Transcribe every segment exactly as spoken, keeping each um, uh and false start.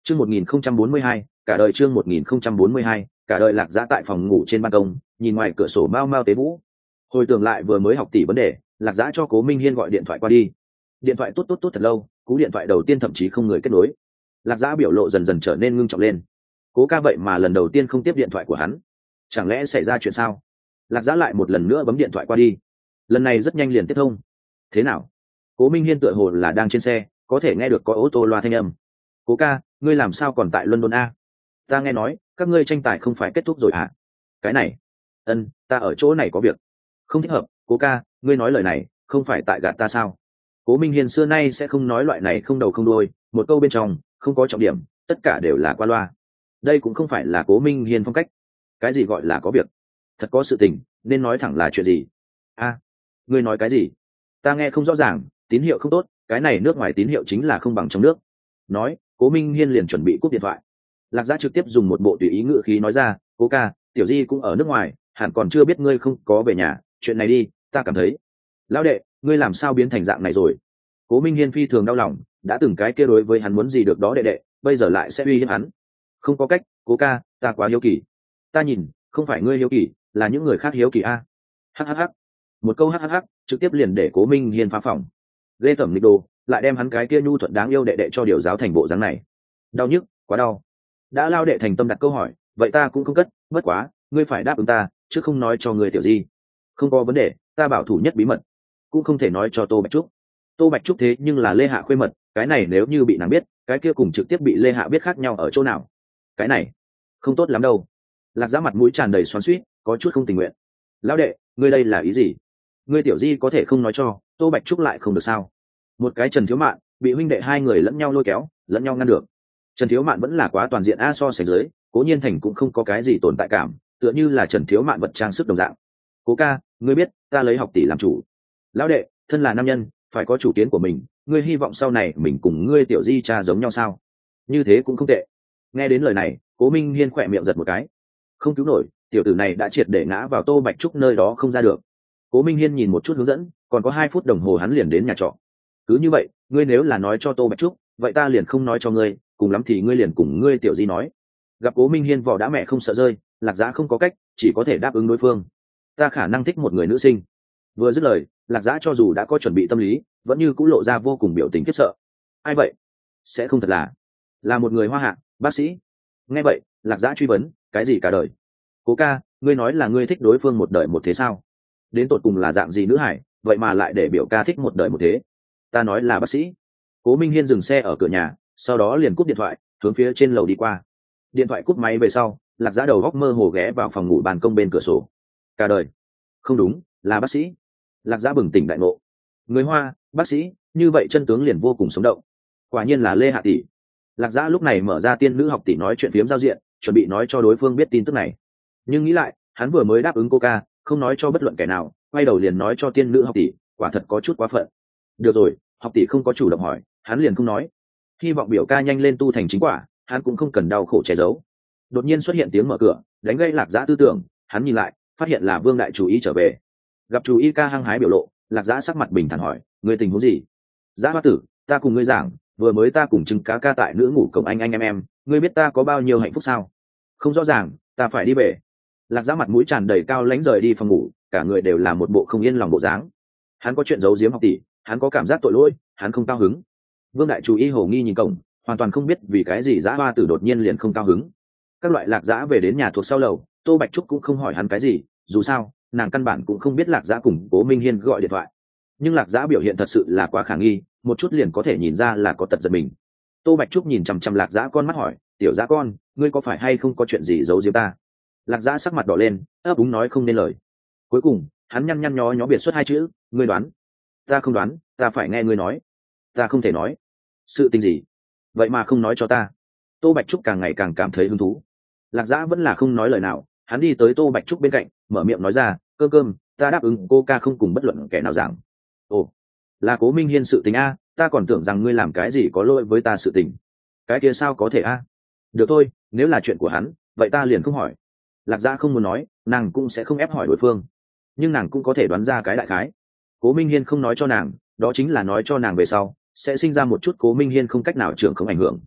Chương một nghìn không trăm bốn mươi hai, cả đời chương một nghìn không trăm bốn mươi hai, cả đời Lạc Dã tại phòng ngủ trên ban công, nhìn ngoài cửa sổ mau mau tế vũ. Hồi tưởng lại vừa mới học tỷ vấn đề, Lạc Dã cho Cố Minh Hiên gọi điện thoại qua đi. Điện thoại tốt tốt tốt thật lâu, cú điện thoại đầu tiên thậm chí không người kết nối. Lạc Dã biểu lộ dần dần trở nên ngưng trọng lên. Cố ca vậy mà lần đầu tiên không tiếp điện thoại của hắn, chẳng lẽ xảy ra chuyện sao? Lạc Dã lại một lần nữa bấm điện thoại qua đi. Lần này rất nhanh liền tiếp thông. Thế nào? Cố Minh Hiên tựa hồ là đang trên xe, có thể nghe được có ô tô loa thanh âm. Cố ca, ngươi làm sao còn tại London a? Ta nghe nói các ngươi tranh tài không phải kết thúc rồi à? Cái này, ân, ta ở chỗ này có việc. Không thích hợp. Cố ca, ngươi nói lời này không phải tại gạt ta sao? Cố Minh Hiên xưa nay sẽ không nói loại này không đầu không đuôi, một câu bên trong không có trọng điểm, tất cả đều là qua loa. Đây cũng không phải là Cố Minh Hiên phong cách. Cái gì gọi là có việc? Thật có sự tình nên nói thẳng là chuyện gì? A, ngươi nói cái gì? Ta nghe không rõ ràng. Tín hiệu không tốt, cái này nước ngoài tín hiệu chính là không bằng trong nước. Nói, Cố Minh Hiên liền chuẩn bị cúp điện thoại. Lạc Dã trực tiếp dùng một bộ tùy ý ngữ khí nói ra, Cố ca, tiểu di cũng ở nước ngoài, hẳn còn chưa biết ngươi không có về nhà, chuyện này đi, ta cảm thấy. Lão đệ, ngươi làm sao biến thành dạng này rồi? Cố Minh Hiên phi thường đau lòng, đã từng cái kia đối với hắn muốn gì được đó đệ đệ, bây giờ lại sẽ uy hiếp hắn. Không có cách, Cố ca, ta quá hiếu kỳ. Ta nhìn, không phải ngươi hiếu kỳ, là những người khác hiếu kỳ a. Hhh. Một câu hhh trực tiếp liền để Cố Minh Hiên phá phòng. Lê Tẩm Lịch Đồ lại đem hắn cái kia nhu thuận đáng yêu đệ đệ cho điều giáo thành bộ dáng này. Đau nhức, quá đau. Đã lao đệ thành tâm đặt câu hỏi, vậy ta cũng không cất, bất quá, ngươi phải đáp ứng ta, chứ không nói cho người tiểu di. Không có vấn đề, ta bảo thủ nhất bí mật, cũng không thể nói cho Tô Bạch Trúc. Tô Bạch Trúc thế nhưng là Lê Hạ khuê mật, cái này nếu như bị nàng biết, cái kia cùng trực tiếp bị Lê Hạ biết khác nhau ở chỗ nào. Cái này không tốt lắm đâu. Lạc Dã mặt mũi tràn đầy xoắn xuýt, có chút không tình nguyện. Lão đệ, ngươi đây là ý gì? Ngươi tiểu di có thể không nói cho, Tô Bạch Trúc lại không được sao? Một cái Trần Thiếu Mạn bị huynh đệ hai người lẫn nhau lôi kéo, lẫn nhau ngăn được. Trần Thiếu Mạn vẫn là quá toàn diện a, so sánh dưới, Cố Nhiên Thành cũng không có cái gì tồn tại cảm, tựa như là Trần Thiếu Mạn vật trang sức đồng dạng. Cố ca, ngươi biết, ta lấy học tỷ làm chủ. Lão đệ, thân là nam nhân, phải có chủ kiến của mình, ngươi hy vọng sau này mình cùng ngươi tiểu di cha giống nhau sao? Như thế cũng không tệ. Nghe đến lời này, Cố Minh Hiên khỏe miệng giật một cái. Không cứu nổi, tiểu tử này đã triệt để ngã vào Tô Bạch Trúc nơi đó không ra được. Cố Minh Hiên nhìn một chút hướng dẫn, còn có hai phút đồng hồ hắn liền đến nhà trọ. Cứ như vậy, ngươi nếu là nói cho Tô Bạch Trúc, vậy ta liền không nói cho ngươi, cùng lắm thì ngươi liền cùng ngươi tiểu di nói. Gặp Cố Minh Hiên vỏ đã mẹ không sợ rơi, Lạc Dã không có cách, chỉ có thể đáp ứng đối phương. Ta khả năng thích một người nữ sinh. Vừa dứt lời, Lạc Dã cho dù đã có chuẩn bị tâm lý, vẫn như cũng lộ ra vô cùng biểu tình khiếp sợ. Ai vậy? Sẽ không thật là là một người Hoa Hạ, bác sĩ? Nghe vậy, Lạc Dã truy vấn, cái gì cả đời? Cố ca, ngươi nói là ngươi thích đối phương một đời một thế sao? Đến tột cùng là dạng gì nữ hải, vậy mà lại để biểu ca thích một đời một thế? Ta nói là bác sĩ. Cố Minh Hiên dừng xe ở cửa nhà, sau đó liền cúp điện thoại, hướng phía trên lầu đi qua. Điện thoại cúp máy về sau, Lạc Dã đầu góc mơ hồ ghé vào phòng ngủ ban công bên cửa sổ. Cả đời? Không đúng, là bác sĩ. Lạc Dã bừng tỉnh đại ngộ. Người Hoa, bác sĩ, như vậy chân tướng liền vô cùng sống động. Quả nhiên là Lê Hạ tỷ. Lạc Dã lúc này mở ra tiên nữ học tỷ nói chuyện phiếm giao diện, chuẩn bị nói cho đối phương biết tin tức này. Nhưng nghĩ lại, hắn vừa mới đáp ứng cô ca, không nói cho bất luận kẻ nào, quay đầu liền nói cho tiên nữ học tỷ, quả thật có chút quá phận. Được rồi, học tỷ không có chủ động hỏi, hắn liền không nói. Hy vọng biểu ca nhanh lên tu thành chính quả, hắn cũng không cần đau khổ che giấu. Đột nhiên xuất hiện tiếng mở cửa, đánh gây Lạc Dã tư tưởng, hắn nhìn lại, phát hiện là Vương đại chủ ý trở về. Gặp chủ y ca hăng hái biểu lộ, Lạc Dã sắc mặt bình thản hỏi, ngươi tình huống gì? Dã Hoa tử, ta cùng ngươi giảng, vừa mới ta cùng Trứng cá ca tại nữ ngủ cổng anh anh em em, ngươi biết ta có bao nhiêu hạnh phúc sao? Không rõ ràng, ta phải đi về. Lạc Dã mặt mũi tràn đầy cao lãnh rời đi phòng ngủ, cả người đều là một bộ không yên lòng bộ dáng. Hắn có chuyện giấu giếm học tỷ, hắn có cảm giác tội lỗi, hắn không cao hứng. Vương đại chủ y hồ nghi nhìn cổng, hoàn toàn không biết vì cái gì Dã Hoa tử đột nhiên liền không cao hứng. Các loại Lạc Dã về đến nhà thuộc sau lầu, Tô Bạch Trúc cũng không hỏi hắn cái gì, dù sao nàng căn bản cũng không biết Lạc Dã cùng Cố Minh Hiên gọi điện thoại. Nhưng Lạc Dã biểu hiện thật sự là quá khả nghi, một chút liền có thể nhìn ra là có tật giật mình. Tô Bạch Trúc nhìn chằm chằm Lạc Dã con mắt hỏi, tiểu Dã con, ngươi có phải hay không có chuyện gì giấu giếm ta? Lạc Dã sắc mặt đỏ lên, ấp úng nói không nên lời. Cuối cùng hắn nhăn nhăn nhó nhó biệt xuất hai chữ, ngươi đoán. Ta không đoán, ta phải nghe ngươi nói. Ta không thể nói. Sự tình gì? Vậy mà không nói cho ta. Tô Bạch Trúc càng ngày càng cảm thấy hứng thú. Lạc Dã vẫn là không nói lời nào, hắn đi tới Tô Bạch Trúc bên cạnh, mở miệng nói ra, cơm cơm, ta đáp ứng cô ca không cùng bất luận kẻ nào giảng. Ồ, là Cố Minh Hiên sự tình a, ta còn tưởng rằng ngươi làm cái gì có lỗi với ta sự tình. Cái kia sao có thể a? Được thôi, nếu là chuyện của hắn, vậy ta liền không hỏi. Lạc Dã không muốn nói, nàng cũng sẽ không ép hỏi đối phương, nhưng nàng cũng có thể đoán ra cái đại khái. Cố Minh Hiên không nói cho nàng, đó chính là nói cho nàng về sau sẽ sinh ra một chút Cố Minh Hiên không cách nào trưởng không ảnh hưởng.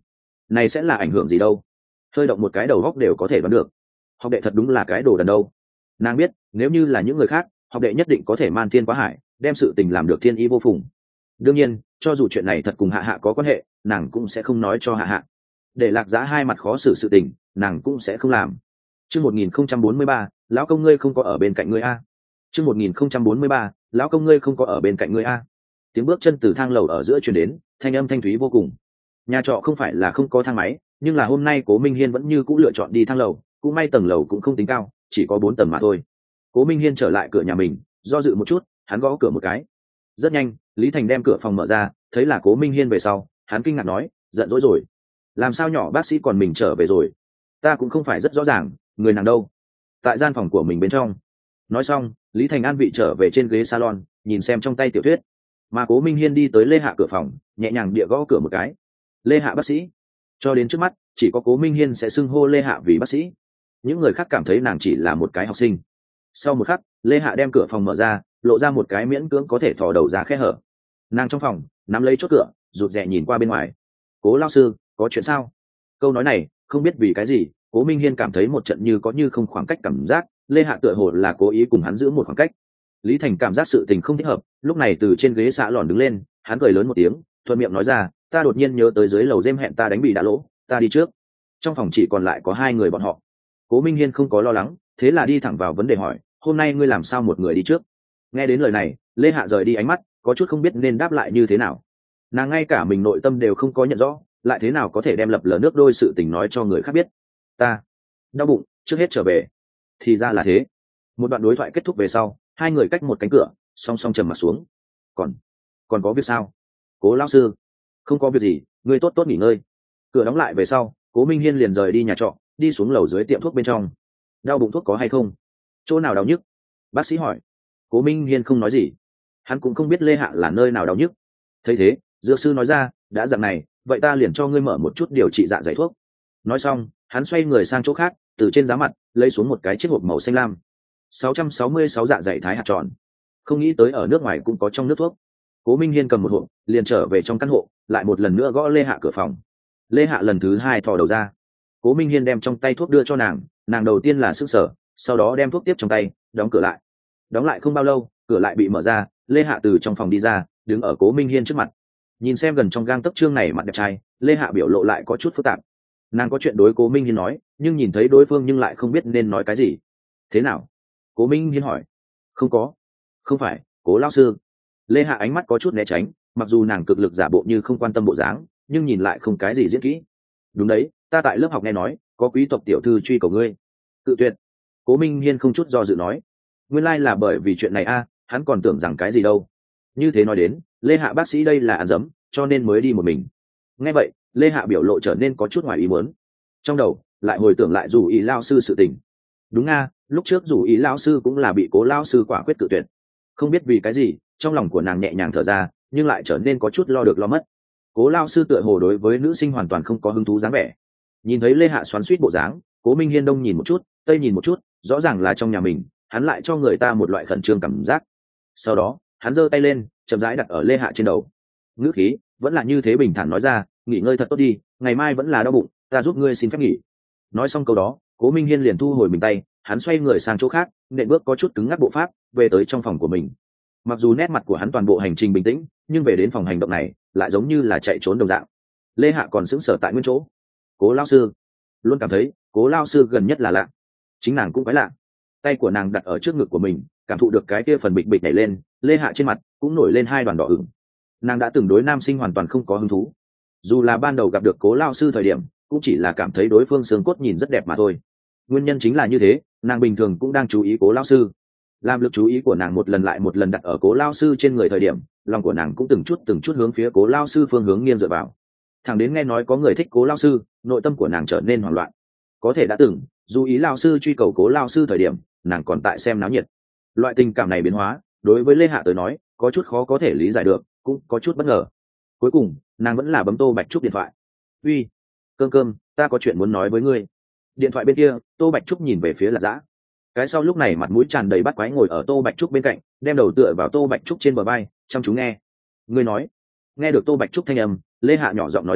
này sẽ là ảnh hưởng gì đâu? Hơi động một cái đầu góc đều có thể đoán được. Học đệ thật đúng là cái đồ đần đâu. Nàng biết nếu như là những người khác, học đệ nhất định có thể man thiên quá hải, đem sự tình làm được thiên ý vô phùng. Đương nhiên cho dù chuyện này thật cùng hạ hạ có quan hệ, nàng cũng sẽ không nói cho hạ hạ. Để Lạc Dã hai mặt khó xử sự tình, nàng cũng sẽ không làm. Chương một nghìn không trăm bốn mươi ba, lão công ngươi không có ở bên cạnh ngươi a. Chương một nghìn không trăm bốn mươi ba, lão công ngươi không có ở bên cạnh ngươi a. Tiếng bước chân từ thang lầu ở giữa truyền đến, thanh âm thanh thúy vô cùng. Nhà trọ không phải là không có thang máy, nhưng là hôm nay Cố Minh Hiên vẫn như cũ lựa chọn đi thang lầu, cũng may tầng lầu cũng không tính cao, chỉ có bốn tầng mà thôi. Cố Minh Hiên trở lại cửa nhà mình, do dự một chút, hắn gõ cửa một cái. Rất nhanh, Lý Thành đem cửa phòng mở ra, thấy là Cố Minh Hiên về sau, hắn kinh ngạc nói, giận dỗi rồi. Làm sao nhỏ bác sĩ còn mình trở về rồi? Ta cũng không phải rất rõ ràng, người nàng đâu? Tại gian phòng của mình bên trong. Nói xong, Lý Thành an vị trở về trên ghế salon, nhìn xem trong tay tiểu thuyết. Mà Cố Minh Hiên đi tới Lê Hạ cửa phòng, nhẹ nhàng địa gõ cửa một cái. Lê Hạ bác sĩ. Cho đến trước mắt, chỉ có Cố Minh Hiên sẽ xưng hô Lê Hạ vì bác sĩ. Những người khác cảm thấy nàng chỉ là một cái học sinh. Sau một khắc, Lê Hạ đem cửa phòng mở ra, lộ ra một cái miễn cưỡng có thể thò đầu ra khe hở. Nàng trong phòng nắm lấy chốt cửa, rụt rè nhìn qua bên ngoài. Cố lão sư, có chuyện sao? Câu nói này không biết vì cái gì, Cố Minh Hiên cảm thấy một trận như có như không khoảng cách cảm giác. Lê Hạ tựa hồ là cố ý cùng hắn giữ một khoảng cách. Lý Thành cảm giác sự tình không thích hợp, lúc này từ trên ghế xạ lòn đứng lên, hắn cười lớn một tiếng, thuận miệng nói ra, ta đột nhiên nhớ tới dưới lầu dêm hẹn ta đánh bị đã lỗ, ta đi trước. Trong phòng chỉ còn lại có hai người bọn họ. Cố Minh Hiên không có lo lắng, thế là đi thẳng vào vấn đề hỏi, hôm nay ngươi làm sao một người đi trước? Nghe đến lời này, Lê Hạ rời đi ánh mắt, có chút không biết nên đáp lại như thế nào. Nàng ngay cả mình nội tâm đều không có nhận rõ, lại thế nào có thể đem lập lờ nước đôi sự tình nói cho người khác biết. Ta đau bụng, trước hết trở về. Thì ra là thế. Một đoạn đối thoại kết thúc về sau, hai người cách một cánh cửa, song song trầm mặt xuống. Còn, còn có việc sao? Cố lão sư, không có việc gì, ngươi tốt tốt nghỉ ngơi. Cửa đóng lại về sau, Cố Minh Hiên liền rời đi nhà trọ, đi xuống lầu dưới tiệm thuốc bên trong. Đau bụng thuốc có hay không? Chỗ nào đau nhức? Bác sĩ hỏi. Cố Minh Hiên không nói gì. Hắn cũng không biết Lê Hạ là nơi nào đau nhức. Thấy thế, dược sư nói ra, đã dạng này, vậy ta liền cho ngươi mở một chút điều trị dạ dày thuốc. Nói xong, hắn xoay người sang chỗ khác, từ trên giá mặt lấy xuống một cái chiếc hộp màu xanh lam. sáu trăm sáu mươi sáu dạ dày thái hạt tròn. Không nghĩ tới ở nước ngoài cũng có trong nước thuốc. Cố Minh Hiên cầm một hộp, liền trở về trong căn hộ, lại một lần nữa gõ Lê Hạ cửa phòng. Lê Hạ lần thứ hai thò đầu ra. Cố Minh Hiên đem trong tay thuốc đưa cho nàng, nàng đầu tiên là sức sở, sau đó đem thuốc tiếp trong tay, đóng cửa lại. Đóng lại không bao lâu, cửa lại bị mở ra, Lê Hạ từ trong phòng đi ra, đứng ở Cố Minh Hiên trước mặt. Nhìn xem gần trong gang tấc trương này mặt đẹp trai, Lê Hạ biểu lộ lại có chút phức tạp. Nàng có chuyện đối Cố Minh Hiên nói, nhưng nhìn thấy đối phương nhưng lại không biết nên nói cái gì. Thế nào? Cố Minh Hiên hỏi. Không có. Không phải, Cố lão sư. Lê Hạ ánh mắt có chút né tránh, mặc dù nàng cực lực giả bộ như không quan tâm bộ dáng, nhưng nhìn lại không cái gì diễn kỹ. Đúng đấy, ta tại lớp học nghe nói có quý tộc tiểu thư truy cầu ngươi. Cự tuyệt. Cố Minh Hiên không chút do dự nói. Nguyên lai là bởi vì chuyện này a, hắn còn tưởng rằng cái gì đâu. Như thế nói đến, Lê Hạ bác sĩ đây là ăn dấm, cho nên mới đi một mình. Nghe vậy, Lê Hạ biểu lộ trở nên có chút ngoài ý muốn. Trong đầu lại hồi tưởng lại dù ý lao sư sự tình. Đúng a, lúc trước dù ý lao sư cũng là bị Cố lao sư quả quyết cự tuyệt. Không biết vì cái gì, trong lòng của nàng nhẹ nhàng thở ra, nhưng lại trở nên có chút lo được lo mất. Cố lao sư tựa hồ đối với nữ sinh hoàn toàn không có hứng thú dáng vẻ. Nhìn thấy Lê Hạ xoắn xuýt bộ dáng, Cố Minh Hiên đông nhìn một chút, tây nhìn một chút, rõ ràng là trong nhà mình, hắn lại cho người ta một loại khẩn trương cảm giác. Sau đó, hắn giơ tay lên, chậm rãi đặt ở Lê Hạ trên đầu. Ngữ khí vẫn là như thế bình thản nói ra, nghỉ ngơi thật tốt đi, ngày mai vẫn là đau bụng, ta giúp ngươi xin phép nghỉ. Nói xong câu đó, Cố Minh Hiên liền thu hồi mình tay, hắn xoay người sang chỗ khác, nện bước có chút cứng ngắc bộ pháp, về tới trong phòng của mình. Mặc dù nét mặt của hắn toàn bộ hành trình bình tĩnh, nhưng về đến phòng hành động này, lại giống như là chạy trốn đồng dạng. Lê Hạ còn sững sờ tại nguyên chỗ. Cố lão sư luôn cảm thấy Cố lão sư gần nhất là lạ, chính nàng cũng phải lạ. Tay của nàng đặt ở trước ngực của mình, cảm thụ được cái kia phần bịch bịch nhảy lên, Lê Hạ trên mặt cũng nổi lên hai đoàn đỏ ửng. Nàng đã từng đối nam sinh hoàn toàn không có hứng thú, dù là ban đầu gặp được Cố lão sư thời điểm, cũng chỉ là cảm thấy đối phương xương cốt nhìn rất đẹp mà thôi. Nguyên nhân chính là như thế, nàng bình thường cũng đang chú ý Cố lão sư. Làm lực chú ý của nàng một lần lại một lần đặt ở Cố lão sư trên người thời điểm, lòng của nàng cũng từng chút từng chút hướng phía Cố lão sư phương hướng nghiêng dựa vào. Thẳng đến nghe nói có người thích Cố lão sư, nội tâm của nàng trở nên hoảng loạn. Có thể đã từng dù ý lão sư truy cầu Cố lão sư thời điểm, nàng còn tại xem náo nhiệt. Loại tình cảm này biến hóa, đối với Lê Hạ tới nói, có chút khó có thể lý giải được, cũng có chút bất ngờ. Cuối cùng, nàng vẫn là bấm Tô Bạch Trúc điện thoại. "Uy, cơm cơm, ta có chuyện muốn nói với ngươi." Điện thoại bên kia, Tô Bạch Trúc nhìn về phía Lạc Dã. Cái sau lúc này mặt mũi tràn đầy bắt quái ngồi ở Tô Bạch Trúc bên cạnh, đem đầu tựa vào Tô Bạch Trúc trên bờ vai, chăm chú nghe. "Ngươi nói." Nghe được Tô Bạch Trúc thanh âm, Lê Hạ nhỏ giọng nói ra,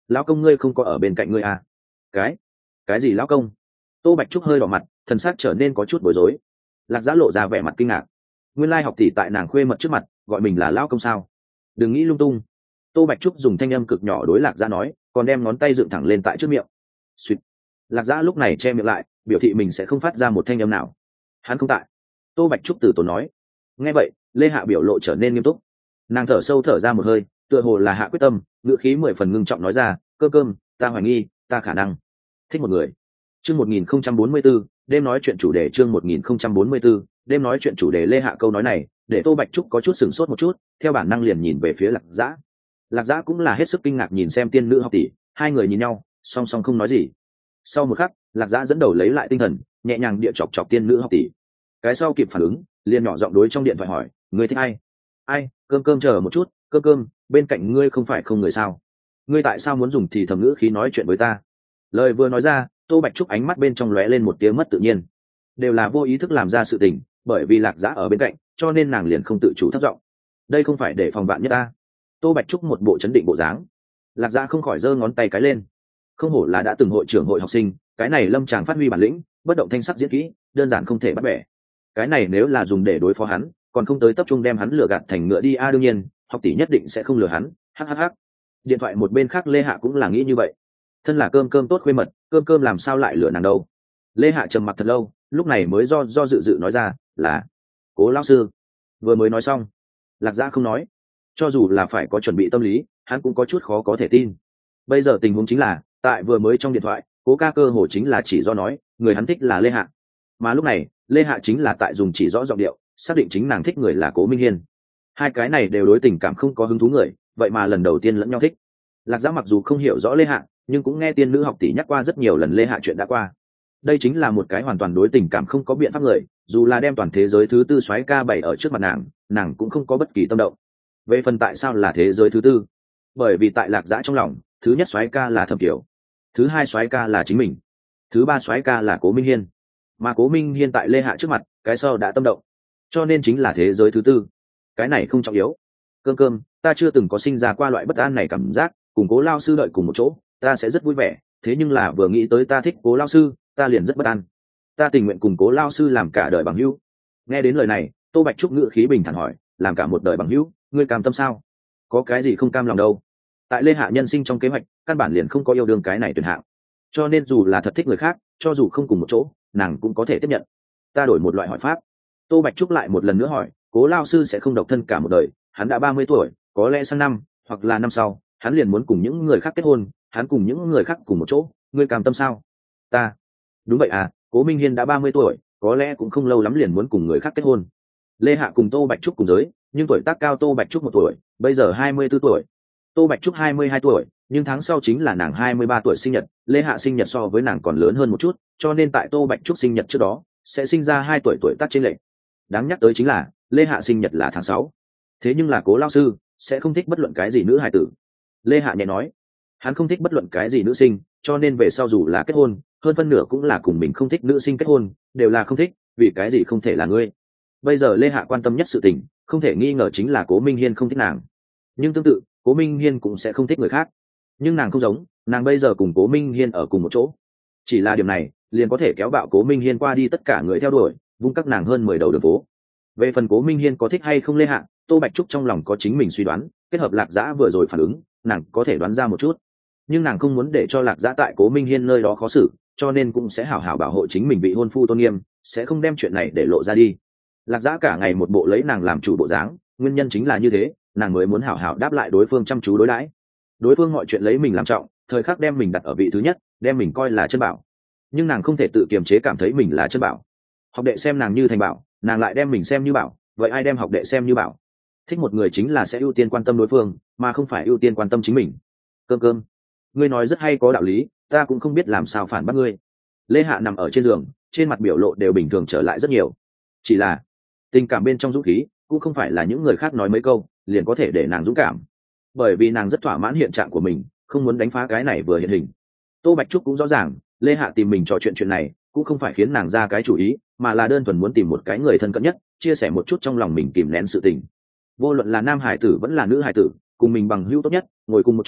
lão công ngươi không có ở bên cạnh ngươi à? cái cái gì lão công? Tô Bạch Trúc hơi đỏ mặt, thần sắc trở nên có chút bối rối. Lạc Giã lộ ra vẻ mặt kinh ngạc. Nguyên lai học tỷ tại nàng khuê mật trước mặt gọi mình là lão công sao? Đừng nghĩ lung tung. Tô Bạch Trúc dùng thanh âm cực nhỏ đối Lạc Giã nói, còn đem ngón tay dựng thẳng lên tại trước miệng. Xuyệt. Lạc Giã lúc này che miệng lại, biểu thị mình sẽ không phát ra một thanh âm nào. Hắn không tại. Tô Bạch Trúc từ tốn nói. Nghe vậy, Lê Hạ biểu lộ trở nên nghiêm túc. Nàng thở sâu thở ra một hơi, tựa hồ là hạ quyết tâm, ngữ khí mười phần ngưng trọng nói ra, cơm cơm, ta hoài nghi, ta khả năng thích một người. Chương một nghìn không trăm bốn mươi bốn, đêm nói chuyện chủ đề chương một nghìn không trăm bốn mươi bốn, đêm nói chuyện chủ đề. Lê Hạ câu nói này, để Tô Bạch Trúc có chút sửng sốt một chút, theo bản năng liền nhìn về phía Lạc Giã. Lạc Giã cũng là hết sức kinh ngạc nhìn xem tiên nữ học tỷ, hai người nhìn nhau, song song không nói gì. Sau một khắc, Lạc Giã dẫn đầu lấy lại tinh thần, nhẹ nhàng địa chọc chọc tiên nữ học tỷ. Cái sau kịp phản ứng, liền nhỏ giọng đối trong điện thoại hỏi, người thích ai? Ai? Cơm cơm chờ một chút, cơm cơm, bên cạnh ngươi không phải không người sao? Ngươi tại sao muốn dùng thì thầm ngữ khí nói chuyện với ta? Lời vừa nói ra, Tô Bạch Trúc ánh mắt bên trong lóe lên một tia mất tự nhiên. Đều là vô ý thức làm ra sự tình, bởi vì Lạc Giã ở bên cạnh, cho nên nàng liền không tự chủ thấp giọng. Đây không phải để phòng bạn nhất ta. Tô Bạch Trúc một bộ chấn định bộ dáng. Lạc Giã không khỏi giơ ngón tay cái lên. Không hổ là đã từng hội trưởng hội học sinh, cái này lâm tràng phát huy bản lĩnh, bất động thanh sắc diễn kỹ, đơn giản không thể bắt bẻ. Cái này nếu là dùng để đối phó hắn, còn không tới tập trung đem hắn lừa gạt thành ngựa đi a à, đương nhiên, học tỷ nhất định sẽ không lừa hắn. Hhh. Điện thoại một bên khác Lê Hạ cũng là nghĩ như vậy. Thân là cơm cơm tốt khuê mật, cơm cơm làm sao lại lừa nàng đâu? Lê Hạ trầm mặc thật lâu, lúc này mới do do dự dự nói ra, là Cố lão sư. Vừa mới nói xong, Lạc Giã không nói. Cho dù là phải có chuẩn bị tâm lý, hắn cũng có chút khó có thể tin. Bây giờ tình huống chính là, tại vừa mới trong điện thoại, Cố ca cơ hồ chính là chỉ do nói, người hắn thích là Lê Hạ. Mà lúc này, Lê Hạ chính là tại dùng chỉ rõ giọng điệu, xác định chính nàng thích người là Cố Minh Hiên. Hai cái này đều đối tình cảm không có hứng thú người, vậy mà lần đầu tiên lẫn nhau thích. Lạc Giã mặc dù không hiểu rõ Lê Hạ, nhưng cũng nghe tiên nữ học tỷ nhắc qua rất nhiều lần Lê Hạ chuyện đã qua. Đây chính là một cái hoàn toàn đối tình cảm không có biện pháp người, dù là đem toàn thế giới thứ tư soái ca bảy ở trước mặt nàng, nàng cũng không có bất kỳ tâm động. Về phần tại sao là thế giới thứ tư, bởi vì tại Lạc Giã trong lòng, thứ nhất soái ca là Thẩm Kiều, thứ hai soái ca là chính mình, thứ ba soái ca là Cố Minh Hiên. Mà Cố Minh Hiên tại Lê Hạ trước mặt, cái sau đã tâm động, cho nên chính là thế giới thứ tư. Cái này không trọng yếu. Cơm cơm, ta chưa từng có sinh ra qua loại bất an này cảm giác, cùng Cố lao sư đợi cùng một chỗ, ta sẽ rất vui vẻ, thế nhưng là vừa nghĩ tới ta thích Cố lao sư, ta liền rất bất an. Ta tình nguyện cùng Cố lao sư làm cả đời bằng hữu. Nghe đến lời này, Tô Bạch Trúc ngữ khí bình thản hỏi, làm cả một đời bằng hữu, ngươi cam tâm sao? Có cái gì không cam lòng đâu. Tại Lê Hạ nhân sinh trong kế hoạch, căn bản liền không có yêu đương cái này tuyển hạng. Cho nên dù là thật thích người khác, cho dù không cùng một chỗ, nàng cũng có thể tiếp nhận. Ta đổi một loại hỏi pháp. Tô Bạch Trúc lại một lần nữa hỏi, Cố lao sư sẽ không độc thân cả một đời, hắn đã ba mươi tuổi, có lẽ sang năm hoặc là năm sau, hắn liền muốn cùng những người khác kết hôn, hắn cùng những người khác cùng một chỗ, ngươi cam tâm sao? Ta. Đúng vậy à, Cố Minh Hiên đã ba mươi tuổi, có lẽ cũng không lâu lắm liền muốn cùng người khác kết hôn. Lê Hạ cùng Tô Bạch Trúc cùng giới, nhưng tuổi tác cao Tô Bạch Trúc một tuổi, bây giờ hai mươi tư tuổi. Tô Bạch Trúc hai mươi hai tuổi, nhưng tháng sau chính là nàng hai mươi ba tuổi sinh nhật, Lê Hạ sinh nhật so với nàng còn lớn hơn một chút, cho nên tại Tô Bạch Trúc sinh nhật trước đó, sẽ sinh ra hai tuổi tuổi tác chênh lệch. Đáng nhắc tới chính là, Lê Hạ sinh nhật là tháng sáu. Thế nhưng là Cố lao sư sẽ không thích bất luận cái gì nữ hài tử. Lê Hạ nhẹ nói, hắn không thích bất luận cái gì nữ sinh, cho nên về sau dù là kết hôn, hơn phân nửa cũng là cùng mình không thích nữ sinh kết hôn, đều là không thích, vì cái gì không thể là ngươi. Bây giờ Lê Hạ quan tâm nhất sự tình, không thể nghi ngờ chính là Cố Minh Hiên không thích nàng. Nhưng tương tự, Cố Minh Hiên cũng sẽ không thích người khác. Nhưng nàng không giống, nàng bây giờ cùng Cố Minh Hiên ở cùng một chỗ. Chỉ là điểm này, liền có thể kéo bạo Cố Minh Hiên qua đi tất cả người theo đuổi, vung các nàng hơn mười đầu đường phố. Về phần Cố Minh Hiên có thích hay không Lê Hạ, Tô Bạch Trúc trong lòng có chính mình suy đoán, kết hợp Lạc Giã vừa rồi phản ứng, nàng có thể đoán ra một chút. Nhưng nàng không muốn để cho Lạc Giã tại Cố Minh Hiên nơi đó khó xử, cho nên cũng sẽ hảo hảo bảo hộ chính mình vị hôn phu tôn nghiêm, sẽ không đem chuyện này để lộ ra đi. Lạc Giã cả ngày một bộ lấy nàng làm chủ bộ dáng, nguyên nhân chính là như thế, nàng mới muốn hảo hảo đáp lại đối phương chăm chú đối đãi. Đối phương mọi chuyện lấy mình làm trọng, thời khắc đem mình đặt ở vị thứ nhất, đem mình coi là chân bảo. Nhưng nàng không thể tự kiềm chế cảm thấy mình là chân bảo. Học đệ xem nàng như thành bảo, nàng lại đem mình xem như bảo, vậy ai đem học đệ xem như bảo? Thích một người chính là sẽ ưu tiên quan tâm đối phương, mà không phải ưu tiên quan tâm chính mình. Cơm cơm, ngươi nói rất hay có đạo lý, ta cũng không biết làm sao phản bác ngươi. Lê Hạ nằm ở trên giường, trên mặt biểu lộ đều bình thường trở lại rất nhiều. Chỉ là tình cảm bên trong dũng khí cũng không phải là những người khác nói mấy câu liền có thể để nàng dũng cảm, bởi vì nàng rất thỏa mãn hiện trạng của mình, không muốn đánh phá cái này vừa hiện hình. Tô Bạch Trúc cũng rõ ràng, Lê Hạ tìm mình trò chuyện chuyện này cũng không phải khiến nàng ra cái chủ ý, mà là đơn thuần muốn tìm một cái người thân cận nhất, chia sẻ một chút trong lòng mình kìm nén sự tình. Vô luận là nam hải tử vẫn là nữ hải tử, cùng mình bằng hữu tốt nhất, ngồi cùng một chỗ,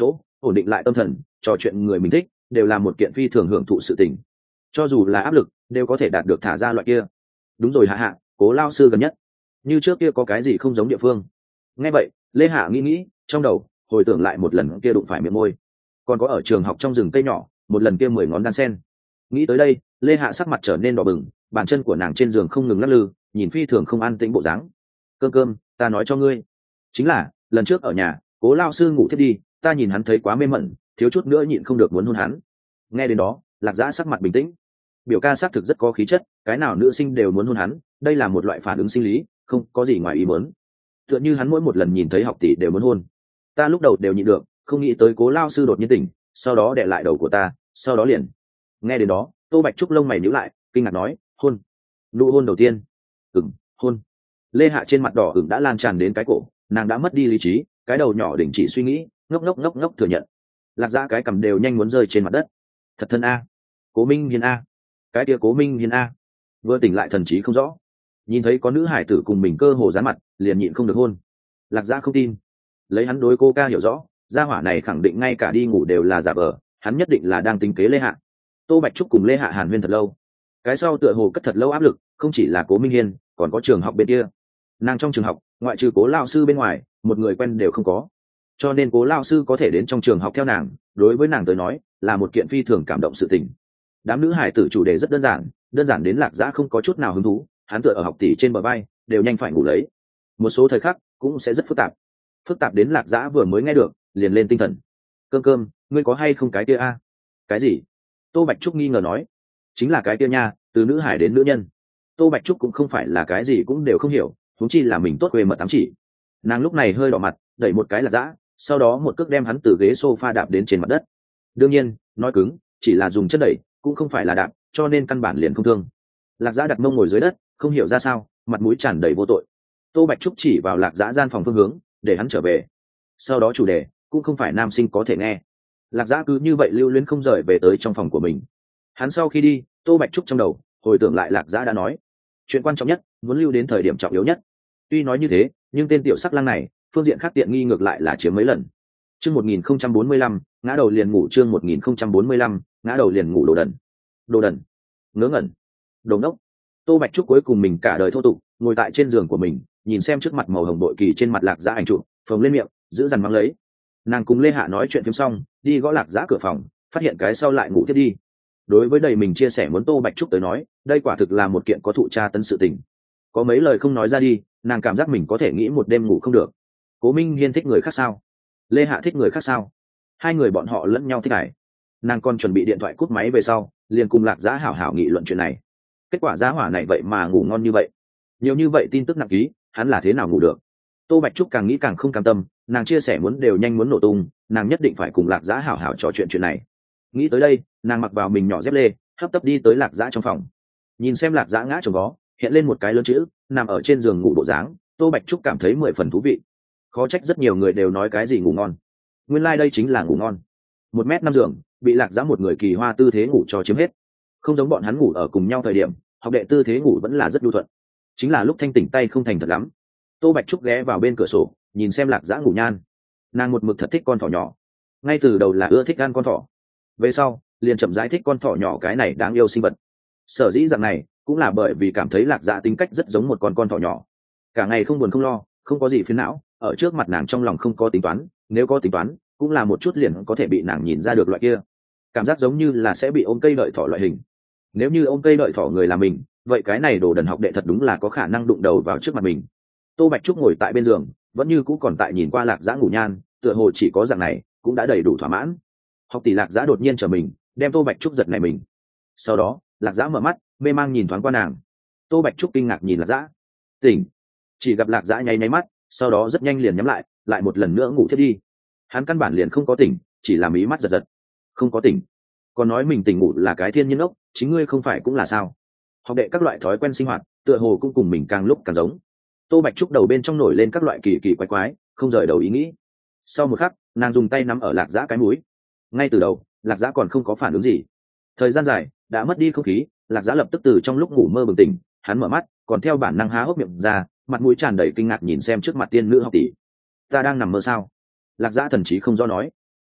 ổn định lại tâm thần, trò chuyện người mình thích đều là một kiện phi thường hưởng thụ sự tình. Cho dù là áp lực đều có thể đạt được thả ra loại kia. Đúng rồi hạ hạ, Cố lao sư gần nhất như trước kia có cái gì không giống địa phương? Nghe vậy Lê Hạ nghĩ nghĩ, trong đầu hồi tưởng lại một lần kia đụng phải miệng môi, còn có ở trường học trong rừng cây nhỏ một lần kia mười ngón đan sen. Nghĩ tới đây Lê Hạ sắc mặt trở nên đỏ bừng, bàn chân của nàng trên giường không ngừng lắc lư, nhìn phi thường không an tĩnh bộ dáng. Cơm cơm, ta nói cho ngươi, chính là lần trước ở nhà Cố lao sư ngủ thiết đi, ta nhìn hắn thấy quá mê mẩn, thiếu chút nữa nhịn không được muốn hôn hắn. Nghe đến đó Lạc Dã sắc mặt bình tĩnh, biểu ca xác thực rất có khí chất, cái nào nữ sinh đều muốn hôn hắn, đây là một loại phản ứng sinh lý, không có gì ngoài ý muốn. Tựa như hắn mỗi một lần nhìn thấy học tỷ đều muốn hôn, ta lúc đầu đều nhịn được, không nghĩ tới Cố lao sư đột nhiên tỉnh, sau đó đè lại đầu của ta, sau đó liền. Nghe đến đó Tô Bạch Trúc lông mày nhíu lại, kinh ngạc nói, hôn? Nụ hôn đầu tiên? Ừm, hôn. Lê Hạ trên mặt đỏ ửng đã lan tràn đến cái cổ, nàng đã mất đi lý trí, cái đầu nhỏ đình chỉ suy nghĩ, ngốc ngốc ngốc ngốc thừa nhận. Lạc Dã cái cầm đều nhanh muốn rơi trên mặt đất. Thật thân a, Cố Minh Hiên a, cái kia Cố Minh Hiên a. Vừa tỉnh lại thần trí không rõ, nhìn thấy có nữ hải tử cùng mình cơ hồ dán mặt, liền nhịn không được hôn. Lạc Dã không tin, lấy hắn đối cô ca hiểu rõ, gia hỏa này khẳng định ngay cả đi ngủ đều là giả vờ, hắn nhất định là đang tính kế Lê Hạ. Tô Bạch Trúc cùng Lê Hạ hàn huyên thật lâu, cái sau tựa hồ cất thật lâu áp lực, không chỉ là Cố Minh Hiên, còn có trường học bên kia. Nàng trong trường học ngoại trừ Cố lao sư bên ngoài một người quen đều không có, cho nên Cố lao sư có thể đến trong trường học theo nàng, đối với nàng tới nói là một kiện phi thường cảm động sự tình. Đám nữ hải tử chủ đề rất đơn giản, đơn giản đến Lạc Dã không có chút nào hứng thú, hắn tựa ở học tỷ trên bờ vai đều nhanh phải ngủ lấy. Một số thời khắc cũng sẽ rất phức tạp, phức tạp đến Lạc Dã vừa mới nghe được liền lên tinh thần. Cơm cơm, ngươi có hay không cái kia a? Cái gì? Tô Bạch Trúc nghi ngờ nói. Chính là cái kia nha, từ nữ hải đến nữ nhân. Tô Bạch Trúc cũng không phải là cái gì cũng đều không hiểu, huống chi là mình tốt quê mật ám chỉ. Nàng lúc này hơi đỏ mặt, đẩy một cái Lạc Dã, sau đó một cước đem hắn từ ghế sofa đạp đến trên mặt đất. Đương nhiên nói cứng chỉ là dùng chân đẩy, cũng không phải là đạp, cho nên căn bản liền không thương. Lạc Dã đặt mông ngồi dưới đất, không hiểu ra sao, mặt mũi tràn đầy vô tội. Tô Bạch Trúc chỉ vào Lạc Dã gian phòng phương hướng, để hắn trở về. Sau đó chủ đề cũng không phải nam sinh có thể nghe. Lạc Dã cứ như vậy lưu luyến không rời về tới trong phòng của mình. Hắn sau khi đi, Tô Bạch Trúc trong đầu hồi tưởng lại Lạc Dã đã nói, chuyện quan trọng nhất muốn lưu đến thời điểm trọng yếu nhất. Tuy nói như thế, nhưng tên tiểu sắc lang này phương diện khác tiện nghi ngược lại là chiếm mấy lần. Chương một nghìn không trăm bốn mươi lăm, ngã đầu liền ngủ. Chương một nghìn không trăm bốn mươi lăm, ngã đầu liền ngủ. Đồ đần, đồ đần, ngớ ngẩn, đồ ngốc. Tô Bạch Trúc cuối cùng mình cả đời thô tục, ngồi tại trên giường của mình, nhìn xem trước mặt màu hồng bội kỳ trên mặt Lạc Dã ảnh chụp, phồng lên miệng giữ dằn mắng lấy. Nàng cùng Lê Hạ nói chuyện phim xong, đi gõ Lạc Dã cửa phòng, phát hiện cái sau lại ngủ tiếp đi. Đối với đầy mình chia sẻ muốn Tô Bạch Trúc tới nói, đây quả thực là một kiện có thụ tra tấn sự tình. Có mấy lời không nói ra đi, nàng cảm giác mình có thể nghĩ một đêm ngủ không được. Cố Minh Hiên thích người khác sao? Lê Hạ thích người khác sao? Hai người bọn họ lẫn nhau thích ải. Nàng còn chuẩn bị điện thoại cúp máy về sau, liền cùng Lạc Dã hảo hảo nghị luận chuyện này. Kết quả giá hỏa này vậy mà ngủ ngon như vậy, nhiều như vậy tin tức nặng ký, hắn là thế nào ngủ được? Tô Bạch Trúc càng nghĩ càng không cam tâm, nàng chia sẻ muốn đều nhanh muốn nổ tung, nàng nhất định phải cùng Lạc Dã hảo hảo trò chuyện chuyện này. Nghĩ tới đây, nàng mặc vào mình nhỏ dép lê, hấp tấp đi tới Lạc Dã trong phòng, nhìn xem Lạc Dã ngã chồng vó, hiện lên một cái lớn chữ nằm ở trên giường ngủ bộ dáng. Tô Bạch Trúc cảm thấy mười phần thú vị, khó trách rất nhiều người đều nói cái gì ngủ ngon, nguyên lai、like、đây chính là ngủ ngon. Một mét năm giường bị Lạc Dã một người kỳ hoa tư thế ngủ cho chiếm hết, không giống bọn hắn ngủ ở cùng nhau thời điểm học đệ tư thế ngủ vẫn là rất nhu thuận, chính là lúc thanh tỉnh tay không thành thật lắm. Tô Bạch Trúc ghé vào bên cửa sổ nhìn xem Lạc Dã ngủ nhan, nàng một mực thật thích con thỏ nhỏ, ngay từ đầu là ưa thích ăn con thỏ, về sau liền chậm rãi thích con thỏ nhỏ cái này đáng yêu sinh vật. Sở dĩ dạng này cũng là bởi vì cảm thấy Lạc Dã tính cách rất giống một con con thỏ nhỏ, cả ngày không buồn không lo, không có gì phiền não, ở trước mặt nàng trong lòng không có tính toán, nếu có tính toán cũng là một chút liền có thể bị nàng nhìn ra được loại kia, cảm giác giống như là sẽ bị ôm cây đợi thỏ loại hình. Nếu như ôm cây đợi thỏ người là mình, vậy cái này đồ đần học đệ thật đúng là có khả năng đụng đầu vào trước mặt mình. Tô Bạch Trúc ngồi tại bên giường, vẫn như cũ còn tại nhìn qua Lạc Dã ngủ nhan, tựa hồ chỉ có dạng này cũng đã đầy đủ thỏa mãn. Học tỷ Lạc Dã đột nhiên trở mình, đem Tô Bạch Trúc giật nảy mình. Sau đó Lạc Dã mở mắt, mê mang nhìn thoáng qua nàng. Tô Bạch Trúc kinh ngạc nhìn Lạc Dã, tỉnh. Chỉ gặp Lạc Dã nháy nháy mắt, sau đó rất nhanh liền nhắm lại, lại một lần nữa ngủ thiếp đi. Hắn căn bản liền không có tỉnh, chỉ là mí mắt giật giật, không có tỉnh. Còn nói mình tỉnh ngủ là cái thiên nhiên ốc, chính ngươi không phải cũng là sao? Học đệ các loại thói quen sinh hoạt, tựa hồ cũng cùng mình càng lúc càng giống. Tô Bạch Trúc đầu bên trong nổi lên các loại kỳ kỳ quái quái, không rời đầu ý nghĩ. Sau một khắc, nàng dùng tay nắm ở Lạc Dã cái mũi. Ngay từ đầu, Lạc Dã còn không có phản ứng gì. Thời gian dài, đã mất đi không khí, Lạc Dã lập tức từ trong lúc ngủ mơ bừng tỉnh, hắn mở mắt, còn theo bản năng há hốc miệng ra, mặt mũi tràn đầy kinh ngạc nhìn xem trước mặt tiên nữ học tỷ. Ta đang nằm mơ sao? Lạc Dã thần trí không do nói.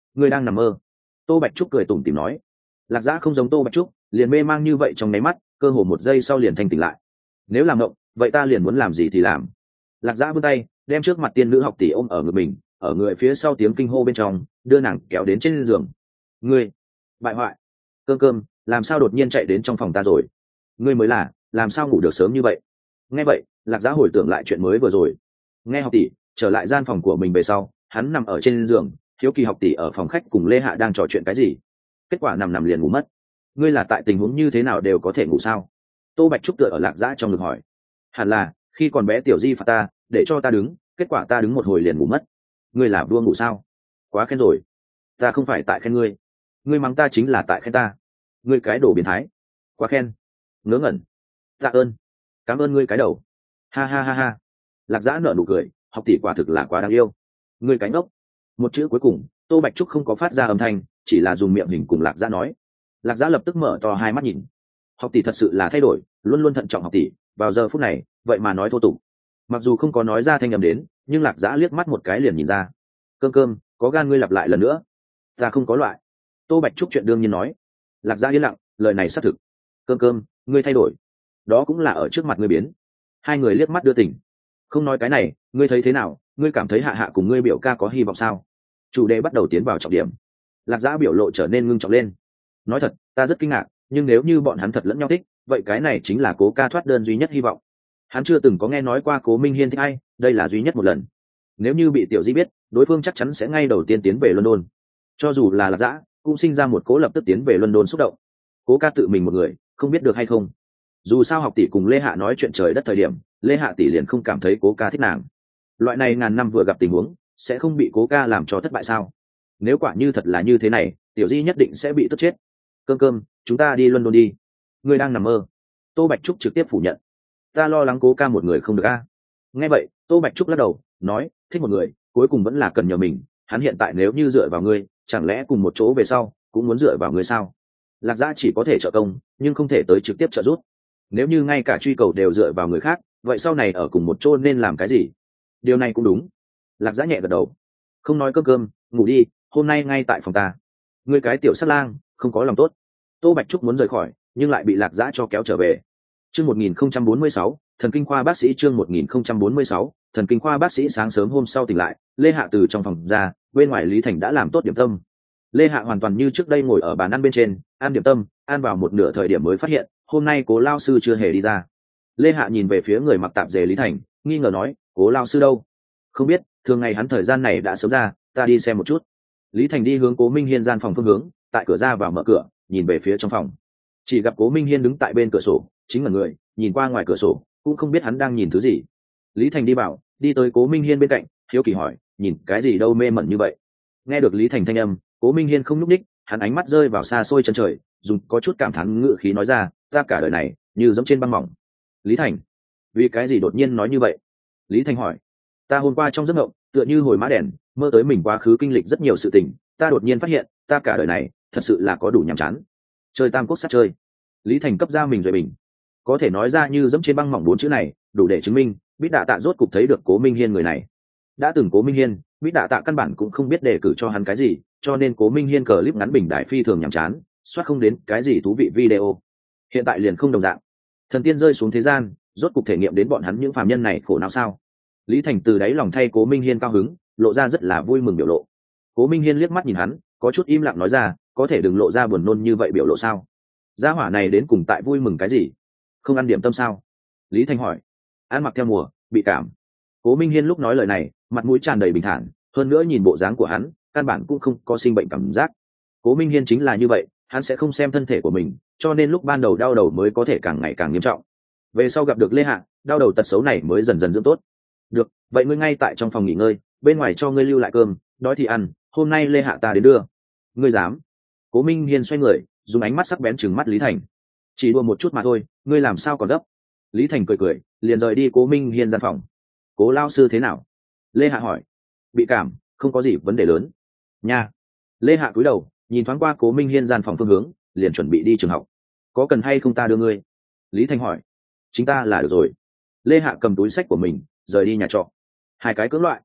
ngươi đang nằm mơ. Tô Bạch Trúc cười tủm tỉm nói. Lạc Dã không giống Tô Bạch Trúc, liền mê mang như vậy trong nháy mắt, cơ hồ một giây sau liền thanh tỉnh lại. Nếu làm ngộng, vậy ta liền muốn làm gì thì làm. Lạc Dã vươn tay, đem trước mặt tiên nữ học tỷ ôm ở ngực mình, ở người phía sau tiếng kinh hô bên trong, đưa nàng kéo đến trên giường. Ngươi, bại hoại. Cơm cơm, làm sao đột nhiên chạy đến trong phòng ta rồi? Ngươi mới là, làm sao ngủ được sớm như vậy? Nghe vậy, Lạc Dã hồi tưởng lại chuyện mới vừa rồi. Nghe học tỷ trở lại gian phòng của mình về sau, hắn nằm ở trên giường, hiếu kỳ học tỷ ở phòng khách cùng Lê Hạ đang trò chuyện cái gì. Kết quả nằm nằm liền ngủ mất. Ngươi là tại tình huống như thế nào đều có thể ngủ sao? Tô Bạch Trúc tựa ở Lạc Dã trong ngực hỏi. Hẳn là khi còn bé tiểu di phạt ta để cho ta đứng, kết quả ta đứng một hồi liền ngủ mất. Ngươi là vua ngủ sao? Quá khen rồi. Ta không phải tại khen ngươi, ngươi mắng ta chính là tại khen ta. Ngươi cái đồ biến thái. Quá khen. Ngớ ngẩn. Tạ ơn. Cảm ơn ngươi cái đầu. Ha ha ha ha. Lạc Dã nở nụ cười, học tỷ quả thực là quá đáng yêu. Ngươi cái ngốc. Một chữ cuối cùng, Tô Bạch Trúc không có phát ra âm thanh, chỉ là dùng miệng hình cùng Lạc Dã nói. Lạc Dã lập tức mở to hai mắt nhìn. Học tỷ thật sự là thay đổi, luôn luôn thận trọng học tỷ, vào giờ phút này, vậy mà nói thô tục. Mặc dù không có nói ra thanh âm đến, nhưng Lạc Dã liếc mắt một cái liền nhìn ra. Cơm cơm, có gan ngươi lặp lại lần nữa. Ta không có loại. Tô Bạch Trúc chuyện đương nhiên nói. Lạc Dã yên lặng, lời này xác thực. Cơm cơm, ngươi thay đổi. Đó cũng là ở trước mặt ngươi biến. Hai người liếc mắt đưa tình. Không nói cái này, ngươi thấy thế nào? Ngươi cảm thấy Hạ Hạ cùng ngươi biểu ca có hy vọng sao? Chủ đề bắt đầu tiến vào trọng điểm. Lạc Dã biểu lộ trở nên ngưng trọng lên. Nói thật, ta rất kinh ngạc, nhưng nếu như bọn hắn thật lẫn nhau thích, vậy cái này chính là Cố ca thoát đơn duy nhất hy vọng. Hắn chưa từng có nghe nói qua Cố Minh Hiên thích ai, đây là duy nhất một lần. Nếu như bị Tiểu Di biết, đối phương chắc chắn sẽ ngay đầu tiên tiến về London. Cho dù là Lạc Dã, cũng sinh ra một cố lập tức tiến về London xúc động. Cố ca tự mình một người, không biết được hay không. Dù sao học tỷ cùng Lê Hạ nói chuyện trời đất thời điểm, Lê Hạ tỷ liền không cảm thấy Cố ca thích nàng. Loại này ngàn năm vừa gặp tình huống, sẽ không bị Cố ca làm cho thất bại sao? Nếu quả như thật là như thế này, Tiểu Di nhất định sẽ bị tức chết. Cơm cơm, chúng ta đi London đi. Ngươi đang nằm mơ. Tô Bạch Trúc trực tiếp phủ nhận. Ta lo lắng Cố ca một người không được a. Nghe vậy, Tô Bạch Trúc lắc đầu, nói, thích một người, cuối cùng vẫn là cần nhờ mình. Hắn hiện tại nếu như dựa vào ngươi, chẳng lẽ cùng một chỗ về sau cũng muốn dựa vào ngươi sao? Lạc Dã chỉ có thể trợ công, nhưng không thể tới trực tiếp trợ giúp. Nếu như ngay cả truy cầu đều dựa vào người khác, vậy sau này ở cùng một chỗ nên làm cái gì? Điều này cũng đúng. Lạc Dã nhẹ gật đầu. Không nói cơm cơm, ngủ đi, hôm nay ngay tại phòng ta. Ngươi cái tiểu sát lang, không có lòng tốt. Tô Bạch Trúc muốn rời khỏi, nhưng lại bị Lạc Dã cho kéo trở về. Chương một nghìn không trăm bốn mươi sáu, thần kinh khoa bác sĩ chương một nghìn không trăm bốn mươi sáu, thần kinh khoa bác sĩ sáng sớm hôm sau tỉnh lại, Lê Hạ từ trong phòng ra, bên ngoài Lý Thành đã làm tốt điểm tâm. Lê Hạ hoàn toàn như trước đây ngồi ở bàn ăn bên trên, ăn điểm tâm, ăn vào một nửa thời điểm mới phát hiện, hôm nay Cố lao sư chưa hề đi ra. Lê Hạ nhìn về phía người mặc tạp dề Lý Thành, nghi ngờ nói, Cố lao sư đâu? Không biết, thường ngày hắn thời gian này đã sớm ra, ta đi xem một chút. Lý Thành đi hướng Cố Minh Hiên gian phòng phương hướng, tại cửa ra vào mở cửa, nhìn về phía trong phòng. Chỉ gặp Cố Minh Hiên đứng tại bên cửa sổ, chính là người, nhìn qua ngoài cửa sổ, cũng không biết hắn đang nhìn thứ gì. Lý Thành đi vào, đi tới Cố Minh Hiên bên cạnh, hiếu kỳ hỏi, nhìn cái gì đâu mê mẩn như vậy? Nghe được Lý Thành thanh âm, Cố Minh Hiên không nhúc ních, hắn ánh mắt rơi vào xa xôi chân trời, dùng có chút cảm thán ngữ khí nói ra, ta cả đời này như giống trên băng mỏng. Lý Thành, vì cái gì đột nhiên nói như vậy? Lý Thành hỏi, ta hôm qua trong giấc mộng, tựa như hồi mã đèn, mơ tới mình quá khứ kinh lịch rất nhiều sự tình, ta đột nhiên phát hiện, ta cả đời này thật sự là có đủ nhàm chán. Chơi tam quốc sát chơi. Lý Thành cấp ra mình rồi bình, có thể nói ra như dẫm trên băng mỏng bốn chữ này, đủ để chứng minh Bích Đạ Tạ rốt cục thấy được Cố Minh Hiên người này. Đã từng Cố Minh Hiên, Bích Đạ Tạ căn bản cũng không biết đề cử cho hắn cái gì, cho nên Cố Minh Hiên clip ngắn bình đại phi thường nhàm chán, soát không đến cái gì thú vị video. Hiện tại liền không đồng dạng, thần tiên rơi xuống thế gian, rốt cục thể nghiệm đến bọn hắn những phàm nhân này khổ não sao? Lý Thành từ đáy lòng thay Cố Minh Hiên cao hứng, lộ ra rất là vui mừng biểu lộ. Cố Minh Hiên liếc mắt nhìn hắn, có chút im lặng nói ra, có thể đừng lộ ra buồn nôn như vậy biểu lộ sao? Gia hỏa này đến cùng tại vui mừng cái gì? Không ăn điểm tâm sao? Lý Thành hỏi. Ăn mặc theo mùa, bị cảm. Cố Minh Hiên lúc nói lời này, mặt mũi tràn đầy bình thản, hơn nữa nhìn bộ dáng của hắn, căn bản cũng không có sinh bệnh cảm giác. Cố Minh Hiên chính là như vậy, hắn sẽ không xem thân thể của mình, cho nên lúc ban đầu đau đầu mới có thể càng ngày càng nghiêm trọng. Về sau gặp được Lê Hạ, đau đầu tật xấu này mới dần dần dưỡng tốt. Được, vậy ngươi ngay tại trong phòng nghỉ ngơi, bên ngoài cho ngươi lưu lại cơm, đói thì ăn, hôm nay Lê Hạ ta đến đưa. Ngươi dám? Cố Minh Hiên xoay người, dùng ánh mắt sắc bén trừng mắt Lý Thành. Chỉ đùa một chút mà thôi, ngươi làm sao còn gấp? Lý Thành cười cười, liền rời đi Cố Minh Hiên gian phòng. Cố lao sư thế nào? Lê Hạ hỏi. Bị cảm, không có gì vấn đề lớn. Nha. Lê Hạ cúi đầu, nhìn thoáng qua Cố Minh Hiên gian phòng phương hướng, liền chuẩn bị đi trường học. Có cần hay không ta đưa ngươi? Lý Thành hỏi. Chính ta là được rồi. Lê Hạ cầm túi sách của mình, rời đi nhà trọ. Hai cái cưỡng loại.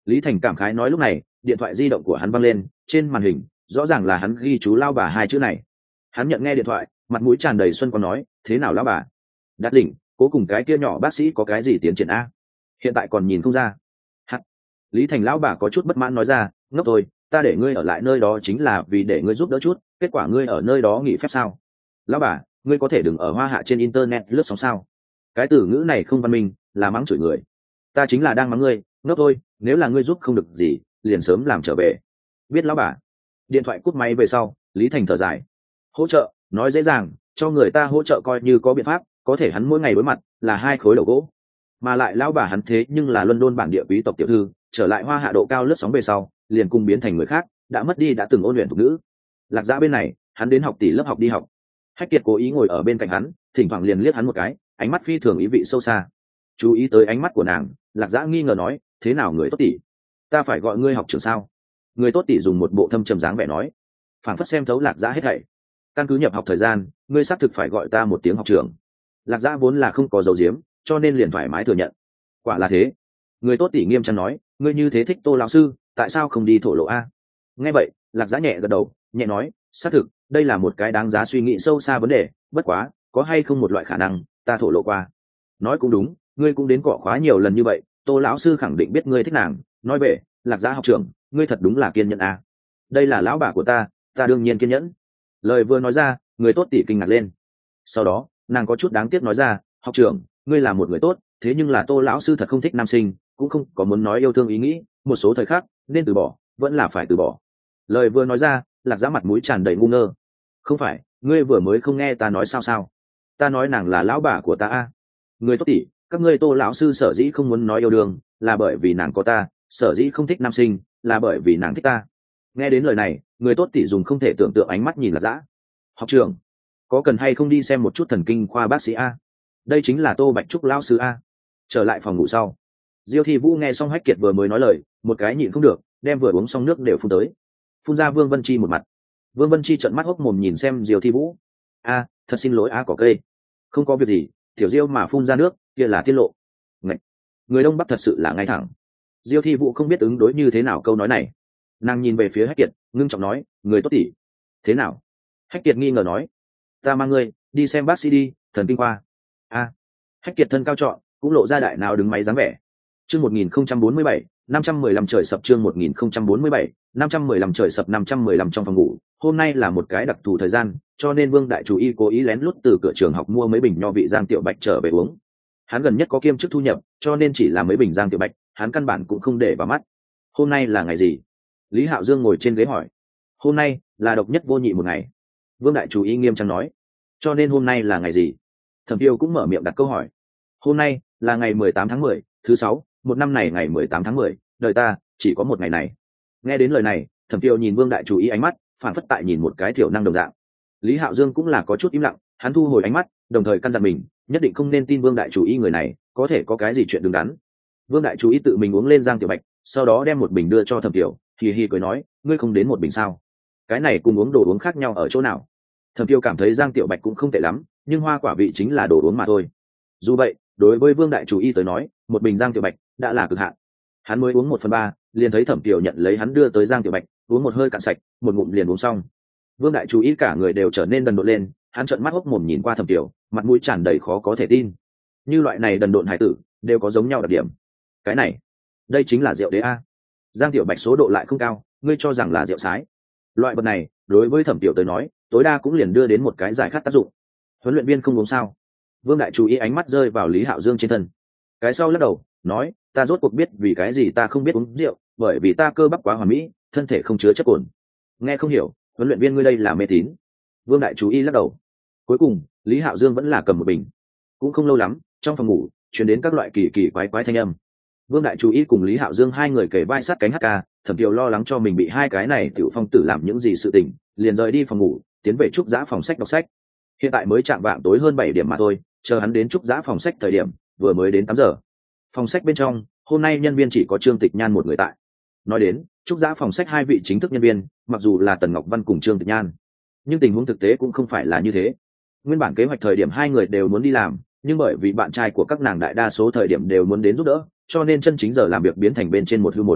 Lý Thành cảm khái nói lúc này điện thoại di động của hắn văng lên, trên màn hình rõ ràng là hắn ghi chú lao bà hai chữ này. Hắn nhận nghe điện thoại, mặt mũi tràn đầy xuân còn nói, thế nào lão bà? Đạt đỉnh, cố cùng cái kia nhỏ bác sĩ có cái gì tiến triển a? Hiện tại còn nhìn không ra. Hắc. Lý Thành lão bà có chút bất mãn nói ra, ngốc thôi, ta để ngươi ở lại nơi đó chính là vì để ngươi giúp đỡ chút, kết quả ngươi ở nơi đó nghỉ phép sao? Lão bà, ngươi có thể đừng ở hoa hạ trên internet lướt sóng sao? Cái từ ngữ này không văn minh, là mắng chửi người. Ta chính là đang mắng ngươi, ngốc thôi, nếu là ngươi giúp không được gì, liền sớm làm trở về. Biết lão bà. Điện thoại cúp máy về sau, Lý Thành thở dài. Hỗ trợ, nói dễ dàng, cho người ta hỗ trợ coi như có biện pháp, có thể hắn mỗi ngày đối mặt là hai khối đầu gỗ, mà lại lão bà hắn thế nhưng là London bản địa quý tộc tiểu thư, trở lại hoa hạ độ cao lướt sóng về sau, liền cùng biến thành người khác, đã mất đi đã từng ôn luyện thuộc nữ. Lạc Dã bên này, hắn đến học tỷ lớp học đi học. Hách Kiệt cố ý ngồi ở bên cạnh hắn, thỉnh thoảng liền liếc hắn một cái, ánh mắt phi thường ý vị sâu xa. Chú ý tới ánh mắt của nàng, Lạc Dã nghi ngờ nói, thế nào người tốt tỷ? Ta phải gọi ngươi học trưởng sao? Người tốt tỷ dùng một bộ thâm trầm dáng vẻ nói, phảng phất xem thấu Lạc Dã hết thảy. Căn cứ nhập học thời gian, ngươi xác thực phải gọi ta một tiếng học trưởng. Lạc Dã vốn là không có dấu diếm, cho nên liền thoải mái thừa nhận. Quả là thế. Người tốt tỷ nghiêm trang nói, ngươi như thế thích Tô lão sư, tại sao không đi thổ lộ a? Nghe vậy, Lạc Dã nhẹ gật đầu, nhẹ nói, xác thực, đây là một cái đáng giá suy nghĩ sâu xa vấn đề, bất quá, có hay không một loại khả năng, ta thổ lộ qua. Nói cũng đúng, ngươi cũng đến cọ khóa nhiều lần như vậy, Tô lão sư khẳng định biết ngươi thích nàng, nói về, Lạc Dã học trưởng, ngươi thật đúng là kiên nhẫn a. Đây là lão bà của ta, ta đương nhiên kiên nhẫn. Lời vừa nói ra, người tốt tỷ kinh ngạc lên. Sau đó, nàng có chút đáng tiếc nói ra, học trưởng, ngươi là một người tốt, thế nhưng là Tô lão sư thật không thích nam sinh, cũng không có muốn nói yêu thương ý nghĩ, một số thời khắc nên từ bỏ, vẫn là phải từ bỏ. Lời vừa nói ra, Lạc Dã mặt mũi tràn đầy ngu ngơ. Không phải, ngươi vừa mới không nghe ta nói sao sao? Ta nói nàng là lão bà của ta a. Người tốt tỷ, các ngươi Tô lão sư sở dĩ không muốn nói yêu đương, là bởi vì nàng có ta, sở dĩ không thích nam sinh, là bởi vì nàng thích ta. Nghe đến lời này, người tốt tỷ dùng không thể tưởng tượng ánh mắt nhìn Lạc Dã. Học trưởng, có cần hay không đi xem một chút thần kinh khoa bác sĩ a? Đây chính là Tô Bạch Trúc lão sư a. Trở lại phòng ngủ sau, Diêu Thi Vũ nghe xong Hách Kiệt vừa mới nói lời, một cái nhịn không được, đem vừa uống xong nước đều phun tới, phun ra Vương Vân Chi một mặt. Vương Vân Chi trợn mắt hốc mồm nhìn xem Diêu Thi Vũ. A, thật xin lỗi a à, có cây. Không có việc gì, tiểu Diêu mà phun ra nước, kia là tiết lộ. Ngậy. Người Đông Bắc thật sự là ngay thẳng. Diêu Thi Vũ không biết ứng đối như thế nào câu nói này. Nàng nhìn về phía Hách Kiệt, ngưng trọng nói, người tốt tỷ. Thế nào? Hách Kiệt nghi ngờ nói, ta mang ngươi đi xem bác sĩ đi, thần kinh khoa. A. Hách Kiệt thân cao trọn, cũng lộ ra đại nào đứng máy dáng vẻ. Chương một nghìn không trăm bốn mươi bảy, năm trăm mười lăm trời sập chương một nghìn không trăm bốn mươi bảy, năm trăm mười lăm trời sập năm trăm mười lăm trong phòng ngủ. Hôm nay là một cái đặc thù thời gian, cho nên Vương đại chủ y cố ý lén lút từ cửa trường học mua mấy bình nho vị Giang Tiểu Bạch trở về uống. Hắn gần nhất có kiêm chức thu nhập, cho nên chỉ là mấy bình Giang Tiểu Bạch, hắn căn bản cũng không để vào mắt. Hôm nay là ngày gì? Lý Hạo Dương ngồi trên ghế hỏi. Hôm nay là độc nhất vô nhị một ngày. Vương đại chủ y nghiêm trang nói. Cho nên hôm nay là ngày gì? Thẩm Tiêu cũng mở miệng đặt câu hỏi. Hôm nay là ngày mười tám tháng mười, thứ sáu, một năm này ngày mười tám tháng mười, đời ta chỉ có một ngày này. Nghe đến lời này, Thẩm Tiêu nhìn Vương đại chủ ý ánh mắt, phản phất tại nhìn một cái thiểu năng đồng dạng. Lý Hạo Dương cũng là có chút im lặng, hắn thu hồi ánh mắt, đồng thời căn dặn mình, nhất định không nên tin Vương đại chủ ý người này, có thể có cái gì chuyện đứng đắn. Vương đại chủ ý tự mình uống lên Giang Tiểu Bạch, sau đó đem một bình đưa cho Thẩm Tiêu, hì hì cười nói, ngươi không đến một bình sao? Cái này cùng uống đồ uống khác nhau ở chỗ nào? Thẩm Tiêu cảm thấy Giang Tiểu Bạch cũng không tệ lắm, nhưng hoa quả vị chính là đồ uống mà thôi. Dù vậy, đối với Vương đại chủ y tới nói, một bình Giang Tiểu Bạch đã là cực hạn. Hắn mới uống một phần ba, liền thấy Thẩm Tiểu nhận lấy hắn đưa tới Giang Tiểu Bạch, uống một hơi cạn sạch, một ngụm liền uống xong. Vương đại chủ y cả người đều trở nên đần độn lên, hắn trợn mắt hốc mồm nhìn qua Thẩm Tiểu, mặt mũi tràn đầy khó có thể tin. Như loại này đần độn hải tử, đều có giống nhau đặc điểm. Cái này, đây chính là rượu đế a. Giang Tiểu Bạch số độ lại không cao, ngươi cho rằng là rượu sái. Loại vật này, đối với Thẩm Tiểu tới nói, tối đa cũng liền đưa đến một cái giải khát tác dụng. Huấn luyện viên không uống sao? Vương đại chú ý ánh mắt rơi vào Lý Hạo Dương trên thân. Cái sau lắc đầu, nói, ta rốt cuộc biết vì cái gì ta không biết uống rượu, bởi vì ta cơ bắp quá hoàn mỹ, thân thể không chứa chất cồn. Nghe không hiểu, huấn luyện viên ngươi đây là mê tín. Vương đại chú ý lắc đầu. Cuối cùng, Lý Hạo Dương vẫn là cầm một bình. Cũng không lâu lắm, trong phòng ngủ truyền đến các loại kỳ kỳ quái quái thanh âm. Vương đại chú ý cùng Lý Hạo Dương hai người kề vai sát cánh hát ca, Thẩm Kiều lo lắng cho mình bị hai cái này tiểu phong tử làm những gì sự tình, liền rời đi phòng ngủ, tiến về trúc giã phòng sách đọc sách. Hiện tại mới chạm vạng tối hơn bảy điểm mà thôi, chờ hắn đến trúc giã phòng sách thời điểm vừa mới đến tám giờ. Phòng sách bên trong hôm nay nhân viên chỉ có Trương Tịch Nhan một người tại. Nói đến trúc giã phòng sách hai vị chính thức nhân viên, mặc dù là Tần Ngọc Văn cùng Trương Tịch Nhan, nhưng tình huống thực tế cũng không phải là như thế. Nguyên bản kế hoạch thời điểm hai người đều muốn đi làm, nhưng bởi vì bạn trai của các nàng đại đa số thời điểm đều muốn đến giúp đỡ, cho nên chân chính giờ làm việc biến thành bên trên một hư một.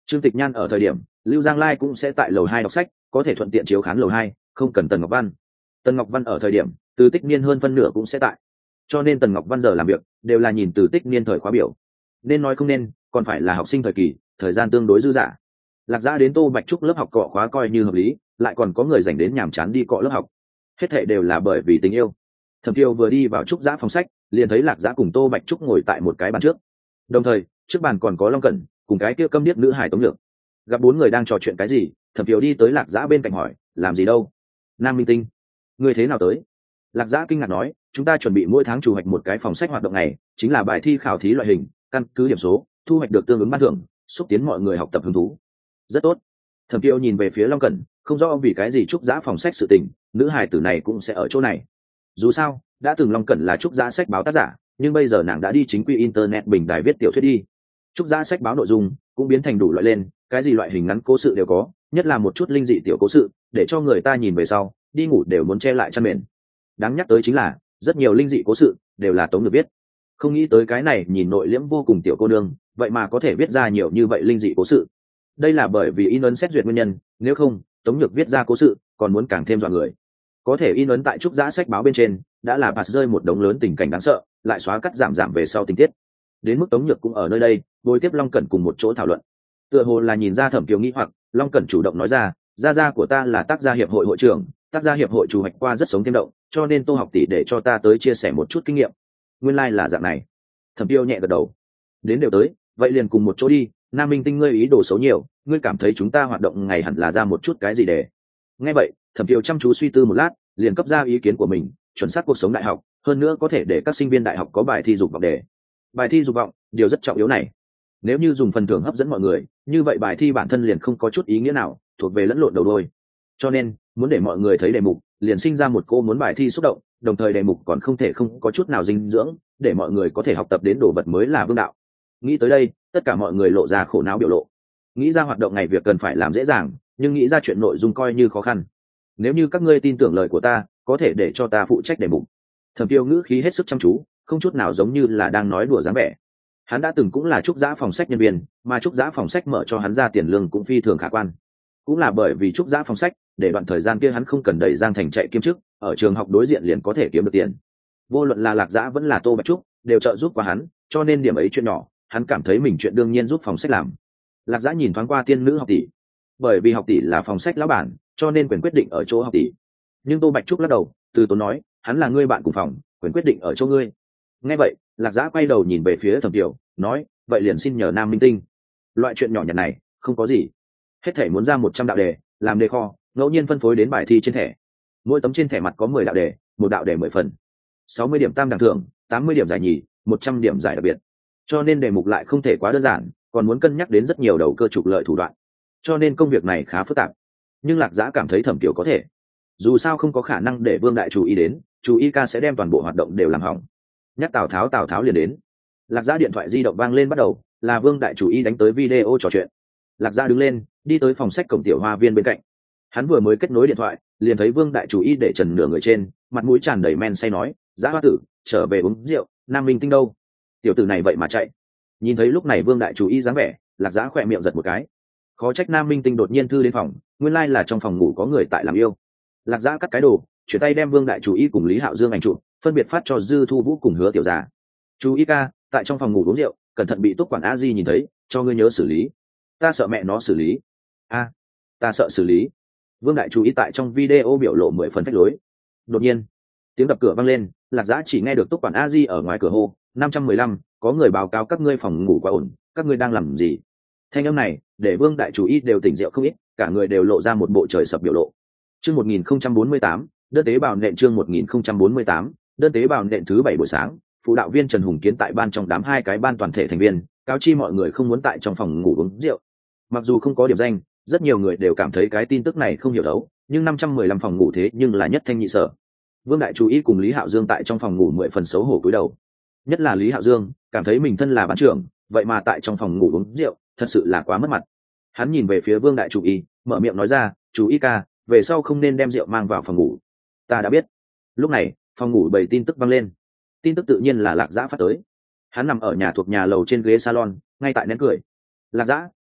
Trương Tịch Nhan ở thời điểm Lưu Giang Lai cũng sẽ tại lầu hai đọc sách, có thể thuận tiện chiếu khán lầu hai, không cần Tần Ngọc Văn. Tần Ngọc Văn ở thời điểm Từ Tích Niên hơn phân nửa cũng sẽ tại, cho nên Tần Ngọc Văn giờ làm việc đều là nhìn Từ Tích Niên thời khóa biểu. Nên nói không nên, còn phải là học sinh thời kỳ, thời gian tương đối dư dả. Lạc Dã đến Tô Bạch Trúc lớp học cọ khóa coi như hợp lý, lại còn có người dành đến nhàm chán đi cọ lớp học. Hết thảy đều là bởi vì tình yêu. Thẩm Tiêu vừa đi vào Trúc Dã phòng sách, liền thấy Lạc Dã cùng Tô Bạch Trúc ngồi tại một cái bàn trước. Đồng thời, trước bàn còn có Long Cẩn, cùng cái kia câm điếc nữ hải Tống Nhược. Gặp bốn người đang trò chuyện cái gì, Thẩm Tiêu đi tới Lạc Dã bên cạnh hỏi, làm gì đâu? Nam Minh Tinh, ngươi thế nào tới? Lạc Dã kinh ngạc nói, chúng ta chuẩn bị mỗi tháng chủ hoạch một cái phòng sách hoạt động này, chính là bài thi khảo thí loại hình, căn cứ điểm số, thu hoạch được tương ứng ban thưởng, xúc tiến mọi người học tập hứng thú. Rất tốt. Thẩm Tiêu nhìn về phía Long Cẩn, không rõ vì cái gì Trúc Dã phòng sách sự tình, nữ hài tử này cũng sẽ ở chỗ này. Dù sao, đã từng Long Cẩn là Trúc Dã sách báo tác giả, nhưng bây giờ nàng đã đi chính quy internet bình đài viết tiểu thuyết đi. Trúc Dã sách báo nội dung cũng biến thành đủ loại lên, cái gì loại hình ngắn cố sự đều có, nhất là một chút linh dị tiểu cố sự, để cho người ta nhìn về sau, đi ngủ đều muốn che lại chăn mền. Đáng nhắc tới chính là, rất nhiều linh dị cố sự đều là Tống Nhược viết. Không nghĩ tới cái này nhìn nội liễm vô cùng tiểu cô nương, vậy mà có thể viết ra nhiều như vậy linh dị cố sự. Đây là bởi vì in ấn xét duyệt nguyên nhân, nếu không, Tống Nhược viết ra cố sự còn muốn càng thêm dọa người. Có thể in ấn tại Trúc Dã sách báo bên trên, đã là pass rơi một đống lớn tình cảnh đáng sợ, lại xóa cắt giảm giảm về sau tình tiết. Đến mức Tống Nhược cũng ở nơi đây, bồi tiếp Long Cẩn cùng một chỗ thảo luận. Tựa hồ là nhìn ra Thẩm Kiều nghi hoặc, Long Cẩn chủ động nói ra, gia gia của ta là tác gia hiệp hội hội trưởng, tác gia hiệp hội chủ hoạch qua rất sống thêm động, cho nên Tô học tỷ để cho ta tới chia sẻ một chút kinh nghiệm. Nguyên lai like là dạng này. Thẩm Kiều nhẹ gật đầu. Đến đều tới, vậy liền cùng một chỗ đi. Nam Minh Tinh ngươi ý đồ xấu nhiều, ngươi cảm thấy chúng ta hoạt động ngày hẳn là ra một chút cái gì để. Nghe vậy, Thẩm Kiều chăm chú suy tư một lát, liền cấp ra ý kiến của mình, chuẩn xác cuộc sống đại học, hơn nữa có thể để các sinh viên đại học có bài thi dục vọng đề. Bài thi dục vọng, điều rất trọng yếu này. Nếu như dùng phần thưởng hấp dẫn mọi người, như vậy bài thi bản thân liền không có chút ý nghĩa nào, thuộc về lẫn lộn đầu đôi. Cho nên, muốn để mọi người thấy đề mục, liền sinh ra một cô muốn bài thi xúc động, đồng thời đề mục còn không thể không có chút nào dinh dưỡng, để mọi người có thể học tập đến đồ vật mới là vương đạo. Nghĩ tới đây, tất cả mọi người lộ ra khổ não biểu lộ. Nghĩ ra hoạt động này việc cần phải làm dễ dàng, nhưng nghĩ ra chuyện nội dung coi như khó khăn. Nếu như các ngươi tin tưởng lời của ta, có thể để cho ta phụ trách đề mục. Thẩm Tiêu ngữ khí hết sức chăm chú, không chút nào giống như là đang nói đùa dáng vẻ. Hắn đã từng cũng là Trúc Dã phòng sách nhân viên, mà Trúc Dã phòng sách mở cho hắn ra tiền lương cũng phi thường khả quan. Cũng là bởi vì Trúc Dã phòng sách, để đoạn thời gian kia hắn không cần đẩy Giang Thành chạy kiêm chức, ở trường học đối diện liền có thể kiếm được tiền. Vô luận là Lạc Dã vẫn là Tô Bạch Trúc, đều trợ giúp qua hắn, cho nên điểm ấy chuyện nhỏ, hắn cảm thấy mình chuyện đương nhiên giúp phòng sách làm. Lạc Dã nhìn thoáng qua tiên nữ học tỷ, bởi vì học tỷ là phòng sách lão bản, cho nên quyền quyết định ở chỗ học tỷ. Nhưng Tô Bạch Trúc lắc đầu, từ tốn nói, hắn là ngươi bạn cùng phòng, quyền quyết định ở chỗ ngươi. Nghe vậy, Lạc Dã quay đầu nhìn về phía Thẩm Kiều, nói, vậy liền xin nhờ Nam Minh Tinh. Loại chuyện nhỏ nhặt này, không có gì. Hết thể muốn ra một trăm đạo đề, làm đề kho, ngẫu nhiên phân phối đến bài thi trên thẻ. Mỗi tấm trên thẻ mặt có mười đạo đề, một đạo đề mười phần. sáu mươi điểm tam đẳng thưởng, tám mươi điểm giải nhì, một trăm điểm giải đặc biệt. Cho nên đề mục lại không thể quá đơn giản, còn muốn cân nhắc đến rất nhiều đầu cơ trục lợi thủ đoạn. Cho nên công việc này khá phức tạp. Nhưng Lạc Dã cảm thấy Thẩm Kiều có thể. Dù sao không có khả năng để Vương đại chủ ý đến, chủ y ca sẽ đem toàn bộ hoạt động đều làm hỏng. Nhắc Tào Tháo Tào Tháo liền đến. Lạc Dã điện thoại di động vang lên bắt đầu, là Vương đại chủ y đánh tới video trò chuyện. Lạc Dã đứng lên, đi tới phòng sách cổng tiểu hoa viên bên cạnh. Hắn vừa mới kết nối điện thoại, liền thấy Vương đại chủ y để trần nửa người trên, mặt mũi tràn đầy men say nói, Dã hoa tử, trở về uống rượu, Nam Minh Tinh đâu? Tiểu tử này vậy mà chạy. Nhìn thấy lúc này Vương đại chủ y dáng vẻ, Lạc Dã khỏe miệng giật một cái. Khó trách Nam Minh Tinh đột nhiên thư đến phòng, nguyên lai là trong phòng ngủ có người tại làm yêu. Lạc Dã cắt cái đồ, chuyển tay đem Vương đại chủ y cùng Lý Hạo Dương ảnh chụp, phân biệt phát cho Dư Thu Vũ cùng Hứa Tiểu Già. Chú ý ca, tại trong phòng ngủ uống rượu, cẩn thận bị Túc quản A Di nhìn thấy, cho ngươi nhớ xử lý. Ta sợ mẹ nó xử lý. A, ta sợ xử lý. Vương đại chủ y tại trong video biểu lộ mười phần phách lối. Đột nhiên, tiếng đập cửa vang lên, Lạc Dã chỉ nghe được Túc quản A Di ở ngoài cửa hô, năm trăm mười lăm, có người báo cáo các ngươi phòng ngủ quá ổn, các ngươi đang làm gì? Thanh âm này, để Vương đại chủ y đều tỉnh rượu không ít, cả người đều lộ ra một bộ trời sập biểu lộ. Chương một nghìn không trăm bốn mươi tám, đơn tế bào nện chương một nghìn không trăm bốn mươi tám, đơn tế bào nện thứ bảy buổi sáng, phụ đạo viên Trần Hùng Kiến tại ban trong đám hai cái ban toàn thể thành viên, cáo chi mọi người không muốn tại trong phòng ngủ uống rượu. Mặc dù không có điểm danh, rất nhiều người đều cảm thấy cái tin tức này không hiểu đấu, nhưng năm trăm mười lăm phòng ngủ thế nhưng là nhất thanh nhị sở. Vương đại chủ y cùng Lý Hạo Dương tại trong phòng ngủ mười phần xấu hổ cúi đầu. Nhất là Lý Hạo Dương, cảm thấy mình thân là班trưởng, vậy mà tại trong phòng ngủ uống rượu, thật sự là quá mất mặt. Hắn nhìn về phía Vương đại chủ y, mở miệng nói ra, "Chủ y ca, về sau không nên đem rượu mang vào phòng ngủ." Ta đã biết. Lúc này, phòng ngủ bầy tin tức vang lên. Tin tức tự nhiên là Lạc Dã phát tới. Hắn nằm ở nhà thuộc nhà lầu trên ghế salon, ngay tại nén cười. Lạc Dã,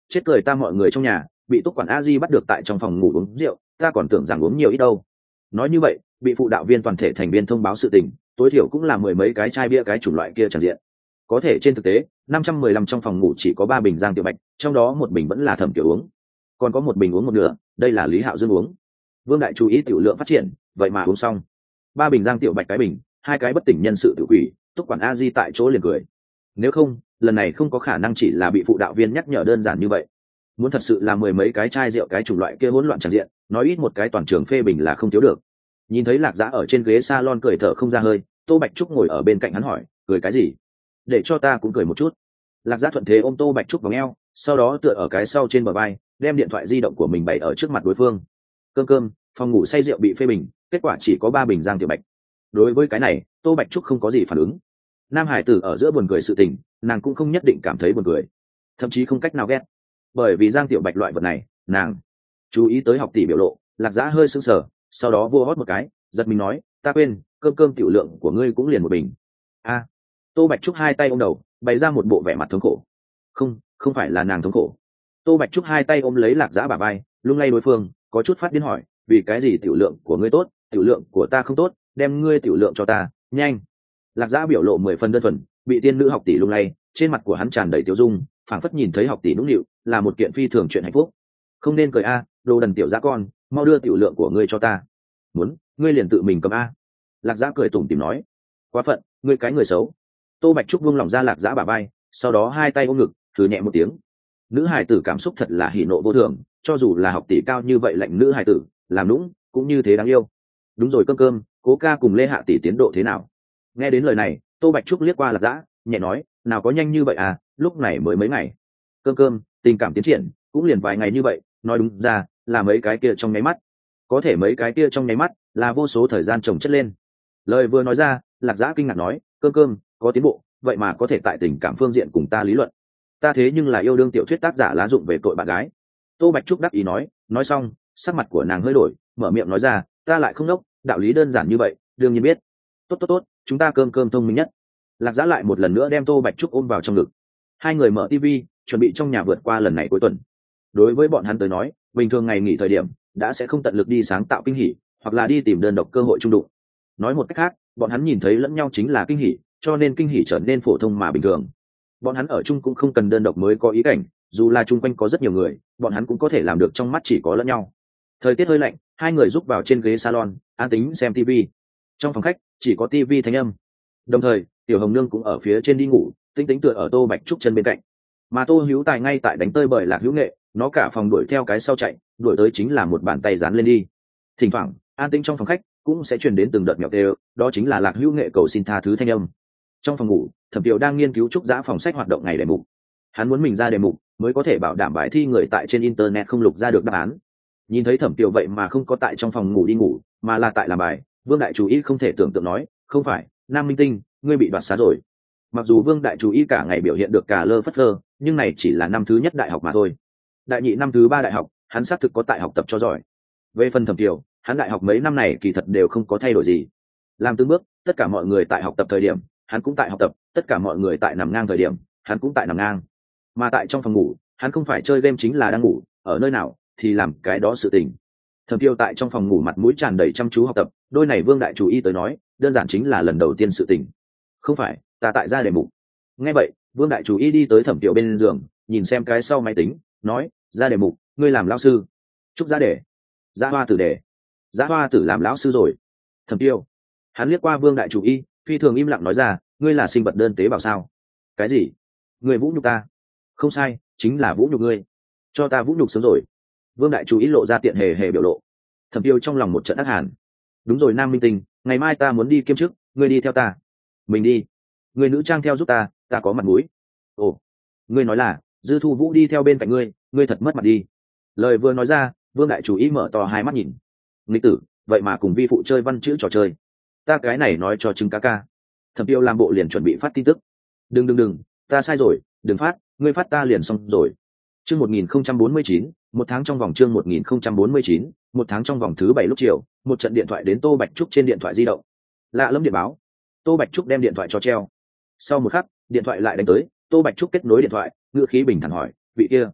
chết cười ta, mọi người trong nhà bị túc quản a di bắt được tại trong phòng ngủ uống rượu, ta còn tưởng rằng uống nhiều ít đâu. Nói như vậy bị phụ đạo viên toàn thể thành viên thông báo sự tình, tối thiểu cũng là mười mấy cái chai bia cái chủng loại kia tràn diện. Có thể trên thực tế năm trăm mười lăm trong phòng ngủ chỉ có ba bình Giang Tiểu Bạch, trong đó một bình vẫn là Thẩm Tiểu uống, còn có một bình uống một nửa, đây là Lý Hạo Dương uống. Vương đại chú ý tiểu lượng phát triển, vậy mà uống xong ba bình Giang Tiểu Bạch cái bình, hai cái bất tỉnh nhân sự tự quỷ, túc quản a di tại chỗ liền cười. Nếu không lần này không có khả năng chỉ là bị phụ đạo viên nhắc nhở đơn giản như vậy, muốn thật sự là mười mấy cái chai rượu cái chủng loại kia hỗn loạn tràn diện, nói ít một cái toàn trường phê bình là không thiếu được. Nhìn thấy Lạc Dã ở trên ghế salon cười thở không ra hơi, Tô Bạch Trúc ngồi ở bên cạnh hắn hỏi, cười cái gì? Để cho ta cũng cười một chút. Lạc Dã thuận thế ôm Tô Bạch Trúc vào eo, sau đó tựa ở cái sau trên bờ vai, đem điện thoại di động của mình bày ở trước mặt đối phương. Cơm cơm, phòng ngủ say rượu bị phê bình, kết quả chỉ có ba bình Giang Tiểu Bạch. Đối với cái này, Tô Bạch Trúc không có gì phản ứng. Nam hải tử ở giữa buồn cười sự tình, nàng cũng không nhất định cảm thấy buồn cười, thậm chí không cách nào ghét, bởi vì Giang Tiểu Bạch loại vật này, nàng chú ý tới học tỷ biểu lộ. Lạc Dã hơi sững sờ, sau đó vua hót một cái, giật mình nói, ta quên, cơm cơm tiểu lượng của ngươi cũng liền một bình. A. Tô Bạch Trúc hai tay ôm đầu, bày ra một bộ vẻ mặt thống khổ. Không, không phải là nàng thống khổ. Tô Bạch Trúc hai tay ôm lấy Lạc Dã bả vai, lung lay đối phương, có chút phát điên hỏi, vì cái gì tiểu lượng của ngươi tốt, tiểu lượng của ta không tốt, đem ngươi tiểu lượng cho ta, nhanh. Lạc Dã biểu lộ mười phần đơn thuần, bị tiên nữ học tỷ lung lay, trên mặt của hắn tràn đầy tiêu dung, phảng phất nhìn thấy học tỷ nũng nịu, là một kiện phi thường chuyện hạnh phúc. Không nên cười a, đồ đần tiểu dã con, mau đưa tiểu lượng của ngươi cho ta. Muốn, ngươi liền tự mình cầm a. Lạc Dã cười tủm tỉm nói, quá phận, ngươi cái người xấu. Tô Bạch Trúc buông lỏng ra Lạc Dã bả vai, sau đó hai tay ôm ngực, thử nhẹ một tiếng. Nữ hài tử cảm xúc thật là hỉ nộ vô thường, cho dù là học tỷ cao như vậy lạnh nữ hài tử, làm nũng cũng như thế đáng yêu. Đúng rồi, cơm cơm, Cố ca cùng Lê Hạ tỷ tiến độ thế nào? Nghe đến lời này, Tô Bạch Trúc liếc qua Lạc Dã, nhẹ nói, nào có nhanh như vậy à, lúc này mới mấy ngày. Cơm cơm, tình cảm tiến triển cũng liền vài ngày như vậy, nói đúng ra là mấy cái kia trong nháy mắt. Có thể mấy cái kia trong nháy mắt là vô số thời gian chồng chất lên. Lời vừa nói ra, Lạc Dã kinh ngạc nói, cơm cơm, có tiến bộ, vậy mà có thể tại tình cảm phương diện cùng ta lý luận. Ta thế nhưng là yêu đương tiểu thuyết tác giả lá dụng về tội bạn gái. Tô Bạch Trúc đắc ý nói, nói xong sắc mặt của nàng hơi đổi, mở miệng nói ra, ta lại không đốc, đạo lý đơn giản như vậy đương nhiên biết. Tốt tốt tốt, chúng ta cơm cơm thông minh nhất. Lạc Dã lại một lần nữa đem Tô Bạch Trúc ôm vào trong ngực. Hai người mở tivi, chuẩn bị trong nhà vượt qua lần này cuối tuần. Đối với bọn hắn tới nói, bình thường ngày nghỉ thời điểm đã sẽ không tận lực đi sáng tạo kinh hỉ, hoặc là đi tìm đơn độc cơ hội chung đụng. Nói một cách khác, bọn hắn nhìn thấy lẫn nhau chính là kinh hỉ, cho nên kinh hỉ trở nên phổ thông mà bình thường. Bọn hắn ở chung cũng không cần đơn độc mới có ý cảnh, dù là chung quanh có rất nhiều người, bọn hắn cũng có thể làm được trong mắt chỉ có lẫn nhau. Thời tiết hơi lạnh, hai người rúc vào trên ghế salon, an tính xem tivi. Trong phòng khách chỉ có tivi thanh âm. Đồng thời, Tiểu Hồng Nương cũng ở phía trên đi ngủ, tĩnh tĩnh tựa ở Tô Bạch Trúc chân bên cạnh. Mà Tô Hữu Tài ngay tại đánh tơi bời Lạc Hữu Nghệ, nó cả phòng đuổi theo cái sau chạy, đuổi tới chính là một bàn tay dán lên đi. Thỉnh thoảng, an tĩnh trong phòng khách cũng sẽ truyền đến từng đợt mèo kêu, đó chính là Lạc Hữu Nghệ cầu xin tha thứ thanh âm. Trong phòng ngủ, Thẩm Tiểu đang nghiên cứu trúc giã phòng sách hoạt động ngày đề mục. Hắn muốn mình ra đề mục mới có thể bảo đảm bài thi người tại trên internet không lục ra được đáp án. Nhìn thấy Thẩm Tiểu vậy mà không có tại trong phòng ngủ đi ngủ, mà là tại làm bài, Vương đại chủ ý không thể tưởng tượng nói, không phải, Nam Minh Tinh, ngươi bị đoạt xá rồi. Mặc dù Vương đại chủ ý cả ngày biểu hiện được cả lơ phất lơ, nhưng này chỉ là năm thứ nhất đại học mà thôi. Đại nhị năm thứ ba đại học, hắn xác thực có tại học tập cho giỏi. Về phần Thẩm Tiểu, hắn đại học mấy năm này kỳ thật đều không có thay đổi gì. Làm từng bước, tất cả mọi người tại học tập thời điểm, hắn cũng tại học tập, tất cả mọi người tại nằm ngang thời điểm, hắn cũng tại nằm ngang. Mà tại trong phòng ngủ, hắn không phải chơi game chính là đang ngủ, ở nơi nào thì làm cái đó sự tình. Thẩm Tiêu tại trong phòng ngủ mặt mũi tràn đầy chăm chú học tập, đôi này Vương đại chủ ý tới nói, đơn giản chính là lần đầu tiên sự tình. Không phải, ta tại ra đề mục. Nghe vậy, Vương đại chủ ý đi tới Thẩm Tiêu bên giường, nhìn xem cái sau máy tính, nói, ra đề mục, ngươi làm lão sư. Trúc ra đề. Giá Hoa tử đề. Giá Hoa tử làm lão sư rồi. Thẩm Tiêu. Hắn liếc qua Vương đại chủ ý, phi thường im lặng nói ra, ngươi là sinh vật đơn tế bào sao? Cái gì? Ngươi vũ nhục ta? Không sai, chính là vũ nhục ngươi. Cho ta vũ nhục sớm rồi. Vương đại chủ ý lộ ra tiện hề hề biểu lộ. Thẩm Tiêu trong lòng một trận ác hàn. Đúng rồi Nam Minh Tinh, ngày mai ta muốn đi kiêm chức, ngươi đi theo ta. Mình đi. Người nữ trang theo giúp ta, ta có mặt mũi. Ồ, ngươi nói là Dư Thu Vũ đi theo bên cạnh ngươi, ngươi thật mất mặt đi. Lời vừa nói ra, Vương đại chủ ý mở to hai mắt nhìn. Nghịch tử, vậy mà cùng vi phụ chơi văn chữ trò chơi. Ta cái này nói cho chứng cá ca. Thẩm Tiêu làm bộ liền chuẩn bị phát tin tức. Đừng đừng đừng, ta sai rồi, đừng phát, ngươi phát ta liền xong rồi. Chương một nghìn không trăm bốn mươi chín, một tháng trong vòng chương một nghìn không trăm bốn mươi chín, một tháng trong vòng thứ bảy lúc chiều, một trận điện thoại đến Tô Bạch Trúc trên điện thoại di động. Lạ lẫm điện báo. Tô Bạch Trúc đem điện thoại cho treo. Sau một khắc, điện thoại lại đánh tới, Tô Bạch Trúc kết nối điện thoại, ngữ khí bình thản hỏi, vị kia,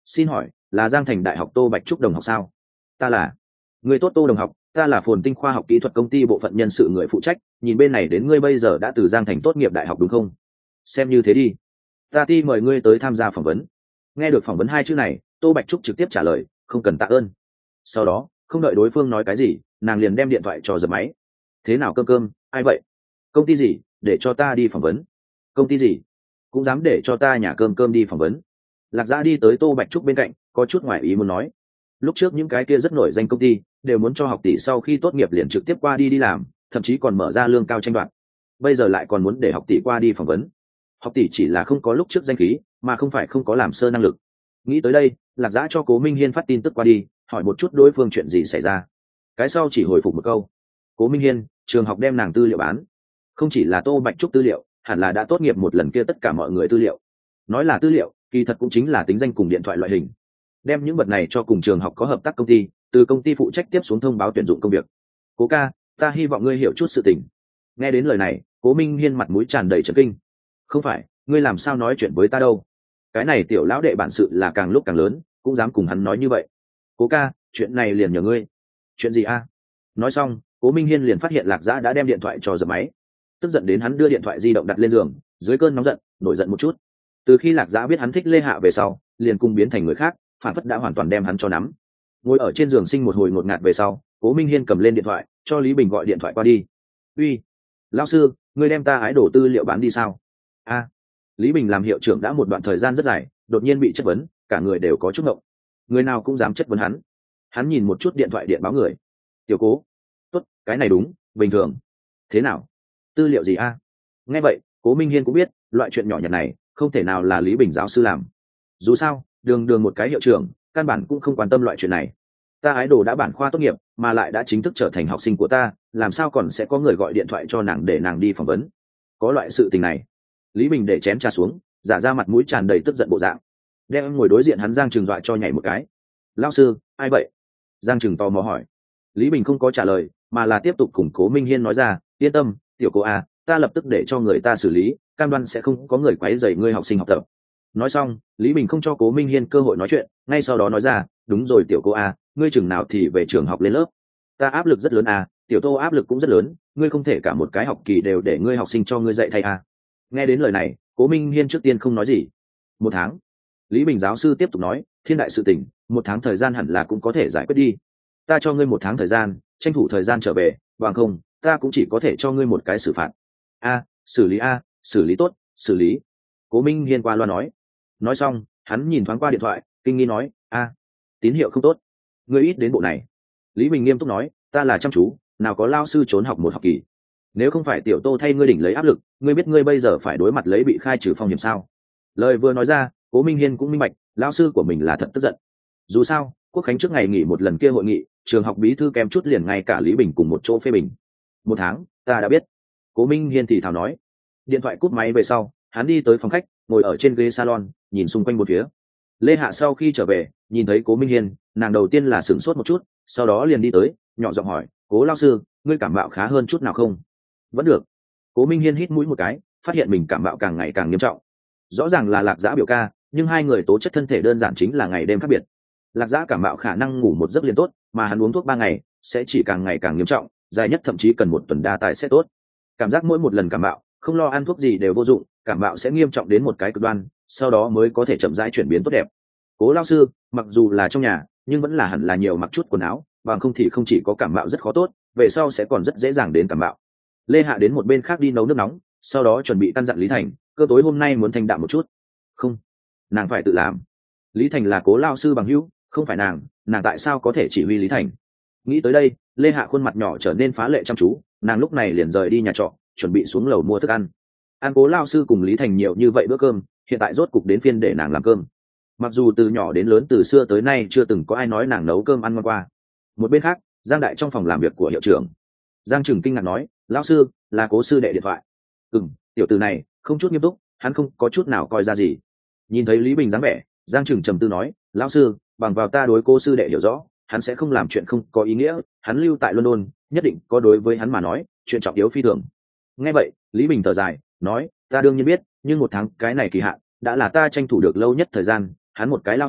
xin hỏi là Giang Thành Đại học Tô Bạch Trúc đồng học sao? Ta là. Người tốt Tô đồng học, ta là Phồn Tinh khoa học kỹ thuật công ty bộ phận nhân sự người phụ trách, nhìn bên này đến ngươi bây giờ đã từ Giang Thành tốt nghiệp đại học đúng không? Xem như thế đi, ta ti mời ngươi tới tham gia phỏng vấn. Nghe được phỏng vấn hai chữ này, Tô Bạch Trúc trực tiếp trả lời, không cần tạ ơn. Sau đó không đợi đối phương nói cái gì, nàng liền đem điện thoại cho giật máy. Thế nào cơm cơm, ai vậy? Công ty gì để cho ta đi phỏng vấn? Công ty gì cũng dám để cho ta nhà cơm cơm đi phỏng vấn? Lạc Giã đi tới Tô Bạch Trúc bên cạnh, có chút ngoài ý muốn nói. Lúc trước những cái kia rất nổi danh công ty đều muốn cho học tỷ sau khi tốt nghiệp liền trực tiếp qua đi đi làm, thậm chí còn mở ra lương cao tranh đoạt. Bây giờ lại còn muốn để học tỷ qua đi phỏng vấn. Học tỷ chỉ là không có lúc trước danh khí, mà không phải không có làm sơ năng lực. Nghĩ tới đây, Lạc Giã cho Cố Minh Hiên phát tin tức qua đi, hỏi một chút đối phương chuyện gì xảy ra. Cái sau chỉ hồi phục một câu: Cố Minh Hiên, trường học đem nàng tư liệu bán. Không chỉ là Tô Bạch Trúc tư liệu, hẳn là đã tốt nghiệp một lần kia tất cả mọi người tư liệu. Nói là tư liệu, kỳ thật cũng chính là tính danh cùng điện thoại loại hình. Đem những vật này cho cùng trường học có hợp tác công ty, từ công ty phụ trách tiếp xuống thông báo tuyển dụng công việc. Cố ca, ta hy vọng ngươi hiểu chút sự tình. Nghe đến lời này, Cố Minh Hiên mặt mũi tràn đầy chấn kinh. Không phải, ngươi làm sao nói chuyện với ta đâu? Cái này tiểu lão đệ bản sự là càng lúc càng lớn, cũng dám cùng hắn nói như vậy. Cố ca, chuyện này liền nhờ ngươi. Chuyện gì a? Nói xong, Cố Minh Hiên liền phát hiện Lạc Giã đã đem điện thoại cho giật máy. Tức giận đến hắn đưa điện thoại di động đặt lên giường, dưới cơn nóng giận, nổi giận một chút. Từ khi Lạc Giã biết hắn thích Lê Hạ về sau, liền cùng biến thành người khác, phản phất đã hoàn toàn đem hắn cho nắm. Ngồi ở trên giường sinh một hồi ngột ngạt về sau, Cố Minh Hiên cầm lên điện thoại, cho Lý Bình gọi điện thoại qua đi. Uy, lão sư, ngươi đem ta ái đổ tư liệu bán đi sao? A, Lý Bình làm hiệu trưởng đã một đoạn thời gian rất dài, đột nhiên bị chất vấn, cả người đều có chút ngộng. Người nào cũng dám chất vấn hắn. Hắn nhìn một chút điện thoại điện báo người. Tiểu Cố, tốt, cái này đúng, bình thường. Thế nào? Tư liệu gì a? Nghe vậy, Cố Minh Hiên cũng biết, loại chuyện nhỏ nhặt này không thể nào là Lý Bình giáo sư làm. Dù sao, đường đường một cái hiệu trưởng, căn bản cũng không quan tâm loại chuyện này. Ta ái đồ đã bản khoa tốt nghiệp, mà lại đã chính thức trở thành học sinh của ta, làm sao còn sẽ có người gọi điện thoại cho nàng để nàng đi phỏng vấn? Có loại sự tình này. Lý Bình để chén trà xuống, giả ra mặt mũi tràn đầy tức giận bộ dạng. Đem ngồi đối diện hắn Giang Trừng dọa cho nhảy một cái. Lão sư, ai vậy? Giang Trừng tò mò hỏi. Lý Bình không có trả lời, mà là tiếp tục củng Cố Minh Hiên nói ra, yên tâm, tiểu cô à, ta lập tức để cho người ta xử lý, cam đoan sẽ không có người quấy rầy ngươi học sinh học tập. Nói xong, Lý Bình không cho Cố Minh Hiên cơ hội nói chuyện, ngay sau đó nói ra, đúng rồi tiểu cô à, ngươi chừng nào thì về trường học lên lớp? Ta áp lực rất lớn à, tiểu Tô áp lực cũng rất lớn, ngươi không thể cả một cái học kỳ đều để ngươi học sinh cho ngươi dạy thay à? Nghe đến lời này, Cố Minh Hiên trước tiên không nói gì. Một tháng. Lý Bình giáo sư tiếp tục nói, thiên đại sự tình, một tháng thời gian hẳn là cũng có thể giải quyết đi. Ta cho ngươi một tháng thời gian, tranh thủ thời gian trở về, bằng không, ta cũng chỉ có thể cho ngươi một cái xử phạt. A, xử lý a, xử lý tốt, xử lý. Cố Minh Hiên qua loa nói. Nói xong, hắn nhìn thoáng qua điện thoại, kinh nghi nói, a, tín hiệu không tốt. Ngươi ít đến bộ này. Lý Bình nghiêm túc nói, ta là chăm chú, nào có lao sư trốn học một học kỳ. Nếu không phải tiểu Tô thay ngươi đỉnh lấy áp lực, ngươi biết ngươi bây giờ phải đối mặt lấy bị khai trừ phong hiểm sao? Lời vừa nói ra, Cố Minh Hiên cũng minh bạch, lão sư của mình là thật tức giận. Dù sao, Quốc khánh trước ngày nghỉ một lần kia hội nghị, trường học bí thư kém chút liền ngay cả Lý Bình cùng một chỗ phê bình. Một tháng, ta đã biết. Cố Minh Hiên thì thào nói. Điện thoại cúp máy về sau, hắn đi tới phòng khách, ngồi ở trên ghế salon, nhìn xung quanh một phía. Lê Hạ sau khi trở về, nhìn thấy Cố Minh Hiên, nàng đầu tiên là sửng sốt một chút, sau đó liền đi tới, nhỏ giọng hỏi, Cố lão sư, ngươi cảm mạo khá hơn chút nào không? Vẫn được. Cố Minh Hiên hít mũi một cái, phát hiện mình cảm mạo càng ngày càng nghiêm trọng. Rõ ràng là Lạc Giã biểu ca, nhưng hai người tố chất thân thể đơn giản chính là ngày đêm khác biệt. Lạc Giã cảm mạo khả năng ngủ một giấc liền tốt, mà hắn uống thuốc ba ngày sẽ chỉ càng ngày càng nghiêm trọng, dài nhất thậm chí cần một tuần đa tài sẽ tốt. Cảm giác mỗi một lần cảm mạo, không lo ăn thuốc gì đều vô dụng, cảm mạo sẽ nghiêm trọng đến một cái cực đoan, sau đó mới có thể chậm rãi chuyển biến tốt đẹp. Cố lão sư, mặc dù là trong nhà, nhưng vẫn là hẳn là nhiều mặc chút quần áo, bằng không thì không chỉ có cảm mạo rất khó tốt, về sau sẽ còn rất dễ dàng đến cảm mạo. Lê Hạ đến một bên khác đi nấu nước nóng, sau đó chuẩn bị căn dặn Lý Thành, cơ tối hôm nay muốn thanh đạm một chút. Không, nàng phải tự làm. Lý Thành là Cố lão sư bằng hữu, không phải nàng, nàng tại sao có thể chỉ huy Lý Thành? Nghĩ tới đây, Lê Hạ khuôn mặt nhỏ trở nên phá lệ chăm chú, nàng lúc này liền rời đi nhà trọ, chuẩn bị xuống lầu mua thức ăn. Ăn Cố lão sư cùng Lý Thành nhiều như vậy bữa cơm, hiện tại rốt cục đến phiên để nàng làm cơm. Mặc dù từ nhỏ đến lớn từ xưa tới nay chưa từng có ai nói nàng nấu cơm ăn ngon qua. Một bên khác, Giang Đại trong phòng làm việc của hiệu trưởng. Giang Trừng kinh ngạc nói, lão sư, là Cố sư đệ điện thoại. Ừm, tiểu tử này không chút nghiêm túc, hắn không có chút nào coi ra gì. Nhìn thấy Lý Bình dáng vẻ, Giang Trừng trầm tư nói, lão sư, bằng vào ta đối Cố sư đệ hiểu rõ, hắn sẽ không làm chuyện không có ý nghĩa, hắn lưu tại London, nhất định có đối với hắn mà nói, chuyện trọng yếu phi thường. Nghe vậy, Lý Bình thở dài, nói, ta đương nhiên biết, nhưng một tháng cái này kỳ hạn, đã là ta tranh thủ được lâu nhất thời gian, hắn một cái lao sư,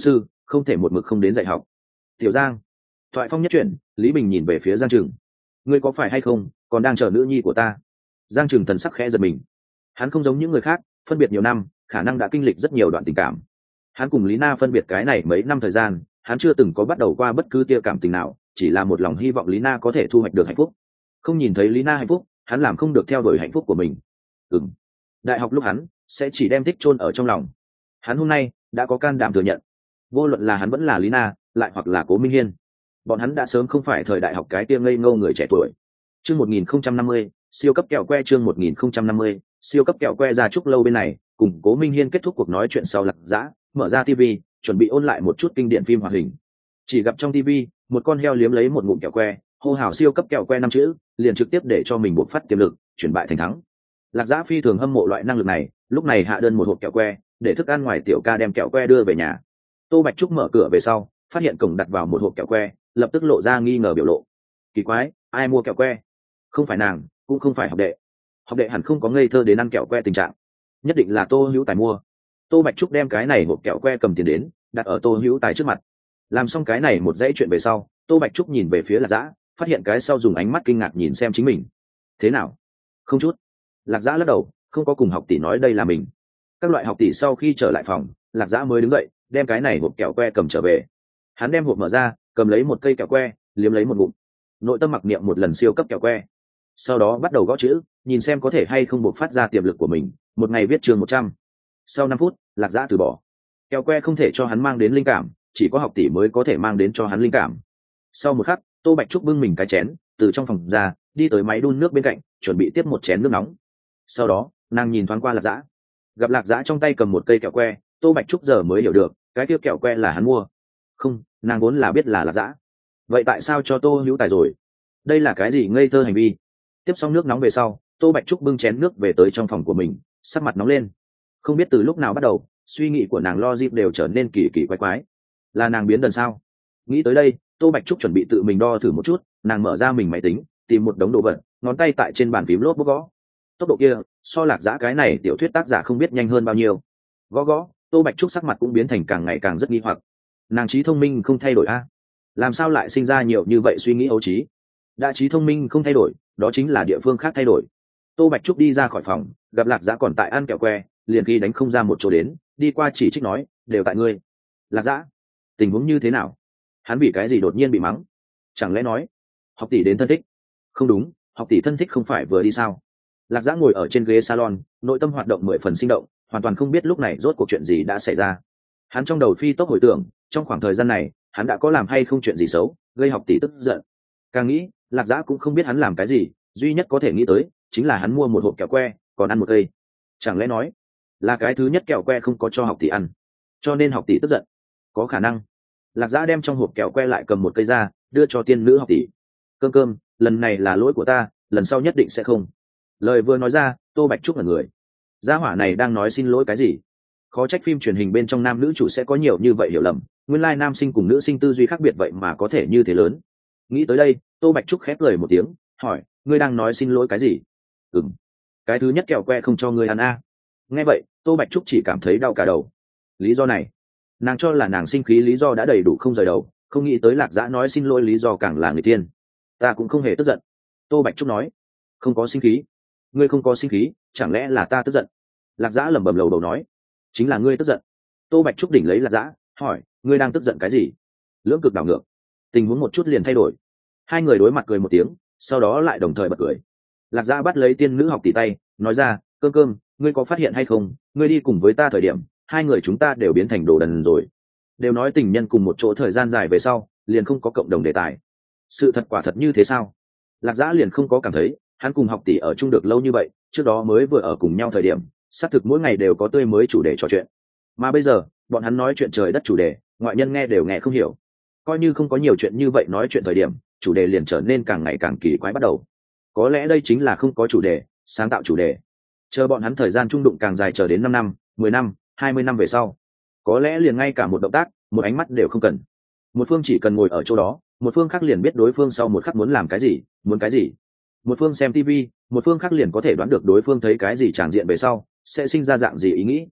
không thể một mực không đến dạy học. Tiểu Giang. Thoại phong nhất chuyển, Lý Bình nhìn về phía Giang Trừng. Ngươi có phải hay không còn đang chờ nữ nhi của ta? Giang Trừng thần sắc khẽ giật mình. Hắn không giống những người khác, phân biệt nhiều năm, khả năng đã kinh lịch rất nhiều đoạn tình cảm. Hắn cùng Lý Na phân biệt cái này mấy năm thời gian, hắn chưa từng có bắt đầu qua bất cứ tia cảm tình nào, chỉ là một lòng hy vọng Lý Na có thể thu hoạch được hạnh phúc. Không nhìn thấy Lý Na hạnh phúc, hắn làm không được theo đuổi hạnh phúc của mình. Ừm. Đại học lúc hắn sẽ chỉ đem thích chôn ở trong lòng. Hắn hôm nay đã có can đảm thừa nhận, vô luận là hắn vẫn là Lý Na, lại hoặc là Cố Minh Hiên, bọn hắn đã sớm không phải thời đại học cái tia ngây ngô người trẻ tuổi. Chương một nghìn không trăm năm mươi, siêu cấp kẹo que chương một nghìn không trăm năm mươi, siêu cấp kẹo que ra Trúc Lâu bên này, cùng Cố Minh Hiên kết thúc cuộc nói chuyện sau Lạc Dã, mở ra ti vi, chuẩn bị ôn lại một chút kinh điển phim hoạt hình. Chỉ gặp trong ti vi, một con heo liếm lấy một ngụm kẹo que, hô hào siêu cấp kẹo que năm chữ, liền trực tiếp để cho mình buộc phát tiềm lực, chuyển bại thành thắng. Lạc Dã phi thường hâm mộ loại năng lực này, lúc này hạ đơn một hộp kẹo que, để thức ăn ngoài tiểu ca đem kẹo que đưa về nhà. Tô Bạch Trúc mở cửa về sau, phát hiện cổng đặt vào một hộp kẹo que, lập tức lộ ra nghi ngờ biểu lộ. Kỳ quái, ai mua kẹo que? Không phải nàng, cũng không phải học đệ. Học đệ hẳn không có ngây thơ đến ăn kẹo que tình trạng, nhất định là Tô Hữu Tài mua. Tô Bạch Trúc đem cái này hộp kẹo que cầm tiền đến, đặt ở Tô Hữu Tài trước mặt. Làm xong cái này một dãy chuyện về sau, Tô Bạch Trúc nhìn về phía Lạc Dã, phát hiện cái sau dùng ánh mắt kinh ngạc nhìn xem chính mình. Thế nào? Không chút. Lạc Dã lắc đầu, không có cùng học tỷ nói đây là mình. Các loại học tỷ sau khi trở lại phòng, Lạc Dã mới đứng dậy, đem cái này hộp kẹo que cầm trở về. Hắn đem hộp mở ra, cầm lấy một cây kẹo que, liếm lấy một ngụm. Nội tâm mặc niệm một lần siêu cấp kẹo que. Sau đó bắt đầu gõ chữ, nhìn xem có thể hay không buộc phát ra tiềm lực của mình, một ngày viết chương một trăm. Sau năm phút, Lạc Dã từ bỏ. Kẹo que không thể cho hắn mang đến linh cảm, chỉ có học tỷ mới có thể mang đến cho hắn linh cảm. Sau một khắc, Tô Bạch Trúc bưng mình cái chén, từ trong phòng ra, đi tới máy đun nước bên cạnh, chuẩn bị tiếp một chén nước nóng. Sau đó, nàng nhìn thoáng qua Lạc Dã. Gặp Lạc Dã trong tay cầm một cây kẹo que, Tô Bạch Trúc giờ mới hiểu được, cái kia kẹo que là hắn mua. Không, nàng vốn là biết là Lạc Dã. Vậy tại sao cho Tô Hữu Tài rồi? Đây là cái gì ngây thơ hành vi? Tiếp xong nước nóng về sau, Tô Bạch Trúc bưng chén nước về tới trong phòng của mình, sắc mặt nóng lên. Không biết từ lúc nào bắt đầu, suy nghĩ của nàng lo dịp đều trở nên kỳ kỳ quái quái. Là nàng biến đần sao? Nghĩ tới đây, Tô Bạch Trúc chuẩn bị tự mình đo thử một chút, nàng mở ra mình máy tính, tìm một đống đồ vật, ngón tay tại trên bàn phím lốp bút gõ. Tốc độ kia, so Lạc Dã cái này tiểu thuyết tác giả không biết nhanh hơn bao nhiêu. Gõ gõ, Tô Bạch Trúc sắc mặt cũng biến thành càng ngày càng rất nghi hoặc. Nàng trí thông minh không thay đổi a? Làm sao lại sinh ra nhiều như vậy suy nghĩ ấu trí? Đã trí thông minh không thay đổi, đó chính là địa phương khác thay đổi. Tô Bạch Trúc đi ra khỏi phòng, gặp Lạc Dã còn tại ăn kẹo que, liền khi đánh không ra một chỗ đến, đi qua chỉ trích nói, đều tại ngươi. Lạc Dã, tình huống như thế nào? Hắn vì cái gì đột nhiên bị mắng? Chẳng lẽ nói học tỷ đến thân thích? Không đúng, học tỷ thân thích không phải vừa đi sao? Lạc Dã ngồi ở trên ghế salon, nội tâm hoạt động mười phần sinh động, hoàn toàn không biết lúc này rốt cuộc chuyện gì đã xảy ra. Hắn trong đầu phi tốc hồi tưởng, trong khoảng thời gian này, hắn đã có làm hay không chuyện gì xấu, gây học tỷ tức giận. Càng nghĩ, Lạc Dã cũng không biết hắn làm cái gì, duy nhất có thể nghĩ tới chính là hắn mua một hộp kẹo que, còn ăn một cây. Chẳng lẽ nói là cái thứ nhất kẹo que không có cho học tỷ ăn, cho nên học tỷ tức giận? Có khả năng. Lạc Dã đem trong hộp kẹo que lại cầm một cây ra, đưa cho tiên nữ học tỷ. Cơm cơm, lần này là lỗi của ta, lần sau nhất định sẽ không. Lời vừa nói ra, Tô Bạch Trúc là người. Gia hỏa này đang nói xin lỗi cái gì? Khó trách phim truyền hình bên trong nam nữ chủ sẽ có nhiều như vậy hiểu lầm, nguyên lai nam sinh cùng nữ sinh tư duy khác biệt vậy mà có thể như thế lớn. Nghĩ tới đây, Tô Bạch Trúc khép lời một tiếng, hỏi, ngươi đang nói xin lỗi cái gì? Ừm, cái thứ nhất kẹo que không cho ngươi ăn a. Nghe vậy, Tô Bạch Trúc chỉ cảm thấy đau cả đầu. Lý do này, nàng cho là nàng sinh khí lý do đã đầy đủ không rời đầu, không nghĩ tới Lạc Dã nói xin lỗi lý do càng là người tiên. Ta cũng không hề tức giận. Tô Bạch Trúc nói, không có sinh khí. Ngươi không có sinh khí, chẳng lẽ là ta tức giận? Lạc Dã lẩm bẩm lầu đầu nói, chính là ngươi tức giận. Tô Bạch Trúc đỉnh lấy Lạc Dã, hỏi, ngươi đang tức giận cái gì? Lưỡng cực đảo ngược, tình huống một chút liền thay đổi. Hai người đối mặt cười một tiếng, sau đó lại đồng thời bật cười. Lạc Dã bắt lấy tiên nữ học tỷ tay, nói ra, cơm cơm, ngươi có phát hiện hay không, ngươi đi cùng với ta thời điểm, hai người chúng ta đều biến thành đồ đần rồi. Đều nói tình nhân cùng một chỗ thời gian dài về sau, liền không có cộng đồng đề tài. Sự thật quả thật như thế sao? Lạc Dã liền không có cảm thấy, hắn cùng học tỷ ở chung được lâu như vậy, trước đó mới vừa ở cùng nhau thời điểm, xác thực mỗi ngày đều có tươi mới chủ đề trò chuyện. Mà bây giờ, bọn hắn nói chuyện trời đất chủ đề, ngoại nhân nghe đều nghe không hiểu. Coi như không có nhiều chuyện như vậy nói chuyện thời điểm, chủ đề liền trở nên càng ngày càng kỳ quái bắt đầu. Có lẽ đây chính là không có chủ đề, sáng tạo chủ đề. Chờ bọn hắn thời gian trung đụng càng dài, chờ đến năm năm, mười năm, hai mươi năm về sau, có lẽ liền ngay cả một động tác, một ánh mắt đều không cần. Một phương chỉ cần ngồi ở chỗ đó, một phương khác liền biết đối phương sau một khắc muốn làm cái gì, muốn cái gì. Một phương xem ti vi, một phương khác liền có thể đoán được đối phương thấy cái gì tràng diện về sau sẽ sinh ra dạng gì ý nghĩ.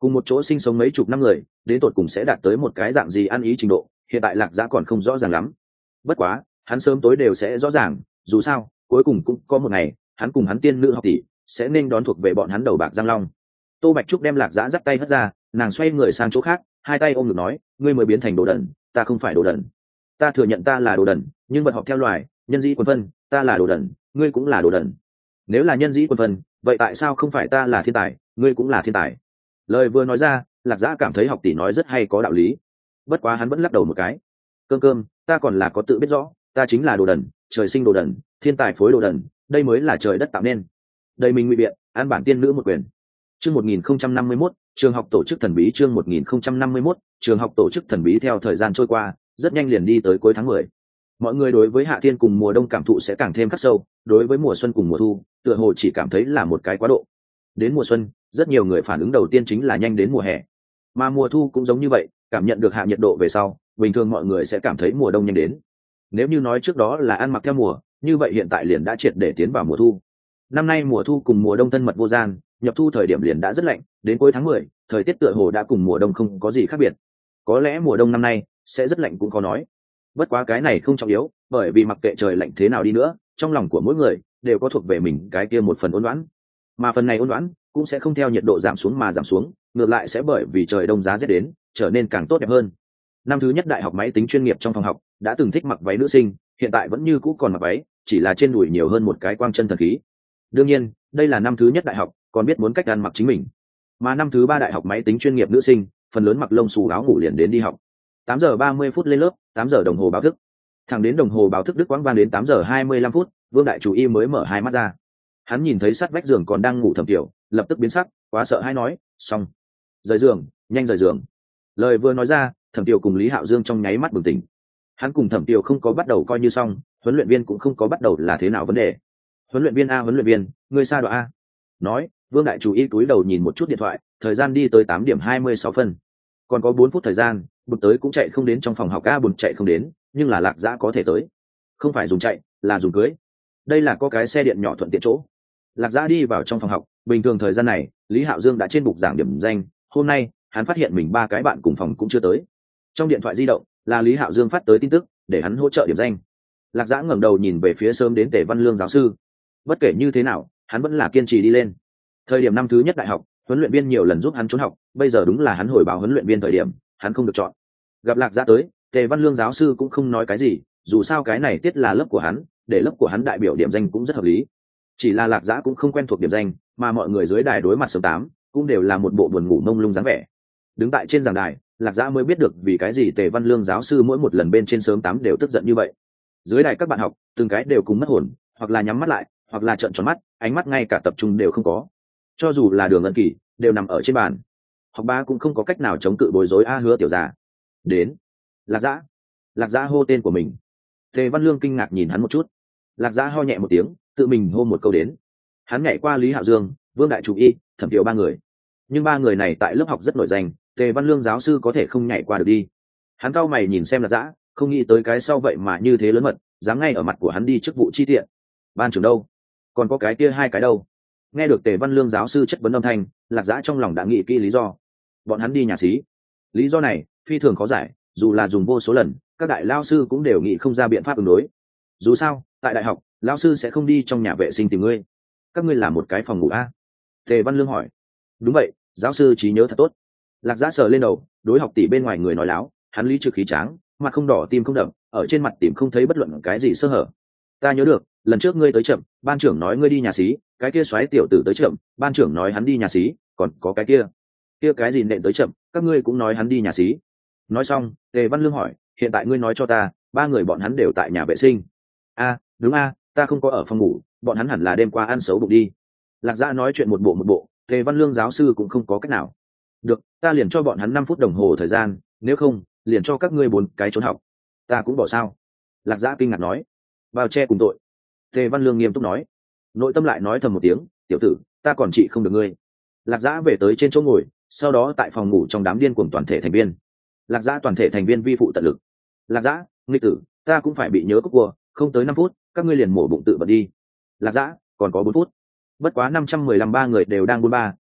cùng một chỗ sinh sống mấy chục năm người đến tột cùng sẽ đạt tới một cái dạng gì ăn ý trình độ, hiện tại Lạc Giã còn không rõ ràng lắm. Bất quá hắn sớm tối đều sẽ rõ ràng, dù sao cuối cùng cũng có một ngày hắn cùng hắn tiên nữ học tỷ sẽ nên đón thuộc về bọn hắn đầu bạc Giang Long. Tô Bạch Trúc đem Lạc Giã dắt tay hất ra, nàng xoay người sang chỗ khác, hai tay ôm ngực nói, ngươi mới biến thành đồ đần, ta không phải đồ đần. Ta thừa nhận ta là đồ đần, nhưng vật họp theo loài, nhân dĩ quân phân, ta là đồ đần, ngươi cũng là đồ đần. Nếu là nhân dĩ quân phân, vậy tại sao không phải ta là thiên tài, ngươi cũng là thiên tài? Lời vừa nói ra, Lạc Giã cảm thấy học tỷ nói rất hay có đạo lý. Bất quá hắn vẫn lắc đầu một cái. Cơm cơm, ta còn là có tự biết rõ, ta chính là đồ đần, trời sinh đồ đần, thiên tài phối đồ đần, đây mới là trời đất tạo nên. Đây mình ngụy biện, an bản tiên nữ một quyền. Chương một nghìn không trăm năm mươi mốt, trường học tổ chức thần bí. Chương một nghìn không trăm năm mươi mốt, trường học tổ chức thần bí. Theo thời gian trôi qua, rất nhanh liền đi tới cuối tháng mười. Mọi người đối với hạ thiên cùng mùa đông cảm thụ sẽ càng thêm khắc sâu, đối với mùa xuân cùng mùa thu, tựa hồ chỉ cảm thấy là một cái quá độ. Đến mùa xuân, rất nhiều người phản ứng đầu tiên chính là nhanh đến mùa hè. Mà mùa thu cũng giống như vậy, cảm nhận được hạ nhiệt độ về sau, bình thường mọi người sẽ cảm thấy mùa đông nhanh đến. Nếu như nói trước đó là ăn mặc theo mùa, như vậy hiện tại liền đã triệt để tiến vào mùa thu. Năm nay mùa thu cùng mùa đông thân mật vô gian, nhập thu thời điểm liền đã rất lạnh, đến cuối tháng mười, thời tiết tựa hồ đã cùng mùa đông không có gì khác biệt. Có lẽ mùa đông năm nay sẽ rất lạnh cũng có nói. Bất quá cái này không trọng yếu, bởi vì mặc kệ trời lạnh thế nào đi nữa, trong lòng của mỗi người đều có thuộc về mình cái kia một phần ôn đoán. Mà phần này ôn đoán cũng sẽ không theo nhiệt độ giảm xuống mà giảm xuống, ngược lại sẽ bởi vì trời đông giá rét đến, trở nên càng tốt đẹp hơn. Năm thứ nhất đại học máy tính chuyên nghiệp trong phòng học, đã từng thích mặc váy nữ sinh, hiện tại vẫn như cũ còn mặc váy, chỉ là trên đùi nhiều hơn một cái quang chân thần khí. Đương nhiên, đây là năm thứ nhất đại học, còn biết muốn cách ăn mặc chính mình. Mà năm thứ ba đại học máy tính chuyên nghiệp nữ sinh, phần lớn mặc lông xù áo ngủ liền đến đi học. tám giờ ba mươi phút lên lớp, tám giờ đồng hồ báo thức. Thẳng đến đồng hồ báo thức đứt quãng vang đến tám giờ hai mươi lăm phút, Vương Đại Chủ Y mới mở hai mắt ra. Hắn nhìn thấy sát vách giường còn đang ngủ Thẩm Tiểu, lập tức biến sắc, quá sợ hãi nói, "Xong, rời giường, nhanh rời giường." Lời vừa nói ra, Thẩm Tiểu cùng Lý Hạo Dương trong nháy mắt bừng tỉnh. Hắn cùng Thẩm Tiểu không có bắt đầu coi như xong, huấn luyện viên cũng không có bắt đầu là thế nào vấn đề. "Huấn luyện viên a, huấn luyện viên, ngươi xa đoạn a." Nói, Vương Đại Chủ Y túi đầu nhìn một chút điện thoại, thời gian đi tới tám điểm hai mươi sáu phân. Còn có bốn phút thời gian, bụt tới cũng chạy không đến trong phòng học, a bụt chạy không đến, nhưng là Lạc Giã có thể tới. Không phải dùng chạy, là dùng cưới. Đây là có cái xe điện nhỏ thuận tiện chỗ. Lạc Giã đi vào trong phòng học, bình thường thời gian này, Lý Hạo Dương đã trên bục giảng điểm danh, hôm nay, hắn phát hiện mình ba cái bạn cùng phòng cũng chưa tới. Trong điện thoại di động, là Lý Hạo Dương phát tới tin tức, để hắn hỗ trợ điểm danh. Lạc Giã ngẩng đầu nhìn về phía sớm đến Tề Văn Lương giáo sư. Bất kể như thế nào, hắn vẫn là kiên trì đi lên. Thời điểm năm thứ nhất đại học, huấn luyện viên nhiều lần giúp hắn trốn học, bây giờ đúng là hắn hồi báo huấn luyện viên thời điểm, hắn không được chọn. Gặp Lạc Giã tới, Tề Văn Lương giáo sư cũng không nói cái gì, dù sao cái này tiết là lớp của hắn, để lớp của hắn đại biểu điểm danh cũng rất hợp lý. Chỉ là Lạc Giã cũng không quen thuộc điểm danh, mà mọi người dưới đài đối mặt sớm tám cũng đều là một bộ buồn ngủ mông lung dáng vẻ. Đứng tại trên giảng đài, Lạc Giã mới biết được vì cái gì Tề Văn Lương giáo sư mỗi một lần bên trên sớm tám đều tức giận như vậy. Dưới đài các bạn học, từng cái đều cùng mất hồn, hoặc là nhắm mắt lại, hoặc là trợn tròn mắt, ánh mắt ngay cả tập trung đều không có. Cho dù là Đường Ân Kỳ, đều nằm ở trên bàn. Học ba cũng không có cách nào chống cự bối rối a Hứa tiểu già. Đến. Lạc Giã. Lạc Giã hô tên của mình. Tề Văn Lương kinh ngạc nhìn hắn một chút. Lạc Giã ho nhẹ một tiếng, tự mình hô một câu đến. Hắn nhảy qua Lý Hạo Dương, Vương Đại Chủ Y, Thẩm Tiểu ba người. Nhưng ba người này tại lớp học rất nổi danh, Tề Văn Lương giáo sư có thể không nhảy qua được đi. Hắn cau mày nhìn xem Lạc Giã, không nghĩ tới cái sau vậy mà như thế lớn mật, dám ngay ở mặt của hắn đi chức vụ chi tiện. Ban trưởng đâu? Còn có cái kia hai cái đâu? Nghe được Tề Văn Lương giáo sư chất vấn âm thanh, Lạc Giã trong lòng đã nghĩ kỹ lý do. Bọn hắn đi nhà xí. Lý do này phi thường khó giải, dù là dùng vô số lần, các đại lao sư cũng đều nghĩ không ra biện pháp ứng đối. Dù sao, tại đại học, lao sư sẽ không đi trong nhà vệ sinh tìm ngươi. Các ngươi làm một cái phòng ngủ a? Tề Văn Lương hỏi. Đúng vậy, giáo sư trí nhớ thật tốt. Lạc Giã sờ lên đầu, đối học tỷ bên ngoài người nói láo, hắn lý trực khí tráng, mặt không đỏ tim không đậm, ở trên mặt tìm không thấy bất luận cái gì sơ hở. Ta nhớ được, lần trước ngươi tới chậm, ban trưởng nói ngươi đi nhà xí, cái kia xoáy tiểu tử tới chậm, ban trưởng nói hắn đi nhà xí, còn có cái kia, kia cái gì nện tới chậm, các ngươi cũng nói hắn đi nhà xí. Nói xong, Tề Văn Lương hỏi, hiện tại ngươi nói cho ta, ba người bọn hắn đều tại nhà vệ sinh. A, đúng a, ta không có ở phòng ngủ, bọn hắn hẳn là đêm qua ăn xấu bụng đi. Lạc Giã nói chuyện một bộ một bộ, Tề Văn Lương giáo sư cũng không có cách nào. Được, ta liền cho bọn hắn năm phút đồng hồ thời gian, nếu không, liền cho các ngươi bốn cái trốn học. Ta cũng bỏ sao? Lạc Giã kinh ngạc nói. Bao che cùng tội. Tề Văn Lương nghiêm túc nói. Nội tâm lại nói thầm một tiếng, tiểu tử, ta còn trị không được ngươi. Lạc Giã về tới trên chỗ ngồi, sau đó tại phòng ngủ trong đám điên cuồng toàn thể thành viên. Lạc Giã toàn thể thành viên vi phụ tận lực. Lạc Giã, nghịch tử, ta cũng phải bị nhớ cúc cua, không tới năm phút, các ngươi liền mổ bụng tự bật đi. Lạc Giã, còn có bốn phút. Bất quá năm trăm mười lăm ba người đều đang buôn ba,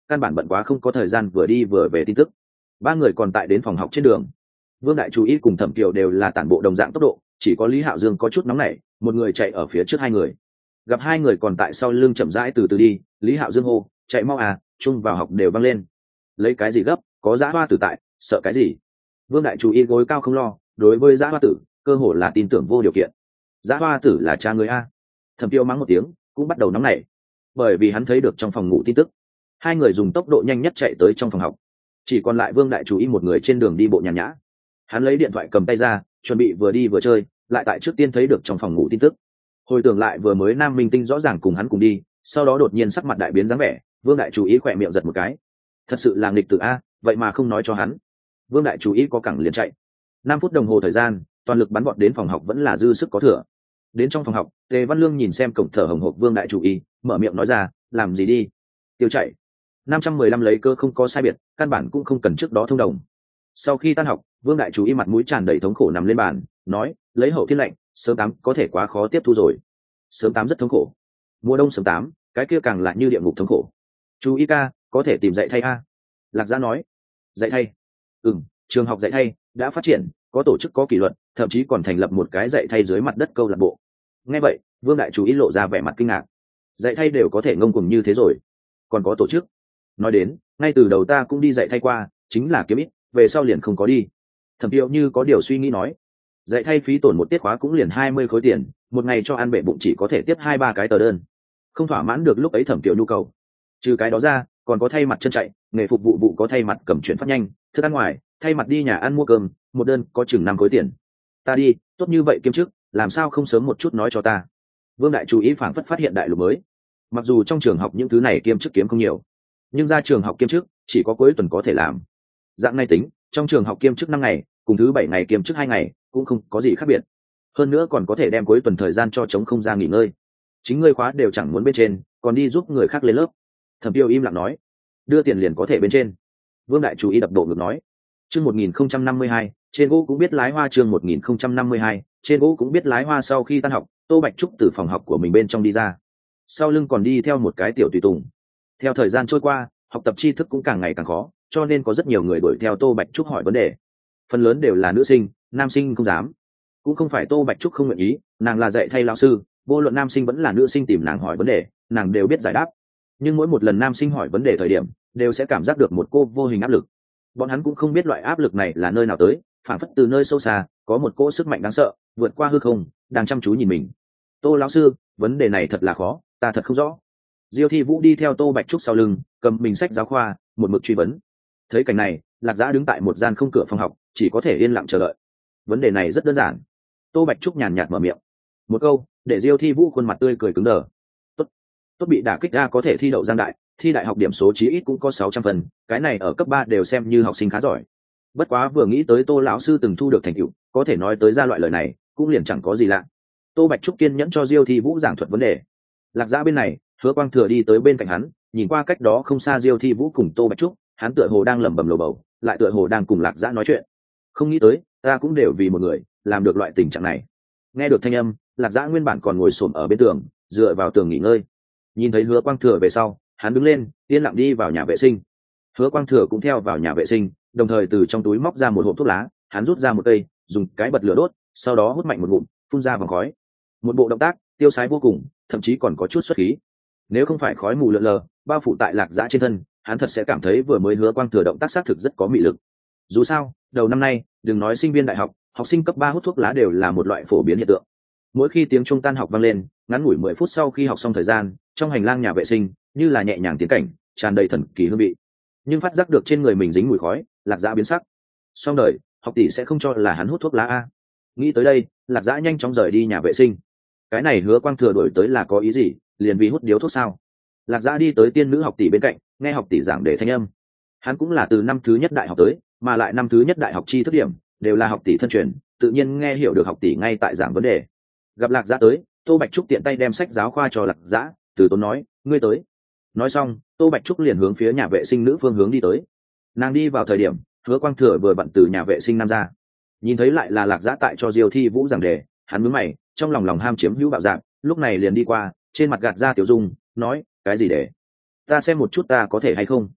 căn bản bận quá không có thời gian vừa đi vừa về tin tức. Ba người còn tại đến phòng học trên đường. Vương Đại Chú Ý cùng Thẩm Kiều đều là tản bộ đồng dạng tốc độ, chỉ có Lý Hạo Dương có chút nóng nảy, một người chạy ở phía trước hai người. Gặp hai người còn tại sau lưng chậm rãi từ từ đi, Lý Hạo Dương hô, chạy mau à, chung vào học đều văng lên. Lấy cái gì gấp, có Dã Hoa Tử tại, sợ cái gì? Vương Đại Chú Ý gối cao không lo, đối với Dã Hoa Tử, cơ hồ là tin tưởng vô điều kiện. Dã Hoa Tử là cha người a. Thẩm Kiều mắng một tiếng, cũng bắt đầu nóng nảy, bởi vì hắn thấy được trong phòng ngủ tin tức. Hai người dùng tốc độ nhanh nhất chạy tới trong phòng học, chỉ còn lại Vương Đại Chú Ý một người trên đường đi bộ nhàn nhã. Hắn lấy điện thoại cầm tay ra, chuẩn bị vừa đi vừa chơi, lại tại trước tiên thấy được trong phòng ngủ tin tức. Hồi tưởng lại vừa mới Nam Minh Tinh rõ ràng cùng hắn cùng đi, sau đó đột nhiên sắc mặt đại biến dáng vẻ, Vương Đại Chú Ý khỏe miệng giật một cái. Thật sự là nghịch tử a, vậy mà không nói cho hắn. Vương Đại Chú Ý có cẳng liền chạy. Năm phút đồng hồ thời gian, toàn lực bắn vọt đến phòng học vẫn là dư sức có thừa. Đến trong phòng học, Tề Văn Lương nhìn xem cổng thở hồng hộc Vương Đại Chú Ý, mở miệng nói ra, làm gì đi? Tiêu chạy. năm trăm mười lăm lấy cơ không có sai biệt, căn bản cũng không cần trước đó thông đồng. Sau khi tan học, Vương Đại Chú Ý mặt mũi tràn đầy thống khổ nằm lên bàn, nói, lấy hậu thiên lệnh, sớm tám có thể quá khó tiếp thu rồi. Sớm tám rất thống khổ. Mùa đông sớm tám, cái kia càng lại như địa ngục thống khổ. Chú Ý ca, có thể tìm dạy thay a. Lạc Giã nói. Dạy thay? Ừm, trường học dạy thay đã phát triển, có tổ chức có kỷ luật, thậm chí còn thành lập một cái dạy thay dưới mặt đất câu lạc bộ. Nghe vậy, Vương Đại Chú Ý lộ ra vẻ mặt kinh ngạc. Dạy thay đều có thể ngông cuồng như thế rồi, còn có tổ chức? Nói đến, ngay từ đầu ta cũng đi dạy thay qua, chính là kiếm ít, về sau liền không có đi. Thẩm Kiều như có điều suy nghĩ nói, dạy thay phí tổn một tiết khóa cũng liền hai mươi khối tiền, một ngày cho ăn bể bụng chỉ có thể tiếp hai ba cái tờ đơn, không thỏa mãn được lúc ấy Thẩm Kiều nhu cầu. Trừ cái đó ra, còn có thay mặt chân chạy, nghề phục vụ vụ có thay mặt cầm chuyển phát nhanh, thức ăn ngoài, thay mặt đi nhà ăn mua cơm, một đơn có chừng năm khối tiền. Ta đi, tốt như vậy kiêm chức, làm sao không sớm một chút nói cho ta? Vương Đại Chú Ý phảng phất phát hiện đại lục mới. Mặc dù trong trường học những thứ này kiêm chức kiếm không nhiều, nhưng ra trường học kiêm chức chỉ có cuối tuần có thể làm. Dạng này tính, trong trường học kiêm chức năm ngày, cùng thứ bảy ngày kiêm chức hai ngày, cũng không có gì khác biệt. Hơn nữa còn có thể đem cuối tuần thời gian cho trống không ra nghỉ ngơi. Chính ngươi khóa đều chẳng muốn bên trên, còn đi giúp người khác lên lớp. Thẩm Tiêu im lặng nói, đưa tiền liền có thể bên trên. Vương Đại Chú Ý đập độ ngực nói, chương một nghìn không trăm năm mươi hai, trên gỗ cũng biết lái hoa. Chương một nghìn không trăm năm mươi hai, trên gỗ cũng biết lái hoa. Sau khi tan học, Tô Bạch Trúc từ phòng học của mình bên trong đi ra, sau lưng còn đi theo một cái tiểu tùy tùng. Theo thời gian trôi qua, học tập tri thức cũng càng ngày càng khó, cho nên có rất nhiều người đuổi theo Tô Bạch Trúc hỏi vấn đề. Phần lớn đều là nữ sinh, nam sinh không dám. Cũng không phải Tô Bạch Trúc không nguyện ý, nàng là dạy thay lão sư, vô luận nam sinh vẫn là nữ sinh tìm nàng hỏi vấn đề, nàng đều biết giải đáp. Nhưng mỗi một lần nam sinh hỏi vấn đề thời điểm, đều sẽ cảm giác được một cô vô hình áp lực. Bọn hắn cũng không biết loại áp lực này là nơi nào tới, phản phất từ nơi sâu xa, có một cỗ sức mạnh đáng sợ, vượt qua hư không, đang chăm chú nhìn mình. Tô lão sư, vấn đề này thật là khó, ta thật không rõ. Diêu Thi Vũ đi theo Tô Bạch Trúc sau lưng, cầm mình sách giáo khoa, một mực truy vấn. Thấy cảnh này, Lạc Giã đứng tại một gian không cửa phòng học, chỉ có thể yên lặng chờ đợi. Vấn đề này rất đơn giản. Tô Bạch Trúc nhàn nhạt mở miệng, một câu, để Diêu Thi Vũ khuôn mặt tươi cười cứng đờ. Tốt, tốt bị đả kích ra có thể thi đậu Giang Đại, thi đại học điểm số chí ít cũng có sáu trăm phần, cái này ở cấp ba đều xem như học sinh khá giỏi. Bất quá vừa nghĩ tới Tô lão sư từng thu được thành tựu, có thể nói tới ra loại lời này, cũng liền chẳng có gì lạ. Tô Bạch Trúc kiên nhẫn cho Diêu Thi Vũ giảng thuật vấn đề. Lạc Giã bên này, Hứa Quang Thừa đi tới bên cạnh hắn, nhìn qua cách đó không xa Diêu Thi Vũ cùng Tô Bạch Trúc, hắn tựa hồ đang lẩm bẩm lầu bầu, lại tựa hồ đang cùng Lạc Giã nói chuyện. Không nghĩ tới, ta cũng đều vì một người, làm được loại tình trạng này. Nghe được thanh âm, Lạc Giã nguyên bản còn ngồi xổm ở bên tường, dựa vào tường nghỉ ngơi. Nhìn thấy Hứa Quang Thừa về sau, hắn đứng lên, yên lặng đi vào nhà vệ sinh. Hứa Quang Thừa cũng theo vào nhà vệ sinh, đồng thời từ trong túi móc ra một hộp thuốc lá, hắn rút ra một cây, dùng cái bật lửa đốt, sau đó hút mạnh một ngụm, phun ra vòng khói. Một bộ động tác tiêu sái vô cùng, thậm chí còn có chút xuất khí. Nếu không phải khói mù lượn lờ bao phủ tại Lạc Giã trên thân, hắn thật sẽ cảm thấy vừa mới Hứa Quang Thừa động tác xác thực rất có mị lực. Dù sao, đầu năm nay, đừng nói sinh viên đại học, học sinh cấp ba hút thuốc lá đều là một loại phổ biến hiện tượng. Mỗi khi tiếng chuông tan học vang lên, ngắn ngủi mười phút sau khi học xong thời gian, trong hành lang nhà vệ sinh như là nhẹ nhàng tiến cảnh, tràn đầy thần kỳ hương vị. Nhưng phát giác được trên người mình dính mùi khói, Lạc Giã biến sắc. Xong đời, học tỷ sẽ không cho là hắn hút thuốc lá a. Nghĩ tới đây, Lạc Giã nhanh chóng rời đi nhà vệ sinh. Cái này Hứa Quang Thừa đổi tới là có ý gì, liền vì hút điếu thuốc sao? Lạc Giã đi tới tiên nữ học tỷ bên cạnh, nghe học tỷ giảng đề thanh âm. Hắn cũng là từ năm thứ nhất đại học tới, mà lại năm thứ nhất đại học chi thức điểm đều là học tỷ thân truyền, tự nhiên nghe hiểu được học tỷ ngay tại giảng vấn đề. Gặp Lạc Giã tới, Tô Bạch Trúc tiện tay đem sách giáo khoa cho Lạc Giã, từ tốn nói, ngươi tới. Nói xong, Tô Bạch Trúc liền hướng phía nhà vệ sinh nữ phương hướng đi tới. Nàng đi vào thời điểm, Hứa Quang Thừa vừa bận từ nhà vệ sinh nam ra, nhìn thấy lại là Lạc Giã tại cho Diêu Thi Vũ giảng đề, hắn nhướng mày, trong lòng lòng ham chiếm hữu bạo dạng, lúc này liền đi qua, trên mặt gạt ra tiểu dung, nói, cái gì để ta xem một chút ta có thể hay không.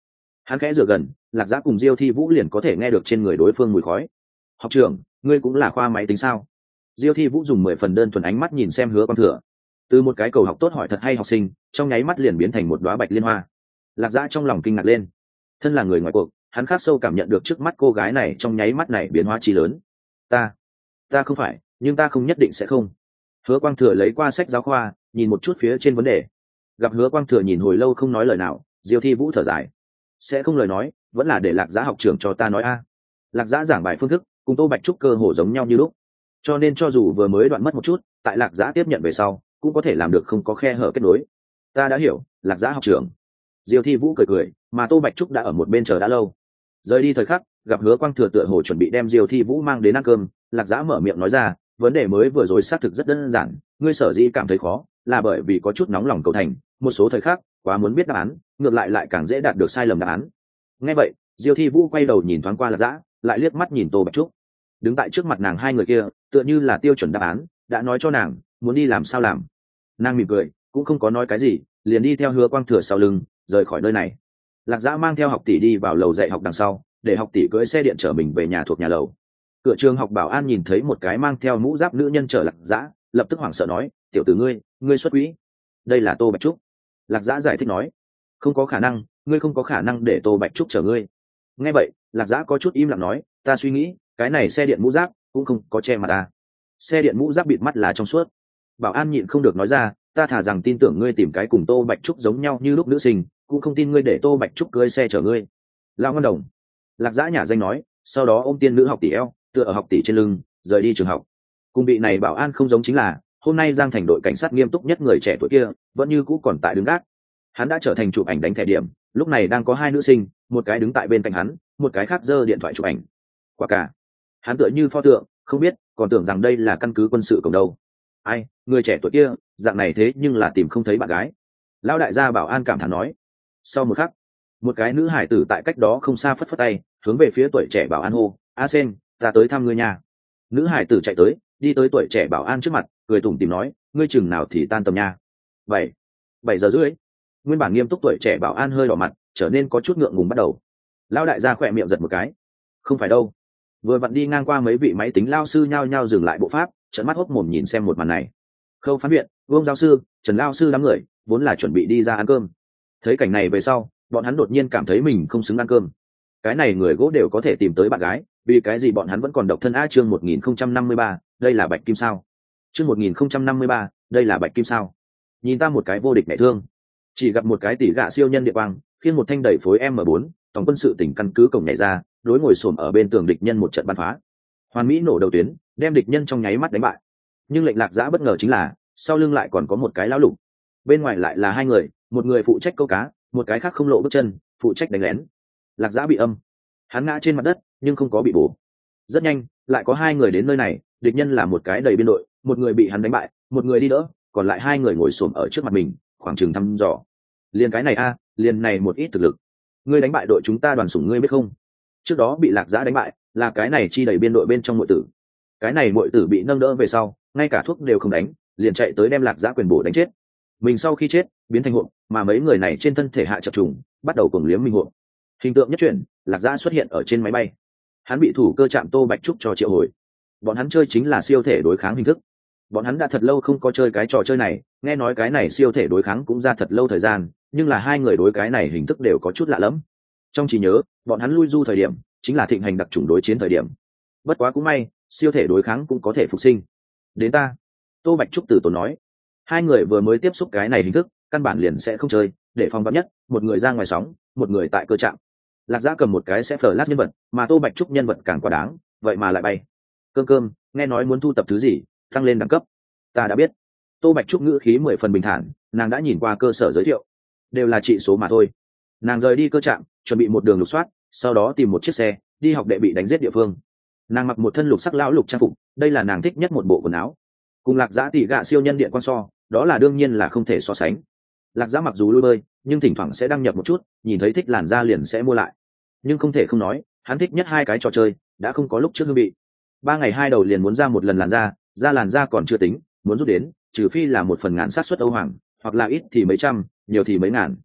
Hắn khẽ dựa gần, lạc giã cùng diêu thi vũ liền có thể nghe được trên người đối phương mùi khói. Học trưởng, ngươi cũng là khoa máy tính sao? Diêu thi vũ dùng mười phần đơn thuần ánh mắt nhìn xem Hứa Quang Thừa. Từ một cái cầu học tốt hỏi thật hay học sinh, trong nháy mắt liền biến thành một đóa bạch liên hoa. Lạc giã trong lòng kinh ngạc lên. Thân là người ngoài cuộc, hắn khắc sâu cảm nhận được trước mắt cô gái này trong nháy mắt này biến hóa chi lớn. Ta, ta không phải, nhưng ta không nhất định sẽ không. Hứa Quang Thừa lấy qua sách giáo khoa, nhìn một chút phía trên vấn đề. Gặp Hứa Quang Thừa nhìn hồi lâu không nói lời nào, Diêu thi vũ thở dài. Sẽ không lời nói, vẫn là để lạc giã học trưởng cho ta nói a. Lạc giã giảng bài phương thức cùng Tô Bạch Trúc cơ hồ giống nhau như lúc, cho nên cho dù vừa mới đoạn mất một chút, tại lạc giã tiếp nhận về sau cũng có thể làm được không có khe hở kết nối. Ta đã hiểu, lạc giã học trưởng. Diêu thi vũ cười cười, mà Tô Bạch Trúc đã ở một bên chờ đã lâu. Rời đi thời khắc, gặp Hứa Quang Thừa tựa hồ chuẩn bị đem Diêu thi vũ mang đến ăn cơm, lạc giã mở miệng nói ra, vấn đề mới vừa rồi xác thực rất đơn giản, ngươi sở dĩ cảm thấy khó là bởi vì có chút nóng lòng cầu thành, một số thời khắc quá muốn biết đáp án, ngược lại lại càng dễ đạt được sai lầm đáp án. Nghe vậy, Diêu thi vũ quay đầu nhìn thoáng qua lạc giã, lại liếc mắt nhìn Tô Bạch Trúc. Đứng tại trước mặt nàng hai người kia tựa như là tiêu chuẩn đáp án, đã nói cho nàng muốn đi làm sao làm. Nàng mỉm cười, cũng không có nói cái gì, liền đi theo Hứa Quang Thừa sau lưng rời khỏi nơi này. Lạc giã mang theo học tỷ đi vào lầu dạy học đằng sau, để học tỷ cưỡi xe điện chở mình về nhà thuộc nhà lầu. Cửa trường học bảo an nhìn thấy một cái mang theo mũ giáp nữ nhân chở lạc giã, lập tức hoảng sợ nói, tiểu tử ngươi ngươi xuất quỹ. Đây là Tô Bạch Trúc. Lạc giã giải thích nói, không có khả năng, ngươi không có khả năng để Tô Bạch Trúc chở ngươi. Nghe vậy, lạc giã có chút im lặng nói, ta suy nghĩ cái này xe điện mũ giáp cũng không có che mặt ta. Xe điện mũ giáp bịt mắt là trong suốt. Bảo an nhịn không được nói ra, ta thà rằng tin tưởng ngươi tìm cái cùng Tô Bạch Trúc giống nhau như lúc nữ sinh, cũng không tin ngươi để Tô Bạch Trúc cưỡi xe chở ngươi. Lao ngân đồng. Lạc giã nhả danh nói, sau đó ôm tiên nữ học tỷ eo, tựa ở học tỷ trên lưng rời đi trường học. Cùng vị này bảo an không giống chính là, hôm nay Giang Thành đội cảnh sát nghiêm túc nhất người trẻ tuổi kia vẫn như cũ còn tại đứng gác. Hắn đã trở thành chụp ảnh đánh thẻ điểm, lúc này đang có hai nữ sinh, một cái đứng tại bên cạnh hắn, một cái khác giơ điện thoại chụp ảnh. Quả cả, hắn tựa như pho tượng, không biết còn tưởng rằng đây là căn cứ quân sự cộng đâu. Ai, người trẻ tuổi kia dạng này thế nhưng là tìm không thấy bạn gái. Lão đại gia bảo an cảm thán nói. Sau một khắc, một cái nữ hải tử tại cách đó không xa phất phất tay, hướng về phía tuổi trẻ bảo an hô, a sen, ta tới thăm ngươi nhà. Nữ hải tử chạy tới, đi tới tuổi trẻ bảo an trước mặt, cười tủm tỉm nói, ngươi chừng nào thì tan tầm nha. Bảy, bảy giờ rưỡi. Nguyên bản nghiêm túc tuổi trẻ bảo an hơi đỏ mặt, trở nên có chút ngượng ngùng bắt đầu. Lão đại gia khỏe miệng giật một cái. Không phải đâu. Vừa vặn đi ngang qua mấy vị máy tính lao sư nhao nhao dừng lại bộ pháp, trợn mắt hốc mồm nhìn xem một màn này. Khâu phán viện, Vương giáo sư, Trần lao sư đám người vốn là chuẩn bị đi ra ăn cơm. Thấy cảnh này về sau, bọn hắn đột nhiên cảm thấy mình không xứng ăn cơm. Cái này người gỗ đều có thể tìm tới bạn gái, vì cái gì bọn hắn vẫn còn độc thân? A chương một nghìn không trăm năm mươi ba, đây là bạch kim sao? Chương một nghìn không trăm năm mươi ba, đây là bạch kim sao? Nhìn ta một cái vô địch mẹ thương, chỉ gặp một cái tỷ gạ siêu nhân địa quang, khiêng một thanh đẩy phối M bốn, tổng quân sự tỉnh căn cứ cổng nhảy ra, đối ngồi xổm ở bên tường địch nhân một trận bắn phá. Hoàn mỹ nổ đầu tuyến, đem địch nhân trong nháy mắt đánh bại. Nhưng lệnh lạc giã bất ngờ chính là, sau lưng lại còn có một cái lão lục. Bên ngoài lại là hai người, một người phụ trách câu cá, một cái khác không lộ bước chân, phụ trách đánh lén. Lạc giã bị âm, hắn ngã trên mặt đất nhưng không có bị bổ. Rất nhanh lại có hai người đến nơi này, địch nhân là một cái đầy biên đội, một người bị hắn đánh bại, một người đi đỡ, còn lại hai người ngồi xổm ở trước mặt mình, khoảng chừng thăm dò. Liền cái này a, liền này một ít thực lực, ngươi đánh bại đội chúng ta đoàn sủng ngươi biết không? Trước đó bị lạc giã đánh bại là cái này chi đầy biên đội bên trong muội tử. Cái này muội tử bị nâng đỡ về sau, ngay cả thuốc đều không đánh, liền chạy tới đem lạc giã quyền bổ đánh chết. Mình sau khi chết biến thành hộp, mà mấy người này trên thân thể hạ chập trùng, bắt đầu cuồng liếm mình hộp. Hình tượng nhất chuyển, lạc giã xuất hiện ở trên máy bay, hắn bị thủ cơ chạm Tô Bạch Trúc cho triệu hồi. Bọn hắn chơi chính là siêu thể đối kháng hình thức. Bọn hắn đã thật lâu không có chơi cái trò chơi này, nghe nói cái này siêu thể đối kháng cũng ra thật lâu thời gian, nhưng là hai người đối cái này hình thức đều có chút lạ lẫm. Trong trí nhớ, bọn hắn lui du thời điểm chính là thịnh hành đặc chủng đối chiến thời điểm. Bất quá cũng may, siêu thể đối kháng cũng có thể phục sinh. Đến ta, Tô Bạch Trúc từ tốn nói. Hai người vừa mới tiếp xúc cái này hình thức, căn bản liền sẽ không chơi, để phòng vắn nhất, một người ra ngoài sóng, một người tại cơ trạm. Lạc giã cầm một cái sẽ phở lát nhân vật, mà Tô Bạch Trúc nhân vật càng quá đáng, vậy mà lại bay. Cơm cơm, nghe nói muốn thu tập thứ gì, tăng lên đẳng cấp. Ta đã biết. Tô Bạch Trúc ngữ khí mười phần bình thản, nàng đã nhìn qua cơ sở giới thiệu, đều là trị số mà thôi. Nàng rời đi cơ trạm, chuẩn bị một đường lục soát, sau đó tìm một chiếc xe đi học đệ bị đánh giết địa phương. Nàng mặc một thân lục sắc lão lục trang phục, đây là nàng thích nhất một bộ quần áo. Cùng lạc giã tỷ gạ siêu nhân điện quan so, đó là đương nhiên là không thể so sánh. Lạc giã mặc dù lui bơi, nhưng thỉnh thoảng sẽ đăng nhập một chút, nhìn thấy thích làn da liền sẽ mua lại. Nhưng không thể không nói, hắn thích nhất hai cái trò chơi đã không có lúc trước hương vị. Ba ngày hai đầu liền muốn ra một lần làn da, ra làn da còn chưa tính, muốn rút đến, trừ phi là một phần ngàn xác suất Âu Hoàng, hoặc là ít thì mấy trăm, nhiều thì mấy ngàn.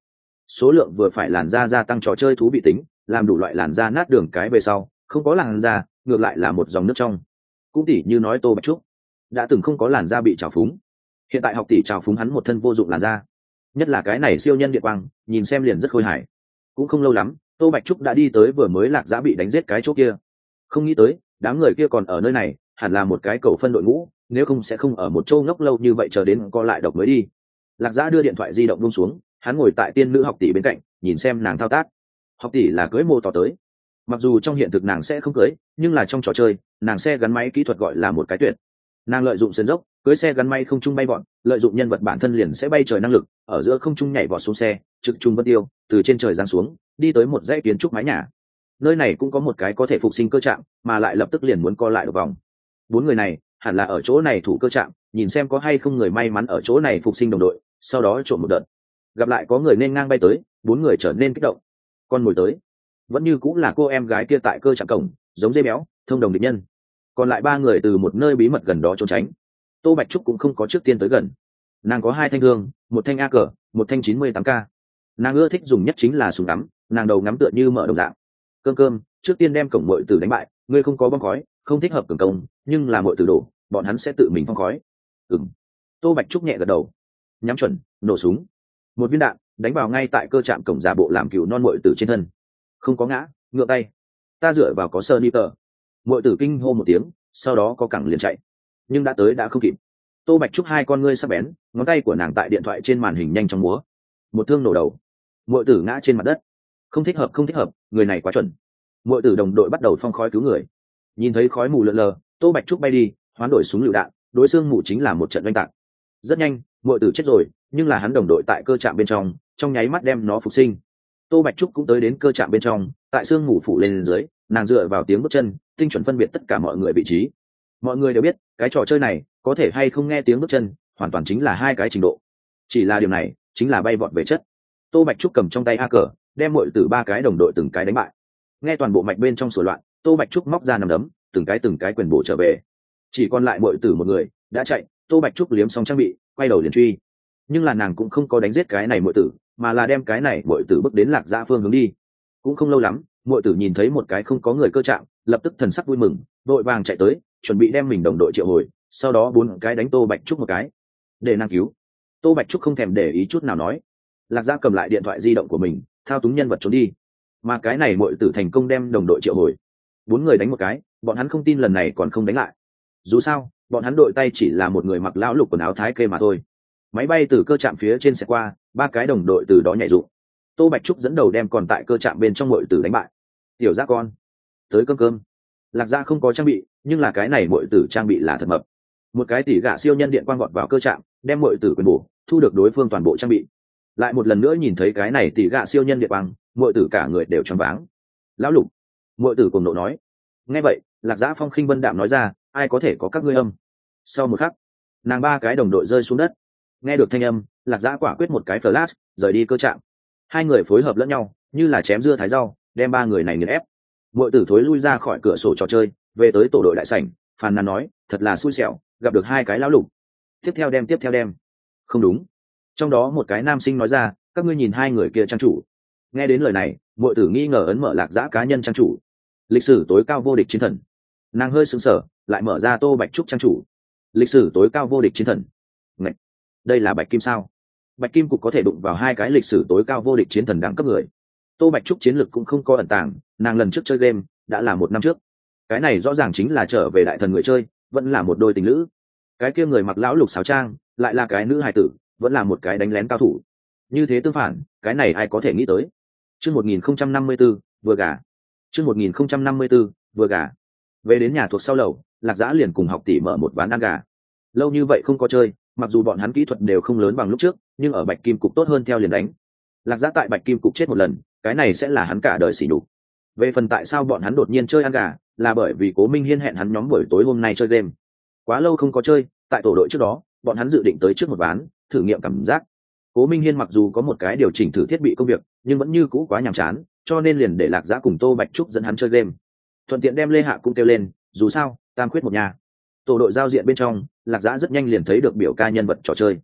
số lượng vừa phải làn da gia tăng trò chơi thú vị tính, làm đủ loại làn da nát đường cái về sau không có làn da ngược lại là một dòng nước trong. Cũng tỉ như nói Tô Bạch Trúc đã từng không có làn da bị trào phúng, hiện tại học tỷ trào phúng hắn một thân vô dụng làn da, nhất là cái này siêu nhân điện quang nhìn xem liền rất khôi hài. Cũng không lâu lắm Tô Bạch Trúc đã đi tới vừa mới Lạc Giã bị đánh giết cái chỗ kia. Không nghĩ tới đám người kia còn ở nơi này, hẳn là một cái cầu phân đội ngũ, nếu không sẽ không ở một châu ngốc lâu như vậy chờ đến co lại độc mới đi. Lạc Giã đưa điện thoại di động buông xuống, hắn ngồi tại tiên nữ học tỷ bên cạnh nhìn xem nàng thao tác. Học tỷ là cưới mô tỏ tới, mặc dù trong hiện thực nàng sẽ không cưới, nhưng là trong trò chơi nàng xe gắn máy kỹ thuật gọi là một cái tuyệt. Nàng lợi dụng sườn dốc cưới xe gắn máy không trung bay bọn, lợi dụng nhân vật bản thân liền sẽ bay trời năng lực, ở giữa không trung nhảy vọt xuống xe trực trung vân tiêu, từ trên trời giáng xuống đi tới một dãy kiến trúc mái nhà. Nơi này cũng có một cái có thể phục sinh cơ trạm, mà lại lập tức liền muốn co lại được vòng. Bốn người này hẳn là ở chỗ này thủ cơ trạm, nhìn xem có hay không người may mắn ở chỗ này phục sinh đồng đội, sau đó trộm một đợt. Gặp lại có người nên ngang bay tới, bốn người trở nên kích động. Con mồi tới vẫn như cũng là cô em gái kia tại cơ trạm cổng, giống dây béo thông đồng địch nhân. Còn lại ba người từ một nơi bí mật gần đó trốn tránh. Tô Bạch Trúc cũng không có trước tiên tới gần. Nàng có hai thanh thương, một thanh a cờ, một thanh chín mươi tám k. Nàng ưa thích dùng nhất chính là súng ngắm, nàng đầu ngắm tựa như mở đồng dạng. Cơm cơm trước tiên đem cổng muội tử đánh bại, ngươi không có bom khói không thích hợp cường công, nhưng là muội tử đổ bọn hắn sẽ tự mình phong khói. Ừm. Tô Bạch Trúc nhẹ gật đầu, nhắm chuẩn nổ súng. Một viên đạn đánh vào ngay tại cơ trạm cổng giả bộ làm cừu non muội tử trên thân, không có ngã, ngựa tay. Ta dựa vào có sơ ni tờ. Muội tử kinh hô một tiếng, sau đó có cẳng liền chạy, nhưng đã tới đã không kịp. Tô Bạch Trúc hai con ngươi sắc bén, ngón tay của nàng tại điện thoại trên màn hình nhanh chóng múa, một thương nổ đầu. Muội tử ngã trên mặt đất. Không thích hợp, không thích hợp, người này quá chuẩn. Muội tử đồng đội bắt đầu phong khói cứu người. Nhìn thấy khói mù lượn lờ, Tô Bạch Trúc bay đi, hoán đổi súng lựu đạn, đối xương mù chính là một trận oanh tạc. Rất nhanh muội tử chết rồi, nhưng là hắn đồng đội tại cơ trạm bên trong trong nháy mắt đem nó phục sinh. Tô Bạch Trúc cũng tới đến cơ trạm bên trong, tại xương mù phủ lên dưới, nàng dựa vào tiếng bước chân tinh chuẩn phân biệt tất cả mọi người vị trí. Mọi người đều biết cái trò chơi này có thể hay không nghe tiếng bước chân hoàn toàn chính là hai cái trình độ, chỉ là điều này chính là bay vọt về chất. Tô Bạch Trúc cầm trong tay a cờ, đem muội tử ba cái đồng đội từng cái đánh bại. Nghe toàn bộ mạch bên trong sửa loạn, Tô Bạch Trúc móc ra nằm đấm, từng cái từng cái quyền bổ trở về. Chỉ còn lại muội tử một người đã chạy. Tô Bạch Trúc liếm xong trang bị, quay đầu liền truy, nhưng là nàng cũng không có đánh giết cái này muội tử, mà là đem cái này muội tử bước đến Lạc Giã phương hướng đi. Cũng không lâu lắm muội tử nhìn thấy một cái không có người cơ trạm, lập tức thần sắc vui mừng, vội vàng chạy tới chuẩn bị đem mình đồng đội triệu hồi, sau đó bốn cái đánh Tô Bạch Trúc một cái để nàng cứu. Tô Bạch Trúc không thèm để ý chút nào nói. Lạc Giã cầm lại điện thoại di động của mình, thao túng nhân vật trốn đi, mà cái này muội tử thành công đem đồng đội triệu hồi. Bốn người đánh một cái, bọn hắn không tin lần này còn không đánh lại. Dù sao bọn hắn đội tay chỉ là một người mặc lão lục quần áo thái kê mà thôi. Máy bay từ cơ trạm phía trên xe qua, ba cái đồng đội từ đó nhảy dụng. Tô Bạch Trúc dẫn đầu đem còn tại cơ trạm bên trong muội tử đánh bại. Tiểu Giác con tới cơm cơm. Lạc Giã không có trang bị, nhưng là cái này muội tử trang bị là thật mập. Một cái tỉ gạ siêu nhân điện quang vọt vào cơ trạm, đem muội tử quyền bổ, thu được đối phương toàn bộ trang bị. Lại một lần nữa nhìn thấy cái này tỉ gạ siêu nhân điện quang, muội tử cả người đều choáng váng. Lão lục, muội tử cùng nộ nói. Nghe vậy Lạc Giã phong khinh vân đạm nói ra, ai có thể có các ngươi âm. Sau một khắc nàng ba cái đồng đội rơi xuống đất. Nghe được thanh âm, Lạc Giã quả quyết một cái flash rời đi cơ trạm. Hai người phối hợp lẫn nhau như là chém dưa thái rau, đem ba người này nghiền ép. Muội tử thối lui ra khỏi cửa sổ trò chơi, về tới tổ đội đại sảnh, phàn nàn nói, thật là xui xẻo, gặp được hai cái lão lục. Tiếp theo đem tiếp theo đem. Không đúng. Trong đó một cái nam sinh nói ra, các ngươi nhìn hai người kia trang chủ. Nghe đến lời này muội tử nghi ngờ ấn mở Lạc Giã cá nhân trang chủ. Lịch sử tối cao vô địch chiến thần. Nàng hơi sững sờ, lại mở ra Tô Bạch Trúc trang chủ. Lịch sử tối cao vô địch chiến thần. Ngậy! Đây là Bạch Kim sao? Bạch Kim cục có thể đụng vào hai cái lịch sử tối cao vô địch chiến thần đẳng cấp người. Tô Bạch Trúc chiến lực cũng không có ẩn tàng, nàng lần trước chơi game đã là một năm trước. Cái này rõ ràng chính là trở về đại thần người chơi, vẫn là một đôi tình lữ. Cái kia người mặc lão lục sáo trang, lại là cái nữ hài tử, vẫn là một cái đánh lén cao thủ. Như thế tương phản, cái này ai có thể nghĩ tới? Chương một nghìn không trăm năm mươi tư, vừa gả. Chương một nghìn không trăm năm mươi tư, vừa gả. Về đến nhà thuộc sau lầu, Lạc Giã liền cùng học tỷ mở một ván ăn gà. Lâu như vậy không có chơi, mặc dù bọn hắn kỹ thuật đều không lớn bằng lúc trước, nhưng ở Bạch Kim cục tốt hơn theo liền đánh. Lạc Giã tại Bạch Kim cục chết một lần, cái này sẽ là hắn cả đời sỉ nhục. Về phần tại sao bọn hắn đột nhiên chơi ăn gà, là bởi vì Cố Minh Hiên hẹn hắn nhóm buổi tối hôm nay chơi game. Quá lâu không có chơi, tại tổ đội trước đó, bọn hắn dự định tới trước một ván, thử nghiệm cảm giác. Cố Minh Hiên mặc dù có một cái điều chỉnh thử thiết bị công việc, nhưng vẫn như cũ quá nhàm chán, cho nên liền để Lạc Giã cùng Tô Bạch Trúc dẫn hắn chơi game. Thuận tiện đem Lê Hạ cũng kêu lên, dù sao tam khuyết một nhà. Tổ đội giao diện bên trong, Lạc Giã rất nhanh liền thấy được biểu ca nhân vật trò chơi.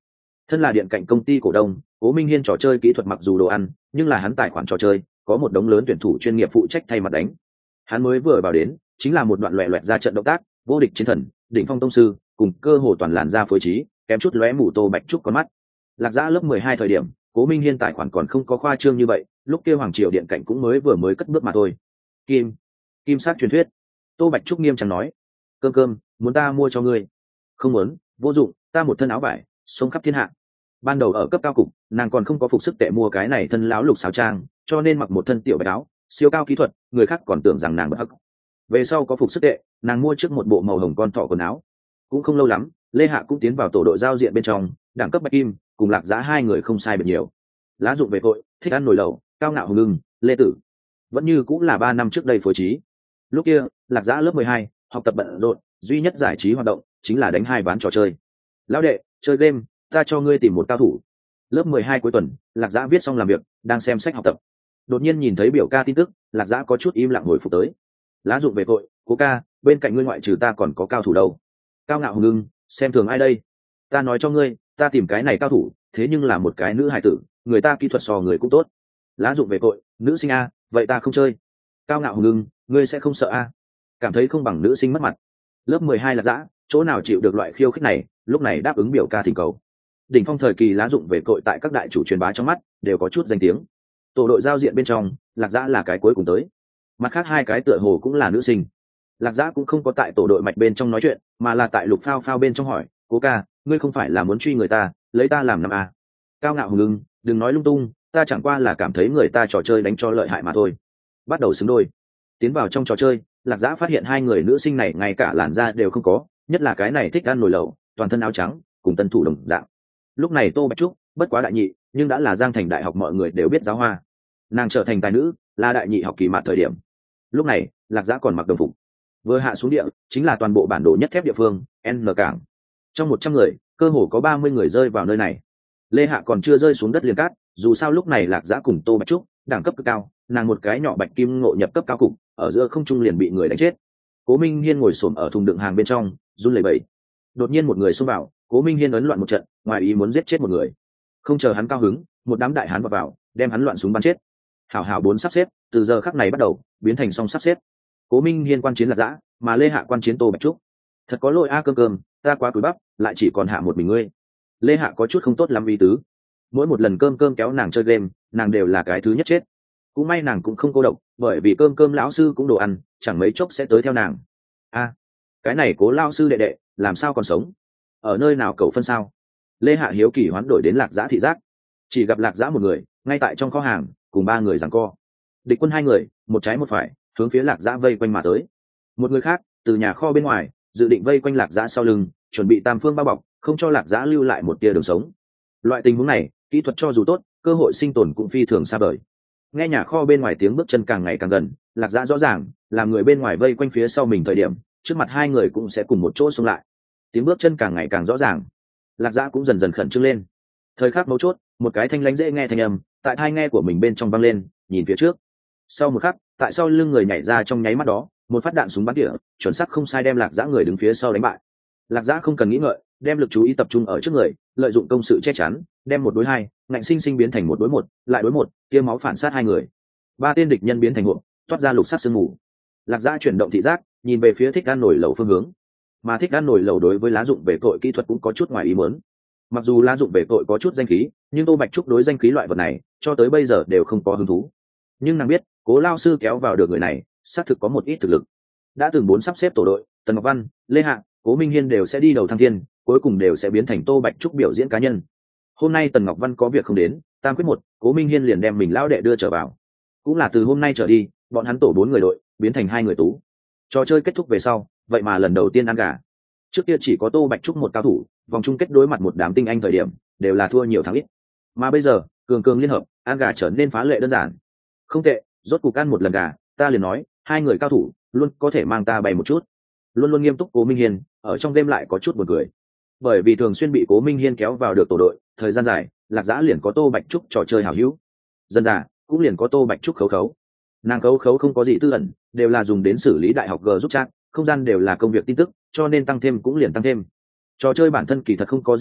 Thân là điện cạnh công ty cổ đông, Cố Minh Hiên trò chơi kỹ thuật mặc dù đồ ăn, nhưng là hắn tài khoản trò chơi có một đống lớn tuyển thủ chuyên nghiệp phụ trách thay mặt đánh. Hắn mới vừa vào đến, chính là một đoạn loẹt loẹt ra trận động tác, vô địch chiến thần, đỉnh phong tông sư, cùng cơ hồ toàn làn da phối trí, kém chút lóe mù Tô Bạch Trúc con mắt. Lạc Dã lớp mười hai thời điểm, Cố Minh Hiên tài khoản còn không có khoa trương như vậy, lúc kia Hoàng Triều điện cạnh cũng mới vừa mới cất bước mà thôi. Kim, kim sắc truyền thuyết. Tô Bạch Trúc nghiêm trang nói, cơm cơm, muốn ta mua cho ngươi? Không muốn, vô dụng, ta một thân áo vải, sống khắp thiên hạ. Ban đầu ở cấp cao cục, nàng còn không có phục sức tệ mua cái này thân láo lục sáo trang, cho nên mặc một thân tiểu bạch áo, siêu cao kỹ thuật, người khác còn tưởng rằng nàng bất hắc. Về sau có phục sức tệ, nàng mua trước một bộ màu hồng con thỏ quần áo. Cũng không lâu lắm, Lê Hạ cũng tiến vào tổ đội giao diện bên trong, đẳng cấp bạch kim, cùng Lạc Dã hai người không sai biệt nhiều. Lá dụng về tội, thích ăn nồi lẩu, cao ngạo hùng ngưng, Lê Tử, vẫn như cũng là ba năm trước đây phối trí. Lúc kia, Lạc Dã lớp mười hai, học tập bận rộn, duy nhất giải trí hoạt động chính là đánh hai ván trò chơi. Lão đệ, chơi game, ta cho ngươi tìm một cao thủ. Lớp mười hai cuối tuần, Lạc Dã viết xong làm việc, đang xem sách học tập. Đột nhiên nhìn thấy biểu ca tin tức, Lạc Dã có chút im lặng hồi phục tới. Lá dụng về tội, Cố ca, bên cạnh ngươi ngoại trừ ta còn có cao thủ đâu? Cao ngạo hùng ngưng, xem thường ai đây? Ta nói cho ngươi, ta tìm cái này cao thủ, thế nhưng là một cái nữ hài tử, người ta kỹ thuật so người cũng tốt. Lá dụng về tội, nữ sinh a, vậy ta không chơi. Cao ngạo hùng ngưng, ngươi sẽ không sợ a? Cảm thấy không bằng nữ sinh mất mặt. Lớp mười hai Lạc Dã, chỗ nào chịu được loại khiêu khích này, lúc này đáp ứng biểu ca thỉnh cầu. Đỉnh phong thời kỳ Lá dụng về tội tại các đại chủ truyền bá trong mắt đều có chút danh tiếng. Tổ đội giao diện bên trong, Lạc Dã là cái cuối cùng tới. Mặt khác hai cái tựa hồ cũng là nữ sinh. Lạc Dã cũng không có tại tổ đội mạch bên trong nói chuyện, mà là tại lục phao phao bên trong hỏi, Cố ca, ngươi không phải là muốn truy người ta, lấy ta làm năm a? Cao ngạo hùng ngưng, đừng nói lung tung, ta chẳng qua là cảm thấy người ta trò chơi đánh cho lợi hại mà thôi. Bắt đầu xứng đôi. Tiến vào trong trò chơi, Lạc Dã phát hiện hai người nữ sinh này ngay cả làn da đều không có, nhất là cái này thích ăn nồi lẩu, toàn thân áo trắng, cùng tân thủ đồng dạng. Lúc này Tô Bạch Trúc, bất quá đại nhị, nhưng đã là Giang Thành đại học mọi người đều biết giáo hoa. Nàng trở thành tài nữ, là đại nhị học kỳ mạt thời điểm. Lúc này, Lạc Dã còn mặc đồng phục. Vừa hạ xuống địa, chính là toàn bộ bản đồ nhất thép địa phương, N cảng. Trong một trăm người, cơ hồ có ba mươi người rơi vào nơi này. Lê Hạ còn chưa rơi xuống đất liền cát, dù sao lúc này Lạc Dã cùng Tô Bạch Trúc, đẳng cấp cực cao, nàng một cái nhỏ bạch kim ngộ nhập cấp cao cục, ở giữa không trung liền bị người đánh chết. Cố Minh Hiên ngồi xổm ở thùng đựng hàng bên trong, run lẩy bẩy. Đột nhiên một người xông vào, Cố Minh Hiên ấn loạn một trận, ngoài ý muốn giết chết một người. Không chờ hắn cao hứng, một đám đại hán vào vào, đem hắn loạn súng bắn chết. Hảo hảo bốn sắp xếp, từ giờ khắc này bắt đầu, biến thành song sắp xếp. Cố Minh Hiên quan chiến Lạc Dã, mà Lê Hạ quan chiến Tô Bạch Trúc. Thật có lỗi a cơm cơm, ta quá cúi bắp, lại chỉ còn hạ một mình ngươi. Lê Hạ có chút không tốt lắm ý tứ. Mỗi một lần cơm cơm kéo nàng chơi game, nàng đều là cái thứ nhất chết. Cũng may nàng cũng không cô độc, bởi vì cơm cơm lão sư cũng đồ ăn, chẳng mấy chốc sẽ tới theo nàng. A, cái này Cố lão sư đệ đệ, làm sao còn sống? Ở nơi nào cậu phân sao? Lê Hạ hiếu kỳ hoán đổi đến Lạc Dã thị giác, chỉ gặp Lạc Dã một người, ngay tại trong kho hàng, cùng ba người giằng co. Địch quân hai người, một trái một phải, hướng phía Lạc Dã vây quanh mà tới. Một người khác, từ nhà kho bên ngoài, dự định vây quanh Lạc Dã sau lưng, chuẩn bị tam phương bao bọc, không cho Lạc Dã lưu lại một tia đường sống. Loại tình huống này, kỹ thuật cho dù tốt, cơ hội sinh tồn cũng phi thường xa vời. Nghe nhà kho bên ngoài tiếng bước chân càng ngày càng gần, Lạc Dã rõ ràng, làm người bên ngoài vây quanh phía sau mình thời điểm, trước mặt hai người cũng sẽ cùng một chỗ xông lại. Tiếng bước chân càng ngày càng rõ ràng, Lạc Dã cũng dần dần khẩn trương lên. Thời khắc mấu chốt, một cái thanh lãnh dễ nghe thanh âm tại tai nghe của mình bên trong vang lên, nhìn phía trước. Sau một khắc, tại sau lưng người nhảy ra trong nháy mắt đó, một phát đạn súng bắn tỉa, chuẩn xác không sai đem Lạc Dã người đứng phía sau đánh bại. Lạc Dã không cần nghĩ ngợi, đem lực chú ý tập trung ở trước người, lợi dụng công sự che chắn, đem một đối hai, ngạnh sinh sinh biến thành một đối một, lại đối một, kia máu phản sát hai người. Ba tên địch nhân biến thành hộp, toát ra lục sắc sương mù. Lạc Dã chuyển động thị giác, nhìn về phía thích ăn nổi lẩu phương hướng. Mà thích ăn nổi lẩu đối với lá dụng về tội kỹ thuật cũng có chút ngoài ý muốn. Mặc dù lá dụng về tội có chút danh khí, nhưng Tô Bạch Trúc đối danh khí loại vật này, cho tới bây giờ đều không có hứng thú. Nhưng nàng biết, Cố lao sư kéo vào được người này, xác thực có một ít thực lực. Đã từng bốn sắp xếp tổ đội, Tần Ngọc Văn, Lê Hạ, Cố Minh Hiên đều sẽ đi đầu thăng thiên, cuối cùng đều sẽ biến thành Tô Bạch Trúc biểu diễn cá nhân. Hôm nay Tần Ngọc Văn có việc không đến, tam quyết một, Cố Minh Hiên liền đem mình lão đệ đưa trở vào. Cũng là từ hôm nay trở đi, bọn hắn tổ bốn người đội, biến thành hai người tú. Trò chơi kết thúc về sau, vậy mà lần đầu tiên ăn gà. Trước kia chỉ có Tô Bạch Trúc một cao thủ, vòng chung kết đối mặt một đám tinh anh thời điểm, đều là thua nhiều thắng ít. Mà bây giờ, cường cường liên hợp, ăn gà trở nên phá lệ đơn giản. Không tệ, rốt cục ăn một lần gà, ta liền nói, hai người cao thủ, luôn có thể mang ta bày một chút. Luôn luôn nghiêm túc Cố Minh Hiên, ở trong đêm lại có chút buồn cười. Bởi vì thường xuyên bị Cố Minh Hiên kéo vào được tổ đội, thời gian dài, Lạc Dã liền có Tô Bạch Trúc trò chơi hảo hữu. Dân già, cũng liền có Tô Bạch Trúc khấu khấu. Nàng khấu khấu không có gì tư ẩn, đều là dùng đến xử lý đại học G giúp chat, không gian đều là công việc tin tức, cho nên tăng thêm cũng liền tăng thêm. Trò chơi bản thân kỳ thật không có gì hay,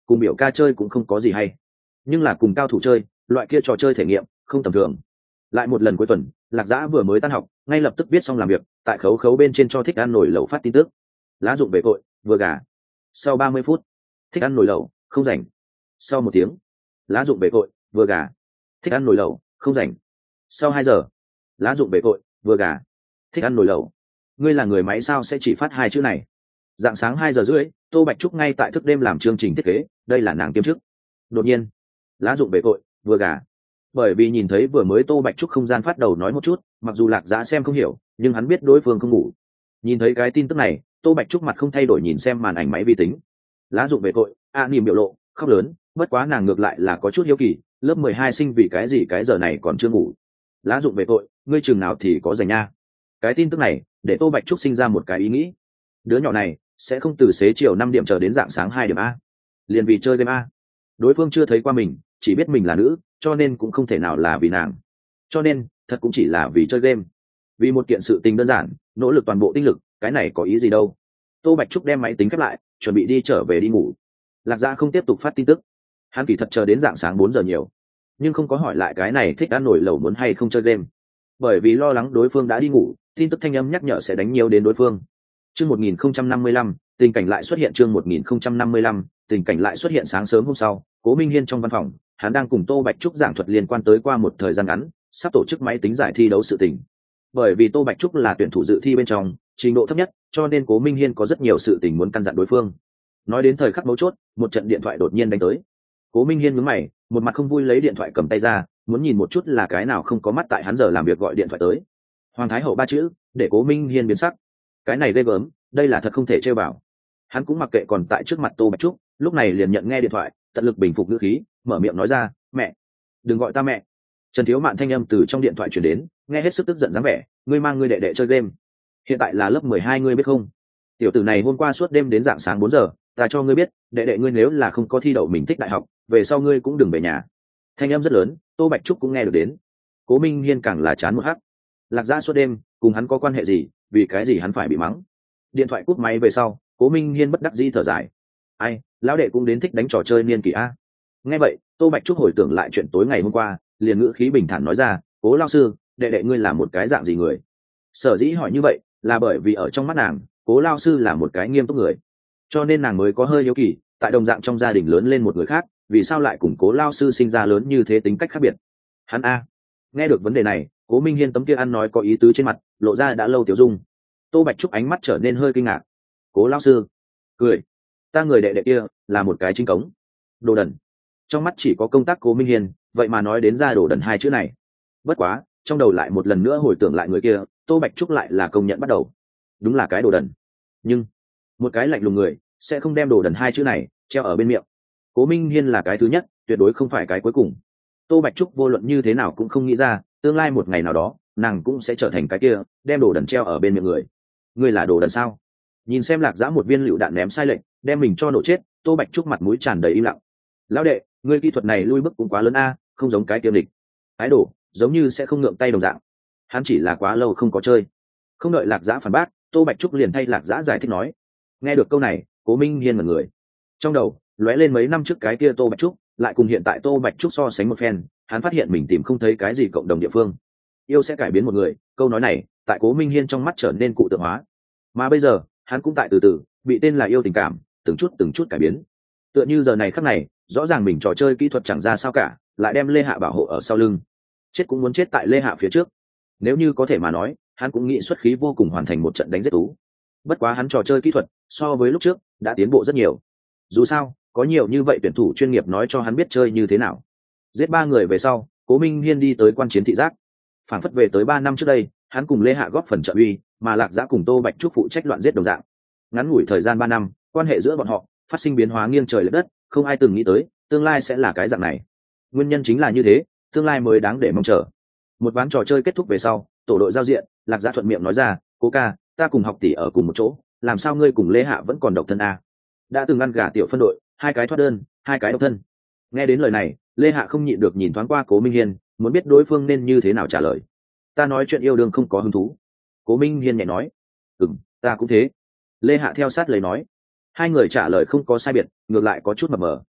cùng biểu ca chơi cũng không có gì hay, nhưng là cùng cao thủ chơi loại kia trò chơi thể nghiệm không tầm thường. Lại một lần cuối tuần, lạc dã vừa mới tan học ngay lập tức viết xong làm việc, tại khấu khấu bên trên cho thích ăn nổi lẩu phát tin tức. Lá dụng về cội vừa gà. Sau ba mươi phút, thích ăn nổi lẩu không rảnh. Sau một tiếng, lá dụng về cội vừa gà. Thích ăn nổi lẩu không rảnh. Sau hai giờ, lá dụng về cội vừa gà. Thích ăn nổi lẩu. Ngươi là người máy sao sẽ chỉ phát hai chữ này? Dạng sáng hai giờ rưỡi, Tô Bạch Trúc ngay tại thức đêm làm chương trình thiết kế, đây là nàng kiêm chức. Đột nhiên, lá dụng về cội vừa gà. Bởi vì nhìn thấy vừa mới Tô Bạch Trúc không gian phát đầu nói một chút, mặc dù lạc dã xem không hiểu nhưng hắn biết đối phương không ngủ. Nhìn thấy cái tin tức này, Tô Bạch Trúc mặt không thay đổi nhìn xem màn ảnh máy vi tính. Lá dụng về cội, a niềm biểu lộ khóc lớn, bất quá nàng ngược lại là có chút hiếu kỳ, lớp mười hai sinh vì cái gì cái giờ này còn chưa ngủ. Lá dụng về cội, ngươi chừng nào thì có rảnh nha. Cái tin tức này để Tô Bạch Trúc sinh ra một cái ý nghĩ, đứa nhỏ này sẽ không từ xế chiều năm điểm chờ đến dạng sáng hai điểm a, liền vì chơi game a. Đối phương chưa thấy qua mình, chỉ biết mình là nữ, cho nên cũng không thể nào là vì nàng, cho nên thật cũng chỉ là vì chơi game, vì một kiện sự tình đơn giản nỗ lực toàn bộ tinh lực, cái này có ý gì đâu. Tô Bạch Trúc đem máy tính khép lại, chuẩn bị đi trở về đi ngủ. Lạc Gia không tiếp tục phát tin tức, hắn kỳ thật chờ đến dạng sáng bốn giờ nhiều nhưng không có hỏi lại cái này thích ăn nổi lẩu muốn hay không chơi game, bởi vì lo lắng đối phương đã đi ngủ, tin tức thanh âm nhắc nhở sẽ đánh nhiều đến đối phương. Chương một nghìn không trăm năm mươi lăm, tình cảnh lại xuất hiện. Chương một nghìn không trăm năm mươi lăm, tình cảnh lại xuất hiện. Sáng sớm hôm sau, Cố Minh Hiên trong văn phòng, hắn đang cùng Tô Bạch Trúc giảng thuật liên quan tới qua một thời gian ngắn sắp tổ chức máy tính giải thi đấu sự tình. Bởi vì Tô Bạch Trúc là tuyển thủ dự thi bên trong trình độ thấp nhất, cho nên Cố Minh Hiên có rất nhiều sự tình muốn căn dặn đối phương. Nói đến thời khắc mấu chốt, một trận điện thoại đột nhiên đánh tới. Cố Minh Hiên nhướng mày, một mặt không vui lấy điện thoại cầm tay ra, muốn nhìn một chút là cái nào không có mắt tại hắn giờ làm việc gọi điện thoại tới. Hoàng Thái Hậu ba chữ để Cố Minh Hiên biến sắc. Cái này ghê gớm, đây là thật không thể trêu vào. Hắn cũng mặc kệ còn tại trước mặt Tô Bạch Trúc, lúc này liền nhận nghe điện thoại, tận lực bình phục ngữ khí, mở miệng nói ra, mẹ, đừng gọi ta mẹ. Trần Thiếu Mạn thanh âm từ trong điện thoại truyền đến, nghe hết sức tức giận dáng vẻ, ngươi mang ngươi đệ đệ chơi game, hiện tại là lớp mười hai ngươi biết không? Tiểu tử này hôm qua suốt đêm đến dạng sáng bốn giờ, ta cho ngươi biết, đệ đệ ngươi nếu là không có thi đậu mình thích đại học, về sau ngươi cũng đừng về nhà. Thanh âm rất lớn, Tô Bạch Trúc cũng nghe được đến. Cố Minh Hiên càng là chán một hắc. Lạc Gia suốt đêm, cùng hắn có quan hệ gì, vì cái gì hắn phải bị mắng? Điện thoại cúp máy về sau, Cố Minh Hiên bất đắc dĩ thở dài. Ai, lão đệ cũng đến thích đánh trò chơi niên kỷ a. Nghe vậy, Tô Bạch Trúc hồi tưởng lại chuyện tối ngày hôm qua, liền ngữ khí bình thản nói ra, Cố lão sư, đệ đệ ngươi là một cái dạng gì người? Sở dĩ hỏi như vậy, là bởi vì ở trong mắt nàng, Cố lão sư là một cái nghiêm túc người, cho nên nàng mới có hơi hiếu kỳ, tại đồng dạng trong gia đình lớn lên một người khác, vì sao lại cùng Cố lão sư sinh ra lớn như thế tính cách khác biệt? Hắn a. Nghe được vấn đề này, Cố Minh Hiên tấm kia ăn nói có ý tứ trên mặt, lộ ra đã lâu tiểu dung. Tô Bạch Trúc ánh mắt trở nên hơi kinh ngạc. Cố lão sư cười, ta người đệ đệ kia là một cái chính cống, đồ đần. Trong mắt chỉ có công tác Cố Minh Hiên, vậy mà nói đến ra đồ đần hai chữ này. Bất quá, trong đầu lại một lần nữa hồi tưởng lại người kia, Tô Bạch Trúc lại là công nhận bắt đầu, đúng là cái đồ đần. Nhưng một cái lạnh lùng người sẽ không đem đồ đần hai chữ này treo ở bên miệng. Cố Minh Hiên là cái thứ nhất, tuyệt đối không phải cái cuối cùng. Tô Bạch Trúc vô luận như thế nào cũng không nghĩ ra, tương lai một ngày nào đó nàng cũng sẽ trở thành cái kia đem đồ đần treo ở bên miệng người. Ngươi là đồ đần sao? Nhìn xem Lạc Dã một viên lựu đạn ném sai lệnh, đem mình cho nổ chết, Tô Bạch Trúc mặt mũi tràn đầy im lặng. Lão đệ, ngươi kỹ thuật này lui bước cũng quá lớn a, không giống cái kiêm địch. Ái đồ, giống như sẽ không ngượng tay đồng dạng. Hắn chỉ là quá lâu không có chơi. Không đợi Lạc Dã phản bác, Tô Bạch Trúc liền thay Lạc Dã giải thích nói. Nghe được câu này, Cố Minh Hiên mở người. Trong đầu lóe lên mấy năm trước cái kia Tô Bạch Trúc, lại cùng hiện tại Tô Bạch Trúc so sánh một phen, hắn phát hiện mình tìm không thấy cái gì cộng đồng địa phương. Yêu sẽ cải biến một người, câu nói này tại Cố Minh Hiên trong mắt trở nên cụ tượng hóa. Mà bây giờ, hắn cũng tại từ từ bị tên là yêu tình cảm từng chút từng chút cải biến. Tựa như giờ này khắc này, rõ ràng mình trò chơi kỹ thuật chẳng ra sao cả, lại đem Lê Hạ bảo hộ ở sau lưng, chết cũng muốn chết tại Lê Hạ phía trước. Nếu như có thể mà nói, hắn cũng nghĩ xuất khí vô cùng hoàn thành một trận đánh giết tú. Bất quá hắn trò chơi kỹ thuật so với lúc trước đã tiến bộ rất nhiều. Dù sao, có nhiều như vậy tuyển thủ chuyên nghiệp nói cho hắn biết chơi như thế nào. Giết ba người về sau, Cố Minh Hiên đi tới quan chiến thị giác, phản phất về tới ba năm trước đây, hắn cùng Lê Hạ góp phần trợ uy, mà Lạc Dã cùng Tô Bạch Trúc phụ trách loạn giết đồng dạng. Ngắn ngủi thời gian ba năm, quan hệ giữa bọn họ phát sinh biến hóa nghiêng trời lệch đất, không ai từng nghĩ tới tương lai sẽ là cái dạng này. Nguyên nhân chính là như thế, tương lai mới đáng để mong chờ. Một ván trò chơi kết thúc về sau, tổ đội giao diện, Lạc Dã thuận miệng nói ra, Cố ca, ta cùng học tỷ ở cùng một chỗ, làm sao ngươi cùng Lê Hạ vẫn còn độc thân a? Đã từng ăn gà tiểu phân đội, hai cái thoát đơn, hai cái độc thân. Nghe đến lời này, Lê Hạ không nhịn được nhìn thoáng qua Cố Minh Hiên, muốn biết đối phương nên như thế nào trả lời. Ta nói chuyện yêu đương không có hứng thú. Cố Minh Hiên nhẹ nói. Ừm, ta cũng thế. Lê Hạ theo sát lời nói. Hai người trả lời không có sai biệt, ngược lại có chút mập mờ.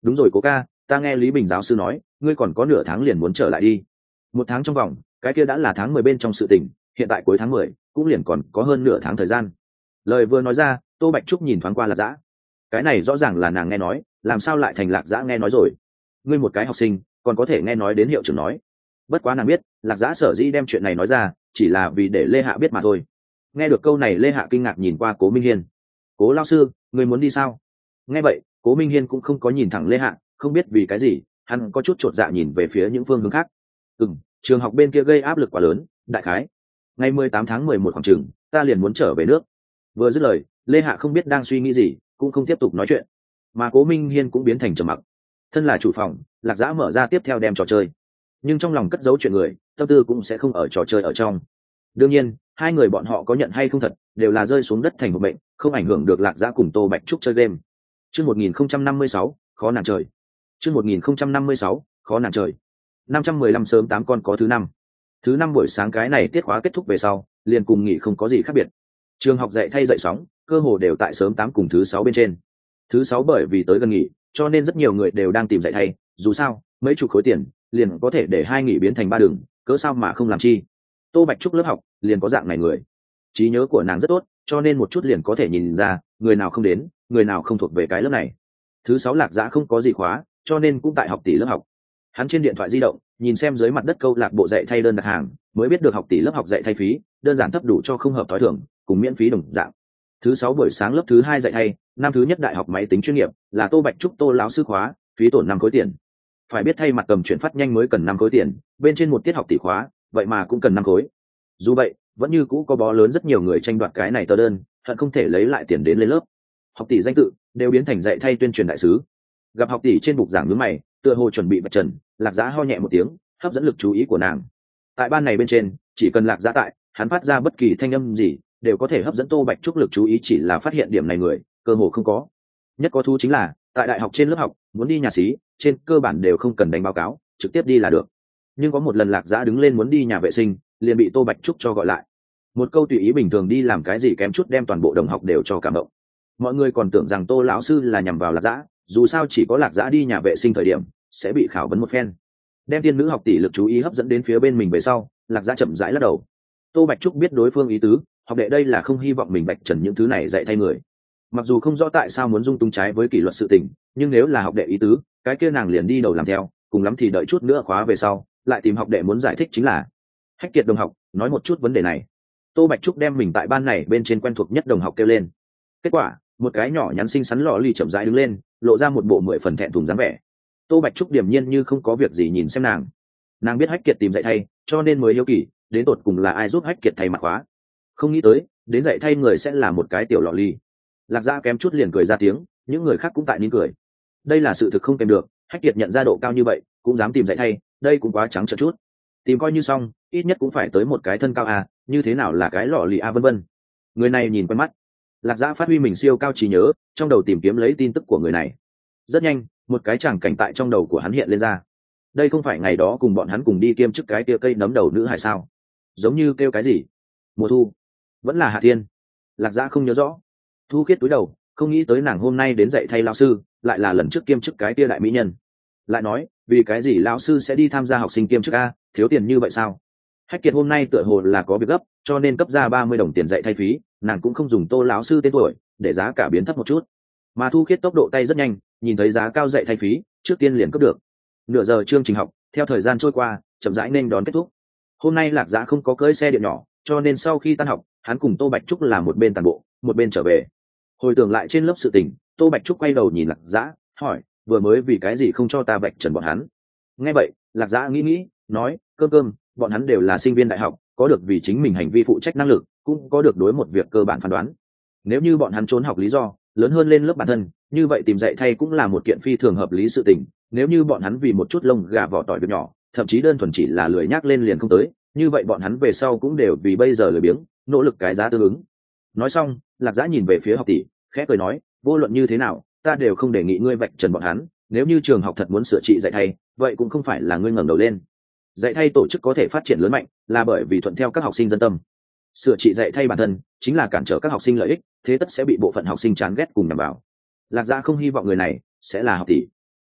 đúng rồi cố ca, ta nghe Lý Bình giáo sư nói ngươi còn có nửa tháng liền muốn trở lại đi. Một tháng trong vòng, cái kia đã là tháng mười bên trong sự tình, hiện tại cuối tháng mười cũng liền còn có hơn nửa tháng thời gian. Lời vừa nói ra, Tô Bạch Trúc nhìn thoáng qua Lạc Dã. Cái này rõ ràng là nàng nghe nói, làm sao lại thành Lạc Dã nghe nói rồi? Ngươi một cái học sinh còn có thể nghe nói đến hiệu trưởng nói. Bất quá nàng biết Lạc Dã sở dĩ đem chuyện này nói ra chỉ là vì để Lê Hạ biết mà thôi. Nghe được câu này, Lê Hạ kinh ngạc nhìn qua Cố Minh Hiên. Cố lao sư, ngươi muốn đi sao? Nghe vậy, Cố Minh Hiên cũng không có nhìn thẳng Lê Hạ, không biết vì cái gì hắn có chút chột dạ nhìn về phía những phương hướng khác. Ừ, trường học bên kia gây áp lực quá lớn, đại khái ngày mười tám tháng mười một khoảng chừng ta liền muốn trở về nước. Vừa dứt lời, Lê Hạ không biết đang suy nghĩ gì, cũng không tiếp tục nói chuyện, mà Cố Minh Hiên cũng biến thành trầm mặc. Thân là chủ phòng, Lạc Dã mở ra tiếp theo đem trò chơi, nhưng trong lòng cất giấu chuyện người, tâm tư cũng sẽ không ở trò chơi ở trong. Đương nhiên hai người bọn họ có nhận hay không thật đều là rơi xuống đất thành một bệnh, không ảnh hưởng được Lạc Dã cùng Tô Bạch Trúc chơi game. Chương một nghìn không trăm năm mươi sáu, khó nàng trời. Chương một nghìn không trăm năm mươi sáu, khó nàng trời. năm trăm mười lăm sớm tám con có thứ năm. Thứ năm buổi sáng cái này tiết khóa kết thúc về sau, liền cùng nghỉ không có gì khác biệt. Trường học dạy thay dạy sóng, cơ hồ đều tại sớm tám cùng thứ sáu bên trên. Thứ sáu bởi vì tới gần nghỉ, cho nên rất nhiều người đều đang tìm dạy thay, dù sao, mấy chục khối tiền, liền có thể để hai nghỉ biến thành ba đường, cớ sao mà không làm chi. Tô Bạch Trúc lớp học, liền có dạng này người. Trí nhớ của nàng rất tốt, cho nên một chút liền có thể nhìn ra, người nào không đến, người nào không thuộc về cái lớp này. Thứ sáu Lạc Dã không có gì khóa, cho nên cũng tại học tỷ lớp học. Hắn trên điện thoại di động nhìn xem dưới mặt đất câu lạc bộ dạy thay đơn đặt hàng, mới biết được học tỷ lớp học dạy thay phí đơn giản thấp đủ cho không hợp thói thường, cùng miễn phí đồng dạng. Thứ sáu buổi sáng lớp thứ hai dạy thay, năm thứ nhất đại học máy tính chuyên nghiệp, là Tô Bạch Trúc Tô lão sư khóa, phí tổn năm khối tiền. Phải biết thay mặt cầm chuyển phát nhanh mới cần năm khối tiền, bên trên một tiết học tỷ khóa, vậy mà cũng cần năm khối. Dù vậy, vẫn như cũ có bó lớn rất nhiều người tranh đoạt cái này tờ đơn, hận không thể lấy lại tiền đến lên lớp. Học tỷ danh tự đều biến thành dạy thay tuyên truyền đại sứ. Gặp học tỷ trên bục giảng nhướng mày, tựa hồ chuẩn bị bật trần, Lạc Dã ho nhẹ một tiếng, hấp dẫn lực chú ý của nàng. Tại ban này bên trên, chỉ cần Lạc Dã tại, hắn phát ra bất kỳ thanh âm gì đều có thể hấp dẫn Tô Bạch Trúc lực chú ý, chỉ là phát hiện điểm này người cơ hồ không có. Nhất có thú chính là tại đại học trên lớp học, muốn đi nhà xí trên cơ bản đều không cần đánh báo cáo, trực tiếp đi là được. Nhưng có một lần Lạc Dã đứng lên muốn đi nhà vệ sinh, liền bị Tô Bạch Trúc cho gọi lại. Một câu tùy ý bình thường đi làm cái gì kém chút đem toàn bộ đồng học đều cho cảm động. Mọi người còn tưởng rằng Tô lão sư là nhằm vào Lạc Dã, dù sao chỉ có Lạc Dã đi nhà vệ sinh thời điểm sẽ bị khảo vấn một phen. Đem tiên nữ học tỷ lực chú ý hấp dẫn đến phía bên mình về sau, Lạc Dã chậm rãi lắc đầu. Tô Bạch Trúc biết đối phương ý tứ, học đệ đây là không hy vọng mình bạch trần những thứ này dạy thay người. Mặc dù không rõ tại sao muốn dung túng trái với kỷ luật sự tình, nhưng nếu là học đệ ý tứ, cái kia nàng liền đi đầu làm theo, cùng lắm thì đợi chút nữa khóa về sau lại tìm học đệ muốn giải thích chính là. Hách Kiệt đồng học, nói một chút vấn đề này. Tô Bạch Trúc đem mình tại ban này bên trên quen thuộc nhất đồng học kêu lên. Kết quả, một cái nhỏ nhắn xinh xắn lọ ly chậm rãi đứng lên, lộ ra một bộ mười phần thẹn thùng dáng vẻ. Tô Bạch Trúc điềm nhiên như không có việc gì nhìn xem nàng. Nàng biết Hách Kiệt tìm dạy thay, cho nên mới hiếu kỳ, đến tột cùng là ai giúp Hách Kiệt thay mặc khóa. Không nghĩ tới, đến dạy thay người sẽ là một cái tiểu lọ ly. Lạc Dã kém chút liền cười ra tiếng, những người khác cũng tại nín cười. Đây là sự thực không kèm được, Hách Kiệt nhận ra độ cao như vậy, cũng dám tìm dạy thay, đây cũng quá trắng trợn chút. Tìm coi như xong, ít nhất cũng phải tới một cái thân cao à, như thế nào là cái lọ lì a vân vân. Người này nhìn quen mắt. Lạc Dã phát huy mình siêu cao trí nhớ, trong đầu tìm kiếm lấy tin tức của người này. Rất nhanh, một cái tràng cảnh tại trong đầu của hắn hiện lên ra. Đây không phải ngày đó cùng bọn hắn cùng đi kiêm chức cái tia cây nấm đầu nữ hải sao? Giống như kêu cái gì? Mùa thu, vẫn là Hạ Thiên. Lạc Dã không nhớ rõ. Thu Khiết túi đầu, không nghĩ tới nàng hôm nay đến dạy thay lão sư, lại là lần trước kiêm chức cái tia đại mỹ nhân. Lại nói, vì cái gì lão sư sẽ đi tham gia học sinh kiêm chức a, thiếu tiền như vậy sao? Hách Kiệt hôm nay tựa hồ là có việc gấp, cho nên cấp ra ba mươi đồng tiền dạy thay phí, nàng cũng không dùng Tô lão sư tên tuổi, để giá cả biến thấp một chút. Mà Thu Khiết tốc độ tay rất nhanh, nhìn thấy giá cao dạy thay phí, trước tiên liền cấp được. Nửa giờ chương trình học, theo thời gian trôi qua, chậm rãi nên đón kết thúc. Hôm nay Lạc Dã không có cưỡi xe điện nhỏ, cho nên sau khi tan học, hắn cùng Tô Bạch Trúc là một bên tàn bộ, một bên trở về. Hồi tưởng lại trên lớp sự tình, Tô Bạch Trúc quay đầu nhìn Lạc Dã, hỏi, vừa mới vì cái gì không cho ta vạch trần bọn hắn? Nghe vậy, Lạc Dã nghĩ nghĩ, nói, cơm cơm, bọn hắn đều là sinh viên đại học, có được vì chính mình hành vi phụ trách năng lực, cũng có được đối một việc cơ bản phán đoán. Nếu như bọn hắn trốn học lý do lớn hơn lên lớp bản thân, như vậy tìm dạy thay cũng là một kiện phi thường hợp lý sự tình. Nếu như bọn hắn vì một chút lông gà vỏ tỏi việc nhỏ, thậm chí đơn thuần chỉ là lười nhác lên liền không tới, như vậy bọn hắn về sau cũng đều vì bây giờ lười biếng, nỗ lực cái giá tương ứng. Nói xong, Lạc Dã nhìn về phía học tỷ, khẽ cười nói, vô luận như thế nào, ta đều không đề nghị ngươi vạch trần bọn hắn. Nếu như trường học thật muốn sửa trị dạy thay, vậy cũng không phải là ngươi ngẩng đầu lên. Dạy thay tổ chức có thể phát triển lớn mạnh, là bởi vì thuận theo các học sinh dân tâm. Sửa trị dạy thay bản thân chính là cản trở các học sinh lợi ích, thế tất sẽ bị bộ phận học sinh chán ghét cùng nhằm vào. Lạc Dã không hy vọng người này sẽ là học tỷ.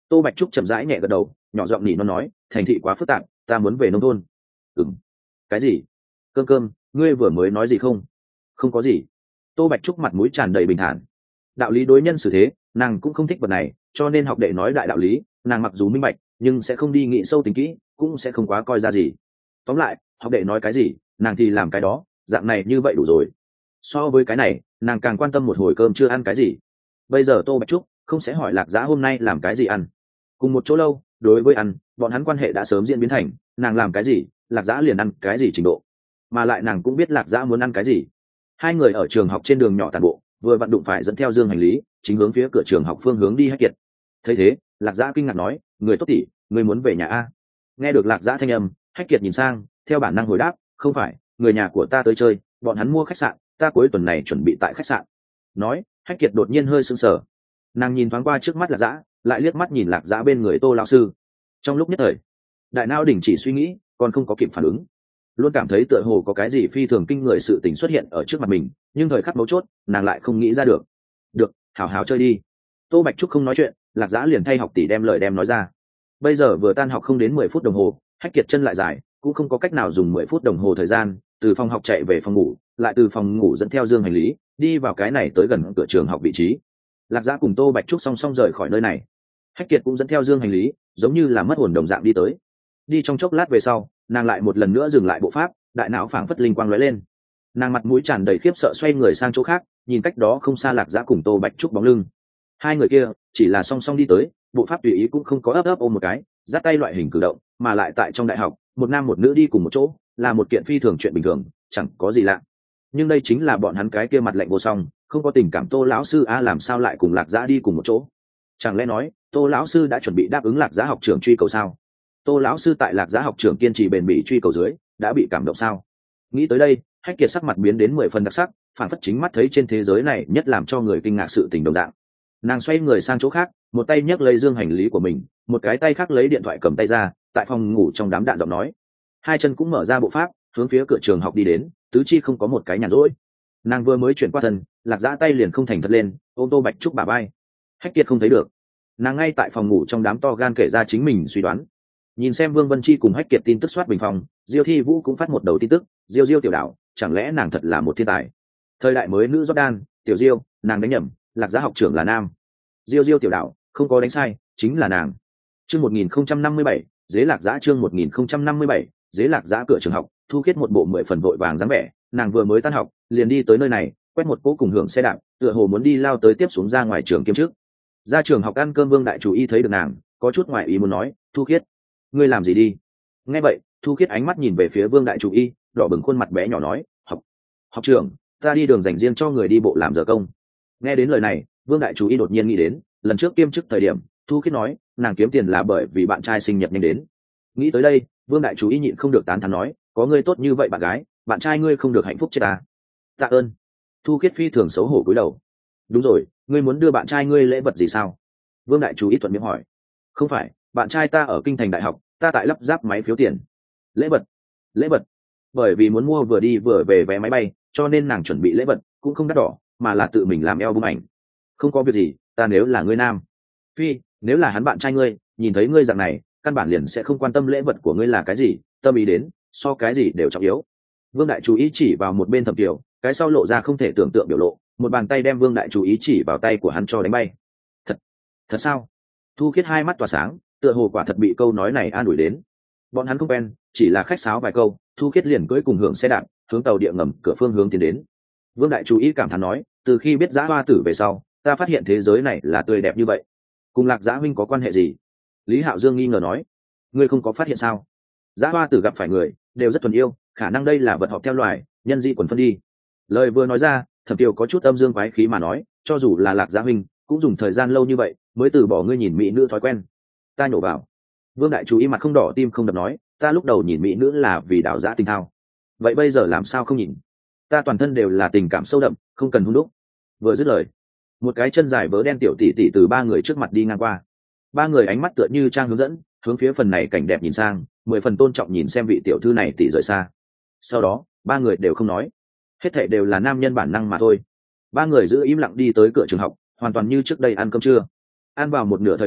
Tô Bạch Trúc chậm rãi nhẹ gật đầu, nhỏ giọng nỉ nó nói, thành thị quá phức tạp, ta muốn về nông thôn. Ừm. Cái gì? Cơm cơm, ngươi vừa mới nói gì không? Không có gì. Tô Bạch Trúc mặt mũi tràn đầy bình thản. Đạo lý đối nhân xử thế, nàng cũng không thích vật này, cho nên học đệ nói đại đạo lý, nàng mặc dù minh bạch, nhưng sẽ không đi nghĩ sâu tính kỹ, cũng sẽ không quá coi ra gì. Tóm lại, học đệ nói cái gì, nàng thì làm cái đó, dạng này như vậy đủ rồi. So với cái này, nàng càng quan tâm một hồi cơm chưa ăn cái gì. Bây giờ Tô Bạch Trúc không sẽ hỏi Lạc Dã hôm nay làm cái gì ăn. Cùng một chỗ lâu, đối với ăn, bọn hắn quan hệ đã sớm diễn biến thành, nàng làm cái gì, Lạc Dã liền ăn cái gì trình độ. Mà lại nàng cũng biết Lạc Dã muốn ăn cái gì. Hai người ở trường học trên đường nhỏ tàn bộ, vừa vặn đụng phải dẫn theo dương hành lý, chính hướng phía cửa trường học phương hướng đi Hách Kiệt. Thấy thế, Lạc Dã kinh ngạc nói, người tốt tỷ, người muốn về nhà a? Nghe được Lạc Dã thanh âm, Hách Kiệt nhìn sang, theo bản năng hồi đáp, không phải, người nhà của ta tới chơi, bọn hắn mua khách sạn, ta cuối tuần này chuẩn bị tại khách sạn. Nói, Hách Kiệt đột nhiên hơi sững sờ. Nàng nhìn thoáng qua trước mắt Lạc Dã, lại liếc mắt nhìn Lạc Dã bên người Tô lão sư. Trong lúc nhất thời, đại não đình chỉ suy nghĩ, còn không có kịp phản ứng, luôn cảm thấy tựa hồ có cái gì phi thường kinh người sự tình xuất hiện ở trước mặt mình, nhưng thời khắc mấu chốt, nàng lại không nghĩ ra được. Được, hào hào chơi đi. Tô Bạch Trúc không nói chuyện, Lạc Dã liền thay học tỷ đem lời đem nói ra. Bây giờ vừa tan học không đến mười phút đồng hồ, Hách Kiệt chân lại dài, cũng không có cách nào dùng mười phút đồng hồ thời gian, từ phòng học chạy về phòng ngủ, lại từ phòng ngủ dẫn theo dương hành lý, đi vào cái này tới gần cửa trường học vị trí. Lạc Dã cùng Tô Bạch Trúc song song rời khỏi nơi này. Hách Kiệt cũng dẫn theo dương hành lý, giống như là mất hồn đồng dạng đi tới. Đi trong chốc lát về sau, nàng lại một lần nữa dừng lại bộ pháp, đại não phảng phất linh quang lóe lên. Nàng mặt mũi tràn đầy khiếp sợ xoay người sang chỗ khác, nhìn cách đó không xa Lạc Dã cùng Tô Bạch Trúc bóng lưng. Hai người kia chỉ là song song đi tới, bộ pháp tùy ý cũng không có ấp ấp ôm một cái, dắt tay loại hình cử động, mà lại tại trong đại học, một nam một nữ đi cùng một chỗ, là một kiện phi thường chuyện bình thường, chẳng có gì lạ. Nhưng đây chính là bọn hắn cái kia mặt lạnh vô song, không có tình cảm Tô lão sư a làm sao lại cùng Lạc Dã đi cùng một chỗ? Chẳng lẽ nói, Tô lão sư đã chuẩn bị đáp ứng Lạc Dã học trưởng truy cầu sao? Tô lão sư tại Lạc Dã học trưởng kiên trì bền bỉ truy cầu dưới, đã bị cảm động sao? Nghĩ tới đây, Hách Kiệt sắc mặt biến đến mười phần đặc sắc, phản phất chính mắt thấy trên thế giới này nhất làm cho người kinh ngạc sự tình đồng dạng. Nàng xoay người sang chỗ khác, một tay nhấc lấy dương hành lý của mình, một cái tay khác lấy điện thoại cầm tay ra, tại phòng ngủ trong đám đạn giọng nói. Hai chân cũng mở ra bộ pháp, hướng phía cửa trường học đi đến, tứ chi không có một cái nhàn rỗi. Nàng vừa mới chuyển qua thân, Lạc Dã tay liền không thành thật lên, ôm Tô Bạch Trúc bả vai. Hách Kiệt không thấy được. Nàng ngay tại phòng ngủ trong đám to gan kể ra chính mình suy đoán. Nhìn xem Vương Vân Chi cùng Hách Kiệt tin tức soát bình phòng, Diêu Thi Vũ cũng phát một đầu tin tức, Diêu Diêu tiểu đạo, chẳng lẽ nàng thật là một thiên tài? Thời đại mới nữ Jordan, tiểu Diêu, nàng đánh nhầm, Lạc Dã học trưởng là nam. Diêu Diêu tiểu đạo, không có đánh sai, chính là nàng. Chương một nghìn không trăm năm mươi bảy, Dế Lạc Dã chương một nghìn không trăm năm mươi bảy, Dế Lạc Dã cửa trường học, Thu Khiết một bộ mười phần vội vàng dáng vẻ, nàng vừa mới tan học, liền đi tới nơi này, quét một cỗ cùng hưởng xe đạp, tựa hồ muốn đi lao tới tiếp xuống ra ngoài trường kiêm trước. Ra trường học ăn cơm Vương đại chủ y thấy được nàng, có chút ngoại ý muốn nói, Thu Khiết, ngươi làm gì đi? Nghe vậy, Thu Khiết ánh mắt nhìn về phía Vương đại chủ y, đỏ bừng khuôn mặt bé nhỏ nói, học học trưởng, ta đi đường dành riêng cho người đi bộ làm giờ công. Nghe đến lời này, Vương đại chủ y đột nhiên nghĩ đến, lần trước kiêm chức thời điểm, Thu Khiết nói, nàng kiếm tiền là bởi vì bạn trai sinh nhật nhanh đến. Nghĩ tới đây, Vương đại chủ y nhịn không được tán thán nói, có ngươi tốt như vậy bạn gái, bạn trai ngươi không được hạnh phúc chết à? Tạ ơn. Thu Khiết phi thường xấu hổ cúi đầu. Đúng rồi, ngươi muốn đưa bạn trai ngươi lễ vật gì sao? Vương đại chủ y thuận miệng hỏi. Không phải, bạn trai ta ở kinh thành đại học, ta tại lắp ráp máy phiếu tiền. Lễ vật? Lễ vật? Bởi vì muốn mua vừa đi vừa về vé máy bay, cho nên nàng chuẩn bị lễ vật cũng không đắt đỏ, mà là tự mình làm album ảnh. Không có việc gì, ta nếu là ngươi nam. Phi, nếu là hắn bạn trai ngươi, nhìn thấy ngươi dạng này, căn bản liền sẽ không quan tâm lễ vật của ngươi là cái gì, tâm ý đến, so cái gì đều trọng yếu. Vương đại chú ý chỉ vào một bên Thẩm Kiều, cái sau lộ ra không thể tưởng tượng biểu lộ, một bàn tay đem Vương đại chú ý chỉ vào tay của hắn cho đánh bay. Thật, thật sao? Thu Khiết hai mắt tỏa sáng, tựa hồ quả thật bị câu nói này an ủi đến. Bọn hắn không quen, chỉ là khách sáo vài câu, Thu Khiết liền cưỡi cùng hưởng xe đạp, hướng tàu địa ngầm cửa phương hướng tiến đến. Vương đại chú ý cảm thán nói, từ khi biết Dã Hoa tử về sau, ta phát hiện thế giới này là tươi đẹp như vậy. Cùng Lạc Dã huynh có quan hệ gì? Lý Hạo Dương nghi ngờ nói. Ngươi không có phát hiện sao? Dã Hoa tử gặp phải người đều rất thuần yêu, khả năng đây là vật họp theo loài, nhân di quần phân đi. Lời vừa nói ra, Thẩm Kiều có chút âm dương quái khí mà nói, cho dù là Lạc Dã huynh cũng dùng thời gian lâu như vậy mới từ bỏ ngươi nhìn mỹ nữ thói quen. Ta nhổ vào. Vương đại chú ý mặt không đỏ tim không đập nói, ta lúc đầu nhìn mỹ nữ là vì đảo dã tình thao, vậy bây giờ làm sao không nhìn? Ta toàn thân đều là tình cảm sâu đậm, không cần hung đúc. Vừa dứt lời, một cái chân dài vớ đen tiểu tỷ tỷ từ ba người trước mặt đi ngang qua. Ba người ánh mắt tựa như trang hướng dẫn, hướng phía phần này cảnh đẹp nhìn sang, mười phần tôn trọng nhìn xem vị tiểu thư này tỷ rời xa. Sau đó, ba người đều không nói, hết thảy đều là nam nhân bản năng mà thôi. Ba người giữ im lặng đi tới cửa trường học, hoàn toàn như trước đây ăn cơm trưa. Ăn vào một nửa thời điểm,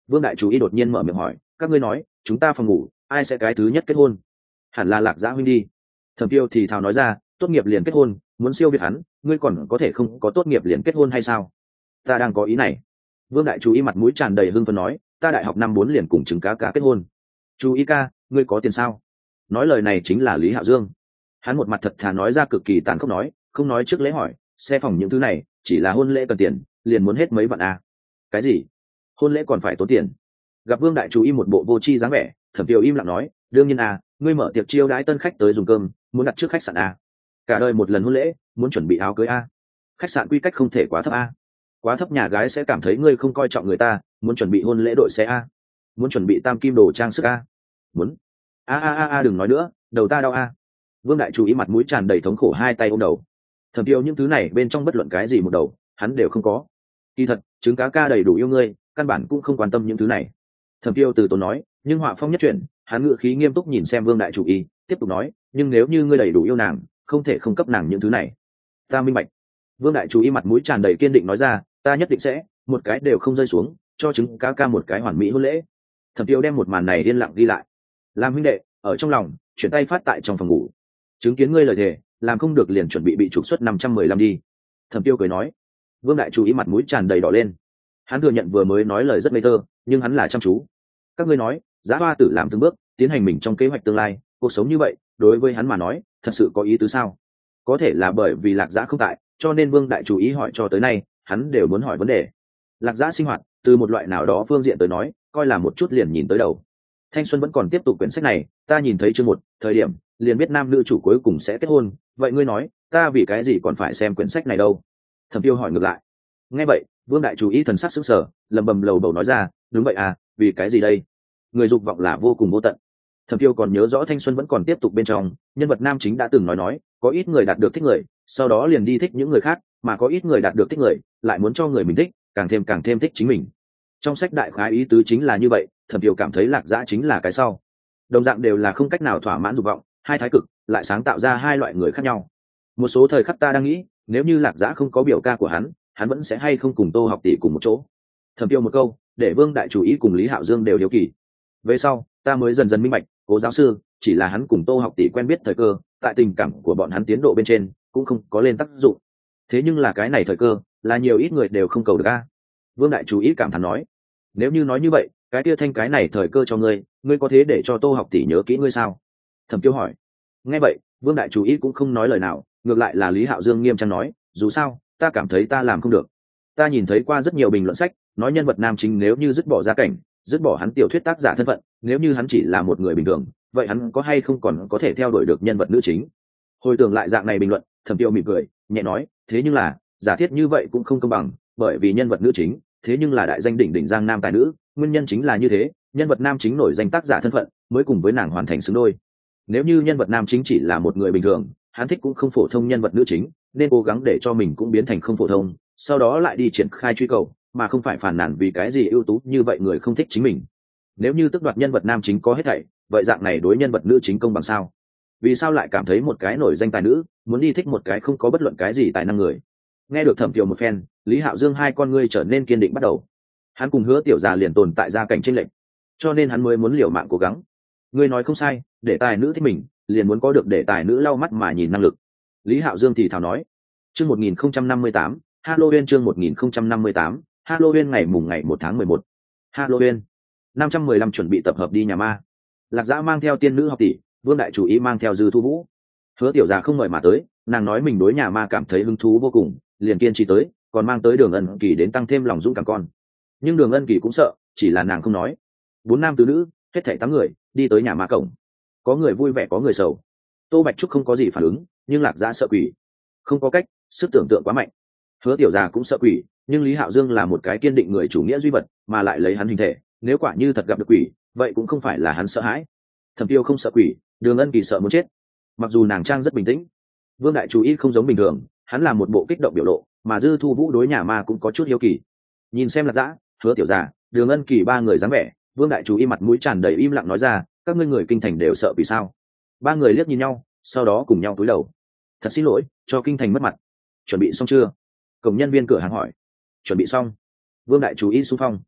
Vương đại chủ y đột nhiên mở miệng hỏi, các ngươi nói chúng ta phòng ngủ ai sẽ cái thứ nhất kết hôn? Hẳn là Lạc Giã huynh đi. Thẩm Tiêu thì thào nói ra, tốt nghiệp liền kết hôn, muốn siêu việt hắn, ngươi còn có thể không có tốt nghiệp liền kết hôn hay sao? Ta đang có ý này. Vương đại chủ y mặt mũi tràn đầy hưng phấn nói, ta đại học năm bốn liền cùng trứng cá cá kết hôn. Chú ý ca, ngươi có tiền sao? Nói lời này chính là Lý Hạo Dương. Hắn một mặt thật thà nói ra cực kỳ tàn khốc nói, không nói trước lễ hỏi, xe phòng những thứ này chỉ là hôn lễ cần tiền, liền muốn hết mấy vạn à. Cái gì? Hôn lễ còn phải tốn tiền? Gặp Vương đại chủ y một bộ vô tri dáng vẻ, Thẩm Tiêu im lặng nói, đương nhiên à, ngươi mở tiệc chiêu đãi tân khách tới dùng cơm, muốn đặt trước khách sạn à. Cả đời một lần hôn lễ, muốn chuẩn bị áo cưới à. Khách sạn quy cách không thể quá thấp à. Quá thấp nhà gái sẽ cảm thấy ngươi không coi trọng người ta, muốn chuẩn bị hôn lễ đội xe à. Muốn chuẩn bị tam kim đồ trang sức à. Muốn a a a a đừng nói nữa, đầu ta đau a. Vương đại chủ ý mặt mũi tràn đầy thống khổ, hai tay ôm đầu. Thẩm Tiêu những thứ này bên trong bất luận cái gì một đầu hắn đều không có. Kỳ thật trứng cá ca đầy đủ yêu ngươi, căn bản cũng không quan tâm những thứ này. Thẩm Tiêu từ tốn nói, nhưng họa phong nhất chuyển, hắn ngự khí nghiêm túc nhìn xem Vương đại chủ ý, tiếp tục nói, nhưng nếu như ngươi đầy đủ yêu nàng, không thể không cấp nàng những thứ này. Ta minh bạch. Vương đại chủ ý mặt mũi tràn đầy kiên định nói ra, ta nhất định sẽ một cái đều không rơi xuống, cho trứng cá ca một cái hoàn mỹ hôn lễ. Thẩm Tiêu đem một màn này yên lặng ghi lại, làm huynh đệ ở trong lòng, chuyển tay phát tại trong phòng ngủ. Chứng kiến ngươi lời thề, làm không được liền chuẩn bị bị trục xuất năm trăm mười lăm đi. Thẩm Tiêu cười nói. Vương đại chủ ý mặt mũi tràn đầy đỏ lên. Hắn thừa nhận vừa mới nói lời rất ngây thơ, nhưng hắn là chăm chú. Các ngươi nói, Giá Hoa Tử làm từng bước, tiến hành mình trong kế hoạch tương lai, cuộc sống như vậy, đối với hắn mà nói, thật sự có ý tứ sao? Có thể là bởi vì Lạc Giã không tại, cho nên Vương đại chủ ý hỏi cho tới nay, hắn đều muốn hỏi vấn đề. Lạc Giã sinh hoạt, từ một loại nào đó phương diện tới nói, coi là một chút liền nhìn tới đầu. Thanh xuân vẫn còn tiếp tục quyển sách này, ta nhìn thấy chương một thời điểm liền biết nam nữ chủ cuối cùng sẽ kết hôn, vậy ngươi nói ta vì cái gì còn phải xem quyển sách này đâu? Thẩm Tiêu hỏi ngược lại. Nghe vậy Vương đại chủ ý thần sắc sững sờ, lầm bầm lầu bầu nói ra, đúng vậy à, vì cái gì đây? Người dục vọng là vô cùng vô tận. Thẩm Tiêu còn nhớ rõ thanh xuân vẫn còn tiếp tục bên trong, nhân vật nam chính đã từng nói nói, có ít người đạt được thích người, sau đó liền đi thích những người khác, mà có ít người đạt được thích người, lại muốn cho người mình thích, càng thêm càng thêm thích chính mình. Trong sách đại khái ý tứ chính là như vậy. Thẩm Tiêu cảm thấy Lạc Giã chính là cái sau, đồng dạng đều là không cách nào thỏa mãn dục vọng, hai thái cực lại sáng tạo ra hai loại người khác nhau. Một số thời khắc ta đang nghĩ, nếu như Lạc Giã không có biểu ca của hắn, hắn vẫn sẽ hay không cùng Tô học tỷ cùng một chỗ. Thẩm Tiêu một câu để Vương đại chủ ý cùng Lý Hạo Dương đều hiếu kỳ. Về sau ta mới dần dần minh bạch, Cố giáo sư chỉ là hắn cùng Tô học tỷ quen biết thời cơ, tại tình cảm của bọn hắn tiến độ bên trên cũng không có lên tác dụng. Thế nhưng là cái này thời cơ là nhiều ít người đều không cầu được a. Vương đại chủ ý cảm thán nói, nếu như nói như vậy, cái kia thanh cái này thời cơ cho ngươi, ngươi có thế để cho Tô học tỷ nhớ kỹ ngươi sao? Thẩm Tiêu hỏi. Nghe vậy Vương đại chủ ý cũng không nói lời nào, ngược lại là Lý Hạo Dương nghiêm trang nói, dù sao ta cảm thấy ta làm không được. Ta nhìn thấy qua rất nhiều bình luận sách, nói nhân vật nam chính nếu như dứt bỏ gia cảnh, dứt bỏ hắn tiểu thuyết tác giả thân phận, nếu như hắn chỉ là một người bình thường, vậy hắn có hay không còn có thể theo đuổi được nhân vật nữ chính? Hồi tưởng lại dạng này bình luận, Thẩm Tiêu mỉm cười nhẹ nói, thế nhưng là giả thiết như vậy cũng không công bằng, bởi vì nhân vật nữ chính thế nhưng là đại danh đỉnh đỉnh giang nam tài nữ, nguyên nhân chính là như thế, nhân vật nam chính nổi danh tác giả thân phận mới cùng với nàng hoàn thành xứng đôi. Nếu như nhân vật nam chính chỉ là một người bình thường, hắn thích cũng không phổ thông nhân vật nữ chính, nên cố gắng để cho mình cũng biến thành không phổ thông, sau đó lại đi triển khai truy cầu, mà không phải phàn nàn vì cái gì ưu tú như vậy người không thích chính mình. Nếu như tước đoạt nhân vật nam chính có hết thảy, vậy dạng này đối nhân vật nữ chính công bằng sao? Vì sao lại cảm thấy một cái nổi danh tài nữ muốn đi thích một cái không có bất luận cái gì tài năng người? Nghe được Thẩm Tiêu một phen, Lý Hạo Dương hai con ngươi trở nên kiên định bắt đầu. Hắn cùng Hứa Tiểu Già liền tồn tại gia cảnh chênh lệch, cho nên hắn mới muốn liều mạng cố gắng. Ngươi nói không sai, để tài nữ thích mình, liền muốn có được để tài nữ lau mắt mà nhìn năng lực. Lý Hạo Dương thì thào nói. Chương một nghìn không trăm năm mươi tám, Halloween chương một nghìn không trăm năm mươi tám, Halloween ngày mùng ngày một tháng mười một. Halloween. năm trăm mười lăm chuẩn bị tập hợp đi nhà ma. Lạc Giã mang theo tiên nữ học tỷ, Vương đại chủ ý mang theo Dư Thu Vũ. Hứa Tiểu Già không mời mà tới, nàng nói mình đối nhà ma cảm thấy hứng thú vô cùng, liền kiên trì tới, còn mang tới Đường Ân Kỳ đến tăng thêm lòng dũng cảm con. Nhưng Đường Ân Kỳ cũng sợ, chỉ là nàng không nói. Bốn nam tứ nữ, hết thảy tám người, đi tới nhà ma cổng. Có người vui vẻ có người sầu. Tô Bạch Trúc không có gì phản ứng, nhưng Lạc Giã sợ quỷ. Không có cách, sức tưởng tượng quá mạnh. Hứa Tiểu Già cũng sợ quỷ, nhưng Lý Hạo Dương là một cái kiên định người chủ nghĩa duy vật, mà lại lấy hắn hình thể, nếu quả như thật gặp được quỷ, vậy cũng không phải là hắn sợ hãi. Thẩm Tiêu không sợ quỷ, Đường Ân Kỳ sợ muốn chết. Mặc dù nàng trang rất bình tĩnh, Vương đại chủ ý không giống bình thường, hắn là một bộ kích động biểu lộ, mà Dư Thu Vũ đối nhà ma cũng có chút hiếu kỳ. Nhìn xem Lạc Giã, Hứa Tiểu Già, Đường Ân Kỳ ba người dáng vẻ, Vương đại chủ ý mặt mũi tràn đầy im lặng nói ra, các ngươi người kinh thành đều sợ vì sao? Ba người liếc nhìn nhau, sau đó cùng nhau cúi đầu. Thật xin lỗi, cho kinh thành mất mặt. Chuẩn bị xong chưa? Cổng nhân viên cửa hàng hỏi. Chuẩn bị xong. Vương đại chủ ý xung phong.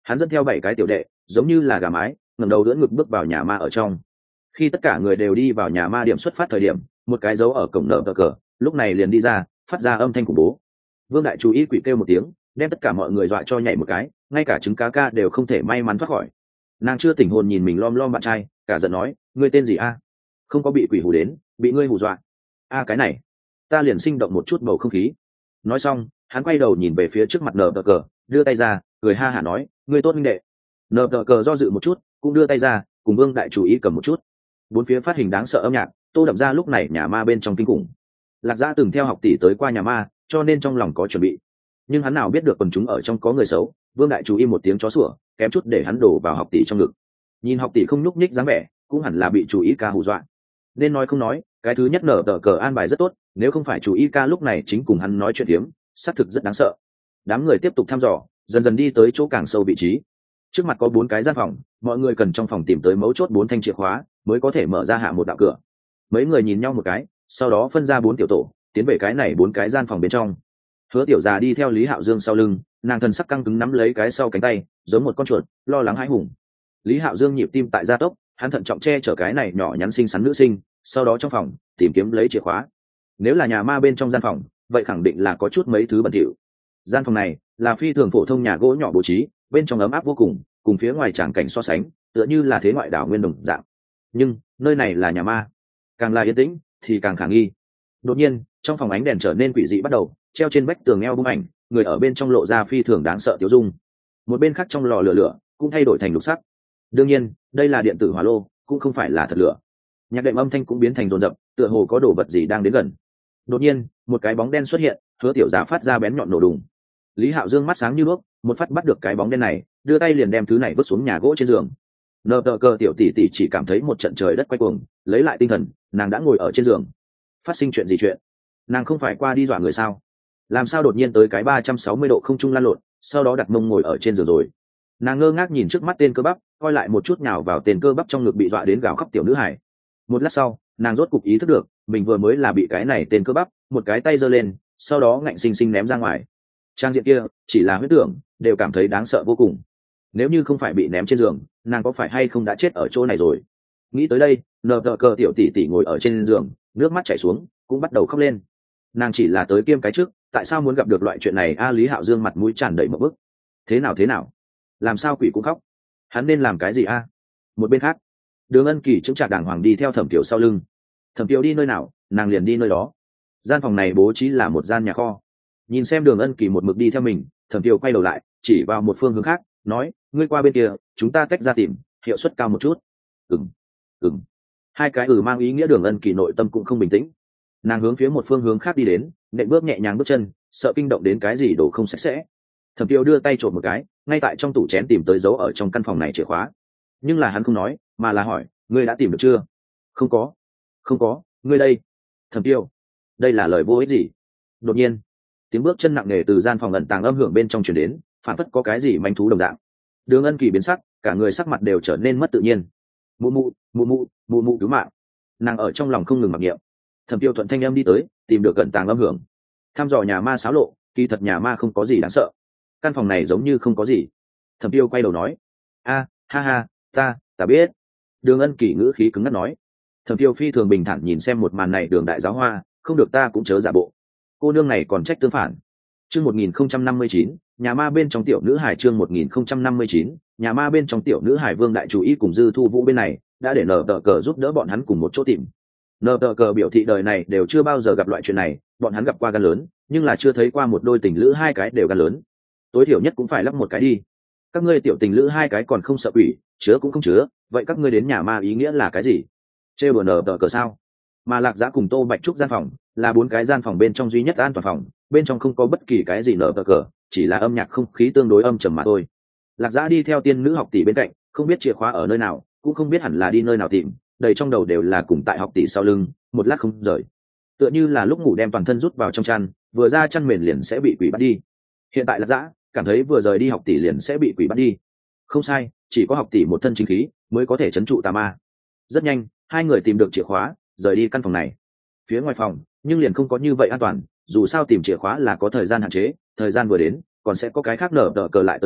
Hắn dẫn theo bảy cái tiểu đệ giống như là gà mái, ngẩng đầu đỡ ngực bước vào nhà ma ở trong. Khi tất cả người đều đi vào nhà ma điểm xuất phát thời điểm, một cái dấu ở cổng nở cờ cờ lúc này liền đi ra, phát ra âm thanh khủng bố. Vương đại chú ý quỷ kêu một tiếng, đem tất cả mọi người dọa cho nhảy một cái, ngay cả trứng cá ca đều không thể may mắn thoát khỏi. Nàng chưa tỉnh hồn nhìn mình lom lom bạn trai, cả giận nói, ngươi tên gì a? Không có bị quỷ hù đến, bị ngươi hù dọa. A cái này, ta liền sinh động một chút bầu không khí. Nói xong, hắn quay đầu nhìn về phía trước mặt nở cờ cờ, đưa tay ra, cười ha hả nói, ngươi tốt minh đệ. Nở cờ cờ do dự một chút, cũng đưa tay ra, cùng Vương đại chủ ý cầm một chút. Bốn phía phát hình đáng sợ âm nhạc, tô đậm ra lúc này nhà ma bên trong kinh khủng. Lạc Gia từng theo học tỷ tới qua nhà ma, cho nên trong lòng có chuẩn bị. Nhưng hắn nào biết được quần chúng ở trong có người xấu, Vương đại chủ im một tiếng chó sủa, kém chút để hắn đổ vào học tỷ trong ngực. Nhìn học tỷ không nhúc nhích dáng vẻ, cũng hẳn là bị chủ ý ca hù dọa. Nên nói không nói, cái thứ nhất nở tờ cờ an bài rất tốt, nếu không phải chủ ý ca lúc này chính cùng hắn nói chuyện hiếm, xác thực rất đáng sợ. Đám người tiếp tục thăm dò, dần dần đi tới chỗ càng sâu vị trí. Trước mặt có bốn cái gian phòng, mọi người cần trong phòng tìm tới mấu chốt bốn thanh chìa khóa mới có thể mở ra hạ một đạo cửa. Mấy người nhìn nhau một cái, sau đó phân ra bốn tiểu tổ, tiến về cái này bốn cái gian phòng bên trong. Hứa tiểu già đi theo Lý Hạo Dương sau lưng, nàng thần sắc căng cứng nắm lấy cái sau cánh tay, giống một con chuột, lo lắng hãi hùng. Lý Hạo Dương nhịp tim tại gia tốc, hắn thận trọng che chở cái này nhỏ nhắn xinh xắn nữ sinh, sau đó trong phòng tìm kiếm lấy chìa khóa. Nếu là nhà ma bên trong gian phòng, vậy khẳng định là có chút mấy thứ bẩn thỉu. Gian phòng này là phi thường phổ thông nhà gỗ nhỏ bố trí, bên trong ấm áp vô cùng, cùng phía ngoài tràng cảnh so sánh, tựa như là thế ngoại đảo nguyên đồng dạng. Nhưng nơi này là nhà ma, càng là yên tĩnh thì càng khả nghi. Đột nhiên, trong phòng ánh đèn trở nên quỷ dị bắt đầu, treo trên vách tường eo bung ảnh, người ở bên trong lộ ra phi thường đáng sợ tiêu dung. Một bên khác trong lò lửa lửa cũng thay đổi thành lục sắc. Đương nhiên, đây là điện tử hỏa lô, cũng không phải là thật lửa. Nhạc đệm âm thanh cũng biến thành rồn rập, tựa hồ có đồ vật gì đang đến gần. Đột nhiên, một cái bóng đen xuất hiện, Hứa tiểu giá phát ra bén nhọn nổ đùng. Lý Hạo Dương mắt sáng như đuốc, một phát bắt được cái bóng đen này, đưa tay liền đem thứ này vứt xuống nhà gỗ trên giường. Nờ tờ cờ tiểu tỷ tỷ chỉ cảm thấy một trận trời đất quay cuồng, lấy lại tinh thần, nàng đã ngồi ở trên giường. Phát sinh chuyện gì chuyện? Nàng không phải qua đi dọa người sao? Làm sao đột nhiên tới cái ba trăm sáu mươi độ không trung lăn lộn, sau đó đặt mông ngồi ở trên giường rồi? Nàng ngơ ngác nhìn trước mắt tên cơ bắp, coi lại một chút nhào vào tên cơ bắp trong ngực bị dọa đến gào khóc tiểu nữ hải. Một lát sau, nàng rốt cục ý thức được, mình vừa mới là bị cái này tên cơ bắp, một cái tay giơ lên, sau đó ngạnh sinh sinh ném ra ngoài. Trang diện kia, chỉ là huyết tưởng, đều cảm thấy đáng sợ vô cùng. Nếu như không phải bị ném trên giường, nàng có phải hay không đã chết ở chỗ này rồi? Nghĩ tới đây, nờ tờ cờ tiểu tỷ tỷ ngồi ở trên giường, nước mắt chảy xuống, cũng bắt đầu khóc lên. Nàng chỉ là tới kiêm cái trước, tại sao muốn gặp được loại chuyện này? A Lý Hạo Dương mặt mũi tràn đầy một bức. Thế nào thế nào? Làm sao quỷ cũng khóc? Hắn nên làm cái gì a? Một bên khác, Đường Ân Kỳ chứng trạc đàng hoàng đi theo Thẩm Kiều sau lưng. Thẩm Kiều đi nơi nào, nàng liền đi nơi đó. Gian phòng này bố trí là một gian nhà kho. Nhìn xem Đường Ân Kỳ một mực đi theo mình, Thẩm Kiều quay đầu lại, chỉ vào một phương hướng khác, nói, ngươi qua bên kia, chúng ta tách ra tìm, hiệu suất cao một chút. Ừm, ừm. Hai cái ừ mang ý nghĩa Đường Ân Kỳ nội tâm cũng không bình tĩnh. Nàng hướng phía một phương hướng khác đi đến, nện bước nhẹ nhàng bước chân, sợ kinh động đến cái gì đổ không sạch sẽ. Thẩm Kiều đưa tay trộm một cái, ngay tại trong tủ chén tìm tới dấu ở trong căn phòng này chìa khóa. Nhưng là hắn không nói, mà là hỏi, ngươi đã tìm được chưa? Không có, không có, ngươi đây. Thẩm Kiều, đây là lời vô ích gì? Đột nhiên, tiếng bước chân nặng nề từ gian phòng ẩn tàng âm hưởng bên trong truyền đến, phản phất có cái gì manh thú đồng dạng. Đường Ân Kỳ biến sắc, cả người sắc mặt đều trở nên mất tự nhiên. Mụ mụ, mụ mụ, mụ mụ cứu mạng. Nàng ở trong lòng không ngừng mặc niệm. Thẩm Tiêu thuận thanh âm đi tới, tìm được ẩn tàng âm hưởng. Thăm dò nhà ma xáo lộ, kỳ thật nhà ma không có gì đáng sợ. Căn phòng này giống như không có gì. Thẩm Tiêu quay đầu nói, a, ha ha, ta, ta biết. Đường Ân Kỳ ngữ khí cứng ngắc nói. Thẩm Tiêu phi thường bình thản nhìn xem một màn này, Đường đại giáo hoa, không được ta cũng chớ giả bộ. Cô nương này còn trách tương phản. Chương một nghìn không trăm năm mươi chín, nhà ma bên trong tiểu nữ hải. Chương một nghìn không trăm năm mươi chín, nhà ma bên trong tiểu nữ hải. Vương đại chủ ý cùng Dư Thu Vũ bên này đã để nở tờ cờ giúp đỡ bọn hắn cùng một chỗ tìm. Nở tờ cờ biểu thị đời này đều chưa bao giờ gặp loại chuyện này, bọn hắn gặp qua gan lớn, nhưng là chưa thấy qua một đôi tình lữ hai cái đều gan lớn. Tối thiểu nhất cũng phải lắp một cái đi. Các ngươi tiểu tình lữ hai cái còn không sợ quỷ, chứa cũng không chứa, vậy các ngươi đến nhà ma ý nghĩa là cái gì? Trêu đùa nở tờ cờ sao? Mà Lạc Giã cùng Tô Bạch Trúc gian phòng là bốn cái gian phòng bên trong duy nhất an toàn phòng, bên trong không có bất kỳ cái gì nở cờ, chỉ là âm nhạc không khí tương đối âm trầm mà thôi. Lạc Giã đi theo tiên nữ học tỷ bên cạnh, không biết chìa khóa ở nơi nào, cũng không biết hẳn là đi nơi nào tìm, đầy trong đầu đều là cùng tại học tỷ sau lưng, một lát không rời. Tựa như là lúc ngủ đem toàn thân rút vào trong chăn, vừa ra chăn mền liền sẽ bị quỷ bắt đi. Hiện tại Lạc Giã cảm thấy vừa rời đi học tỷ liền sẽ bị quỷ bắt đi. Không sai, chỉ có học tỷ một thân chính khí mới có thể trấn trụ tà ma. Rất nhanh, hai người tìm được chìa khóa, rời đi căn phòng này. Phía ngoài phòng nhưng liền không có như vậy an toàn, dù sao tìm chìa khóa là có thời gian hạn chế, thời gian vừa đến còn sẽ có cái khác nở đỡ cờ lại tới đây,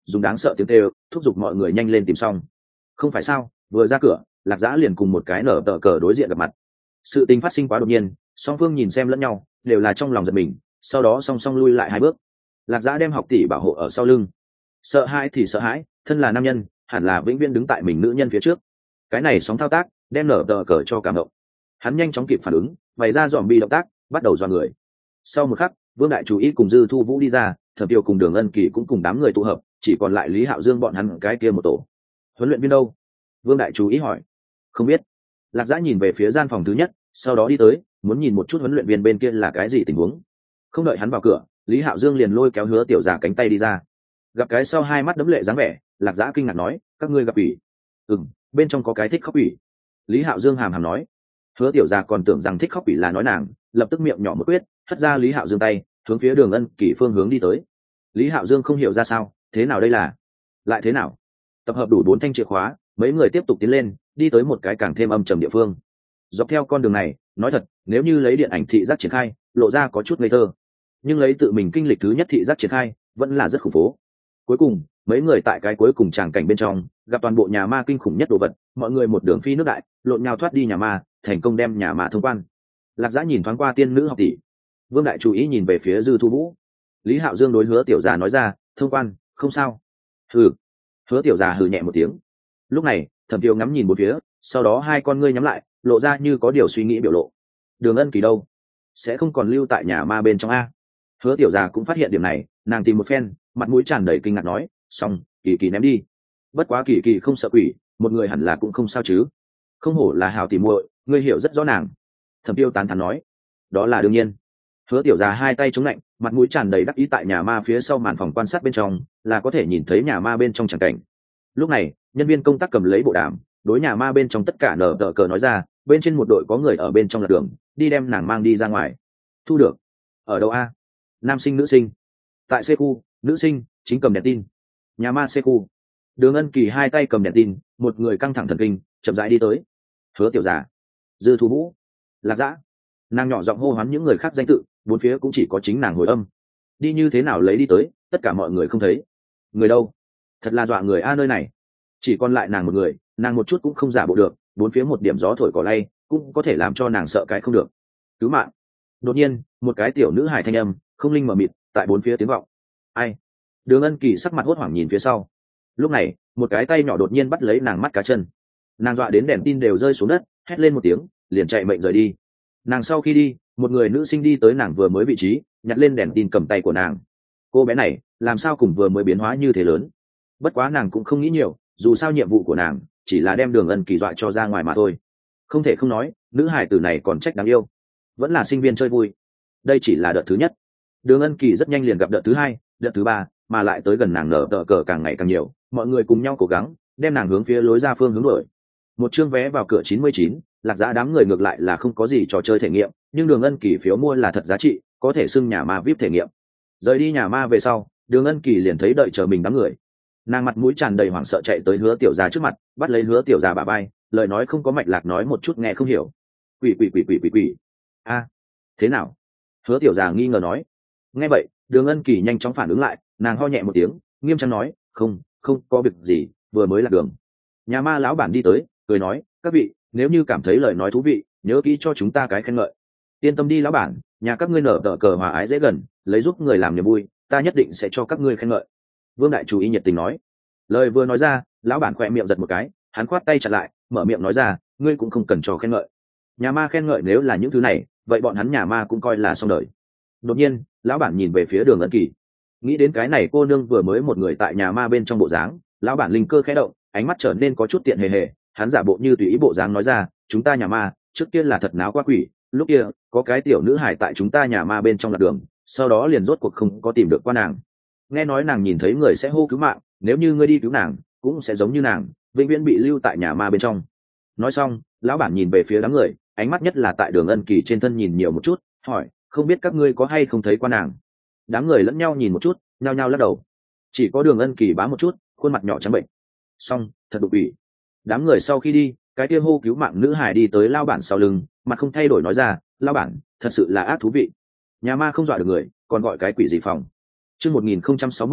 dùng đáng sợ tiếng kêu thúc giục mọi người nhanh lên tìm xong. Không phải sao, vừa ra cửa lạc dã liền cùng một cái nở tờ cờ đối diện gặp mặt. Sự tình phát sinh quá đột nhiên, song phương nhìn xem lẫn nhau đều là trong lòng giật mình, sau đó song song lui lại hai bước. Lạc dã đem học tỷ bảo hộ ở sau lưng. Sợ hãi thì sợ hãi, thân là nam nhân hẳn là vĩnh viễn đứng tại mình nữ nhân phía trước. Cái này sóng thao tác đem nở tờ cờ cho cảm động. Hắn nhanh chóng kịp phản ứng, bày ra dòm bi động tác, bắt đầu dọa người. Sau một khắc, Vương đại chủ ý cùng Dư Thu Vũ đi ra, Thẩm Tiêu cùng Đường Ân Kỳ cũng cùng đám người tụ hợp, chỉ còn lại Lý Hạo Dương bọn hắn cái kia một tổ. Huấn luyện viên đâu? Vương đại chủ ý hỏi. Không biết. Lạc Dã nhìn về phía gian phòng thứ nhất, sau đó đi tới, muốn nhìn một chút huấn luyện viên bên kia là cái gì tình huống. Không đợi hắn vào cửa, Lý Hạo Dương liền lôi kéo Hứa Tiểu Già cánh tay đi ra. Gặp cái sau hai mắt đấm lệ dáng vẻ, Lạc Dã kinh ngạc nói, các ngươi gặp quỷ? Ừm, bên trong có cái thích khóc quỷ. Lý Hạo Dương hàm hàm nói. Hứa Tiểu Già còn tưởng rằng thích khóc quỷ là nói nàng, lập tức miệng nhỏ một quyết, hất ra Lý Hạo Dương tay, hướng phía Đường Ân Kỳ phương hướng đi tới. Lý Hạo Dương không hiểu ra sao, thế nào đây là? Lại thế nào? Tập hợp đủ bốn thanh chìa khóa, mấy người tiếp tục tiến lên, đi tới một cái càng thêm âm trầm địa phương. Dọc theo con đường này, nói thật, nếu như lấy điện ảnh thị giác triển khai, lộ ra có chút ngây thơ, nhưng lấy tự mình kinh lịch thứ nhất thị giác triển khai, vẫn là rất khủng phố. Cuối cùng, mấy người tại cái cuối cùng tràng cảnh bên trong, gặp toàn bộ nhà ma kinh khủng nhất đồ vật, mọi người một đường phi nước đại, lộn nhào thoát đi nhà ma, thành công đem nhà ma thông quan. Lạc Dã nhìn thoáng qua tiên nữ học tỷ. Vương đại chú ý nhìn về phía Dư Thu Vũ. Lý Hạo Dương đối Hứa Tiểu Già nói ra, thông quan, không sao. Hừ. Hứa Tiểu Già hừ nhẹ một tiếng. Lúc này, Thẩm Tiêu ngắm nhìn một phía, sau đó hai con ngươi nhắm lại, lộ ra như có điều suy nghĩ biểu lộ. Đường Ân Kỳ đâu? Sẽ không còn lưu tại nhà ma bên trong a? Hứa Tiểu Già cũng phát hiện điểm này, nàng tìm một phen, mặt mũi tràn đầy kinh ngạc nói, xong, Kỳ Kỳ ném đi. Bất quá Kỳ Kỳ không sợ quỷ, một người hẳn là cũng không sao chứ? Không hổ là hảo tỉ muội, ngươi hiểu rất rõ nàng. Thẩm Tiêu tán thán nói. Đó là đương nhiên. Hứa Tiểu Già hai tay chống lạnh, mặt mũi tràn đầy đắc ý tại nhà ma phía sau màn phòng quan sát bên trong, là có thể nhìn thấy nhà ma bên trong tràng cảnh. Lúc này, nhân viên công tác cầm lấy bộ đàm, đối nhà ma bên trong tất cả nở tờ cờ nói ra, bên trên một đội có người ở bên trong lạc đường, đi đem nàng mang đi ra ngoài. Thu được. Ở đâu a? Nam sinh nữ sinh. Tại C khu, nữ sinh chính cầm đèn tin. Nhà ma C khu. Đường Ân Kỳ hai tay cầm đèn tin, một người căng thẳng thần kinh, chậm rãi đi tới. Hứa Tiểu Già, Dư Thu Vũ, Lạc Dã. Nàng nhỏ giọng hô hoán những người khác danh tự, bốn phía cũng chỉ có chính nàng hồi âm. Đi như thế nào lấy đi tới, tất cả mọi người không thấy. Người đâu? Thật là dọa người a, nơi này chỉ còn lại nàng một người, nàng một chút cũng không giả bộ được, bốn phía một điểm gió thổi cỏ lay cũng có thể làm cho nàng sợ cái không được. Cứu mạng. Đột nhiên, một cái tiểu nữ hài thanh âm không linh mờ mịt tại bốn phía tiếng vọng. Ai? Đường Ân Kỳ sắc mặt hốt hoảng nhìn phía sau. Lúc này, một cái tay nhỏ đột nhiên bắt lấy nàng mắt cá chân. Nàng dọa đến đèn tin đều rơi xuống đất, hét lên một tiếng, liền chạy mệnh rời đi. Nàng sau khi đi, một người nữ sinh đi tới nàng vừa mới vị trí, nhặt lên đèn tin cầm tay của nàng. Cô bé này làm sao cùng vừa mới biến hóa như thế lớn? Bất quá nàng cũng không nghĩ nhiều, dù sao nhiệm vụ của nàng chỉ là đem Đường Ân Kỳ dọa cho ra ngoài mà thôi. Không thể không nói, nữ hải tử này còn trách đáng yêu, vẫn là sinh viên chơi vui. Đây chỉ là đợt thứ nhất, Đường Ân Kỳ rất nhanh liền gặp đợt thứ hai, đợt thứ ba, mà lại tới gần nàng nở tờ cờ càng ngày càng nhiều, mọi người cùng nhau cố gắng đem nàng hướng phía lối ra phương hướng đuổi. Một chương vé vào cửa chín mươi chín, Lạc Dã đám người ngược lại là không có gì trò chơi thể nghiệm, nhưng Đường Ân Kỳ phiếu mua là thật giá trị, có thể xưng nhà ma vi ai pi thể nghiệm. Rời đi nhà ma về sau, Đường Ân Kỳ liền thấy đợi chờ mình đám người. Nàng mặt mũi tràn đầy hoảng sợ chạy tới Hứa Tiểu Già trước mặt, bắt lấy Hứa Tiểu Già bả vai, lời nói không có mạch lạc nói một chút nghe không hiểu. Quỷ quỷ quỷ quỷ quỷ quỷ. A, thế nào? Hứa Tiểu Già nghi ngờ nói. Nghe vậy, Đường Ân Kỳ nhanh chóng phản ứng lại, nàng ho nhẹ một tiếng, nghiêm trang nói, không, không có việc gì, vừa mới lạc đường. Nhà ma lão bản đi tới, cười nói, các vị, nếu như cảm thấy lời nói thú vị, nhớ kỹ cho chúng ta cái khen ngợi. Yên tâm đi lão bản, nhà các ngươi nở tờ cờ hòa ái dễ gần, lấy giúp người làm niềm vui, ta nhất định sẽ cho các ngươi khen ngợi. Vương đại chủ ý nhiệt tình nói. Lời vừa nói ra, lão bản khỏe miệng giật một cái, hắn khoát tay chặn lại, mở miệng nói ra, ngươi cũng không cần cho khen ngợi. Nhà ma khen ngợi nếu là những thứ này, vậy bọn hắn nhà ma cũng coi là xong đời. Đột nhiên, lão bản nhìn về phía Đường Ân Kỳ, nghĩ đến cái này cô nương vừa mới một người tại nhà ma bên trong bộ dáng, lão bản linh cơ khẽ động, ánh mắt trở nên có chút tiện hề hề, hắn giả bộ như tùy ý bộ dáng nói ra, chúng ta nhà ma trước kia là thật náo quá quỷ, lúc kia có cái tiểu nữ hài tại chúng ta nhà ma bên trong lạc đường, sau đó liền rốt cuộc không có tìm được qua nàng. Nghe nói nàng nhìn thấy người sẽ hô cứu mạng, nếu như ngươi đi cứu nàng cũng sẽ giống như nàng, vĩnh viễn bị lưu tại nhà ma bên trong. Nói xong, lão bản nhìn về phía đám người, ánh mắt nhất là tại Đường Ân Kỳ trên thân nhìn nhiều một chút, hỏi, không biết các ngươi có hay không thấy qua nàng? Đám người lẫn nhau nhìn một chút, nhao nhao lắc đầu. Chỉ có Đường Ân Kỳ bám một chút, khuôn mặt nhỏ trắng bệnh. Xong, thật đục ủy. Đám người sau khi đi, cái kia hô cứu mạng nữ hài đi tới lao bản sau lưng, mặt không thay đổi nói ra, lao bản, thật sự là ác thú vị. Nhà ma không dọa được người, còn gọi cái quỷ gì phòng. Chương một nghìn không trăm sáu mươi,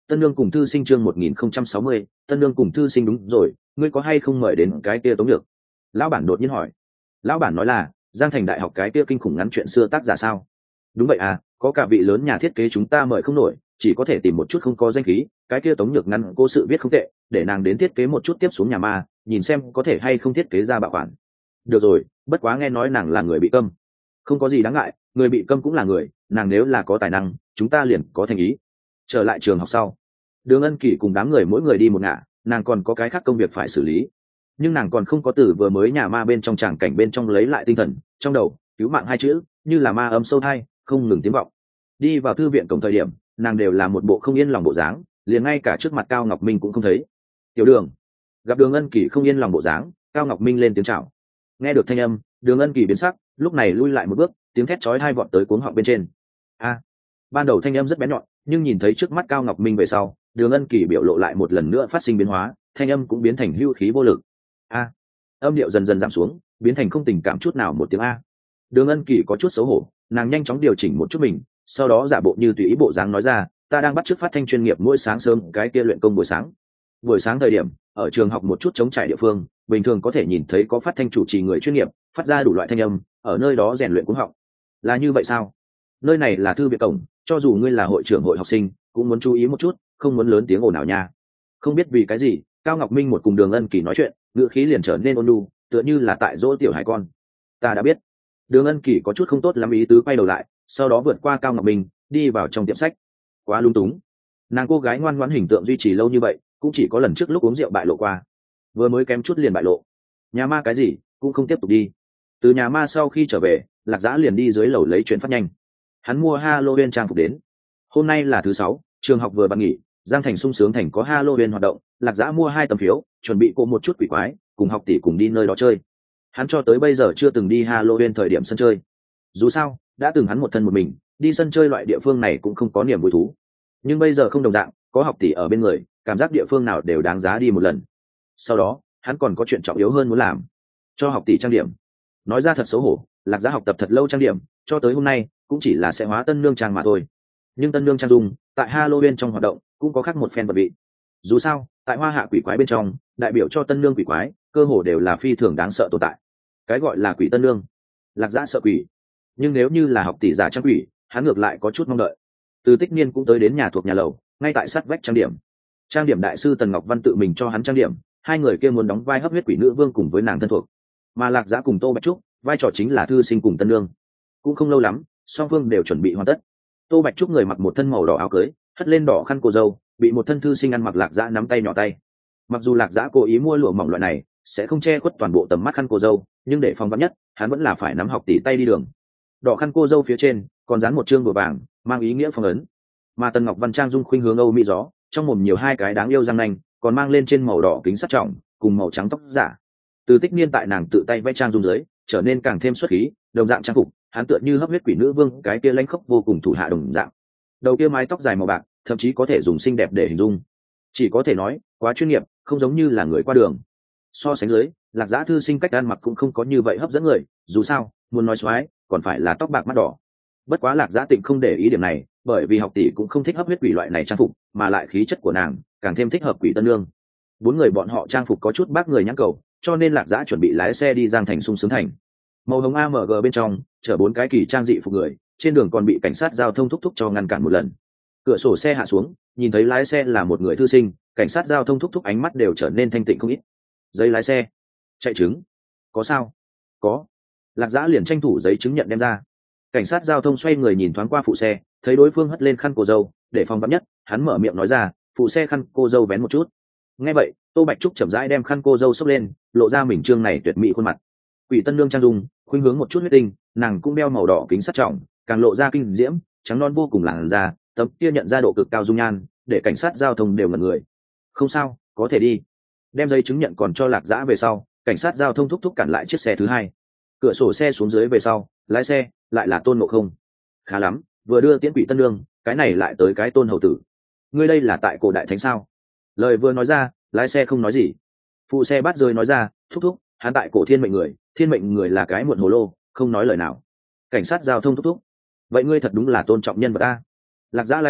Tân Nương cùng thư sinh chương một nghìn không trăm sáu mươi, Tân Nương cùng thư sinh đúng rồi, ngươi có hay không mời đến cái kia Tống Nhược? Lão bản đột nhiên hỏi. Lão bản nói là Giang Thành Đại học cái kia kinh khủng ngắn chuyện xưa tác giả sao? Đúng vậy à, có cả vị lớn nhà thiết kế chúng ta mời không nổi, chỉ có thể tìm một chút không có danh khí, cái kia Tống Nhược ngắn cô sự viết không tệ, để nàng đến thiết kế một chút tiếp xuống nhà ma, nhìn xem có thể hay không thiết kế ra bảo khoản. Được rồi, bất quá nghe nói nàng là người bị câm. Không có gì đáng ngại, người bị câm cũng là người, nàng nếu là có tài năng, chúng ta liền có thành ý. Trở lại trường học sau, Đường Ân Kỳ cùng đám người mỗi người đi một ngả, nàng còn có cái khác công việc phải xử lý, nhưng nàng còn không có từ vừa mới nhà ma bên trong tràng cảnh bên trong lấy lại tinh thần, trong đầu cứu mạng hai chữ như là ma âm sâu thai không ngừng tiếng vọng. Đi vào thư viện cổng thời điểm, nàng đều là một bộ không yên lòng bộ dáng, liền ngay cả trước mặt Cao Ngọc Minh cũng không thấy. Tiểu Đường. Gặp Đường Ân Kỳ không yên lòng bộ dáng, Cao Ngọc Minh lên tiếng chào. Nghe được thanh âm, Đường Ân Kỳ biến sắc, lúc này lui lại một bước, tiếng thét chói tai vọt tới cuống họng bên trên. A. Ban đầu thanh âm rất bén nhọn, nhưng nhìn thấy trước mắt Cao Ngọc Minh về sau, Đường Ân Kỳ biểu lộ lại một lần nữa phát sinh biến hóa, thanh âm cũng biến thành hưu khí vô lực. A. Âm điệu dần dần giảm xuống, biến thành không tình cảm chút nào một tiếng A. Đường Ân Kỳ có chút xấu hổ, nàng nhanh chóng điều chỉnh một chút mình, sau đó giả bộ như tùy ý bộ dáng nói ra, ta đang bắt chước phát thanh chuyên nghiệp mỗi sáng sớm cái kia luyện công buổi sáng. Buổi sáng thời điểm, ở trường học một chút chống trải địa phương, bình thường có thể nhìn thấy có phát thanh chủ trì người chuyên nghiệp, phát ra đủ loại thanh âm, ở nơi đó rèn luyện cuống họng. Là như vậy sao? Nơi này là thư viện cổng, cho dù ngươi là hội trưởng hội học sinh, cũng muốn chú ý một chút, không muốn lớn tiếng ồn ào nha. Không biết vì cái gì, Cao Ngọc Minh một cùng Đường Ân Kỳ nói chuyện, ngữ khí liền trở nên ôn nhu, tựa như là tại dỗ tiểu hải con. Ta đã biết. Đường Ân Kỳ có chút không tốt lắm ý tứ quay đầu lại, sau đó vượt qua Cao Ngọc Minh, đi vào trong tiệm sách. Quá lung túng. Nàng cô gái ngoan ngoãn hình tượng duy trì lâu như vậy, cũng chỉ có lần trước lúc uống rượu bại lộ qua. Vừa mới kém chút liền bại lộ. Nhà ma cái gì, cũng không tiếp tục đi. Từ nhà ma sau khi trở về, Lạc Dã liền đi dưới lầu lấy chuyển phát nhanh. Hắn mua Halloween trang phục đến. Hôm nay là thứ sáu, trường học vừa ban nghỉ, Giang Thành sung sướng thành có Halloween hoạt động, Lạc Dã mua hai tấm phiếu, chuẩn bị cô một chút quỷ quái, cùng học tỷ cùng đi nơi đó chơi. Hắn cho tới bây giờ chưa từng đi Halloween thời điểm sân chơi. Dù sao, đã từng hắn một thân một mình, đi sân chơi loại địa phương này cũng không có niềm vui thú. Nhưng bây giờ không đồng dạng, có học tỷ ở bên người, cảm giác địa phương nào đều đáng giá đi một lần. Sau đó, hắn còn có chuyện trọng yếu hơn muốn làm, cho học tỷ trang điểm. Nói ra thật xấu hổ, Lạc Dã học tập thật lâu trang điểm, cho tới hôm nay cũng chỉ là sẽ hóa tân nương trang mà thôi. Nhưng tân nương trang dung, tại Halloween trong hoạt động cũng có khác một phen vật vị. Dù sao, tại hoa hạ quỷ quái bên trong, đại biểu cho tân nương quỷ quái, cơ hồ đều là phi thường đáng sợ tồn tại. Cái gọi là quỷ tân nương, Lạc Dã sợ quỷ, nhưng nếu như là học tỷ giả trang quỷ, hắn ngược lại có chút mong đợi. Từ Tích Niên cũng tới đến nhà thuộc nhà lầu, ngay tại sát vách trang điểm. Trang điểm đại sư Tần Ngọc Văn tự mình cho hắn trang điểm, hai người kia muốn đóng vai hấp huyết quỷ nữ vương cùng với nàng thân thuộc. Mà Lạc Dã cùng Tô Bạch Trúc, vai trò chính là thư sinh cùng tân nương. Cũng không lâu lắm, song phương đều chuẩn bị hoàn tất. Tô Bạch Trúc người mặc một thân màu đỏ áo cưới, hất lên đỏ khăn cô dâu, bị một thân thư sinh ăn mặc Lạc Dã nắm tay nhỏ tay. Mặc dù Lạc Dã cố ý mua lụa mỏng loại này, sẽ không che khuất toàn bộ tầm mắt khăn cô dâu, nhưng để phòng vắn nhất, hắn vẫn là phải nắm học tỷ tay đi đường. Đỏ khăn cô dâu phía trên còn dán một chương bùa vàng, mang ý nghĩa phong ấn. Mà Tần Ngọc Văn trang dung khuynh hướng Âu Mỹ gió, trong mồm nhiều hai cái đáng yêu răng nanh, còn mang lên trên màu đỏ kính sắt trọng, cùng màu trắng tóc giả. Từ Tích Niên tại nàng tự tay vẽ trang dung dưới, trở nên càng thêm xuất khí, đồng dạng trang phục, hắn tựa như hấp huyết quỷ nữ vương, cái kia lãnh khốc vô cùng thủ hạ đồng dạng. Đầu kia mái tóc dài màu bạc, thậm chí có thể dùng xinh đẹp để hình dung. Chỉ có thể nói, quá chuyên nghiệp, không giống như là người qua đường. So sánh dưới, Lạc Dã thư sinh cách ăn mặc cũng không có như vậy hấp dẫn người, dù sao, muốn nói xoái, còn phải là tóc bạc mắt đỏ. Bất quá Lạc Dã Tịnh không để ý điểm này, bởi vì học tỷ cũng không thích hấp huyết quỷ loại này trang phục, mà lại khí chất của nàng càng thêm thích hợp quỷ tân nương. Bốn người bọn họ trang phục có chút bác người nhãn cầu, cho nên Lạc Dã chuẩn bị lái xe đi Giang Thành sung sướng thành. Màu hồng a em giê bên trong chở bốn cái kỳ trang dị phục người, trên đường còn bị cảnh sát giao thông thúc thúc cho ngăn cản một lần. Cửa sổ xe hạ xuống, nhìn thấy lái xe là một người thư sinh, cảnh sát giao thông thúc thúc ánh mắt đều trở nên thanh tịnh không ít. Giấy lái xe, chạy chứng, có sao? Có. Lạc Dã liền tranh thủ giấy chứng nhận đem ra. Cảnh sát giao thông xoay người nhìn thoáng qua phụ xe, thấy đối phương hất lên khăn cô dâu, để phòng vắn nhất, hắn mở miệng nói ra, phụ xe khăn cô dâu vén một chút. Nghe vậy, Tô Bạch Trúc chậm rãi đem khăn cô dâu xốc lên, lộ ra mình trương này tuyệt mỹ khuôn mặt. Quỷ tân nương trang dung, khuynh hướng một chút huyết tinh, nàng cũng đeo màu đỏ kính sắt trọng, càng lộ ra kinh diễm, trắng non vô cùng làn da, tấm kia nhận ra độ cực cao dung nhan, để cảnh sát giao thông đều ngẩn người. Không sao, có thể đi. Đem giấy chứng nhận còn cho Lạc Dã về sau, cảnh sát giao thông thúc thúc cản lại chiếc xe thứ hai. Cửa sổ xe xuống dưới về sau, lái xe lại là Tôn Ngộ Không. Khá lắm, vừa đưa tiễn quỷ tân nương, cái này lại tới cái Tôn hầu tử. Ngươi đây là tại cổ đại thánh sao? Lời vừa nói ra, lái xe không nói gì. Phụ xe bắt rơi nói ra, thúc thúc, hắn tại cổ thiên mệnh người, thiên mệnh người là cái muộn hồ lô, không nói lời nào. Cảnh sát giao thông thúc thúc, vậy ngươi thật đúng là tôn trọng nhân vật a. Lạc Dã lái xe,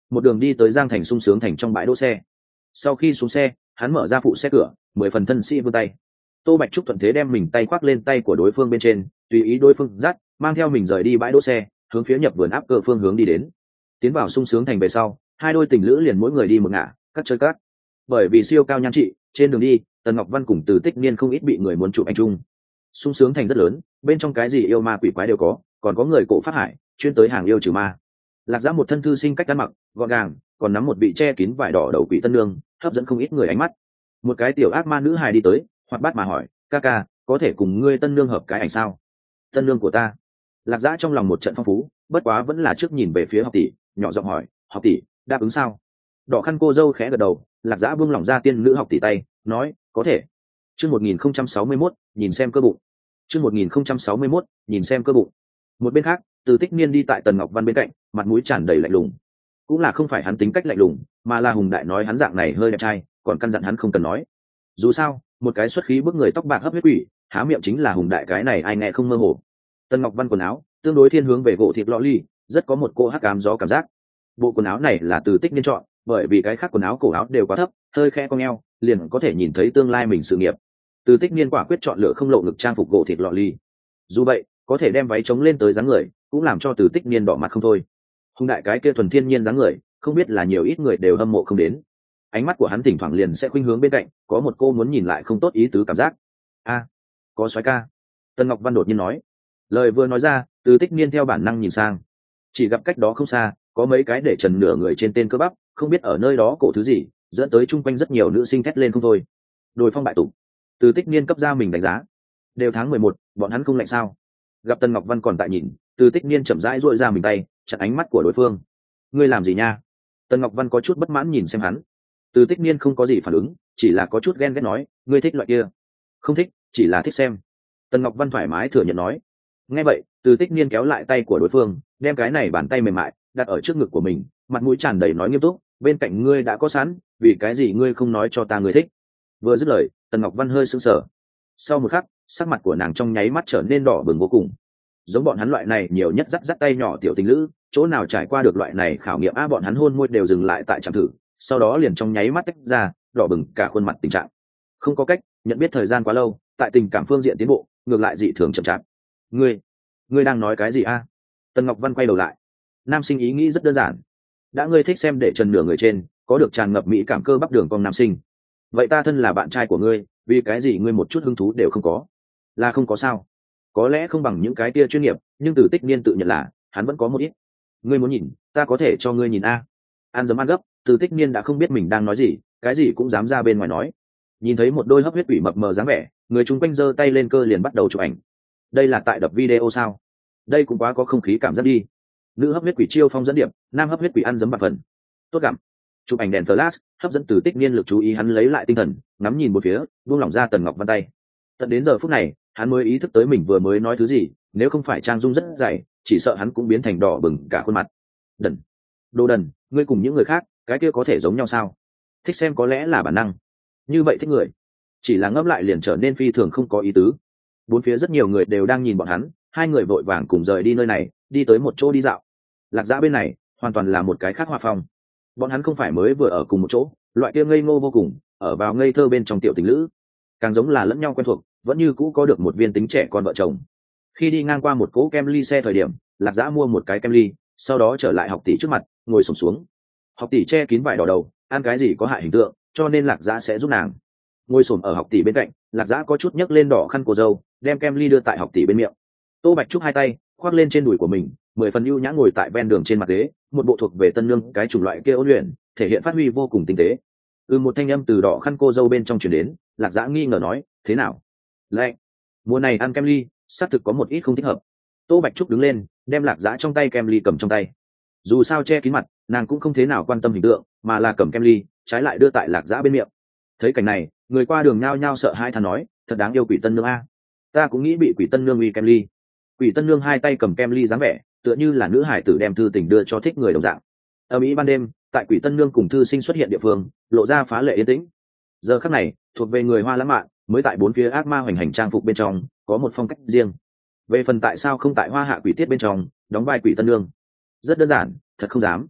một đường đi tới Giang Thành sung sướng thành trong bãi đỗ xe. Sau khi xuống xe, hắn mở ra phụ xe cửa, mười phần thân sĩ vươn tay. Tô Bạch Trúc thuận thế đem mình tay khoác lên tay của đối phương bên trên, tùy ý đối phương dắt, mang theo mình rời đi bãi đỗ xe, hướng phía nhập vườn áp cơ phương hướng đi đến. Tiến vào sung sướng thành về sau, hai đôi tình lữ liền mỗi người đi một ngả, cắt chơi cắt. Bởi vì siêu cao nhan trị, trên đường đi, Tần Ngọc Văn cùng Từ Tích Niên không ít bị người muốn chụp ảnh chung. Sung sướng thành rất lớn, bên trong cái gì yêu ma quỷ quái đều có, còn có người cổ pháp hải, chuyên tới hàng yêu trừ ma. Lạc Dã một thân thư sinh cách ăn mặc, gọn gàng, còn nắm một bị che kín vải đỏ đầu quỷ tân nương, hấp dẫn không ít người ánh mắt. Một cái tiểu ác ma nữ hài đi tới, hoạt bát mà hỏi, ca ca, có thể cùng ngươi tân nương hợp cái ảnh sao? Tân nương của ta. Lạc Dã trong lòng một trận phong phú, bất quá vẫn là trước nhìn về phía học tỷ, nhỏ giọng hỏi, học tỷ đáp ứng sao? Đỏ khăn cô dâu khẽ gật đầu. Lạc Dã buông lỏng ra tiên nữ học tỷ tay, nói, có thể. Chương một nghìn không trăm sáu mươi mốt, nhìn xem cơ bụng. Chương một nghìn không trăm sáu mươi mốt, nhìn xem cơ bụng. Một bên khác, Từ Tích Niên đi tại Tần Ngọc Văn bên cạnh, mặt mũi tràn đầy lạnh lùng. Cũng là không phải hắn tính cách lạnh lùng, mà là Hùng Đại nói hắn dạng này hơi đẹp trai, còn căn dặn hắn không cần nói. Dù sao, một cái xuất khí bức người tóc bạc hấp huyết quỷ, há miệng chính là Hùng Đại, cái này ai nghe không mơ hồ. Tần Ngọc Văn quần áo tương đối thiên hướng về gỗ thịt lọ ly, rất có một cô hắc ám gió cảm giác. Bộ quần áo này là Từ Tích Niên chọn, bởi vì cái khác quần áo cổ áo đều quá thấp, hơi khẽ cong eo, liền có thể nhìn thấy tương lai mình sự nghiệp. Từ Tích Niên quả quyết chọn lựa không lộ ngực trang phục gỗ thịt lọ ly. Dù vậy, có thể đem váy chống lên tới dáng người, cũng làm cho Từ Tích Niên đỏ mặt không thôi. Hùng Đại cái kia thuần thiên nhiên dáng người, không biết là nhiều ít người đều hâm mộ không đến. Ánh mắt của hắn thỉnh thoảng liền sẽ khuynh hướng bên cạnh, có một cô muốn nhìn lại không tốt ý tứ cảm giác. A, có soái ca. Tân Ngọc Văn đột nhiên nói. Lời vừa nói ra, Từ Tích Niên theo bản năng nhìn sang, chỉ gặp cách đó không xa có mấy cái để trần nửa người trên tên cơ bắp, không biết ở nơi đó cổ thứ gì, dẫn tới chung quanh rất nhiều nữ sinh thét lên không thôi. Đồi phong bại tụ. Từ Tích Niên cấp ra mình đánh giá. Đều tháng mười một, bọn hắn không lạnh sao? Gặp Tân Ngọc Văn còn tại nhìn, Từ Tích Niên chậm rãi duỗi ra mình tay, chặn ánh mắt của đối phương. Ngươi làm gì nha? Tân Ngọc Văn có chút bất mãn nhìn xem hắn. Từ Tích Niên không có gì phản ứng, chỉ là có chút ghen ghét nói, ngươi thích loại kia? Không thích, chỉ là thích xem. Tân Ngọc Văn thoải mái thừa nhận nói. Nghe vậy, Từ Tích Niên kéo lại tay của đối phương, đem cái này bàn tay mềm mại đặt ở trước ngực của mình, mặt mũi tràn đầy nói nghiêm túc, bên cạnh ngươi đã có sẵn, vì cái gì ngươi không nói cho ta ngươi thích? Vừa dứt lời, Tần Ngọc Văn hơi sững sờ. Sau một khắc, sắc mặt của nàng trong nháy mắt trở nên đỏ bừng vô cùng. Giống bọn hắn loại này nhiều nhất dắt dắt tay nhỏ tiểu tình lữ, chỗ nào trải qua được loại này khảo nghiệm, a bọn hắn hôn môi đều dừng lại tại trạm thử, sau đó liền trong nháy mắt tách ra, đỏ bừng cả khuôn mặt tình trạng. Không có cách, nhận biết thời gian quá lâu, tại tình cảm phương diện tiến bộ, ngược lại dị thường chậm chạp. Ngươi, ngươi đang nói cái gì a? Tần Ngọc Văn quay đầu lại. Nam sinh ý nghĩ rất đơn giản. Đã ngươi thích xem để trần nửa người trên, có được tràn ngập mỹ cảm cơ bắp đường cong nam sinh. Vậy ta thân là bạn trai của ngươi, vì cái gì ngươi một chút hứng thú đều không có? Là không có sao? Có lẽ không bằng những cái kia chuyên nghiệp, nhưng Từ Tích Niên tự nhận là hắn vẫn có một ít. Ngươi muốn nhìn, ta có thể cho ngươi nhìn a. Ăn dấm ăn gấp, Từ Tích Niên đã không biết mình đang nói gì, cái gì cũng dám ra bên ngoài nói. Nhìn thấy một đôi hấp huyết quỷ mập mờ dáng vẻ, người chung quanh giơ tay lên cơ liền bắt đầu chụp ảnh. Đây là tại đập video sao? Đây cũng quá có không khí cảm giác đi. Nữ hấp huyết quỷ chiêu phong dẫn điệp, nam hấp huyết quỷ ăn dấm bạc phần. Tốt gặm. Chụp ảnh đèn flash hấp dẫn Từ Tích Niên lực chú ý, hắn lấy lại tinh thần, ngắm nhìn một phía, buông lỏng ra Tần Ngọc Văn tay. Tận đến giờ phút này, hắn mới ý thức tới mình vừa mới nói thứ gì, nếu không phải trang dung rất dày, chỉ sợ hắn cũng biến thành đỏ bừng cả khuôn mặt. Đần, đồ đần, ngươi cùng những người khác, cái kia có thể giống nhau sao? Thích xem có lẽ là bản năng, như vậy thích người, chỉ là ngẫm lại liền trở nên phi thường không có ý tứ. Bốn phía rất nhiều người đều đang nhìn bọn hắn, hai người vội vàng cùng rời đi nơi này, đi tới một chỗ đi dạo. Lạc Dã bên này hoàn toàn là một cái khác hoa phong. Bọn hắn không phải mới vừa ở cùng một chỗ, loại kia ngây ngô vô cùng, ở vào ngây thơ bên trong tiểu tình lữ, càng giống là lẫn nhau quen thuộc, vẫn như cũ có được một viên tính trẻ con vợ chồng. Khi đi ngang qua một cỗ kem ly xe thời điểm, Lạc Dã mua một cái kem ly, sau đó trở lại học tỷ trước mặt, ngồi xổm xuống. Học tỷ che kín vải đỏ đầu, ăn cái gì có hại hình tượng, cho nên Lạc Dã sẽ giúp nàng. Ngồi xổm ở học tỷ bên cạnh, Lạc Dã có chút nhấc lên đỏ khăn cô dâu, đem kem ly đưa tại học tỷ bên miệng. Tô Bạch Trúc hai tay khoác lên trên đùi của mình, mười phần ưu nhã ngồi tại ven đường trên mặt ghế, một bộ thuộc về tân nương cái chủng loại kia ôn luyện, thể hiện phát huy vô cùng tinh tế. Ừ, một thanh âm từ đỏ khăn cô dâu bên trong truyền đến, Lạc Dã nghi ngờ nói, thế nào? Lạnh. Mùa này ăn kem ly, xác thực có một ít không thích hợp. Tô Bạch Trúc đứng lên, đem Lạc Dã trong tay kem ly cầm trong tay. Dù sao che kín mặt, nàng cũng không thế nào quan tâm hình tượng, mà là cầm kem ly, trái lại đưa tại Lạc Dã bên miệng. Thấy cảnh này, người qua đường nhao nhao sợ hai thằng nói, thật đáng yêu quỷ tân nương a. Ta cũng nghĩ bị quỷ tân nương uy kem ly. Quỷ tân nương hai tay cầm kem ly dáng vẻ, tựa như là nữ hải tử đem thư tình đưa cho thích người đồng dạng. Ở Mỹ ban đêm, tại quỷ tân nương cùng thư sinh xuất hiện địa phương, lộ ra phá lệ yên tĩnh. Giờ khắc này, thuộc về người hoa lãng mạn, mới tại bốn phía ác ma hoành hành trang phục bên trong, có một phong cách riêng. Về phần tại sao không tại hoa hạ quỷ tiết bên trong, đóng vai quỷ tân nương, rất đơn giản, thật không dám.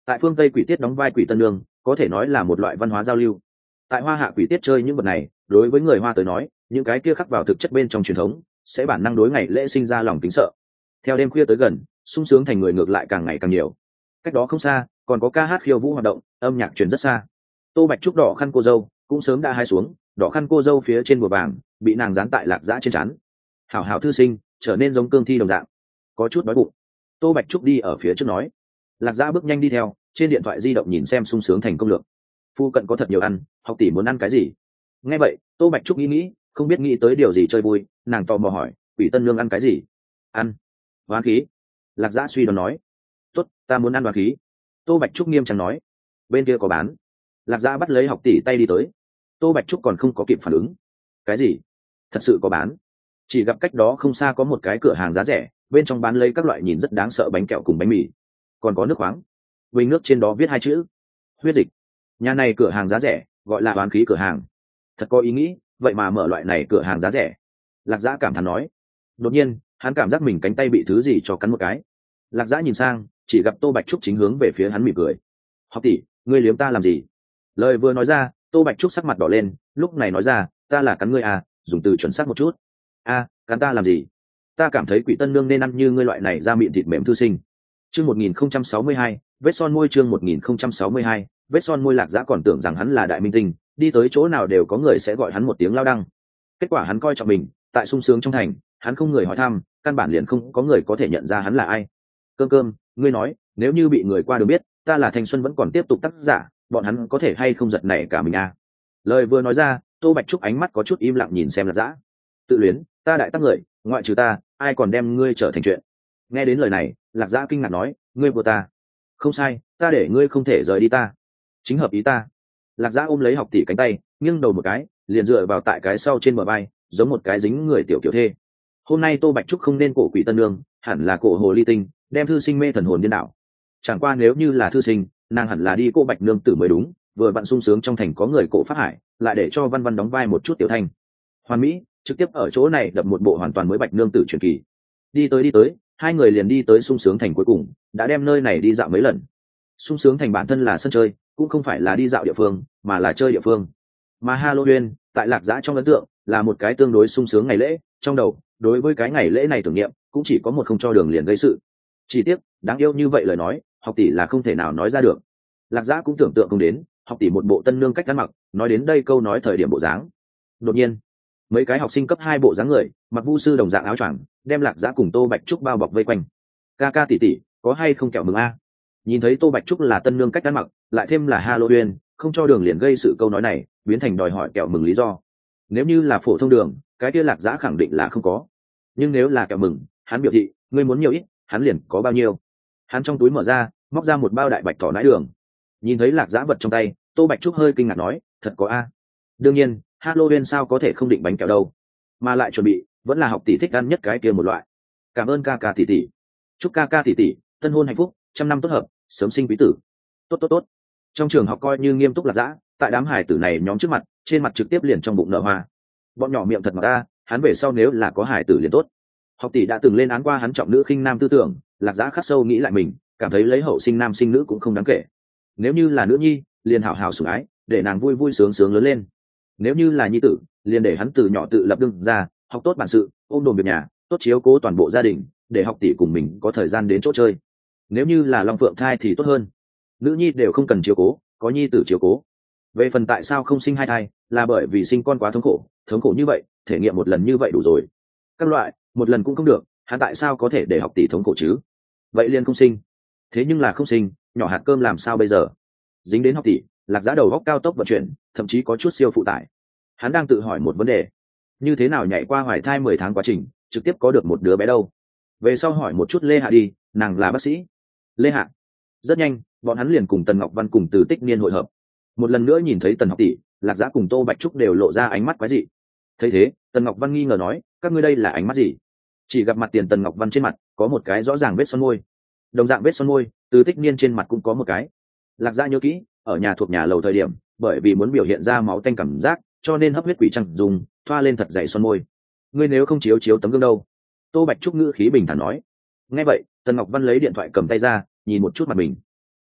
tại phương Tây quỷ tiết đóng vai quỷ tân nương có thể nói là một loại văn hóa giao lưu. Tại Hoa Hạ quỷ tiết chơi những vật này, đối với người Hoa tới nói, những cái kia khắc vào thực chất bên trong truyền thống, sẽ bản năng đối ngày lễ sinh ra lòng kính sợ. Theo đêm khuya tới gần, sung sướng thành người ngược lại càng ngày càng nhiều. Cách đó không xa, còn có ca hát khiêu vũ hoạt động, âm nhạc truyền rất xa. Tô Bạch Trúc đỏ khăn cô dâu cũng sớm đã hai xuống, đỏ khăn cô dâu phía trên bùa vàng bị nàng dán tại lạc dã trên trán. Hảo hảo thư sinh, trở nên giống cương thi đồng dạng. Có chút đói bụng. Tô Bạch Trúc đi ở phía trước nói. Lạc dã bước nhanh đi theo, trên điện thoại di động nhìn xem sung sướng thành công lượng. Phu cận có thật nhiều ăn, học tỷ muốn ăn cái gì? Nghe vậy, Tô Bạch Trúc nghĩ nghĩ, không biết nghĩ tới điều gì chơi vui, nàng tò mò hỏi, quỷ tân nương ăn cái gì? Ăn hoán khí. Lạc dã suy đoán nói. Tốt, ta muốn ăn hoán khí. Tô Bạch Trúc nghiêm trang nói. Bên kia có bán. Lạc dã bắt lấy học tỷ tay đi tới. Tô Bạch Trúc còn không có kịp phản ứng. Cái gì? Thật sự có bán? Chỉ gặp cách đó không xa có một cái cửa hàng giá rẻ, bên trong bán lấy các loại nhìn rất đáng sợ bánh kẹo cùng bánh mì, còn có nước khoáng. Bình nước trên đó viết hai chữ huyết dịch. Nhà này cửa hàng giá rẻ, gọi là hoán khí cửa hàng. Thật có ý nghĩ, vậy mà mở loại này cửa hàng giá rẻ. Lạc dã cảm thán nói. Đột nhiên, hắn cảm giác mình cánh tay bị thứ gì cho cắn một cái. Lạc dã nhìn sang, chỉ gặp Tô Bạch Trúc chính hướng về phía hắn mỉm cười. Học tỷ, ngươi liếm ta làm gì? Lời vừa nói ra, Tô Bạch Trúc sắc mặt đỏ lên, lúc này nói ra, ta là cắn ngươi à, dùng từ chuẩn xác một chút. A, cắn ta làm gì? Ta cảm thấy quỷ tân nương nên ăn như ngươi loại này da miệng thịt mềm thư sinh. Chương một nghìn không trăm sáu mươi hai, vết son môi. Chương một nghìn không trăm sáu mươi hai, vết son môi. Lạc dã còn tưởng rằng hắn là đại minh tinh, đi tới chỗ nào đều có người sẽ gọi hắn một tiếng lao đăng. Kết quả hắn coi trọng mình, tại sung sướng trong thành, hắn không người hỏi thăm, căn bản liền không có người có thể nhận ra hắn là ai. Cơm cơm, ngươi nói, nếu như bị người qua đường biết, ta là thanh xuân vẫn còn tiếp tục tác giả, bọn hắn có thể hay không giật nảy cả mình à? Lời vừa nói ra, Tô Bạch Trúc ánh mắt có chút im lặng nhìn xem Lạc dã. Tự luyến, ta đại tác người, ngoại trừ ta, ai còn đem ngươi trở thành chuyện? Nghe đến lời này, Lạc dã kinh ngạc nói, ngươi của ta? Không sai, ta để ngươi không thể rời đi ta. Chính hợp ý ta. Lạc dã ôm lấy học tỷ cánh tay, nghiêng đầu một cái, liền dựa vào tại cái sau trên bờ vai, giống một cái dính người tiểu kiểu thê. Hôm nay Tô Bạch Trúc không nên cổ quỷ tân nương, hẳn là cổ hồ ly tinh, đem thư sinh mê thần hồn điên đảo. Chẳng qua nếu như là thư sinh, nàng hẳn là đi cô bạch nương tử mới đúng, vừa vặn sung sướng trong thành có người cổ pháp hải, lại để cho văn văn đóng vai một chút tiểu thanh. Hoàn mỹ, trực tiếp ở chỗ này đập một bộ hoàn toàn mới bạch nương tử truyền kỳ. Đi tới đi tới, hai người liền đi tới sung sướng thành cuối cùng, đã đem nơi này đi dạo mấy lần. Sung sướng thành bản thân là sân chơi, cũng không phải là đi dạo địa phương, mà là chơi địa phương. Mà Halloween, tại Lạc dã trong ấn tượng, là một cái tương đối sung sướng ngày lễ, trong đầu, đối với cái ngày lễ này tưởng niệm, cũng chỉ có một không cho đường liền gây sự. Chỉ tiếc, đáng yêu như vậy lời nói, học tỷ là không thể nào nói ra được. Lạc dã cũng tưởng tượng không đến, học tỷ một bộ tân nương cách ăn mặc, nói đến đây câu nói thời điểm bộ dáng. Đột nhiên, mấy cái học sinh cấp hai bộ dáng người, mặc vu sư đồng dạng áo choàng, đem Lạc dã cùng Tô Bạch Trúc bao bọc vây quanh. Ca ca tỷ tỷ, có hay không kẹo mừng a? Nhìn thấy Tô Bạch Trúc là tân nương cách ăn mặc, lại thêm là Halloween, không cho đường liền gây sự câu nói này, biến thành đòi hỏi kẹo mừng lý do. Nếu như là phổ thông đường, cái kia Lạc dã khẳng định là không có. Nhưng nếu là kẹo mừng, hắn biểu thị, ngươi muốn nhiều ít, hắn liền có bao nhiêu. Hắn trong túi mở ra, móc ra một bao đại bạch thỏ nãi đường. Nhìn thấy Lạc dã vật trong tay, Tô Bạch Trúc hơi kinh ngạc nói, thật có a? Đương nhiên, Halloween sao có thể không định bánh kẹo đâu, mà lại chuẩn bị vẫn là học tỷ thích ăn nhất cái kia một loại. Cảm ơn ca ca tỷ tỷ. Chúc ca ca tỷ tỷ tân hôn hạnh phúc, trăm năm tốt hợp, sớm sinh quý tử. Tốt tốt tốt. Trong trường học coi như nghiêm túc Lạc dã, tại đám hải tử này nhóm trước mặt, trên mặt trực tiếp liền trong bụng nở hoa. Bọn nhỏ miệng thật ngọt ta, hắn về sau nếu là có hải tử liền tốt. Học tỷ đã từng lên án qua hắn trọng nữ khinh nam tư tưởng, Lạc dã khắc sâu nghĩ lại mình, cảm thấy lấy hậu sinh nam sinh nữ cũng không đáng kể. Nếu như là nữ nhi, liền hảo hảo sủng ái, để nàng vui vui sướng sướng lớn lên. Nếu như là nhi tử, liền để hắn từ nhỏ tự lập đương ra, học tốt bản sự, ôm đồm việc nhà, tốt chiếu cố toàn bộ gia đình, để học tỷ cùng mình có thời gian đến chỗ chơi. Nếu như là long phượng thai thì tốt hơn, nữ nhi đều không cần chiếu cố, có nhi tử chiếu cố. Về phần tại sao không sinh hai thai, là bởi vì sinh con quá thống khổ, thống khổ như vậy, thể nghiệm một lần như vậy đủ rồi. Các loại, một lần cũng không được, hắn tại sao có thể để học tỷ thống khổ chứ? Vậy liền không sinh. Thế nhưng là không sinh, nhỏ hạt cơm làm sao bây giờ? Dính đến học tỷ, Lạc dã đầu góc cao tốc vận chuyển, thậm chí có chút siêu phụ tải. Hắn đang tự hỏi một vấn đề, như thế nào nhảy qua hoài thai mười tháng quá trình, trực tiếp có được một đứa bé đâu? Về sau hỏi một chút Lê Hạ đi, nàng là bác sĩ. Lê Hạ. Rất nhanh, bọn hắn liền cùng Tần Ngọc Văn cùng Từ Tích Niên hội hợp. Một lần nữa nhìn thấy Tần học tỷ, Lạc dã cùng Tô Bạch Trúc đều lộ ra ánh mắt quái dị. Thấy thế, Tần Ngọc Văn nghi ngờ nói, các ngươi đây là ánh mắt gì? Chỉ gặp mặt tiền Tần Ngọc Văn trên mặt có một cái rõ ràng vết son môi, đồng dạng vết son môi, Từ Tích Niên trên mặt cũng có một cái. Lạc dã nhớ kỹ, ở nhà thuộc nhà lầu thời điểm, bởi vì muốn biểu hiện ra máu tanh cảm giác, cho nên hấp huyết quỷ trăng dùng thoa lên thật dày son môi. Ngươi nếu không chiếu chiếu tấm gương đâu? Tô Bạch Trúc ngữ khí bình thản nói. Nghe vậy, Tần Ngọc Văn lấy điện thoại cầm tay ra, nhìn một chút mặt mình.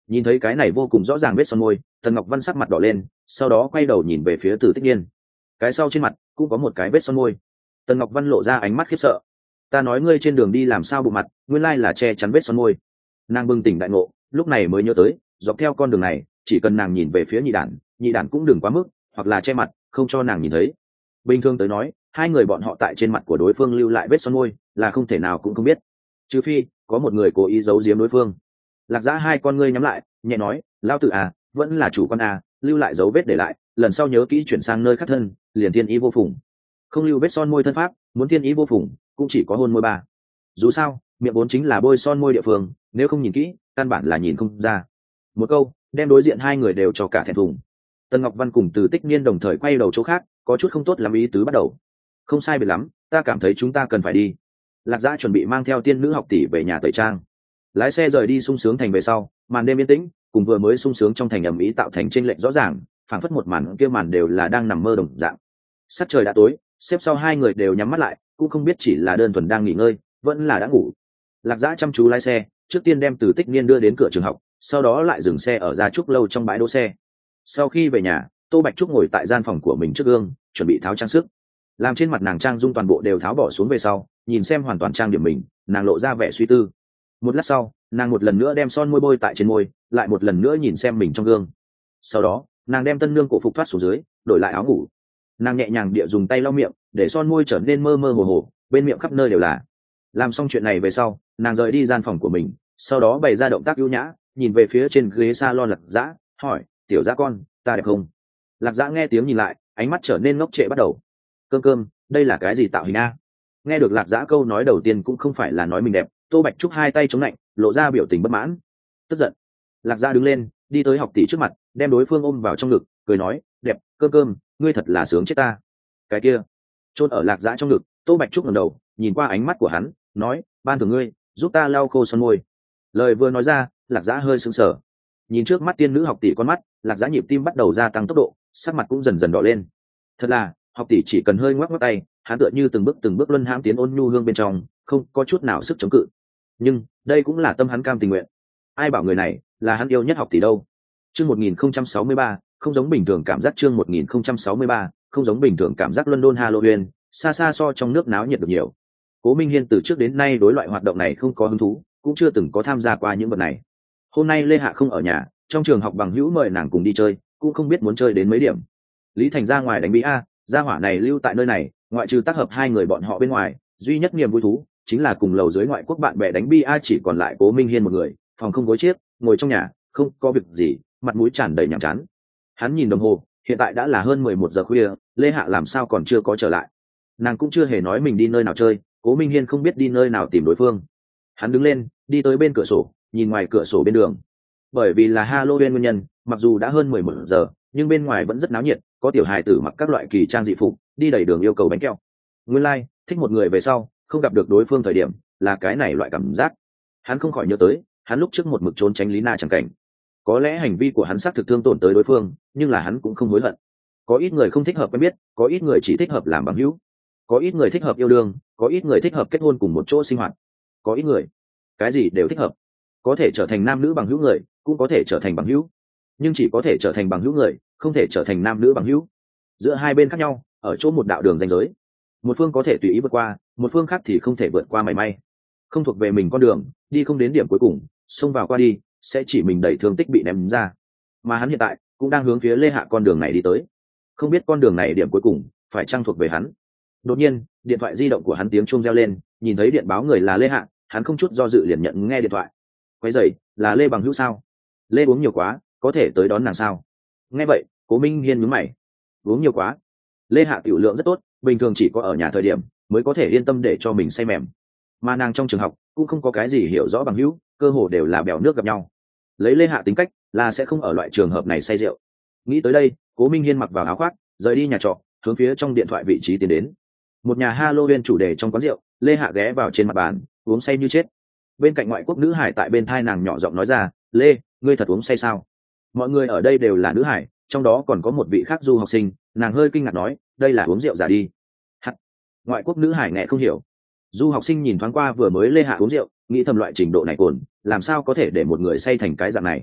Nhìn thấy cái này vô cùng rõ ràng vết son môi, Tần Ngọc Văn sắc mặt đỏ lên, sau đó quay đầu nhìn về phía Từ Tích Niên. Cái sau trên mặt cũng có một cái vết son môi. Tần Ngọc Văn lộ ra ánh mắt khiếp sợ. Ta nói ngươi trên đường đi làm sao bụng mặt, nguyên lai là che chắn vết son môi. Nàng bừng tỉnh đại ngộ, lúc này mới nhớ tới, dọc theo con đường này, chỉ cần nàng nhìn về phía nhị đản, nhị đản cũng đừng quá mức, hoặc là che mặt, không cho nàng nhìn thấy. Bình thường tới nói, hai người bọn họ tại trên mặt của đối phương lưu lại vết son môi, là không thể nào cũng không biết. Trừ phi có một người cố ý giấu giếm đối phương. Lạc Dã hai con ngươi nhắm lại, nhẹ nói, lao tử à, vẫn là chủ con à, lưu lại dấu vết để lại, lần sau nhớ kỹ chuyển sang nơi khác thân, liền thiên ý vô phùng. Không lưu vết son môi thân pháp, muốn thiên ý vô phùng, cũng chỉ có hôn môi ba. Dù sao, miệng vốn chính là bôi son môi địa phương, nếu không nhìn kỹ, căn bản là nhìn không ra. Một câu, đem đối diện hai người đều cho cả thẹn thùng. Tần Ngọc Văn cùng Từ Tích Niên đồng thời quay đầu chỗ khác, có chút không tốt lắm ý tứ bắt đầu. Không sai biệt lắm, ta cảm thấy chúng ta cần phải đi. Lạc Dã chuẩn bị mang theo tiên nữ học tỷ về nhà tẩy trang. Lái xe rời đi sung sướng thành về sau, màn đêm yên tĩnh, cùng vừa mới sung sướng trong thành ầm ĩ tạo thành chênh lệch rõ ràng, phảng phất một màn kia màn đều là đang nằm mơ đồng dạng. Sắc trời đã tối, xếp sau hai người đều nhắm mắt lại, cũng không biết chỉ là đơn thuần đang nghỉ ngơi, vẫn là đã ngủ. Lạc Dã chăm chú lái xe, trước tiên đem Từ Tích Niên đưa đến cửa trường học, sau đó lại dừng xe ở Gia Trúc lâu trong bãi đỗ xe. Sau khi về nhà, Tô Bạch Trúc ngồi tại gian phòng của mình trước gương, chuẩn bị tháo trang sức. Làm trên mặt nàng trang dung toàn bộ đều tháo bỏ xuống về sau, nhìn xem hoàn toàn trang điểm mình, nàng lộ ra vẻ suy tư. Một lát sau, nàng một lần nữa đem son môi bôi tại trên môi, lại một lần nữa nhìn xem mình trong gương. Sau đó, nàng đem tân nương cổ phục thoát xuống dưới, đổi lại áo ngủ. Nàng nhẹ nhàng địa dùng tay lau miệng, để son môi trở nên mơ mơ hồ hồ, bên miệng khắp nơi đều là. Làm xong chuyện này về sau, nàng rời đi gian phòng của mình, sau đó bày ra động tác ưu nhã, nhìn về phía trên ghế salon Lạc Dã, hỏi, tiểu Dã con, ta đẹp không? Lạc Dã nghe tiếng nhìn lại, ánh mắt trở nên ngốc trệ bắt đầu. Cơm cơm, đây là cái gì tạo hình a? Nghe được Lạc Dã câu nói đầu tiên cũng không phải là nói mình đẹp, Tô Bạch Trúc hai tay chống lạnh, lộ ra biểu tình bất mãn, tức giận. Lạc Dã đứng lên, đi tới học tỷ trước mặt, đem đối phương ôm vào trong ngực, cười nói, đẹp, cơm cơm, ngươi thật là sướng chết ta. Cái kia, chôn ở Lạc Dã trong ngực, Tô Bạch Trúc ngẩng đầu, nhìn qua ánh mắt của hắn, nói, ban thưởng ngươi, giúp ta lau khô son môi. Lời vừa nói ra, Lạc Dã hơi sững sờ. Nhìn trước mắt tiên nữ học tỷ con mắt, Lạc Dã nhịp tim bắt đầu gia tăng tốc độ, sắc mặt cũng dần dần đỏ lên. Thật là, học tỷ chỉ cần hơi ngoắc ngoắc tay, hắn tựa như từng bước từng bước luân hãm tiến ôn nhu hương bên trong, không có chút nào sức chống cự. Nhưng đây cũng là tâm hắn cam tình nguyện. Ai bảo người này là hắn yêu nhất học tỷ đâu? Chương một nghìn không trăm sáu mươi ba, không giống bình thường cảm giác chương một nghìn không trăm sáu mươi ba, không giống bình thường cảm giác London Halloween, xa xa so trong nước náo nhiệt được nhiều. Cố Minh Hiên từ trước đến nay đối loại hoạt động này không có hứng thú, cũng chưa từng có tham gia qua những vật này. Hôm nay Lê Hạ không ở nhà, trong trường học bằng hữu mời nàng cùng đi chơi, cũng không biết muốn chơi đến mấy điểm. Lý Thành ra ngoài đánh bí a, gia hỏa này lưu tại nơi này, ngoại trừ tác hợp hai người bọn họ bên ngoài, duy nhất niềm vui thú chính là cùng lầu dưới ngoại quốc bạn bè đánh bia, chỉ còn lại Cố Minh Hiên một người, phòng không gối chiếc, ngồi trong nhà, không có việc gì, mặt mũi tràn đầy nhàm chán. Hắn nhìn đồng hồ, hiện tại đã là hơn mười một giờ khuya, Lê Hạ làm sao còn chưa có trở lại. Nàng cũng chưa hề nói mình đi nơi nào chơi, Cố Minh Hiên không biết đi nơi nào tìm đối phương. Hắn đứng lên, đi tới bên cửa sổ, nhìn ngoài cửa sổ bên đường. Bởi vì là Halloween nguyên nhân, mặc dù đã hơn mười một giờ, nhưng bên ngoài vẫn rất náo nhiệt, có tiểu hài tử mặc các loại kỳ trang dị phục, đi đầy đường yêu cầu bánh kẹo. Nguyên lai, thích một người về sau, không gặp được đối phương thời điểm, là cái này loại cảm giác. Hắn không khỏi nhớ tới, hắn lúc trước một mực trốn tránh Lý Na chẳng cảnh. Có lẽ hành vi của hắn xác thực thương tổn tới đối phương, nhưng là hắn cũng không hối hận. Có ít người không thích hợp quen biết, có ít người chỉ thích hợp làm bằng hữu, có ít người thích hợp yêu đương, có ít người thích hợp kết hôn cùng một chỗ sinh hoạt, có ít người cái gì đều thích hợp, có thể trở thành nam nữ bằng hữu người, cũng có thể trở thành bằng hữu, nhưng chỉ có thể trở thành bằng hữu người, không thể trở thành nam nữ bằng hữu. Giữa hai bên khác nhau, ở chỗ một đạo đường ranh giới, một phương có thể tùy ý vượt qua, một phương khác thì không thể vượt qua mảy may. Không thuộc về mình con đường, đi không đến điểm cuối cùng, xông vào qua đi, sẽ chỉ mình đẩy thương tích bị ném ra. Mà hắn hiện tại cũng đang hướng phía Lê Hạ con đường này đi tới, không biết con đường này điểm cuối cùng phải chăng thuộc về hắn. Đột nhiên, điện thoại di động của hắn tiếng chuông reo lên, nhìn thấy điện báo người là Lê Hạ, hắn không chút do dự liền nhận nghe điện thoại. Quấy rầy, là Lê bằng hữu sao? Lê uống nhiều quá, có thể tới đón nàng sao? Nghe vậy, Cố Minh Hiên nhướng mày. Uống nhiều quá? Lê Hạ tiểu lượng rất tốt, bình thường chỉ có ở nhà thời điểm mới có thể yên tâm để cho mình say mềm, mà nàng trong trường học cũng không có cái gì hiểu rõ bằng hữu, cơ hồ đều là bèo nước gặp nhau. Lấy Lê Hạ tính cách là sẽ không ở loại trường hợp này say rượu. Nghĩ tới đây, Cố Minh Hiên mặc vào áo khoác, rời đi nhà trọ, hướng phía trong điện thoại vị trí tiến đến. Một nhà Halloween chủ đề trong quán rượu, Lê Hạ ghé vào trên mặt bàn, uống say như chết. Bên cạnh ngoại quốc nữ hải tại bên thai nàng nhỏ giọng nói ra, Lê, ngươi thật uống say sao? Mọi người ở đây đều là nữ hải, trong đó còn có một vị khác du học sinh, nàng hơi kinh ngạc nói, đây là uống rượu giả đi. Hắt. Ngoại quốc nữ hải nghe không hiểu. Du học sinh nhìn thoáng qua vừa mới Lê Hạ uống rượu, nghĩ thầm loại trình độ này cồn, làm sao có thể để một người say thành cái dạng này.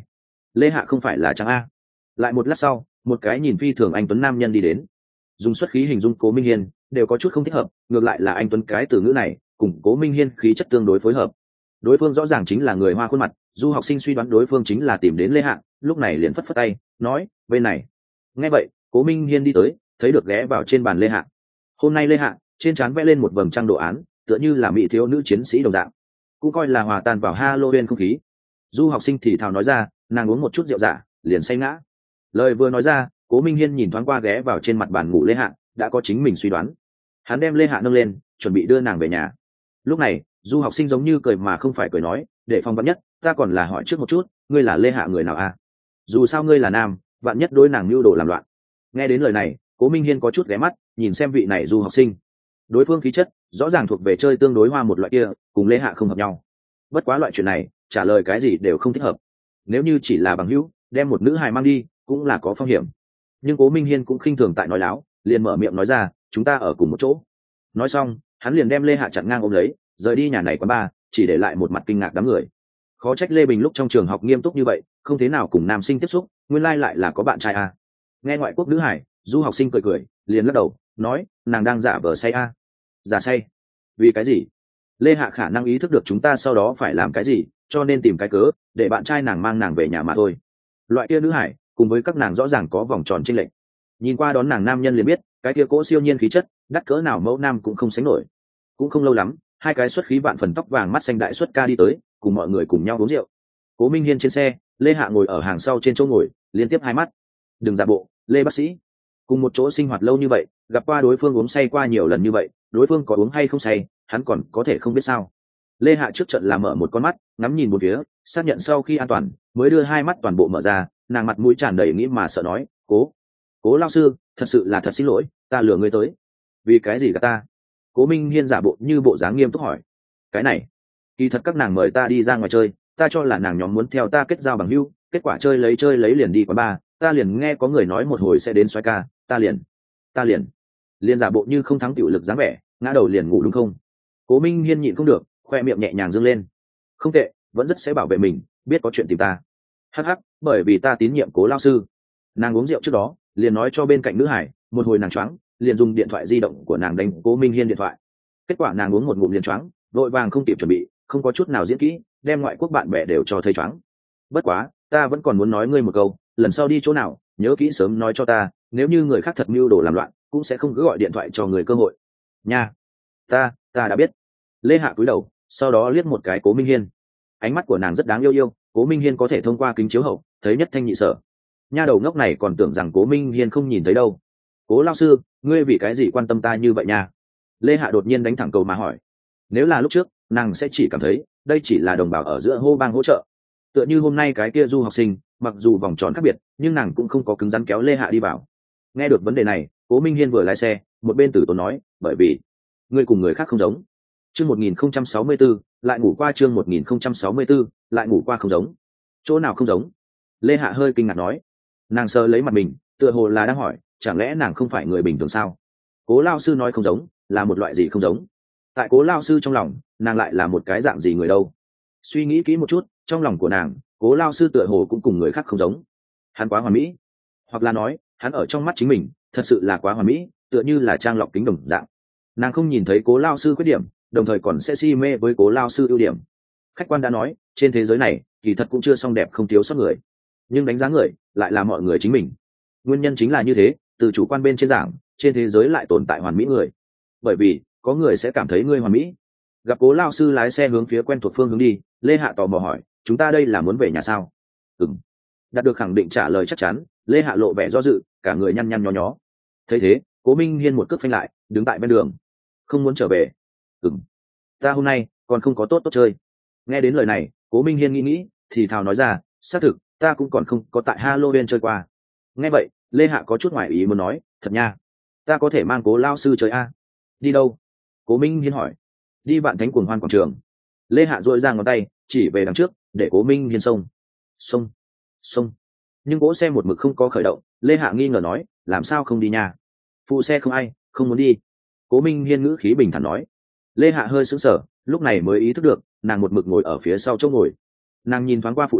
lê hạ không phải là trắng a. Lại một lát sau, một cái nhìn phi thường anh tuấn nam nhân đi đến, dùng xuất khí hình dung Cố Minh Hiên đều có chút không thích hợp, ngược lại là anh tuấn cái từ ngữ này cùng Cố Minh Hiên khí chất tương đối phối hợp. Đối phương rõ ràng chính là người Hoa khuôn mặt, du học sinh suy đoán đối phương chính là tìm đến lê hạ, lúc này liền phất phất tay nói bên này. Nghe vậy Cố Minh Hiên đi tới, thấy được ghé vào trên bàn lê hạ. Hôm nay lê hạ trên trán vẽ lên một vầng trăng đồ án, tựa như là mỹ thiếu nữ chiến sĩ đồng dạng, cũng coi là hòa tan vào Halloween không khí. Du học sinh thì thào nói ra, nàng uống một chút rượu giả liền say ngã. Lời vừa nói ra, Cố Minh Hiên nhìn thoáng qua ghé vào trên mặt bàn ngủ lê hạ, đã có chính mình suy đoán. Hắn đem lê hạ nâng lên, chuẩn bị đưa nàng về nhà. Lúc này du học sinh giống như cười mà không phải cười nói, để phong vắn nhất ta còn là hỏi trước một chút, ngươi là lê hạ người nào à? Dù sao ngươi là nam, vạn nhất đối nàng mưu đồ làm loạn. Nghe đến lời này, Cố Minh Hiên có chút ghé mắt nhìn xem vị này du học sinh. Đối phương khí chất rõ ràng thuộc về chơi tương đối hoa một loại kia, cùng lê hạ không hợp nhau. Bất quá loại chuyện này trả lời cái gì đều không thích hợp. Nếu như chỉ là bằng hữu, đem một nữ hài mang đi cũng là có phong hiểm. Nhưng Cố Minh Hiên cũng khinh thường tại nói láo, liền mở miệng nói ra, chúng ta ở cùng một chỗ. Nói xong hắn liền đem lê hạ chặn ngang ôm lấy, rời đi nhà này quán bar, chỉ để lại một mặt kinh ngạc đám người. Khó trách Lê Bình lúc trong trường học nghiêm túc như vậy, không thế nào cùng nam sinh tiếp xúc, nguyên lai lại là có bạn trai à. Nghe ngoại quốc nữ hải, du học sinh cười cười liền lắc đầu nói, nàng đang giả vờ say à. Giả say? Vì cái gì? Lê Hạ khả năng ý thức được chúng ta sau đó phải làm cái gì, cho nên tìm cái cớ để bạn trai nàng mang nàng về nhà mà thôi. Loại kia nữ hải cùng với các nàng rõ ràng có vòng tròn chênh lệch. Nhìn qua đón nàng nam nhân liền biết, cái kia cỗ siêu nhiên khí chất, đắt cỡ nào mẫu nam cũng không sánh nổi. Cũng không lâu lắm, hai cái xuất khí vạn phần tóc vàng mắt xanh đại xuất ca đi tới, cùng mọi người cùng nhau uống rượu. Cố Minh Hiên trên xe, Lê Hạ ngồi ở hàng sau trên chỗ ngồi, liên tiếp hai mắt. Đừng giả bộ, Lê bác sĩ. Cùng một chỗ sinh hoạt lâu như vậy, gặp qua đối phương uống say qua nhiều lần như vậy, đối phương có uống hay không say, hắn còn có thể không biết sao? Lê Hạ trước trận làm mở một con mắt, ngắm nhìn một phía, xác nhận sau khi an toàn, mới đưa hai mắt toàn bộ mở ra, nàng mặt mũi tràn đầy nghĩ mà sợ nói, cố, cố lao sư, thật sự là thật xin lỗi, ta lừa ngươi tới. Vì cái gì cả ta? Cố Minh Hiên giả bộ như bộ dáng nghiêm túc hỏi. Cái này, kỳ thật các nàng mời ta đi ra ngoài chơi, ta cho là nàng nhóm muốn theo ta kết giao bằng hữu, kết quả chơi lấy chơi lấy liền đi quán bar, ta liền nghe có người nói một hồi sẽ đến xoay ca, ta liền, ta liền, liền giả bộ như không thắng tiểu lực dáng vẻ, ngã đầu liền ngủ đúng không? Cố Minh Hiên nhịn không được, khoe miệng nhẹ nhàng dương lên. Không tệ, vẫn rất sẽ bảo vệ mình, biết có chuyện tìm ta. Hắc hắc, bởi vì ta tín nhiệm Cố lao sư. Nàng uống rượu trước đó, liền nói cho bên cạnh nữ hải, một hồi nàng choáng, liền dùng điện thoại di động của nàng đánh Cố Minh Hiên điện thoại. Kết quả nàng uống một ngụm liền choáng, vội vàng không kịp chuẩn bị, không có chút nào diễn kỹ, đem ngoại quốc bạn bè đều cho thấy choáng. Bất quá, ta vẫn còn muốn nói ngươi một câu, lần sau đi chỗ nào, nhớ kỹ sớm nói cho ta, nếu như người khác thật mưu đồ làm loạn, cũng sẽ không cứ gọi điện thoại cho người cơ hội. Nha, ta, ta đã biết. Lê Hạ cúi đầu, sau đó liếc một cái Cố Minh Hiên. Ánh mắt của nàng rất đáng yêu yêu, Cố Minh Hiên có thể thông qua kính chiếu hậu, thấy nhất thanh nhị sở. Nha đầu ngốc này còn tưởng rằng Cố Minh Hiên không nhìn thấy đâu. Cố lao sư, ngươi vì cái gì quan tâm ta như vậy nha? Lê Hạ đột nhiên đánh thẳng cầu mà hỏi. Nếu là lúc trước, nàng sẽ chỉ cảm thấy đây chỉ là đồng bào ở giữa hô bang hỗ trợ. Tựa như hôm nay cái kia du học sinh, mặc dù vòng tròn khác biệt, nhưng nàng cũng không có cứng rắn kéo Lê Hạ đi vào. Nghe được vấn đề này, Cố Minh Hiên vừa lái xe, một bên tử tốn nói, bởi vì ngươi cùng người khác không giống. Chương một nghìn không trăm sáu mươi tư, lại ngủ qua chương một nghìn không trăm sáu mươi tư, lại ngủ qua không giống. Chỗ nào không giống? Lê Hạ hơi kinh ngạc nói. Nàng sờ lấy mặt mình, tựa hồ là đang hỏi, chẳng lẽ nàng không phải người bình thường sao? Cố lao sư nói không giống, là một loại gì không giống? Tại Cố lao sư trong lòng, nàng lại là một cái dạng gì người đâu? Suy nghĩ kỹ một chút, trong lòng của nàng, Cố lao sư tựa hồ cũng cùng người khác không giống. Hắn quá hoàn mỹ, hoặc là nói, hắn ở trong mắt chính mình, thật sự là quá hoàn mỹ, tựa như là trang lọc kính đồng dạng. Nàng không nhìn thấy Cố lao sư khuyết điểm, đồng thời còn sẽ si mê với Cố lao sư ưu điểm. Khách quan đã nói, trên thế giới này, kỳ thật cũng chưa song đẹp không thiếu sót người, nhưng đánh giá người lại là mọi người chính mình. Nguyên nhân chính là như thế, từ chủ quan bên trên giảng, trên thế giới lại tồn tại hoàn mỹ người, bởi vì có người sẽ cảm thấy ngươi hoàn mỹ. Gặp Cố lao sư lái xe hướng phía quen thuộc phương hướng đi, Lê Hạ tò mò hỏi, chúng ta đây là muốn về nhà sao? Ừm. Đạt được khẳng định trả lời chắc chắn, Lê Hạ lộ vẻ do dự, cả người nhăn nhăn nhó nhó. Thấy thế, Cố Minh Hiên một cước phanh lại, đứng tại bên đường. Không muốn trở về? Ừm. Ta hôm nay còn không có tốt tốt chơi. Nghe đến lời này, Cố Minh Hiên nghĩ nghĩ, thì thào nói ra, xác thực, ta cũng còn không có tại Halloween chơi qua. Nghe vậy, Lê Hạ có chút ngoài ý muốn nói, thật nha, ta có thể mang Cố lao sư chơi a? Đi đâu? Cố Minh Hiên hỏi. Đi Vạn Thánh Cuồng Hoan quảng trường. Lê Hạ dội ra ngón tay chỉ về đằng trước, để Cố Minh Hiên xông xông xông. Nhưng cỗ xe một mực không có khởi động, Lê Hạ nghi ngờ nói, làm sao không đi nha? Phụ xe không ai, không muốn đi. Cố Minh Hiên ngữ khí bình thản nói. Lê Hạ hơi sững sờ, lúc này mới ý thức được nàng một mực ngồi ở phía sau chỗ ngồi. Nàng nhìn thoáng qua phụ xe,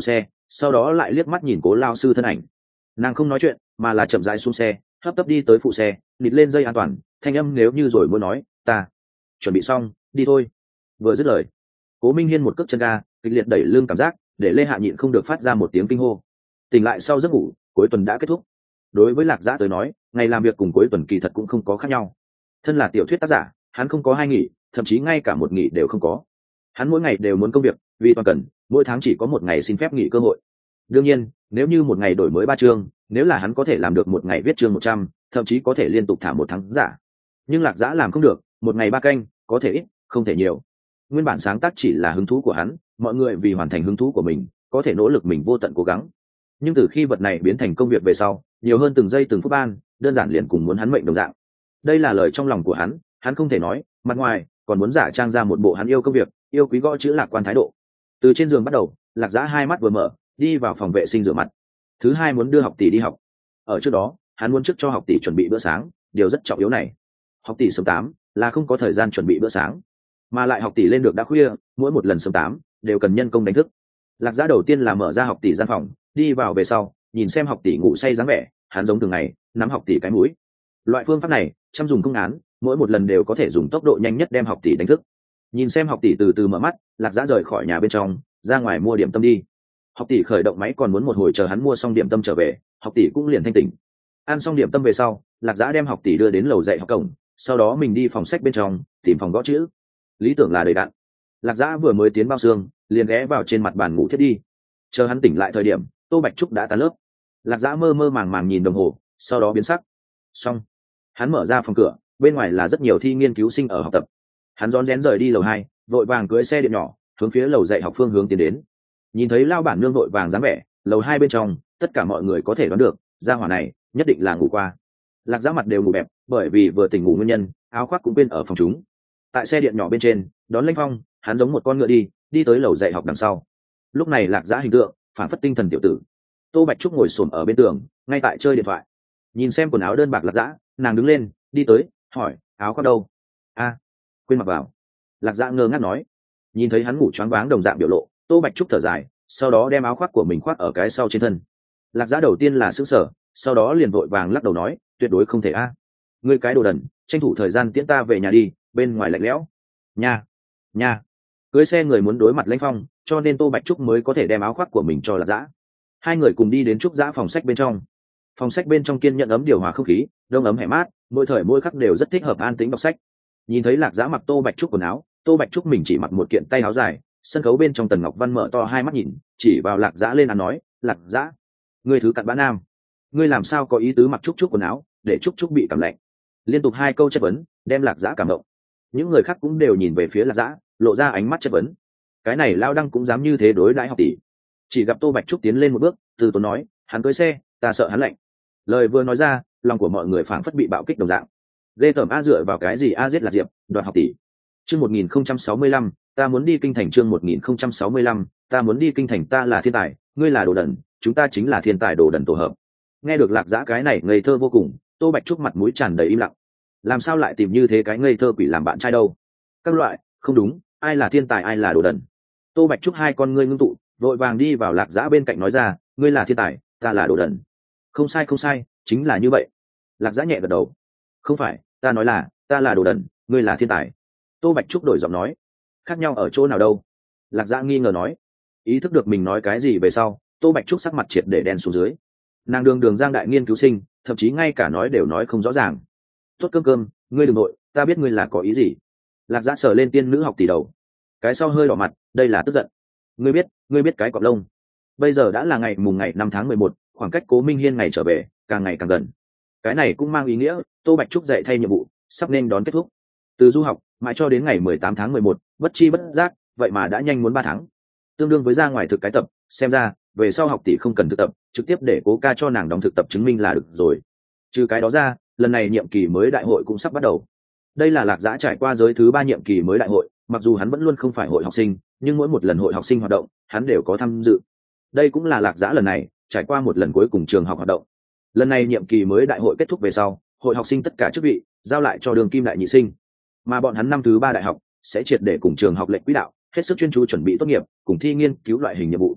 sau đó lại liếc mắt nhìn cố lao sư thân ảnh. Nàng không nói chuyện mà là chậm rãi xuống xe, hấp tấp đi tới phụ xe, nịt lên dây an toàn, thanh âm nếu như rồi muốn nói, ta chuẩn bị xong, đi thôi. Vừa dứt lời, Cố Minh Hiên một cước chân ga, kịch liệt đẩy lưng cảm giác, để Lê Hạ nhịn không được phát ra một tiếng kinh hô. Tỉnh lại sau giấc ngủ, cuối tuần đã kết thúc. Đối với Lạc Dã tới nói, ngày làm việc cùng cuối tuần kỳ thật cũng không có khác nhau. Thân là tiểu thuyết tác giả, hắn không có hai nghỉ, thậm chí ngay cả một nghỉ đều không có. Hắn mỗi ngày đều muốn công việc, vì toàn cần, mỗi tháng chỉ có một ngày xin phép nghỉ cơ hội. Đương nhiên, nếu như một ngày đổi mới ba chương, nếu là hắn có thể làm được một ngày viết chương một trăm, thậm chí có thể liên tục thả một tháng giả. Nhưng Lạc Dã làm không được, một ngày ba canh, có thể ít, không thể nhiều. Nguyên bản sáng tác chỉ là hứng thú của hắn, mọi người vì hoàn thành hứng thú của mình, có thể nỗ lực mình vô tận cố gắng. Nhưng từ khi vật này biến thành công việc về sau, nhiều hơn từng giây từng phút ban, đơn giản liền cùng muốn hắn mệnh đồng dạng. Đây là lời trong lòng của hắn, hắn không thể nói, mặt ngoài còn muốn giả trang ra một bộ hắn yêu công việc, yêu quý gõ chữ lạc quan thái độ. Từ trên giường bắt đầu, Lạc Dã hai mắt vừa mở, đi vào phòng vệ sinh rửa mặt. Thứ hai muốn đưa học tỷ đi học. Ở trước đó, hắn muốn trước cho học tỷ chuẩn bị bữa sáng, điều rất trọng yếu này. Học tỷ sớm tám là không có thời gian chuẩn bị bữa sáng, mà lại học tỷ lên được đã khuya, mỗi một lần sớm tám đều cần nhân công đánh thức. Lạc Dã đầu tiên là mở ra học tỷ gian phòng, đi vào về sau, nhìn xem học tỷ ngủ say dáng vẻ, hắn giống thường ngày nắm học tỷ cái mũi. Loại phương pháp này chăm dùng công án, mỗi một lần đều có thể dùng tốc độ nhanh nhất đem học tỷ đánh thức. Nhìn xem học tỷ từ từ mở mắt, Lạc Dã rời khỏi nhà bên trong, ra ngoài mua điểm tâm đi. Học tỷ khởi động máy còn muốn một hồi chờ hắn mua xong điểm tâm trở về, học tỷ cũng liền thanh tỉnh. Ăn xong điểm tâm về sau, Lạc Dã đem học tỷ đưa đến lầu dạy học cổng, sau đó mình đi phòng sách bên trong tìm phòng gõ chữ. Lý tưởng là đầy đặn. Lạc Dã vừa mới tiến bao xương, liền ghé vào trên mặt bàn ngủ thiết đi. Chờ hắn tỉnh lại thời điểm, Tô Bạch Trúc đã tan lớp. Lạc Dã mơ mơ màng màng nhìn đồng hồ, sau đó biến sắc. Xong. Hắn mở ra phòng cửa, bên ngoài là rất nhiều thi nghiên cứu sinh ở học tập. Hắn rón rén rời đi lầu hai, vội vàng cưỡi xe điện nhỏ hướng phía lầu dạy học phương hướng tiến đến. Nhìn thấy lao bản nương vội vàng dáng vẻ, lầu hai bên trong tất cả mọi người có thể đoán được gia hỏa này nhất định là ngủ qua. Lạc Dã mặt đều ngủ bẹp, bởi vì vừa tỉnh ngủ nguyên nhân, áo khoác cũng quên ở phòng chúng. Tại xe điện nhỏ bên trên đón Lãnh Phong, hắn giống một con ngựa đi đi tới lầu dạy học đằng sau. Lúc này Lạc Dã hình tượng phản phất tinh thần tiểu tử. Tô Bạch Trúc ngồi xổm ở bên tường, ngay tại chơi điện thoại. Nhìn xem quần áo đơn bạc Lạc Dã, nàng đứng lên đi tới hỏi, áo khoác đâu? A, quên mặc vào. Lạc Dã ngơ ngác nói. Nhìn thấy hắn ngủ choáng váng đồng dạng biểu lộ, Tô Bạch Trúc thở dài, sau đó đem áo khoác của mình khoác ở cái sau trên thân. Lạc Dã đầu tiên là sững sờ, sau đó liền vội vàng lắc đầu nói, tuyệt đối không thể a. Ngươi cái đồ đần, tranh thủ thời gian tiễn ta về nhà đi, bên ngoài lạnh lẽo. Nha, nha. Cưới xe người muốn đối mặt Lãnh Phong, cho nên Tô Bạch Trúc mới có thể đem áo khoác của mình cho Lạc Dã. Hai người cùng đi đến Trúc Dã phòng sách bên trong. Phòng sách bên trong kiên nhận ấm điều hòa không khí, đông ấm hẻ mát, mỗi thời mỗi khắc đều rất thích hợp an tĩnh đọc sách. Nhìn thấy Lạc Dã mặc Tô Bạch Trúc quần áo, Tô Bạch Trúc mình chỉ mặc một kiện tay áo dài, sân khấu bên trong Tần Ngọc Văn mở to hai mắt nhìn, chỉ vào Lạc Dã lên án nói, Lạc Dã, ngươi thứ cặn bã nam, ngươi làm sao có ý tứ mặc Trúc Trúc quần áo để Trúc Trúc bị cảm lạnh. Liên tục hai câu chất vấn đem Lạc Dã cảm động. Những người khác cũng đều nhìn về phía Lạc Dã, lộ ra ánh mắt chất vấn. Cái này lao đăng cũng dám như thế đối đãi học tỷ. Chỉ gặp Tô Bạch Trúc tiến lên một bước, từ tốn nói, hắn cưới xe, ta sợ hắn lạnh. Lời vừa nói ra, lòng của mọi người phảng phất bị bạo kích đồng dạng. Lê Tẩm A dựa vào cái gì a giết Lạc Diệp, đoạt học tỷ. Chương một nghìn không trăm sáu mươi lăm, ta muốn đi kinh thành. Chương một nghìn không trăm sáu mươi lăm, ta muốn đi kinh thành. Ta là thiên tài, ngươi là đồ đần, chúng ta chính là thiên tài đồ đần tổ hợp. Nghe được Lạc Dã cái này ngây thơ vô cùng, Tô Bạch Trúc mặt mũi tràn đầy im lặng. Làm sao lại tìm như thế cái ngây thơ quỷ làm bạn trai đâu? Các loại, không đúng, ai là thiên tài ai là đồ đần. Tô Bạch Trúc hai con ngươi ngưng tụ, vội vàng đi vào Lạc Dã bên cạnh nói ra, ngươi là thiên tài, ta là đồ đần. Không sai không sai, chính là như vậy. Lạc Dã nhẹ gật đầu. Không phải, ta nói là, ta là đồ đần, ngươi là thiên tài. Tô Bạch Trúc đổi giọng nói. Khác nhau ở chỗ nào đâu? Lạc Dã nghi ngờ nói. Ý thức được mình nói cái gì về sau, Tô Bạch Trúc sắc mặt triệt để đen xuống dưới. Nàng đường đường giang đại nghiên cứu sinh, thậm chí ngay cả nói đều nói không rõ ràng. Tốt cơm cơm, ngươi đừng nội, ta biết ngươi là có ý gì. Lạc Dã sờ lên tiên nữ học tỷ đầu. Cái sau hơi đỏ mặt, đây là tức giận. Ngươi biết, ngươi biết cái cọp lông. Bây giờ đã là ngày mùng ngày năm tháng mười một, khoảng cách Cố Minh Hiên ngày trở về càng ngày càng gần. Cái này cũng mang ý nghĩa Tô Bạch Trúc dạy thay nhiệm vụ sắp nên đón kết thúc. Từ du học mãi cho đến ngày mười tám tháng mười một, bất chi bất giác vậy mà đã nhanh muốn ba tháng, tương đương với ra ngoài thực cái tập. Xem ra về sau học tỷ không cần thực tập, trực tiếp để Cố ca cho nàng đóng thực tập chứng minh là được rồi. Trừ cái đó ra, lần này nhiệm kỳ mới đại hội cũng sắp bắt đầu. Đây là Lạc Dã trải qua giới thứ ba nhiệm kỳ mới đại hội, mặc dù hắn vẫn luôn không phải hội học sinh, nhưng mỗi một lần hội học sinh hoạt động hắn đều có tham dự. Đây cũng là Lạc Dã lần này trải qua một lần cuối cùng trường học hoạt động. Lần này nhiệm kỳ mới đại hội kết thúc về sau, hội học sinh tất cả chức vị giao lại cho đường kim đại nhị sinh, mà bọn hắn năm thứ ba đại học sẽ triệt để cùng trường học lệnh quỹ đạo, hết sức chuyên chú chuẩn bị tốt nghiệp cùng thi nghiên cứu loại hình nhiệm vụ.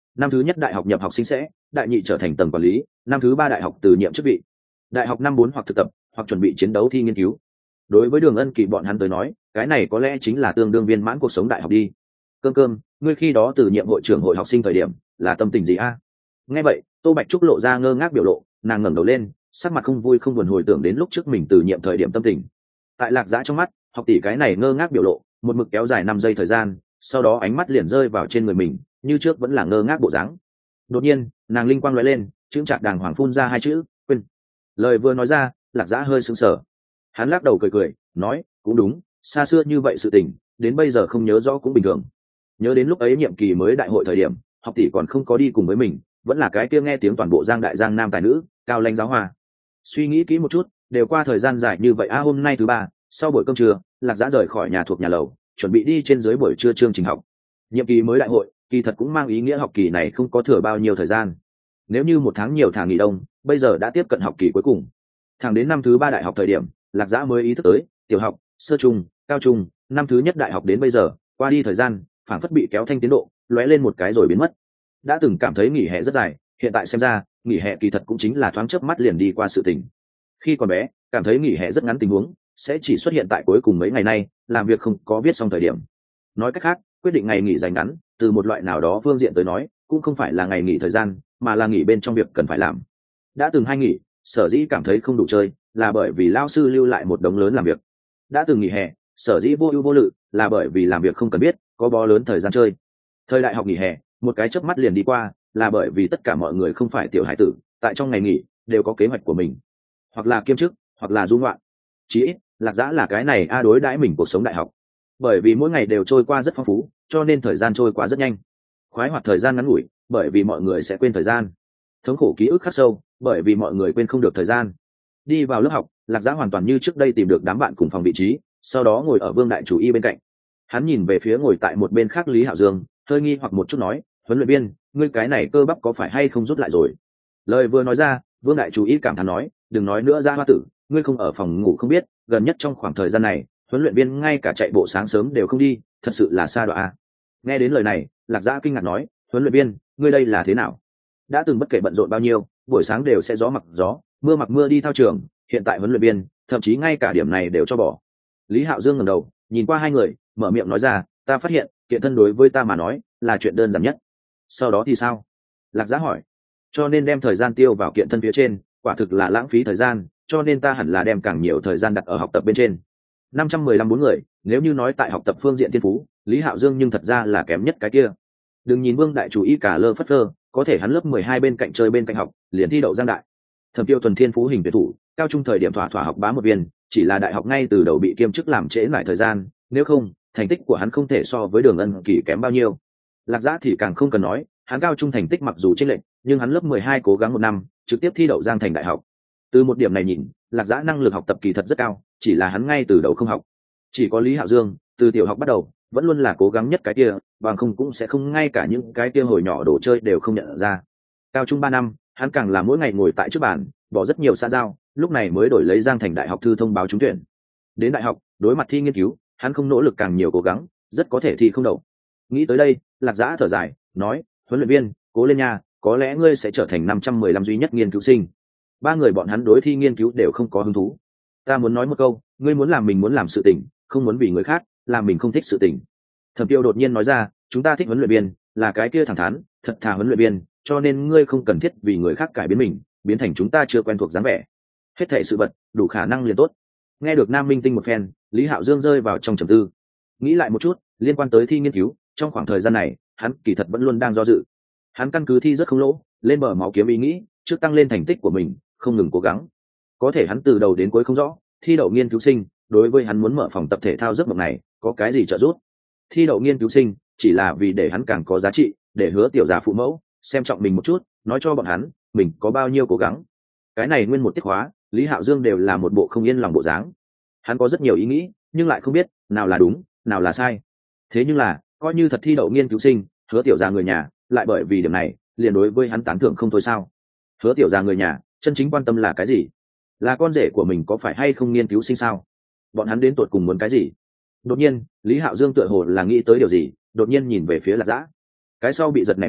năm thứ nhất đại học nhập học sinh sẽ đại nhị trở thành tầng quản lý, năm thứ ba đại học từ nhiệm chức vị, đại học năm bốn hoặc thực tập hoặc chuẩn bị chiến đấu thi nghiên cứu. Đối với Đường Ân Kỳ bọn hắn tới nói, cái này có lẽ chính là tương đương viên mãn cuộc sống đại học đi. Cơm cơm, ngươi khi đó từ nhiệm hội trưởng hội học sinh thời điểm là tâm tình gì a? Nghe vậy, Tô Bạch Trúc lộ ra ngơ ngác biểu lộ, nàng ngẩng đầu lên, sắc mặt không vui không buồn hồi tưởng đến lúc trước mình từ nhiệm thời điểm tâm tình. Tại Lạc Dã trong mắt, học tỷ cái này ngơ ngác biểu lộ, một mực kéo dài năm giây thời gian, sau đó ánh mắt liền rơi vào trên người mình, như trước vẫn là ngơ ngác bộ dáng. Đột nhiên, nàng linh quang lóe lên, chững chạc đàng hoàng phun ra hai chữ, quên. Lời vừa nói ra, Lạc Dã hơi sững sờ. Hắn lắc đầu cười cười, nói, cũng đúng, xa xưa như vậy sự tình, đến bây giờ không nhớ rõ cũng bình thường. Nhớ đến lúc ấy nhiệm kỳ mới đại hội thời điểm, học tỷ còn không có đi cùng với mình, vẫn là cái kia nghe tiếng toàn bộ Giang đại Giang nam tài nữ, cao lãnh giáo hoa. Suy nghĩ kỹ một chút, đều qua thời gian dài như vậy a, hôm nay thứ ba, sau buổi cơm trưa, Lạc Dã rời khỏi nhà thuộc nhà lầu, chuẩn bị đi trên dưới buổi trưa chương trình học. Nhiệm kỳ mới đại hội, kỳ thật cũng mang ý nghĩa học kỳ này không có thừa bao nhiêu thời gian. Nếu như một tháng nhiều thả nghỉ đông, bây giờ đã tiếp cận học kỳ cuối cùng. Thẳng đến năm thứ ba đại học thời điểm, Lạc Dã mới ý thức tới, tiểu học, sơ trung, cao trung, năm thứ nhất đại học đến bây giờ, qua đi thời gian, phản phất bị kéo thanh tiến độ, lóe lên một cái rồi biến mất. Đã từng cảm thấy nghỉ hè rất dài, hiện tại xem ra, nghỉ hè kỳ thật cũng chính là thoáng chớp mắt liền đi qua sự tình. Khi còn bé, cảm thấy nghỉ hè rất ngắn tình huống, sẽ chỉ xuất hiện tại cuối cùng mấy ngày nay, làm việc không có viết xong thời điểm. Nói cách khác, quyết định ngày nghỉ dài ngắn, từ một loại nào đó phương diện tới nói, cũng không phải là ngày nghỉ thời gian, mà là nghỉ bên trong việc cần phải làm. Đã từng hai nghỉ, sở dĩ cảm thấy không đủ chơi, là bởi vì lao sư lưu lại một đống lớn làm việc. Đã từng nghỉ hè, sở dĩ vô ưu vô lự, là bởi vì làm việc không cần biết, có bó lớn thời gian chơi. Thời đại học nghỉ hè, một cái chớp mắt liền đi qua, là bởi vì tất cả mọi người không phải tiểu hải tử, tại trong ngày nghỉ đều có kế hoạch của mình, hoặc là kiêm chức, hoặc là du ngoạn. Chí ít, Lạc Dã là cái này a đối đãi mình cuộc sống đại học. Bởi vì mỗi ngày đều trôi qua rất phong phú, cho nên thời gian trôi qua rất nhanh. Khoái hoạt thời gian ngắn ngủi, bởi vì mọi người sẽ quên thời gian. Thống khổ ký ức khắc sâu, bởi vì mọi người quên không được thời gian. Đi vào lớp học, Lạc Dã hoàn toàn như trước đây tìm được đám bạn cùng phòng vị trí, sau đó ngồi ở Vương đại chủ y bên cạnh. Hắn nhìn về phía ngồi tại một bên khác Lý Hạo Dương, hơi nghi hoặc một chút nói, huấn luyện viên, ngươi cái này cơ bắp có phải hay không rút lại rồi? Lời vừa nói ra, Vương đại chủ y cảm thán nói, đừng nói nữa ra hoa tử, ngươi không ở phòng ngủ không biết, gần nhất trong khoảng thời gian này, huấn luyện viên ngay cả chạy bộ sáng sớm đều không đi, thật sự là xa đọa a. Nghe đến lời này, Lạc Dã kinh ngạc nói, huấn luyện viên, ngươi đây là thế nào? Đã từng bất kể bận rộn bao nhiêu, buổi sáng đều sẽ gió mặc gió, mưa mặc mưa đi thao trường, hiện tại huấn luyện viên, thậm chí ngay cả điểm này đều cho bỏ. Lý Hạo Dương ngẩng đầu, nhìn qua hai người, mở miệng nói ra, ta phát hiện, kiện thân đối với ta mà nói, là chuyện đơn giản nhất. Sau đó thì sao? Lạc Dã hỏi. Cho nên đem thời gian tiêu vào kiện thân phía trên, quả thực là lãng phí thời gian, cho nên ta hẳn là đem càng nhiều thời gian đặt ở học tập bên trên. năm trăm mười lăm bốn người, nếu như nói tại học tập phương diện thiên phú, Lý Hạo Dương nhưng thật ra là kém nhất cái kia. Đừng nhìn Vương đại chủ ý cả lơ phất lơ, có thể hắn lớp mười hai bên cạnh chơi bên cạnh học, liền thi đậu Giang đại. Thẩm Tiêu thuần thiên phú hình tuyển thủ, cao trung thời điểm thỏa thỏa học bá một viên, chỉ là đại học ngay từ đầu bị kiêm chức làm trễ lại thời gian, nếu không, thành tích của hắn không thể so với Đường Ân Kỳ kém bao nhiêu. Lạc Dã thì càng không cần nói, hắn cao trung thành tích mặc dù chênh lệch, nhưng hắn lớp mười hai cố gắng một năm, trực tiếp thi đậu Giang thành đại học. Từ một điểm này nhìn, Lạc Dã năng lực học tập kỳ thật rất cao, chỉ là hắn ngay từ đầu không học. Chỉ có Lý Hạo Dương, từ tiểu học bắt đầu, vẫn luôn là cố gắng nhất cái kia, bằng không cũng sẽ không ngay cả những cái kia hồi nhỏ đồ chơi đều không nhận ra. Cao trung ba năm, hắn càng là mỗi ngày ngồi tại trước bàn, bỏ rất nhiều xã giao, lúc này mới đổi lấy Giang thành đại học thư thông báo trúng tuyển. Đến đại học, đối mặt thi nghiên cứu, hắn không nỗ lực càng nhiều cố gắng, rất có thể thi không đậu. Nghĩ tới đây, Lạc Dã thở dài, nói, huấn luyện viên, cố lên nha, có lẽ ngươi sẽ trở thành năm trăm mười lăm duy nhất nghiên cứu sinh. Ba người bọn hắn đối thi nghiên cứu đều không có hứng thú. Ta muốn nói một câu, ngươi muốn làm mình muốn làm sự tình, không muốn vì người khác, làm mình không thích sự tình. Thẩm Tiêu đột nhiên nói ra, chúng ta thích huấn luyện viên, là cái kia thẳng thắn, thật thà huấn luyện viên, cho nên ngươi không cần thiết vì người khác cải biến mình, biến thành chúng ta chưa quen thuộc dáng vẻ. Hết thảy sự vật, đủ khả năng liền tốt. Nghe được Nam Minh Tinh một phen, Lý Hạo Dương rơi vào trong trầm tư. Nghĩ lại một chút, liên quan tới thi nghiên cứu, trong khoảng thời gian này, hắn kỳ thật vẫn luôn đang do dự. Hắn căn cứ thi rất không lỗ, lên bờ máu kiếm ý nghĩ, trước tăng lên thành tích của mình, không ngừng cố gắng. Có thể hắn từ đầu đến cuối không rõ, thi đậu nghiên cứu sinh, đối với hắn muốn mở phòng tập thể thao giấc mộng này, có cái gì trợ giúp? Thi đậu nghiên cứu sinh, chỉ là vì để hắn càng có giá trị, để Hứa tiểu gia phụ mẫu xem trọng mình một chút, nói cho bọn hắn, mình có bao nhiêu cố gắng. Cái này nguyên một tiết hóa, Lý Hạo Dương đều là một bộ không yên lòng bộ dáng. Hắn có rất nhiều ý nghĩ, nhưng lại không biết nào là đúng, nào là sai. Thế nhưng là, coi như thật thi đậu nghiên cứu sinh, Hứa tiểu gia người nhà, lại bởi vì điểm này, liền đối với hắn tán thưởng không thôi sao? Hứa tiểu gia người nhà, chân chính quan tâm là cái gì? Là con rể của mình có phải hay không nghiên cứu sinh sao? Bọn hắn đến tột cùng muốn cái gì? Đột nhiên, Lý Hạo Dương tựa hồ là nghĩ tới điều gì, đột nhiên nhìn về phía Lạc Dã. Cái sau bị giật này mình,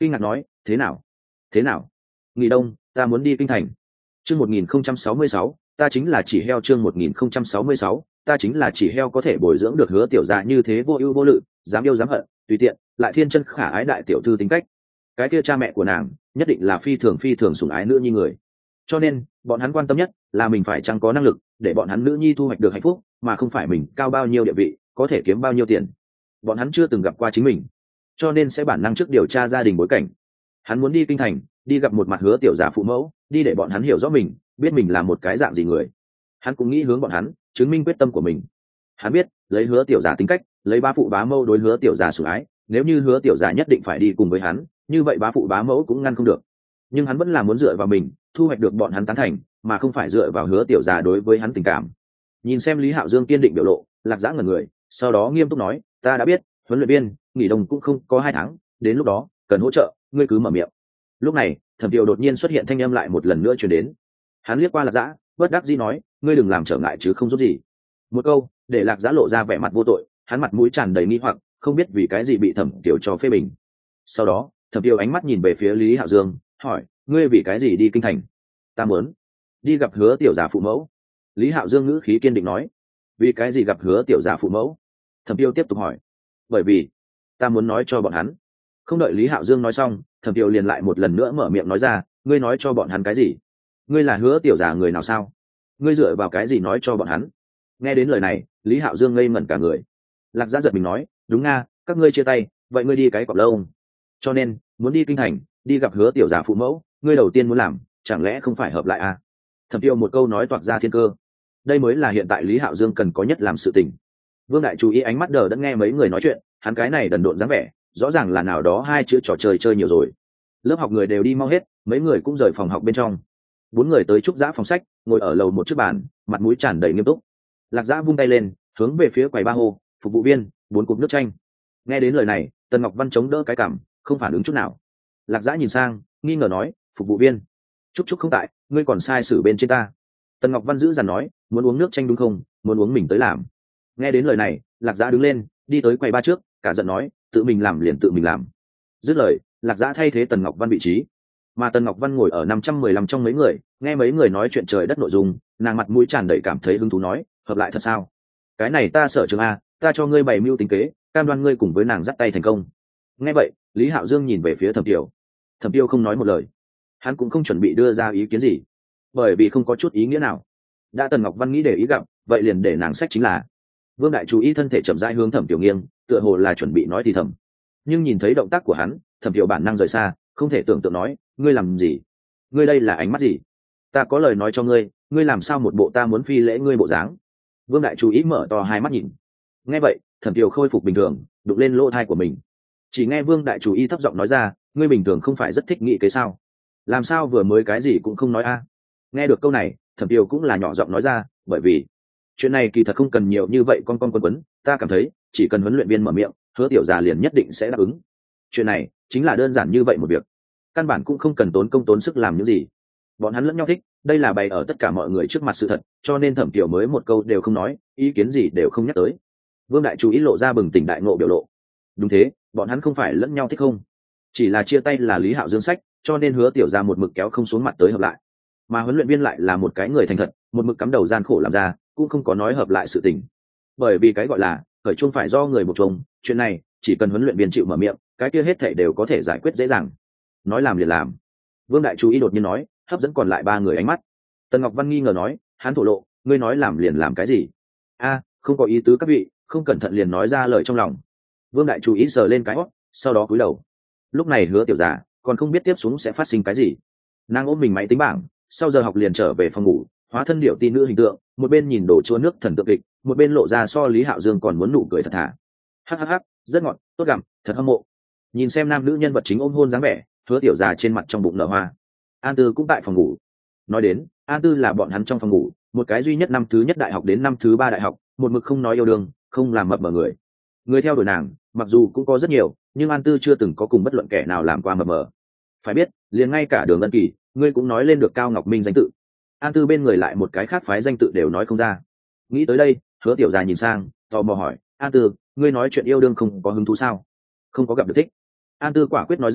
kinh ngạc nói, thế nào thế nào Nghỉ đông, ta muốn đi kinh thành. Chương một nghìn không trăm sáu mươi sáu, ta chính là chỉ heo. Chương một nghìn không trăm sáu mươi sáu, ta chính là chỉ heo. Có thể bồi dưỡng được Hứa Tiểu Dạ như thế vô ưu vô lự, dám yêu dám hận, tùy tiện, lại thiên chân khả ái đại tiểu thư tính cách. Cái kia cha mẹ của nàng nhất định là phi thường phi thường sủng ái nữ nhi người. Cho nên, bọn hắn quan tâm nhất là mình phải chăng có năng lực để bọn hắn nữ nhi thu hoạch được hạnh phúc, mà không phải mình cao bao nhiêu địa vị, có thể kiếm bao nhiêu tiền. Bọn hắn chưa từng gặp qua chính mình, cho nên sẽ bản năng trước điều tra gia đình bối cảnh. Hắn muốn đi kinh thành, đi gặp một mặt Hứa Tiểu Dạ phụ mẫu, đi để bọn hắn hiểu rõ mình, biết mình là một cái dạng gì người. Hắn cũng nghĩ hướng bọn hắn chứng minh quyết tâm của mình. Hắn biết, lấy Hứa Tiểu Dạ tính cách, lấy bá phụ bá mẫu đối Hứa Tiểu Dạ sủng ái, nếu như Hứa Tiểu Dạ nhất định phải đi cùng với hắn, như vậy bá phụ bá mẫu cũng ngăn không được. Nhưng hắn vẫn là muốn dựa vào mình, thu hoạch được bọn hắn tán thành, mà không phải dựa vào Hứa Tiểu Dạ đối với hắn tình cảm. Nhìn xem Lý Hạo Dương kiên định biểu lộ, Lạc Dã ngẩn người, sau đó nghiêm túc nói, ta đã biết, huấn luyện viên, nghỉ đông cũng không có hai tháng, đến lúc đó cần hỗ trợ, ngươi cứ mở miệng. Lúc này, Thẩm Tiêu đột nhiên xuất hiện, thanh âm lại một lần nữa truyền đến. Hắn liếc qua Lạc Dã, bất đắc dĩ nói, ngươi đừng làm trở ngại chứ không giúp gì. Một câu để Lạc Dã lộ ra vẻ mặt vô tội, hắn mặt mũi tràn đầy nghi hoặc, không biết vì cái gì bị Thẩm Tiêu cho phê bình. Sau đó, Thẩm Tiêu ánh mắt nhìn về phía Lý Hạo Dương, hỏi, ngươi vì cái gì đi kinh thành? Ta muốn đi gặp Hứa Tiểu Dạ phụ mẫu. Lý Hạo Dương ngữ khí kiên định nói. Vì cái gì gặp Hứa Tiểu Dạ phụ mẫu? Thẩm Tiêu tiếp tục hỏi. Bởi vì ta muốn nói cho bọn hắn. Không đợi Lý Hạo Dương nói xong, Thẩm Tiêu liền lại một lần nữa mở miệng nói ra, ngươi nói cho bọn hắn cái gì? Ngươi là Hứa Tiểu Dạ người nào sao? Ngươi dựa vào cái gì nói cho bọn hắn? Nghe đến lời này, Lý Hạo Dương ngây ngẩn cả người. Lạc Dã giật mình nói, đúng nga, các ngươi chia tay, vậy ngươi đi cái cọp lâu. Cho nên muốn đi kinh thành, đi gặp Hứa Tiểu Dạ phụ mẫu, ngươi đầu tiên muốn làm, chẳng lẽ không phải hợp lại à? Thẩm Tiêu một câu nói toạc ra thiên cơ. Đây mới là hiện tại Lý Hạo Dương cần có nhất làm sự tình. Vương Đại chú ý ánh mắt đờ đẫn nghe mấy người nói chuyện, hắn cái này đần độn dáng vẻ, rõ ràng là nào đó hai chữ trò chơi chơi nhiều rồi. Lớp học người đều đi mau hết, mấy người cũng rời phòng học bên trong. Bốn người tới trúc giã phòng sách, ngồi ở lầu một chiếc bàn, mặt mũi tràn đầy nghiêm túc. Lạc Dã vung tay lên, hướng về phía quầy ba hô, phục vụ viên, bốn cục nước chanh. Nghe đến lời này, Tần Ngọc Văn chống đỡ cái cằm, không phản ứng chút nào. Lạc Dã nhìn sang, nghi ngờ nói, phục vụ viên, Trúc Trúc không tại, ngươi còn sai sử bên trên ta. Tần Ngọc Văn giữ dằn nói, muốn uống nước chanh đúng không, muốn uống mình tới làm. Nghe đến lời này, Lạc Dã đứng lên, đi tới quầy ba trước, cả giận nói, tự mình làm liền tự mình làm. Dứt lời, Lạc Dã thay thế Tần Ngọc Văn vị trí, mà Tần Ngọc Văn ngồi ở năm trăm mười lăm trong mấy người, nghe mấy người nói chuyện trời đất nội dung, nàng mặt mũi tràn đầy cảm thấy hứng thú nói, hợp lại thật sao? Cái này ta sợ trường a, ta cho ngươi bày mưu tính kế, cam đoan ngươi cùng với nàng dắt tay thành công. Nghe vậy, Lý Hạo Dương nhìn về phía Thẩm Tiêu. Thẩm Tiêu không nói một lời, hắn cũng không chuẩn bị đưa ra ý kiến gì, bởi vì không có chút ý nghĩa nào. Đã Tần Ngọc Văn nghĩ để ý gặp, vậy liền để nàng sách chính là. Vương Đại chú ý thân thể chậm rãi hướng Thẩm Tiêu nghiêng, tựa hồ là chuẩn bị nói thì thầm, nhưng nhìn thấy động tác của hắn, Thẩm Tiêu bản năng rời xa, không thể tưởng tượng nói, ngươi làm gì? Ngươi đây là ánh mắt gì? Ta có lời nói cho ngươi, ngươi làm sao một bộ ta muốn phi lễ ngươi bộ dáng? Vương Đại chú ý mở to hai mắt nhìn. Nghe vậy, Thẩm Tiêu khôi phục bình thường, đục lên lỗ tai của mình. Chỉ nghe Vương Đại chú ý thấp giọng nói ra, ngươi bình thường không phải rất thích nghĩ cái sao? Làm sao vừa mới cái gì cũng không nói a? Nghe được câu này, Thẩm Tiêu cũng là nhỏ giọng nói ra, bởi vì chuyện này kỳ thật không cần nhiều như vậy con con quấn quấn, ta cảm thấy chỉ cần huấn luyện viên mở miệng, Hứa Tiểu Dạ liền nhất định sẽ đáp ứng. Chuyện này chính là đơn giản như vậy một việc, căn bản cũng không cần tốn công tốn sức làm những gì. Bọn hắn lẫn nhau thích, đây là bày ở tất cả mọi người trước mặt sự thật, cho nên Thẩm Tiểu mới một câu đều không nói, ý kiến gì đều không nhắc tới. Vương Đại chú ý lộ ra bừng tỉnh đại ngộ biểu lộ. Đúng thế, bọn hắn không phải lẫn nhau thích không, chỉ là chia tay là Lý Hạo Dương sách, cho nên Hứa Tiểu Dạ một mực kéo không xuống mặt tới hợp lại, mà huấn luyện viên lại là một cái người thành thật, một mực cắm đầu gian khổ làm ra, cũng không có nói hợp lại sự tình. Bởi vì cái gọi là khởi chuông phải do người một chuông, chuyện này chỉ cần huấn luyện viên chịu mở miệng, cái kia hết thảy đều có thể giải quyết dễ dàng. Nói làm liền làm. Vương Đại chú ý đột nhiên nói, hấp dẫn còn lại ba người ánh mắt. Tần Ngọc Văn nghi ngờ nói, hắn thổ lộ, ngươi nói làm liền làm cái gì? A, không có ý tứ các vị, không cẩn thận liền nói ra lời trong lòng. Vương Đại chú ý sờ lên cái hót, sau đó cúi đầu. Lúc này Hứa Tiểu Dạ còn không biết tiếp xuống sẽ phát sinh cái gì. Nàng ôm mình máy tính bảng, sau giờ học liền trở về phòng ngủ, hóa thân điệu tin nữ hình tượng, một bên nhìn đồ chua nước thần tượng kịch, một bên lộ ra so Lý Hạo Dương còn muốn nụ cười thật thà. Hắc hắc hắc, rất ngọt, tốt gặm, thật hâm mộ. Nhìn xem nam nữ nhân vật chính ôm hôn dáng vẻ, Hứa Tiểu Dạ trên mặt trong bụng nở hoa. An Tư cũng tại phòng ngủ. Nói đến, An Tư là bọn hắn trong phòng ngủ, một cái duy nhất năm thứ nhất đại học đến năm thứ ba đại học, một mực không nói yêu đương, không làm mập mờ người. Người theo đuổi nàng, mặc dù cũng có rất nhiều, nhưng An Tư chưa từng có cùng bất luận kẻ nào làm qua mập mờ. Phải biết, liền ngay cả Đường Ân Kỳ, ngươi cũng nói lên được Cao Ngọc Minh danh tự. An Tư bên người lại một cái khác phái danh tự đều nói không ra. Nghĩ tới đây, Hứa Tiểu Dạ nhìn sang, tò mò hỏi, An Tư, ngươi nói chuyện yêu đương không có hứng thú sao? Không có gặp được thích. An Tư quả quyết nói ra,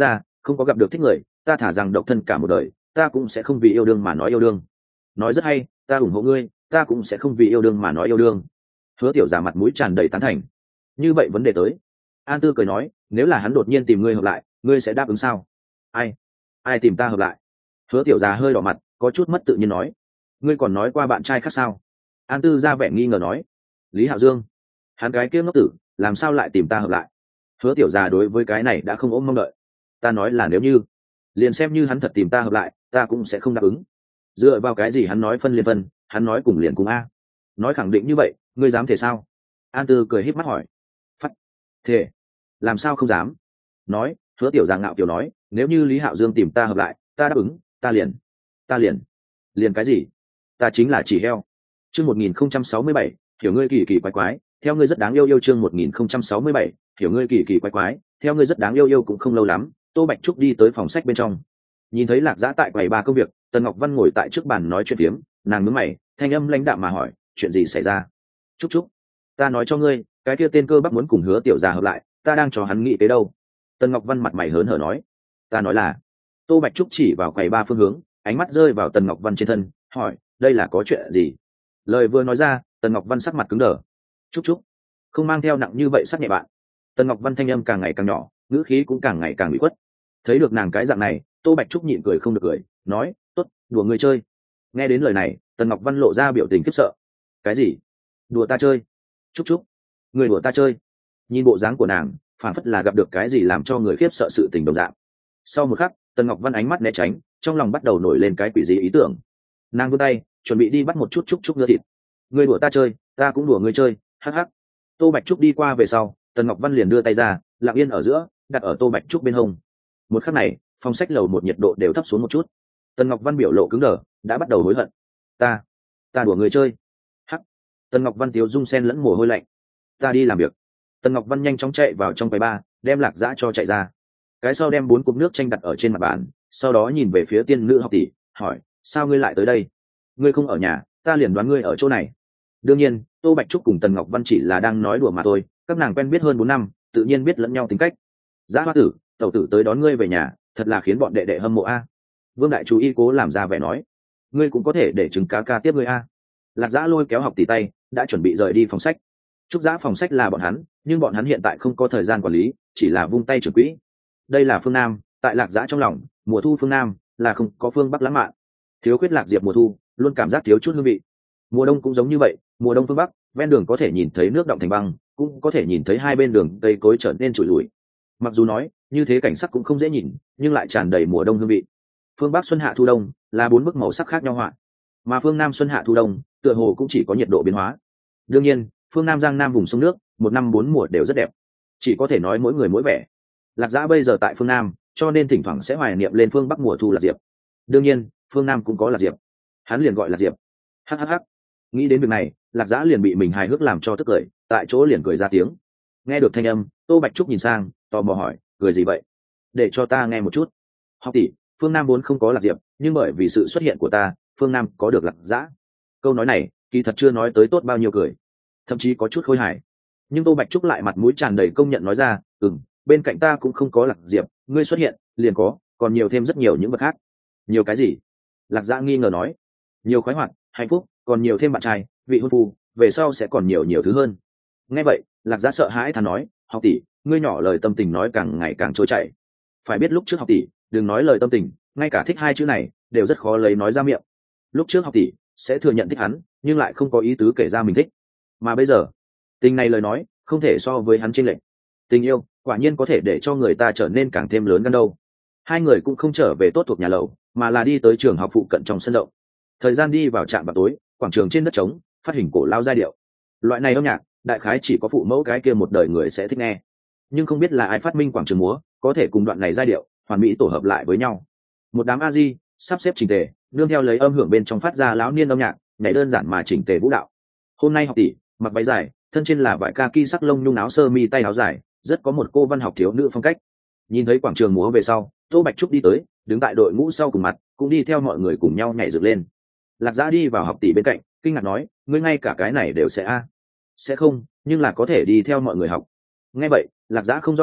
không có gặp được thích người, ta thả rằng độc thân cả một đời, ta cũng sẽ không vì yêu đương mà nói yêu đương. Nói rất hay, ta ủng hộ ngươi, ta cũng sẽ không vì yêu đương mà nói yêu đương. Hứa Tiểu Già mặt mũi tràn đầy tán thành. Như vậy vấn đề tới, An Tư cười nói, nếu là hắn đột nhiên tìm ngươi hợp lại, ngươi sẽ đáp ứng sao? Ai? Ai tìm ta hợp lại? Hứa Tiểu Già hơi đỏ mặt, có chút mất tự nhiên nói, ngươi còn nói qua bạn trai khác sao? An Tư ra vẻ nghi ngờ nói, Lý Hạo Dương, hắn cái kia ngốc tử, làm sao lại tìm ta hợp lại? Hứa Tiểu Già đối với cái này đã không ôm mong đợi. Ta nói là nếu như, liền xem như hắn thật tìm ta hợp lại, ta cũng sẽ không đáp ứng. Dựa vào cái gì hắn nói phân liền phân, hắn nói cùng liền cùng a? Nói khẳng định như vậy, ngươi dám thể sao? An Tư cười híp mắt hỏi. Phắt. Thể. Làm sao không dám? Nói, Hứa Tiểu Già ngạo kiều nói, nếu như Lý Hạo Dương tìm ta hợp lại, ta đáp ứng, ta liền. Ta liền. Liền cái gì? Ta chính là chỉ heo. Chương một nghìn không trăm sáu mươi bảy, hiểu ngươi kỳ kỳ quái quái, theo ngươi rất đáng yêu yêu chương một nghìn không trăm sáu mươi bảy, hiểu ngươi kỳ kỳ quái quái, theo ngươi rất đáng yêu yêu cũng không lâu lắm, Tô Bạch Trúc đi tới phòng sách bên trong. Nhìn thấy Lạc Dã tại quầy ba công việc, Tần Ngọc Văn ngồi tại trước bàn nói chuyện phiếm, nàng nhướng mày, thanh âm lãnh đạm mà hỏi, chuyện gì xảy ra? Trúc Trúc, ta nói cho ngươi, cái kia tên cơ bắp muốn cùng Hứa Tiểu Già hợp lại, ta đang cho hắn nghĩ tới đâu. Tần Ngọc Văn mặt mày hớn hở nói, ta nói là. Tô Bạch Trúc chỉ vào quầy ba phương hướng, ánh mắt rơi vào Tần Ngọc Văn trên thân, hỏi, đây là có chuyện gì? Lời vừa nói ra, Tần Ngọc Văn sắc mặt cứng đờ. Trúc Trúc, không mang theo nặng như vậy sắc nhẹ bạn. Tần Ngọc Văn thanh âm càng ngày càng nhỏ, ngữ khí cũng càng ngày càng bị khuất. Thấy được nàng cái dạng này, Tô Bạch Trúc nhịn cười không được cười, nói, tốt, đùa người chơi. Nghe đến lời này, Tần Ngọc Văn lộ ra biểu tình khiếp sợ. Cái gì? Đùa ta chơi? Trúc Trúc, người đùa ta chơi? Nhìn bộ dáng của nàng, phản phất là gặp được cái gì làm cho người khiếp sợ sự tình đồng dạng. Sau một khắc, Tần Ngọc Văn ánh mắt né tránh, trong lòng bắt đầu nổi lên cái quỷ gì ý tưởng. Nàng vươn tay, chuẩn bị đi bắt một chút Trúc Trúc nữa thịt. Người đùa ta chơi, ta cũng đùa người chơi, hắc hắc. Tô Bạch Trúc đi qua về sau, Tần Ngọc Văn liền đưa tay ra, lặng yên ở giữa, đặt ở Tô Bạch Trúc bên hông. Một khắc này, phòng sách lầu một nhiệt độ đều thấp xuống một chút. Tần Ngọc Văn biểu lộ cứng đờ, đã bắt đầu hối hận. Ta, ta đùa người chơi. Hắc. Tần Ngọc Văn tiếu dung sen lẫn mồ hôi lạnh. Ta đi làm việc. Tần Ngọc Văn nhanh chóng chạy vào trong quầy ba, đem Lạc Dã cho chạy ra. Cái sau đem bốn cục nước chanh đặt ở trên mặt bàn, sau đó nhìn về phía tiên nữ học tỷ, hỏi, sao ngươi lại tới đây? Ngươi không ở nhà, ta liền đoán ngươi ở chỗ này. Đương nhiên, Tô Bạch Trúc cùng Tần Ngọc Văn chỉ là đang nói đùa mà thôi, các nàng quen biết hơn bốn năm, tự nhiên biết lẫn nhau tính cách. Giá Hoa tử, tẩu tử tới đón ngươi về nhà, thật là khiến bọn đệ đệ hâm mộ a. Vương đại chú y cố làm ra vẻ nói, ngươi cũng có thể để trứng cá ca tiếp ngươi a. Lạc Dã lôi kéo học tỷ tay, đã chuẩn bị rời đi phòng sách. Trúc Dã phòng sách là bọn hắn, nhưng bọn hắn hiện tại không có thời gian quản lý, chỉ là vung tay trưởng quỹ. Đây là phương Nam, tại Lạc Dã trong lòng, mùa thu phương Nam là không có phương Bắc lãng mạn. Thiếu khuyết Lạc Diệp mùa thu, luôn cảm giác thiếu chút hương vị. Mùa đông cũng giống như vậy, mùa đông phương Bắc, ven đường có thể nhìn thấy nước đọng thành băng, cũng có thể nhìn thấy hai bên đường cây cối trở nên trụi lùi. Mặc dù nói như thế cảnh sắc cũng không dễ nhìn, nhưng lại tràn đầy mùa đông hương vị. Phương Bắc xuân hạ thu đông là bốn bức màu sắc khác nhau họa, mà phương Nam xuân hạ thu đông tựa hồ cũng chỉ có nhiệt độ biến hóa. Đương nhiên, phương Nam Giang Nam vùng sông nước, một năm bốn mùa đều rất đẹp, chỉ có thể nói mỗi người mỗi vẻ. Lạc Dã bây giờ tại phương Nam, cho nên thỉnh thoảng sẽ hoài niệm lên phương Bắc mùa thu Lạc Diệp. Đương nhiên, phương Nam cũng có Lạc Diệp, hắn liền gọi Lạc Diệp. Hhh. Nghĩ đến việc này, Lạc Dã liền bị mình hài hước làm cho tức cười, tại chỗ liền cười ra tiếng. Nghe được thanh âm, Tô Bạch Trúc nhìn sang, tò mò hỏi, cười gì vậy? Để cho ta nghe một chút. Học tỷ, phương Nam vốn không có Lạc Diệp, nhưng bởi vì sự xuất hiện của ta, phương Nam có được Lạc Dã. Câu nói này, kỳ thật chưa nói tới tốt bao nhiêu cười, thậm chí có chút khôi hài. Nhưng Tô Bạch Trúc lại mặt mũi tràn đầy công nhận nói ra, ừm, bên cạnh ta cũng không có Lạc Diệp, ngươi xuất hiện, liền có, còn nhiều thêm rất nhiều những vật khác. Nhiều cái gì? Lạc Dã nghi ngờ nói. Nhiều khoái hoạt, hạnh phúc, còn nhiều thêm bạn trai, vị hôn phu, về sau sẽ còn nhiều nhiều thứ hơn. Nghe vậy, Lạc Dã sợ hãi thán nói, học tỷ, ngươi nhỏ lời tâm tình nói càng ngày càng trôi chảy. Phải biết lúc trước học tỷ, đừng nói lời tâm tình, ngay cả thích hai chữ này đều rất khó lấy nói ra miệng. Lúc trước học tỷ sẽ thừa nhận thích hắn, nhưng lại không có ý tứ kể ra mình thích. Mà bây giờ, tình này lời nói không thể so với hắn chênh lệch. Tình yêu quả nhiên có thể để cho người ta trở nên càng thêm lớn gan đâu. Hai người cũng không trở về tốt thuộc nhà lầu, mà là đi tới trường học phụ cận trong sân rộng. Thời gian đi vào trạm vào tối, quảng trường trên đất trống phát hình cổ lao giai điệu. Loại này âm nhạc đại khái chỉ có phụ mẫu cái kia một đời người sẽ thích nghe, nhưng không biết là ai phát minh quảng trường múa có thể cùng đoạn này giai điệu hoàn mỹ tổ hợp lại với nhau. Một đám a di sắp xếp chỉnh tề, nương theo lấy âm hưởng bên trong phát ra lão niên âm nhạc, nhảy đơn giản mà chỉnh tề vũ đạo. Hôm nay học tỷ mặc váy dài, thân trên là vải kaki sắc lông nhung áo sơ mi tay áo dài, rất có một cô văn học thiếu nữ phong cách. Nhìn thấy quảng trường múa về sau, Tô Bạch Trúc đi tới, đứng tại đội ngũ sau cùng mặt, cũng đi theo mọi người cùng nhau nhảy dựng lên. Lạc Dã đi vào học tỷ bên cạnh, kinh ngạc nói, ngươi ngay cả cái này đều sẽ a? Sẽ không, nhưng là có thể đi theo mọi người học. Nghe vậy, Lạc Dã không do dự,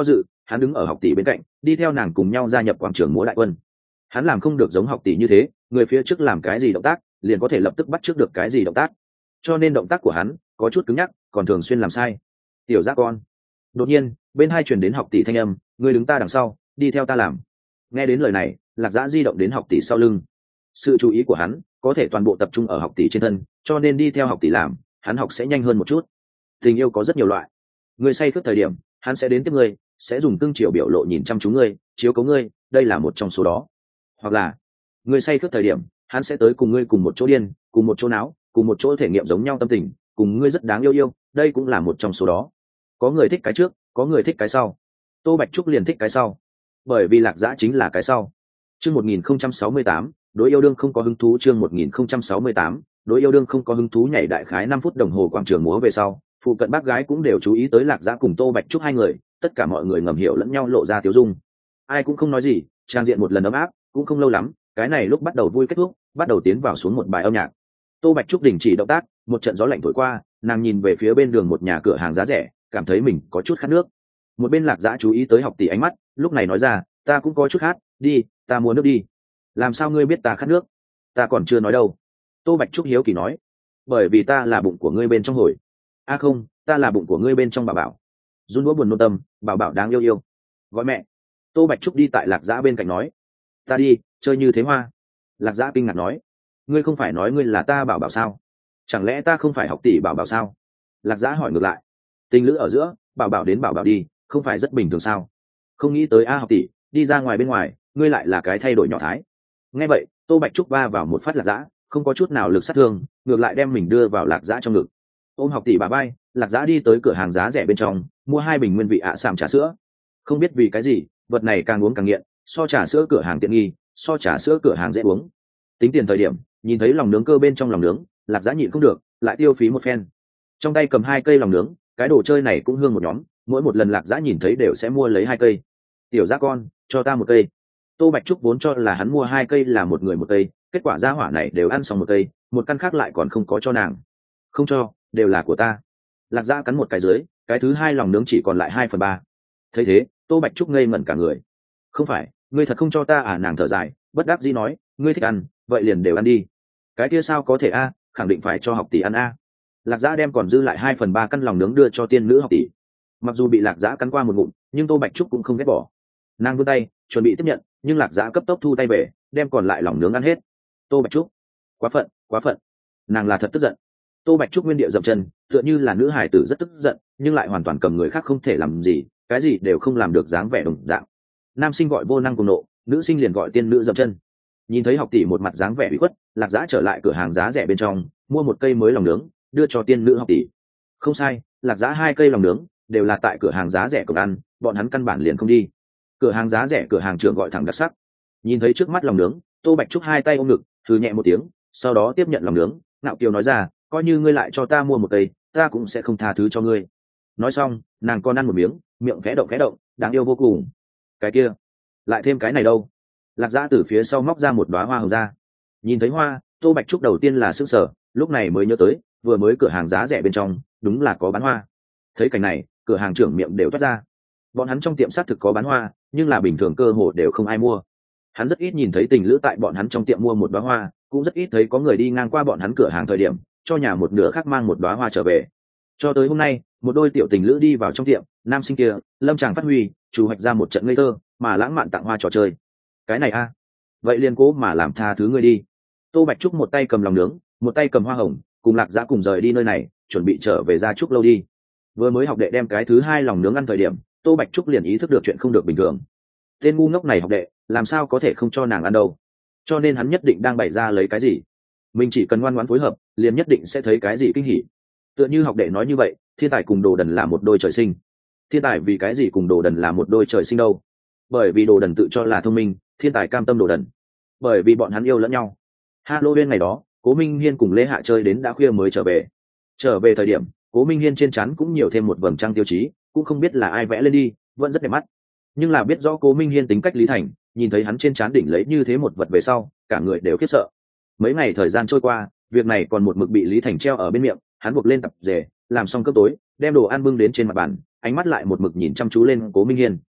hắn đứng ở học tỷ bên cạnh đi theo nàng cùng nhau gia nhập quảng trường múa đại quân. Hắn làm không được giống học tỷ như thế, người phía trước làm cái gì động tác liền có thể lập tức bắt trước được cái gì động tác, cho nên động tác của hắn có chút cứng nhắc, còn thường xuyên làm sai. Tiểu giác con. Đột nhiên bên hai truyền đến học tỷ thanh âm, người đứng ta đằng sau, đi theo ta làm. Nghe đến lời này, Lạc Dã di động đến học tỷ sau lưng. Sự chú ý của hắn có thể toàn bộ tập trung ở học tỷ trên thân, cho nên đi theo học tỷ làm, hắn học sẽ nhanh hơn một chút. Tình yêu có rất nhiều loại. Người say khướt thời điểm, hắn sẽ đến tiếp ngươi, sẽ dùng cưng chiều biểu lộ nhìn chăm chú ngươi, chiếu cố ngươi, đây là một trong số đó. Hoặc là người say khướt thời điểm, hắn sẽ tới cùng ngươi cùng một chỗ điên, cùng một chỗ náo, cùng một chỗ thể nghiệm giống nhau tâm tình, cùng ngươi rất đáng yêu yêu, đây cũng là một trong số đó. Có người thích cái trước, có người thích cái sau. Tô Bạch Trúc liền thích cái sau, bởi vì Lạc Dã chính là cái sau. Chương một nghìn không trăm sáu mươi tám, đối yêu đương không có hứng thú. Chương một nghìn không trăm sáu mươi tám, đối yêu đương không có hứng thú. Nhảy đại khái năm phút đồng hồ quảng trường múa về sau, phụ cận bác gái cũng đều chú ý tới Lạc Dã cùng Tô Bạch Trúc hai người, tất cả mọi người ngầm hiểu lẫn nhau lộ ra tiếu dung. Ai cũng không nói gì, trang diện một lần ấm áp, cũng không lâu lắm, cái này lúc bắt đầu vui kết thúc, bắt đầu tiến vào xuống một bài âm nhạc. Tô Bạch Trúc đình chỉ động tác, một trận gió lạnh thổi qua, nàng nhìn về phía bên đường một nhà cửa hàng giá rẻ, cảm thấy mình có chút khát nước. Một bên Lạc Dã chú ý tới học tỷ ánh mắt, lúc này nói ra, ta cũng có chút khát, đi, ta mua nước đi. Làm sao ngươi biết ta khát nước? Ta còn chưa nói đâu. Tô Bạch Trúc hiếu kỳ nói, bởi vì ta là bụng của ngươi bên trong hồi. A à không, ta là bụng của ngươi bên trong bảo bảo. Run đũa buồn nôn tâm, bảo bảo đáng yêu yêu. Gọi mẹ. Tô Bạch Trúc đi tại Lạc Dã bên cạnh nói, ta đi, chơi như thế hoa. Lạc Dã kinh ngạc nói, ngươi không phải nói ngươi là ta bảo bảo sao? Chẳng lẽ ta không phải học tỷ bảo bảo sao? Lạc Dã hỏi ngược lại, tình lữ ở giữa, bảo bảo đến bảo bảo đi, không phải rất bình thường sao? Không nghĩ tới a học tỷ, đi ra ngoài bên ngoài, ngươi lại là cái thay đổi nhỏ thái. Nghe vậy, Tô Bạch Trúc va vào một phát Lạc Dã, không có chút nào lực sát thương, ngược lại đem mình đưa vào Lạc Dã trong ngực. Ôm học tỷ bà bay, Lạc Dã đi tới cửa hàng giá rẻ bên trong, mua hai bình nguyên vị ạ sàm trà sữa. Không biết vì cái gì, vật này càng uống càng nghiện, so trà sữa cửa hàng tiện nghi, so trà sữa cửa hàng dễ uống. Tính tiền thời điểm, nhìn thấy lòng nướng cơ bên trong lòng nướng, Lạc Dã nhịn không được, lại tiêu phí một phen. Trong tay cầm hai cây lòng nướng, cái đồ chơi này cũng hương một nhóm, mỗi một lần Lạc Dã nhìn thấy đều sẽ mua lấy hai cây. Tiểu Dã con, cho ta một cây. Tô Bạch Trúc vốn cho là hắn mua hai cây là một người một cây, kết quả gia hỏa này đều ăn xong một cây, một căn khác lại còn không có cho nàng. Không cho, đều là của ta. Lạc Dã cắn một cái dưới, cái thứ hai lòng nướng chỉ còn lại hai phần ba. Thấy thế, Tô Bạch Trúc ngây ngẩn cả người. Không phải, ngươi thật không cho ta à? Nàng thở dài, bất đắc dĩ nói, ngươi thích ăn, vậy liền đều ăn đi. Cái kia sao có thể a, khẳng định phải cho học tỷ ăn a. Lạc Dã đem còn dư lại hai phần ba căn lòng nướng đưa cho tiên nữ học tỷ. Mặc dù bị Lạc Dã cắn qua một ngụm, nhưng Tô Bạch Trúc cũng không ghét bỏ. Nàng vươn tay chuẩn bị tiếp nhận, nhưng Lạc Dã cấp tốc thu tay về, đem còn lại lòng nướng ăn hết. Tô Bạch Trúc, quá phận, quá phận. Nàng là thật tức giận. Tô Bạch Trúc nguyên địa dậm chân, tựa như là nữ hải tử rất tức giận, nhưng lại hoàn toàn cầm người khác không thể làm gì, cái gì đều không làm được dáng vẻ đồng dạng. Nam sinh gọi vô năng cùng nộ, nữ sinh liền gọi tiên nữ dậm chân. Nhìn thấy học tỷ một mặt dáng vẻ bị khuất, Lạc Dã trở lại cửa hàng giá rẻ bên trong, mua một cây mới lòng nướng, đưa cho tiên nữ học tỷ. Không sai, Lạc Dã hai cây lòng nướng đều là tại cửa hàng giá rẻ của ăn, bọn hắn căn bản liền không đi. Cửa hàng giá rẻ cửa hàng trưởng gọi thẳng đặc sắc. Nhìn thấy trước mắt lòng nướng, Tô Bạch Trúc hai tay ôm ngực, thử nhẹ một tiếng, sau đó tiếp nhận lòng nướng, ngạo kiều nói ra, coi như ngươi lại cho ta mua một cây, ta cũng sẽ không tha thứ cho ngươi. Nói xong, nàng còn ăn một miếng, miệng khẽ động khẽ động, đáng yêu vô cùng. Cái kia, lại thêm cái này đâu? Lạc Dã từ phía sau móc ra một đóa hoa hồng ra. Nhìn thấy hoa, Tô Bạch Trúc đầu tiên là sững sờ, lúc này mới nhớ tới, vừa mới cửa hàng giá rẻ bên trong, đúng là có bán hoa. Thấy cảnh này, cửa hàng trưởng miệng đều toát ra. Bọn hắn trong tiệm xác thực có bán hoa, nhưng là bình thường cơ hồ đều không ai mua. Hắn rất ít nhìn thấy tình lữ tại bọn hắn trong tiệm mua một đóa hoa, cũng rất ít thấy có người đi ngang qua bọn hắn cửa hàng thời điểm, cho nhà một nửa khác mang một đóa hoa trở về. Cho tới hôm nay, một đôi tiểu tình lữ đi vào trong tiệm, nam sinh kia, lâm chàng phát huy, chủ hoạch ra một trận ngây thơ, mà lãng mạn tặng hoa trò chơi. Cái này a, vậy liền cố mà làm tha thứ ngươi đi. Tô Bạch Trúc một tay cầm lòng nướng, một tay cầm hoa hồng, cùng Lạc Dã cùng rời đi nơi này, chuẩn bị trở về gia trúc lâu đi. Vừa mới học đệ đem cái thứ hai lòng nướng ăn thời điểm, Tô Bạch Trúc liền ý thức được chuyện không được bình thường. Tên ngu ngốc này học đệ, làm sao có thể không cho nàng ăn đâu? Cho nên hắn nhất định đang bày ra lấy cái gì. Mình chỉ cần ngoan ngoãn phối hợp, liền nhất định sẽ thấy cái gì kinh hỉ. Tựa như học đệ nói như vậy, thiên tài cùng đồ đần là một đôi trời sinh. Thiên tài vì cái gì cùng đồ đần là một đôi trời sinh đâu? Bởi vì đồ đần tự cho là thông minh, thiên tài cam tâm đồ đần. Bởi vì bọn hắn yêu lẫn nhau. Halloween ngày đó, Cố Minh Hiên cùng Lê Hạ chơi đến đã khuya mới trở về. Trở về thời điểm, Cố Minh Hiên trên trán cũng nhiều thêm một vầng trăng tiêu chí, cũng không biết là ai vẽ lên đi, vẫn rất đẹp mắt. Nhưng là biết rõ Cố Minh Hiên tính cách Lý Thành, nhìn thấy hắn trên trán đỉnh lấy như thế một vật về sau, cả người đều khiếp sợ. Mấy ngày thời gian trôi qua, việc này còn một mực bị Lý Thành treo ở bên miệng, hắn buộc lên tập rể, làm xong cơm tối, đem đồ ăn bưng đến trên mặt bàn, ánh mắt lại một mực nhìn chăm chú lên Cố Minh Hiên.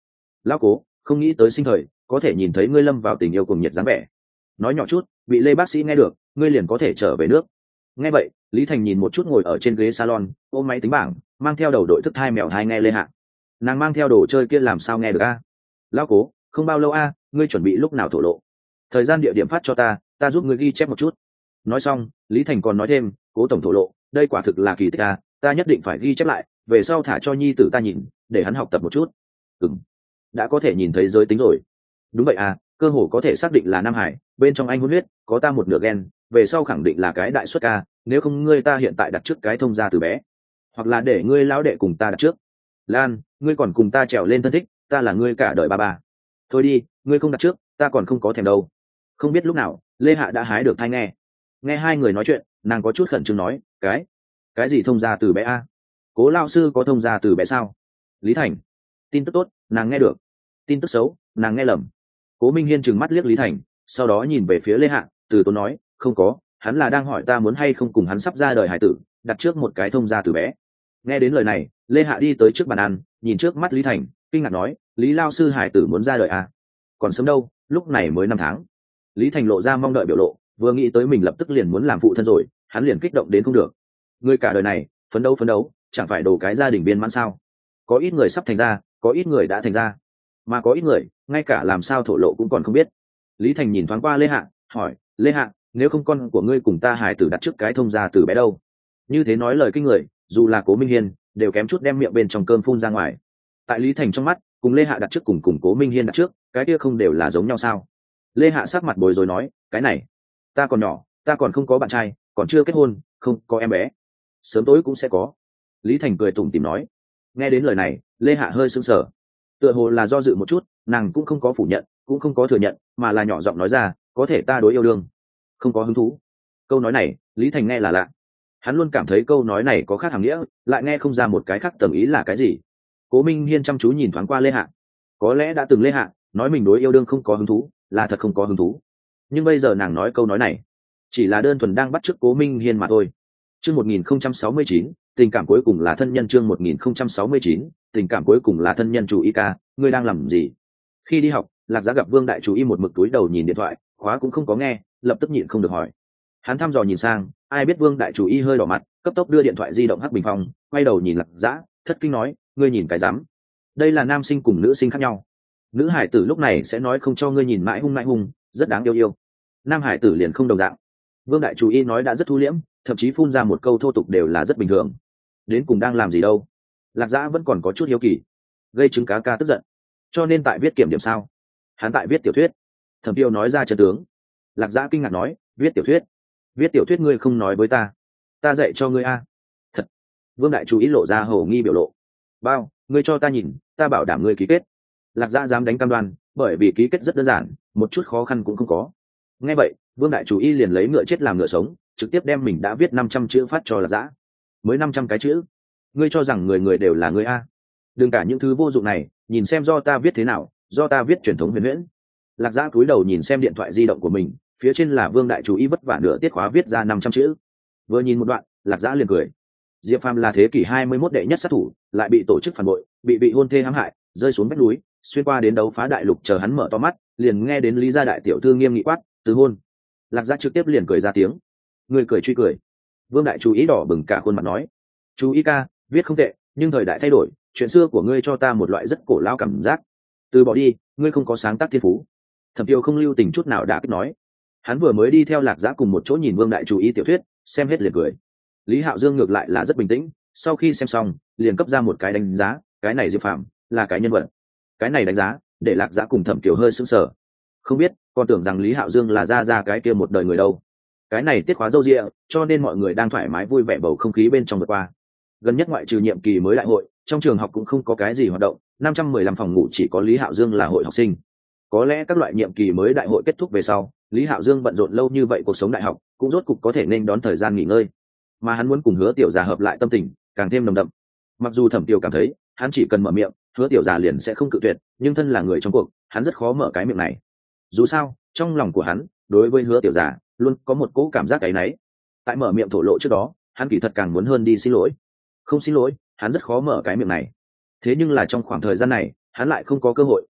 Lão Cố, không nghĩ tới sinh thời có thể nhìn thấy ngươi lâm vào tình yêu cùng nhiệt dáng vẻ. Nói nhỏ chút bị Lê bác sĩ nghe được, ngươi liền có thể trở về nước. Nghe vậy, Lý Thành nhìn một chút ngồi ở trên ghế salon ôm máy tính bảng, mang theo đầu đội thức thai mèo thai nghe Lê Hạ. Nàng mang theo đồ chơi kia làm sao nghe được a? Lão Cố, không bao lâu a, ngươi chuẩn bị lúc nào thổ lộ? Thời gian địa điểm phát cho ta, ta giúp ngươi ghi chép một chút. Nói xong, Lý Thành còn nói thêm, Cố tổng thổ lộ, đây quả thực là kỳ tích a, ta nhất định phải ghi chép lại, về sau thả cho nhi tử ta nhìn, để hắn học tập một chút. Ừm, đã có thể nhìn thấy giới tính rồi. Đúng vậy à, cơ hồ có thể xác định là Nam Hải, bên trong anh hôn huyết, có ta một nửa gen, về sau khẳng định là cái đại xuất ca, nếu không ngươi ta hiện tại đặt trước cái thông gia từ bé, hoặc là để ngươi lão đệ cùng ta đặt trước. Lan, ngươi còn cùng ta trèo lên thân thích, ta là ngươi cả đời ba ba. Thôi đi, ngươi không đặt trước, ta còn không có thèm đâu. Không biết lúc nào, Lê Hạ đã hái được thai nghe. Nghe hai người nói chuyện, nàng có chút khẩn trương nói, cái, cái gì thông gia từ bé a? Cố lao sư có thông gia từ bé sao? Lý Thành, tin tức tốt, nàng nghe được. Tin tức xấu, nàng nghe lầm. Cố Minh Hiên trừng mắt liếc Lý Thành, sau đó nhìn về phía Lê Hạ, từ tốn nói, không có, hắn là đang hỏi ta muốn hay không cùng hắn sắp ra đời hải tử, đặt trước một cái thông gia từ bé. Nghe đến lời này, Lê Hạ đi tới trước bàn ăn, nhìn trước mắt Lý Thành, kinh ngạc nói, Lý lao sư hải tử muốn ra đời à? Còn sớm đâu, lúc này mới năm tháng. Lý Thành lộ ra mong đợi biểu lộ, vừa nghĩ tới mình lập tức liền muốn làm phụ thân rồi, hắn liền kích động đến không được. Người cả đời này, phấn đấu phấn đấu, chẳng phải đồ cái gia đình viên mãn sao? Có ít người sắp thành ra, có ít người đã thành ra, mà có ít người ngay cả làm sao thổ lộ cũng còn không biết. Lý Thành nhìn thoáng qua Lê Hạ, hỏi, Lê Hạ, nếu không con của ngươi cùng ta hải tử đặt trước cái thông gia từ bé đâu? Như thế nói lời kinh người, dù là Cố Minh Hiên đều kém chút đem miệng bên trong cơm phun ra ngoài. Tại Lý Thành trong mắt, cùng Lê Hạ đặt trước cùng cùng Cố Minh Hiên đặt trước, cái kia không đều là giống nhau sao? Lê Hạ sắc mặt bối rối nói, cái này, ta còn nhỏ, ta còn không có bạn trai, còn chưa kết hôn, không có em bé, sớm tối cũng sẽ có. Lý Thành cười tủm tỉm nói. Nghe đến lời này, Lê Hạ hơi sững sờ, tựa hồ là do dự một chút, nàng cũng không có phủ nhận, cũng không có thừa nhận, mà là nhỏ giọng nói ra, có thể ta đối yêu đương không có hứng thú. Câu nói này, Lý Thành nghe là lạ, hắn luôn cảm thấy câu nói này có khác hàm nghĩa, lại nghe không ra một cái khác tầng ý là cái gì. Cố Minh Hiên chăm chú nhìn thoáng qua Lê Hạ, có lẽ đã từng Lê Hạ nói mình đối yêu đương không có hứng thú là thật không có hứng thú, nhưng bây giờ nàng nói câu nói này chỉ là đơn thuần đang bắt chước Cố Minh Hiên mà thôi. Chương một nghìn không trăm sáu mươi chín, tình cảm cuối cùng là thân nhân. Chương một nghìn không trăm sáu mươi chín, tình cảm cuối cùng là thân nhân. Chủ y ca, ngươi đang làm gì? Khi đi học, Lạc Giá gặp Vương đại chủ y một mực túi đầu nhìn điện thoại, khóa cũng không có nghe, lập tức nhịn không được hỏi. Hắn thăm dò nhìn sang, ai biết Vương đại chủ y hơi đỏ mặt, cấp tốc đưa điện thoại di động hắc bình phong, quay đầu nhìn Lạc Giá, thất kinh nói, ngươi nhìn cái rắm? Đây là nam sinh cùng nữ sinh khác nhau. Nữ hải tử lúc này sẽ nói không cho ngươi nhìn mãi hung mãi hung, rất đáng yêu yêu. Nam hải tử liền không đồng dạng. Vương đại chủ y nói đã rất thu liễm, thậm chí phun ra một câu thô tục đều là rất bình thường. Đến cùng đang làm gì đâu? Lạc Dã vẫn còn có chút hiếu kỳ. Gây chứng cá ca tức giận, cho nên tại viết kiểm điểm sao? Hắn tại viết tiểu thuyết. Thẩm Tiêu nói ra chân tướng. Lạc Dã kinh ngạc nói, viết tiểu thuyết? Viết tiểu thuyết ngươi không nói với ta, ta dạy cho ngươi a. Thật? Vương đại chủ ý lộ ra hổ nghi biểu lộ. Bao, ngươi cho ta nhìn, ta bảo đảm ngươi ký kết. Lạc Dã dám đánh cam đoan, bởi vì ký kết rất đơn giản, một chút khó khăn cũng không có. Nghe vậy, Vương đại chủ y liền lấy ngựa chết làm ngựa sống, trực tiếp đem mình đã viết năm trăm chữ phát cho Lạc Dã. Mới năm trăm cái chữ? Ngươi cho rằng người người đều là ngươi a? Đừng cả những thứ vô dụng này, nhìn xem do ta viết thế nào, do ta viết truyền thống huyền huyễn. Lạc Dã cúi đầu nhìn xem điện thoại di động của mình, phía trên là Vương đại chủ y vất vả nửa tiết khóa viết ra năm trăm chữ. Vừa nhìn một đoạn, Lạc Dã liền cười. Diệp Phàm là thế kỷ hai mươi mốt đệ nhất sát thủ, lại bị tổ chức phản bội, bị bị hôn thê hãm hại, rơi xuống vách núi, xuyên qua đến đấu phá đại lục, chờ hắn mở to mắt, liền nghe đến Lý gia đại tiểu thư nghiêm nghị quát, "Từ hôn." Lạc Dã trực tiếp liền cười ra tiếng. Người cười truy cười. Vương đại chú ý đỏ bừng cả khuôn mặt nói, chú ý ca, viết không tệ, nhưng thời đại thay đổi, chuyện xưa của ngươi cho ta một loại rất cổ lao cảm giác. Từ bỏ đi, ngươi không có sáng tác thiên phú. Thẩm Tiêu không lưu tình chút nào đã kích nói. Hắn vừa mới đi theo Lạc Dã cùng một chỗ nhìn Vương đại chú ý tiểu thuyết, xem hết liền cười. Lý Hạo Dương ngược lại là rất bình tĩnh, sau khi xem xong, liền cấp ra một cái đánh giá, cái này Diệp Phàm là cái nhân vật. Cái này đánh giá, để Lạc Dã cùng Thẩm Kiều hơi sững sờ. Không biết, còn tưởng rằng Lý Hạo Dương là ra ra cái kia một đời người đâu. Cái này tiết khóa dâu dịa, cho nên mọi người đang thoải mái vui vẻ bầu không khí bên trong vượt qua. Gần nhất ngoại trừ nhiệm kỳ mới đại hội, trong trường học cũng không có cái gì hoạt động, năm trăm mười lăm phòng ngủ chỉ có Lý Hạo Dương là hội học sinh. Có lẽ các loại nhiệm kỳ mới đại hội kết thúc về sau, Lý Hạo Dương bận rộn lâu như vậy cuộc sống đại học, cũng rốt cục có thể nên đón thời gian nghỉ ngơi. Mà hắn muốn cùng Hứa Tiểu Già hợp lại tâm tình, càng thêm nồng đậm. Mặc dù Thẩm Tiêu cảm thấy, hắn chỉ cần mở miệng, Hứa Tiểu Già liền sẽ không cự tuyệt, nhưng thân là người trong cuộc, hắn rất khó mở cái miệng này. Dù sao, trong lòng của hắn, đối với Hứa Tiểu Già, luôn có một cỗ cảm giác áy náy. Tại mở miệng thổ lộ trước đó, hắn kỳ thật càng muốn hơn đi xin lỗi. Không xin lỗi, hắn rất khó mở cái miệng này. Thế nhưng là trong khoảng thời gian này, hắn lại không có cơ hội,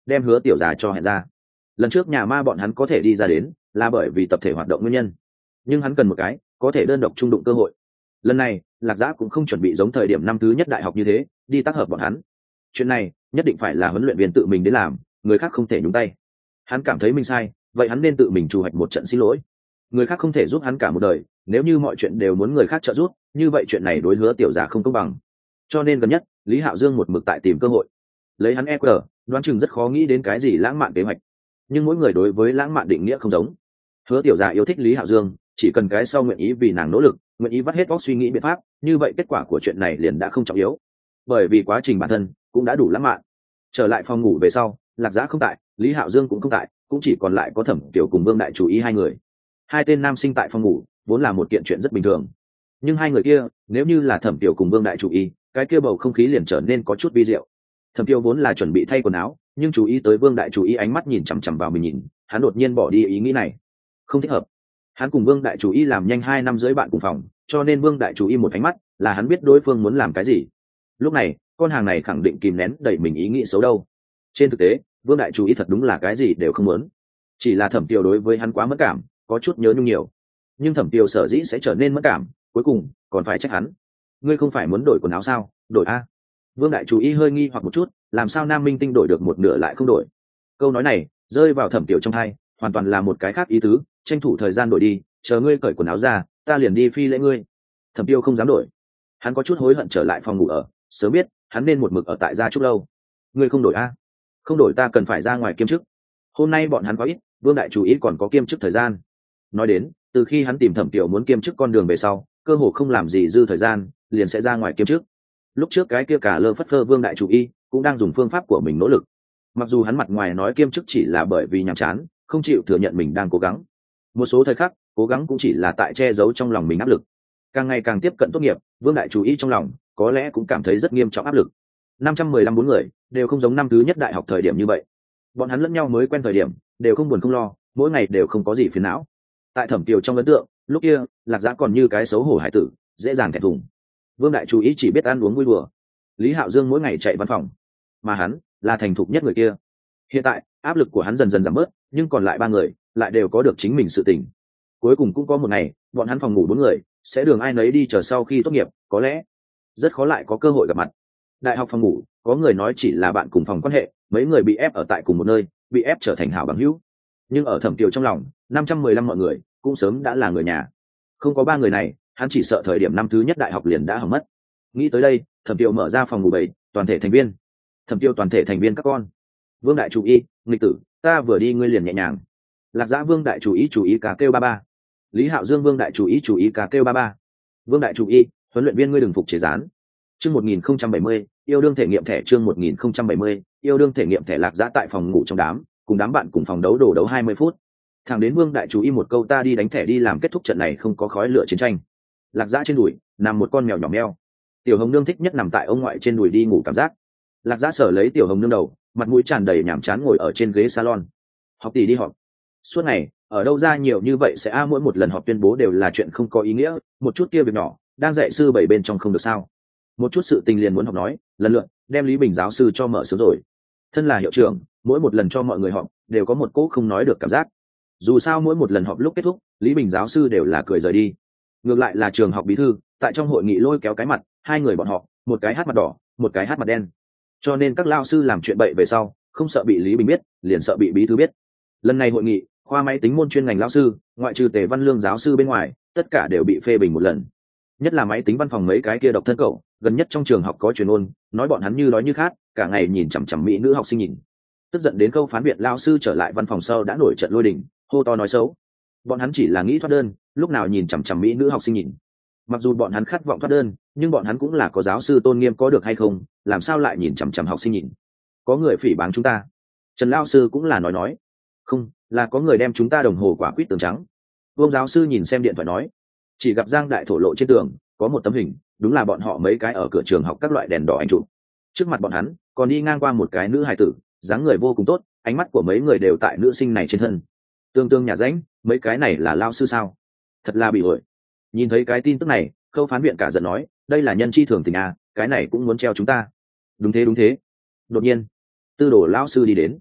đem Hứa tiểu già cho hẹn ra. Lần trước nhà ma bọn hắn có thể đi ra đến là bởi vì tập thể hoạt động nguyên nhân, nhưng hắn cần một cái có thể đơn độc trung đụng cơ hội. Lần này Lạc Giã cũng không chuẩn bị giống thời điểm năm thứ nhất đại học như thế đi tác hợp bọn hắn. Chuyện này nhất định phải là huấn luyện viên tự mình đến làm, người khác không thể nhúng tay. Hắn cảm thấy mình sai, vậy hắn nên tự mình chủ hoạch một trận xin lỗi. Người khác không thể giúp hắn cả một đời, nếu như mọi chuyện đều muốn người khác trợ giúp, như vậy chuyện này đối Hứa tiểu già không công bằng. Cho nên gần nhất Lý Hạo Dương một mực tại tìm cơ hội. Lấy hắn e quy, đoán chừng rất khó nghĩ đến cái gì lãng mạn kế hoạch, nhưng mỗi người đối với lãng mạn định nghĩa không giống. Hứa tiểu già yêu thích Lý Hạo Dương, chỉ cần cái sau nguyện ý vì nàng nỗ lực, nguyện ý vắt hết óc suy nghĩ biện pháp, như vậy kết quả của chuyện này liền đã không trọng yếu, bởi vì quá trình bản thân cũng đã đủ lãng mạn. Trở lại phòng ngủ về sau, Lạc Giã không tại, Lý Hạo Dương cũng không tại, cũng chỉ còn lại có Thẩm Tiểu cùng Vương Đại Chủ Ý hai người. Hai tên nam sinh tại phòng ngủ vốn là một kiện chuyện rất bình thường, nhưng hai người kia nếu như là Thẩm Tiểu cùng Vương Đại Chủ Ý, cái kia bầu không khí liền trở nên có chút vi diệu. Thẩm Tiểu vốn là chuẩn bị thay quần áo, nhưng chú ý tới Vương Đại Chủ Ý ánh mắt nhìn chằm chằm vào mình nhìn, hắn đột nhiên bỏ đi ý nghĩ này. Không thích hợp. Hắn cùng Vương Đại Chủ Y làm nhanh hai năm rưỡi bạn cùng phòng, cho nên Vương Đại Chủ Y một ánh mắt là hắn biết đối phương muốn làm cái gì. Lúc này con hàng này khẳng định kìm nén đẩy mình ý nghĩ xấu đâu. Trên thực tế Vương Đại Chủ Y thật đúng là cái gì đều không muốn, chỉ là Thẩm Tiêu đối với hắn quá mất cảm, có chút nhớ nhung nhiều. Nhưng Thẩm Tiêu sở dĩ sẽ trở nên mất cảm, cuối cùng còn phải trách hắn. Ngươi không phải muốn đổi quần áo sao, đổi a. Vương Đại Chủ Y hơi nghi hoặc một chút, làm sao nam minh tinh đổi được một nửa lại không đổi. Câu nói này rơi vào Thẩm Tiêu trong tai, hoàn toàn là một cái khác ý tứ, tranh thủ thời gian đổi đi, chờ ngươi cởi quần áo ra ta liền đi phi lễ ngươi. Thẩm Tiêu không dám đổi, hắn có chút hối hận trở lại phòng ngủ ở, sớm biết hắn nên một mực ở tại gia trúc lâu. Ngươi không đổi a? Không đổi ta cần phải ra ngoài kiêm chức. Hôm nay bọn hắn có ít, Vương Đại Chủ Ý còn có kiêm chức thời gian. Nói đến từ khi hắn tìm Thẩm Tiêu muốn kiêm chức con đường về sau, cơ hồ không làm gì dư thời gian liền sẽ ra ngoài kiêm chức. Lúc trước cái kia cả lơ phất phơ Vương Đại Chủ Y cũng đang dùng phương pháp của mình nỗ lực, mặc dù hắn mặt ngoài nói kiêm chức chỉ là bởi vì nhàm chán, không chịu thừa nhận mình đang cố gắng. Một số thời khắc cố gắng cũng chỉ là tại che giấu trong lòng mình áp lực. Càng ngày càng tiếp cận tốt nghiệp, Vương Đại Chủ Y trong lòng có lẽ cũng cảm thấy rất nghiêm trọng áp lực. năm trăm mười lăm bốn người đều không giống năm thứ nhất đại học thời điểm như vậy. Bọn hắn lẫn nhau mới quen thời điểm đều không buồn không lo, mỗi ngày đều không có gì phiền não. Tại Thẩm Kiều trong ấn tượng, lúc kia Lạc Giã còn như cái xấu hổ hải tử, dễ dàng thẹn thùng. Vương Đại Chủ Y chỉ biết ăn uống vui đùa. Lý Hạo Dương mỗi ngày chạy văn phòng, mà hắn là thành thục nhất người kia. Hiện tại áp lực của hắn dần dần giảm bớt, nhưng còn lại ba người lại đều có được chính mình sự tình. Cuối cùng cũng có một ngày bọn hắn phòng ngủ bốn người sẽ đường ai nấy đi, chờ sau khi tốt nghiệp có lẽ rất khó lại có cơ hội gặp mặt. Đại học phòng ngủ có người nói chỉ là bạn cùng phòng quan hệ, mấy người bị ép ở tại cùng một nơi, bị ép trở thành hảo bằng hữu. Nhưng ở Thẩm Kiều trong lòng năm trăm mười lăm mọi người cũng sớm đã là người nhà. Không có ba người này hắn chỉ sợ thời điểm năm thứ nhất đại học liền đã hỏng mất. Nghĩ tới đây Thẩm Kiều mở ra phòng ngủ bảy, toàn thể thành viên. Thẩm Kiều toàn thể thành viên các con. Vương Đại Chủ Y, nghịch tử, ta vừa đi ngươi liền nhẹ nhàng. Lạc Giã Vương Đại Chủ Ý chủ ý cả kêu ba ba. Lý Hạo Dương Vương Đại Chủ Ý chủ ý cả kêu ba ba. Vương Đại Chủ Y, huấn luyện viên ngươi đừng phục chế gián. Chương một nghìn không trăm bảy mươi, yêu đương thể nghiệm thẻ. Chương một nghìn không trăm bảy mươi, yêu đương thể nghiệm thẻ. Lạc Giã tại phòng ngủ trong đám, cùng đám bạn cùng phòng đấu đổ đấu hai mươi phút. Thẳng đến Vương Đại Chủ Y một câu ta đi đánh thẻ đi làm kết thúc trận này không có khói lửa chiến tranh. Lạc Giã trên đùi nằm một con mèo nhỏ meo. Tiểu Hồng Nương thích nhất nằm tại ông ngoại trên đùi đi ngủ cảm giác. Lạc Giã sở lấy Tiểu Hồng Nương đầu, mặt mũi tràn đầy nhàm chán ngồi ở trên ghế salon. Học tỷ đi họp. Suốt ngày ở đâu ra nhiều như vậy sẽ a mỗi một lần họp tuyên bố đều là chuyện không có ý nghĩa, một chút kia việc nhỏ đang dạy sư bảy bên trong không được sao, một chút sự tình liền muốn học nói lần lượt đem Lý Bình giáo sư cho mở sớm rồi. Thân là hiệu trưởng mỗi một lần cho mọi người họp đều có một cỗ không nói được cảm giác, dù sao mỗi một lần họp lúc kết thúc Lý Bình giáo sư đều là cười rời đi. Ngược lại là trường học bí thư tại trong hội nghị lôi kéo cái mặt, hai người bọn họ một cái hát mặt đỏ một cái hát mặt đen, cho nên các lao sư làm chuyện bậy về sau không sợ bị Lý Bình biết liền sợ bị bí thư biết. Lần này hội nghị khoa máy tính môn chuyên ngành lao sư ngoại trừ Tề Văn Lương giáo sư bên ngoài tất cả đều bị phê bình một lần, nhất là máy tính văn phòng mấy cái kia độc thân cậu, gần nhất trong trường học có truyền ôn nói bọn hắn như đói như khát, cả ngày nhìn chằm chằm mỹ nữ học sinh nhìn. Tức giận đến câu phán viện lao sư trở lại văn phòng sau đã nổi trận lôi đình, hô to nói xấu. Bọn hắn chỉ là nghĩ thoát đơn, lúc nào nhìn chằm chằm mỹ nữ học sinh nhìn. Mặc dù bọn hắn khát vọng thoát đơn, nhưng bọn hắn cũng là có giáo sư tôn nghiêm, có được hay không làm sao lại nhìn chằm chằm học sinh nhìn. Có người phỉ báng chúng ta. Trần lao sư cũng là nói nói không, là có người đem chúng ta đồng hồ quả quýt tường trắng. Vương giáo sư nhìn xem điện thoại nói, chỉ gặp Giang Đại thổ lộ trên tường có một tấm hình, đúng là bọn họ mấy cái ở cửa trường học các loại đèn đỏ anh chụp. Trước mặt bọn hắn còn đi ngang qua một cái nữ hài tử, dáng người vô cùng tốt, ánh mắt của mấy người đều tại nữ sinh này trên thân. Tương tương nhà ránh, mấy cái này là lao sư sao? Thật là bị ổi. Nhìn thấy cái tin tức này, Khâu phán viện cả giận nói, đây là nhân chi thường tình à, cái này cũng muốn treo chúng ta. Đúng thế đúng thế. Đột nhiên tư đồ lao sư đi đến,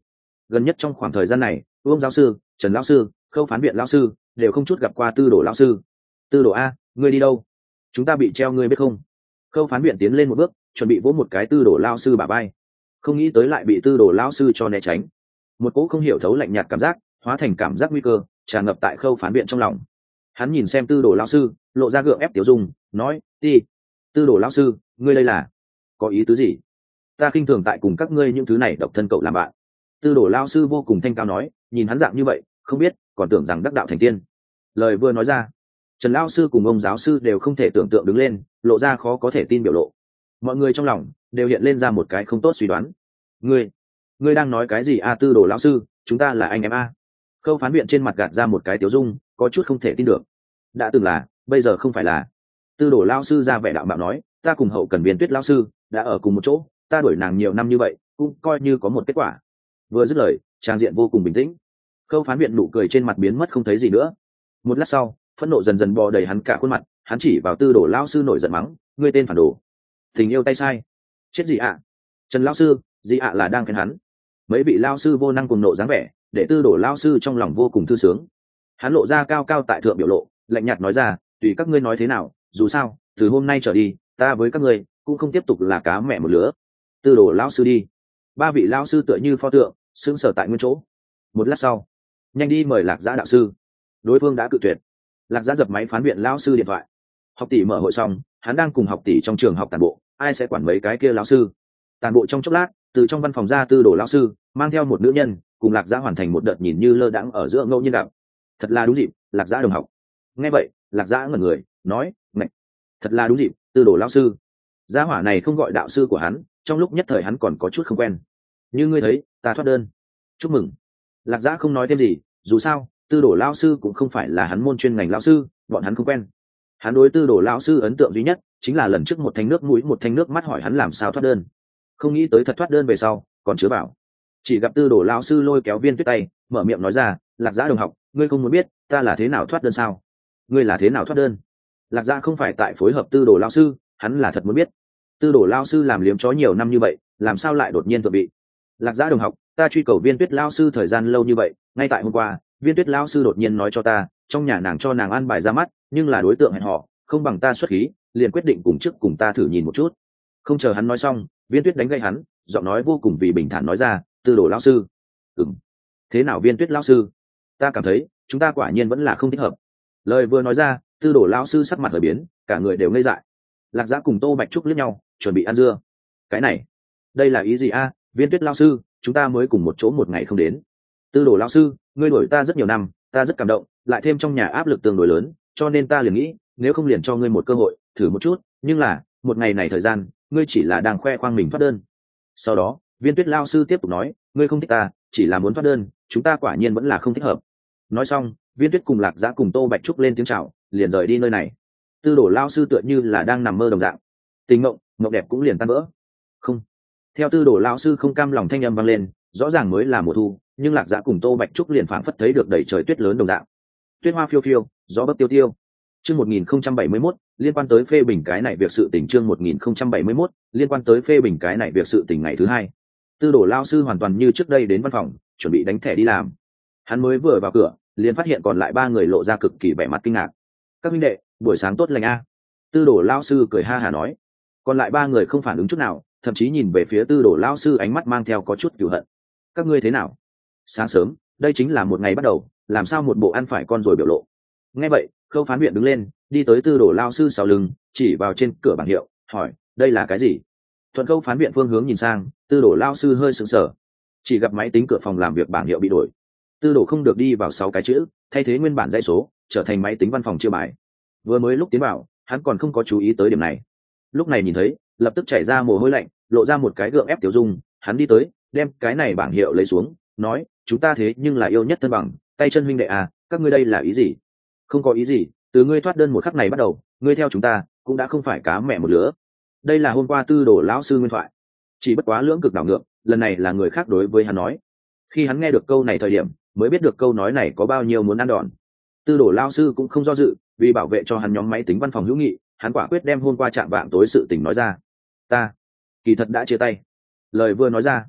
gần nhất trong khoảng thời gian này Uông giáo sư, Trần lão sư, Khâu phán viện lão sư đều không chút gặp qua Tư Đồ lão sư. Tư Đồ a, ngươi đi đâu? Chúng ta bị treo ngươi biết không? Khâu phán viện tiến lên một bước, chuẩn bị vỗ một cái Tư Đồ lão sư bả vai, không nghĩ tới lại bị Tư Đồ lão sư cho né tránh. Một cỗ không hiểu thấu lạnh nhạt cảm giác hóa thành cảm giác nguy cơ tràn ngập tại Khâu phán viện trong lòng. Hắn nhìn xem Tư Đồ lão sư, lộ ra gượng ép tiểu dung, nói: "Đi." Tư Đồ lão sư, ngươi đây là có ý tứ gì? Ta khinh thường tại cùng các ngươi những thứ này độc thân cậu làm bạn. Tư Đồ lão sư vô cùng thanh cao nói, nhìn hắn dạng như vậy, không biết còn tưởng rằng đắc đạo thành tiên. Lời vừa nói ra, Trần lão sư cùng ông giáo sư đều không thể tưởng tượng đứng lên, lộ ra khó có thể tin biểu lộ. Mọi người trong lòng đều hiện lên ra một cái không tốt suy đoán. Ngươi, ngươi đang nói cái gì a? Tư Đồ lão sư, chúng ta là anh em a? Khâu phán viện trên mặt gạt ra một cái tiểu dung, có chút không thể tin được. Đã từng là, bây giờ không phải là. Tư Đồ lão sư ra vẻ đạo mạo nói, ta cùng hậu cần viên Tuyết lão sư đã ở cùng một chỗ, ta đuổi nàng nhiều năm như vậy, cũng coi như có một kết quả. Vừa dứt lời, trang diện vô cùng bình tĩnh. Khâu phán viện nụ cười trên mặt biến mất không thấy gì nữa. Một lát sau, phẫn nộ dần dần bò đầy hắn cả khuôn mặt, hắn chỉ vào Tư Đồ lão sư nổi giận mắng, ngươi tên phản đồ, tình yêu tay sai, chết gì ạ? Trần lão sư, gì ạ là đang khen hắn. Mấy vị lão sư vô năng cùng nộ dáng vẻ, để Tư Đồ lão sư trong lòng vô cùng thư sướng. Hắn lộ ra cao cao tại thượng biểu lộ, lạnh nhạt nói ra, tùy các ngươi nói thế nào, dù sao, từ hôm nay trở đi, ta với các ngươi cũng không tiếp tục là cá mẹ một lứa. Tư Đồ lão sư đi. Ba vị lão sư tựa như pho tượng, sững sờ tại nguyên chỗ. Một lát sau, nhanh đi mời Lạc Giã đạo sư. Đối phương đã cự tuyệt. Lạc Giã dập máy phán viện lão sư điện thoại. Học tỷ mở hội xong, hắn đang cùng học tỷ trong trường học tản bộ, ai sẽ quản mấy cái kia lão sư? Tản bộ trong chốc lát, từ trong văn phòng ra Tư Đồ lão sư mang theo một nữ nhân, cùng Lạc Giã hoàn thành một đợt nhìn như lơ đãng ở giữa ngẫu nhiên gặp. Thật là đúng dịp, Lạc Giã đồng học. Nghe vậy, Lạc Giã ngẩn người, nói, "Mẹ, thật là đúng dịp, Tư Đồ lão sư." Gia hỏa này không gọi đạo sư của hắn, trong lúc nhất thời hắn còn có chút không quen. Như ngươi thấy, ta thoát đơn. Chúc mừng. Lạc Giã không nói thêm gì, dù sao, Tư Đồ lão sư cũng không phải là hắn môn chuyên ngành lão sư, bọn hắn không quen. Hắn đối Tư Đồ lão sư ấn tượng duy nhất chính là lần trước một thanh nước mũi một thanh nước mắt hỏi hắn làm sao thoát đơn. Không nghĩ tới thật thoát đơn về sau, còn chứa bảo. Chỉ gặp Tư Đồ lão sư lôi kéo Viên Tuyết tay, mở miệng nói ra, Lạc Giã đồng học, ngươi không muốn biết ta là thế nào thoát đơn sao? Ngươi là thế nào thoát đơn? Lạc Giã không phải tại phối hợp Tư Đồ lão sư, hắn là thật muốn biết. Tư Đồ lão sư làm liếm chó nhiều năm như vậy, làm sao lại đột nhiên thượng vị? Lạc Giã đồng học, ta truy cầu Viên Tuyết lão sư thời gian lâu như vậy, ngay tại hôm qua, Viên Tuyết lão sư đột nhiên nói cho ta, trong nhà nàng cho nàng ăn bài ra mắt, nhưng là đối tượng hẹn hò, không bằng ta xuất khí, liền quyết định cùng trước cùng ta thử nhìn một chút. Không chờ hắn nói xong, Viên Tuyết đánh gãy hắn, giọng nói vô cùng vì bình thản nói ra, Tư Đồ lão sư. Ừm. Thế nào Viên Tuyết lão sư? Ta cảm thấy, chúng ta quả nhiên vẫn là không thích hợp. Lời vừa nói ra, Tư Đồ lão sư sắc mặt hơi biến, cả người đều ngây dại. Lạc Giã cùng Tô Bạch Trúc liếc nhau, chuẩn bị ăn dưa. Cái này, đây là ý gì a? Viên Tuyết lão sư, chúng ta mới cùng một chỗ một ngày không đến. Tư Đồ lão sư, ngươi đổi ta rất nhiều năm, ta rất cảm động, lại thêm trong nhà áp lực tương đối lớn, cho nên ta liền nghĩ, nếu không liền cho ngươi một cơ hội, thử một chút, nhưng là, một ngày này thời gian, ngươi chỉ là đang khoe khoang mình thoát đơn. Sau đó, Viên Tuyết lão sư tiếp tục nói, ngươi không thích ta, chỉ là muốn thoát đơn, chúng ta quả nhiên vẫn là không thích hợp. Nói xong, Viên Tuyết cùng Lạc Giã cùng Tô Bạch Trúc lên tiếng chào, liền rời đi nơi này. Tư Đồ lão sư tựa như là đang nằm mơ đồng dạng, tình mộng, mộng đẹp cũng liền tan vỡ. Không. Theo Tư Đồ lão sư không cam lòng thanh âm vang lên, rõ ràng mới là mùa thu, nhưng Lạc Giã cùng Tô Bạch Trúc liền phảng phất thấy được đầy trời tuyết lớn đồng dạng. Tuyết hoa phiêu phiêu, gió bấc tiêu tiêu. Chương một nghìn không trăm bảy mươi mốt, liên quan tới phê bình cái này việc sự tình chương một nghìn không trăm bảy mươi mốt, liên quan tới phê bình cái này việc sự tình ngày thứ hai. Tư Đồ lão sư hoàn toàn như trước đây đến văn phòng, chuẩn bị đánh thẻ đi làm. Hắn mới vừa vào cửa, liền phát hiện còn lại ba người lộ ra cực kỳ vẻ mặt kinh ngạc. Các huynh đệ, buổi sáng tốt lành a. Tư Đồ lão sư cười ha hả nói. Còn lại ba người không phản ứng chút nào, thậm chí nhìn về phía Tư Đồ lão sư ánh mắt mang theo có chút cừu hận. Các ngươi thế nào? Sáng sớm, đây chính là một ngày bắt đầu, làm sao một bộ ăn phải con rồi biểu lộ. Nghe vậy, Khâu phán viện đứng lên, đi tới Tư Đồ lão sư sau lưng, chỉ vào trên cửa bảng hiệu, hỏi, đây là cái gì? Thuận Khâu phán viện phương hướng nhìn sang, Tư Đồ lão sư hơi sững sờ, chỉ gặp máy tính cửa phòng làm việc bảng hiệu bị đổi. Tư Đồ không được đi vào sáu cái chữ, thay thế nguyên bản dãy số, trở thành máy tính văn phòng chia bài. Vừa mới lúc tiến vào, hắn còn không có chú ý tới điểm này. Lúc này nhìn thấy, lập tức chảy ra mồ hôi lạnh, lộ ra một cái gượng ép tiểu dung, hắn đi tới, đem cái này bảng hiệu lấy xuống, nói, chúng ta thế nhưng là yêu nhất thân bằng, tay chân huynh đệ à, các ngươi đây là ý gì? Không có ý gì, từ ngươi thoát đơn một khắc này bắt đầu, ngươi theo chúng ta cũng đã không phải cá mẹ một lứa. Đây là hôm qua Tư Đồ lão sư nguyên thoại, chỉ bất quá lưỡng cực đảo ngược, lần này là người khác đối với hắn nói. Khi hắn nghe được câu này thời điểm, mới biết được câu nói này có bao nhiêu muốn ăn đòn. Tư Đồ lão sư cũng không do dự, vì bảo vệ cho hắn nhóm máy tính văn phòng hữu nghị, hắn quả quyết đem hôm qua chạm vạng tối sự tình nói ra. Ta kỳ thật đã chia tay. Lời vừa nói ra,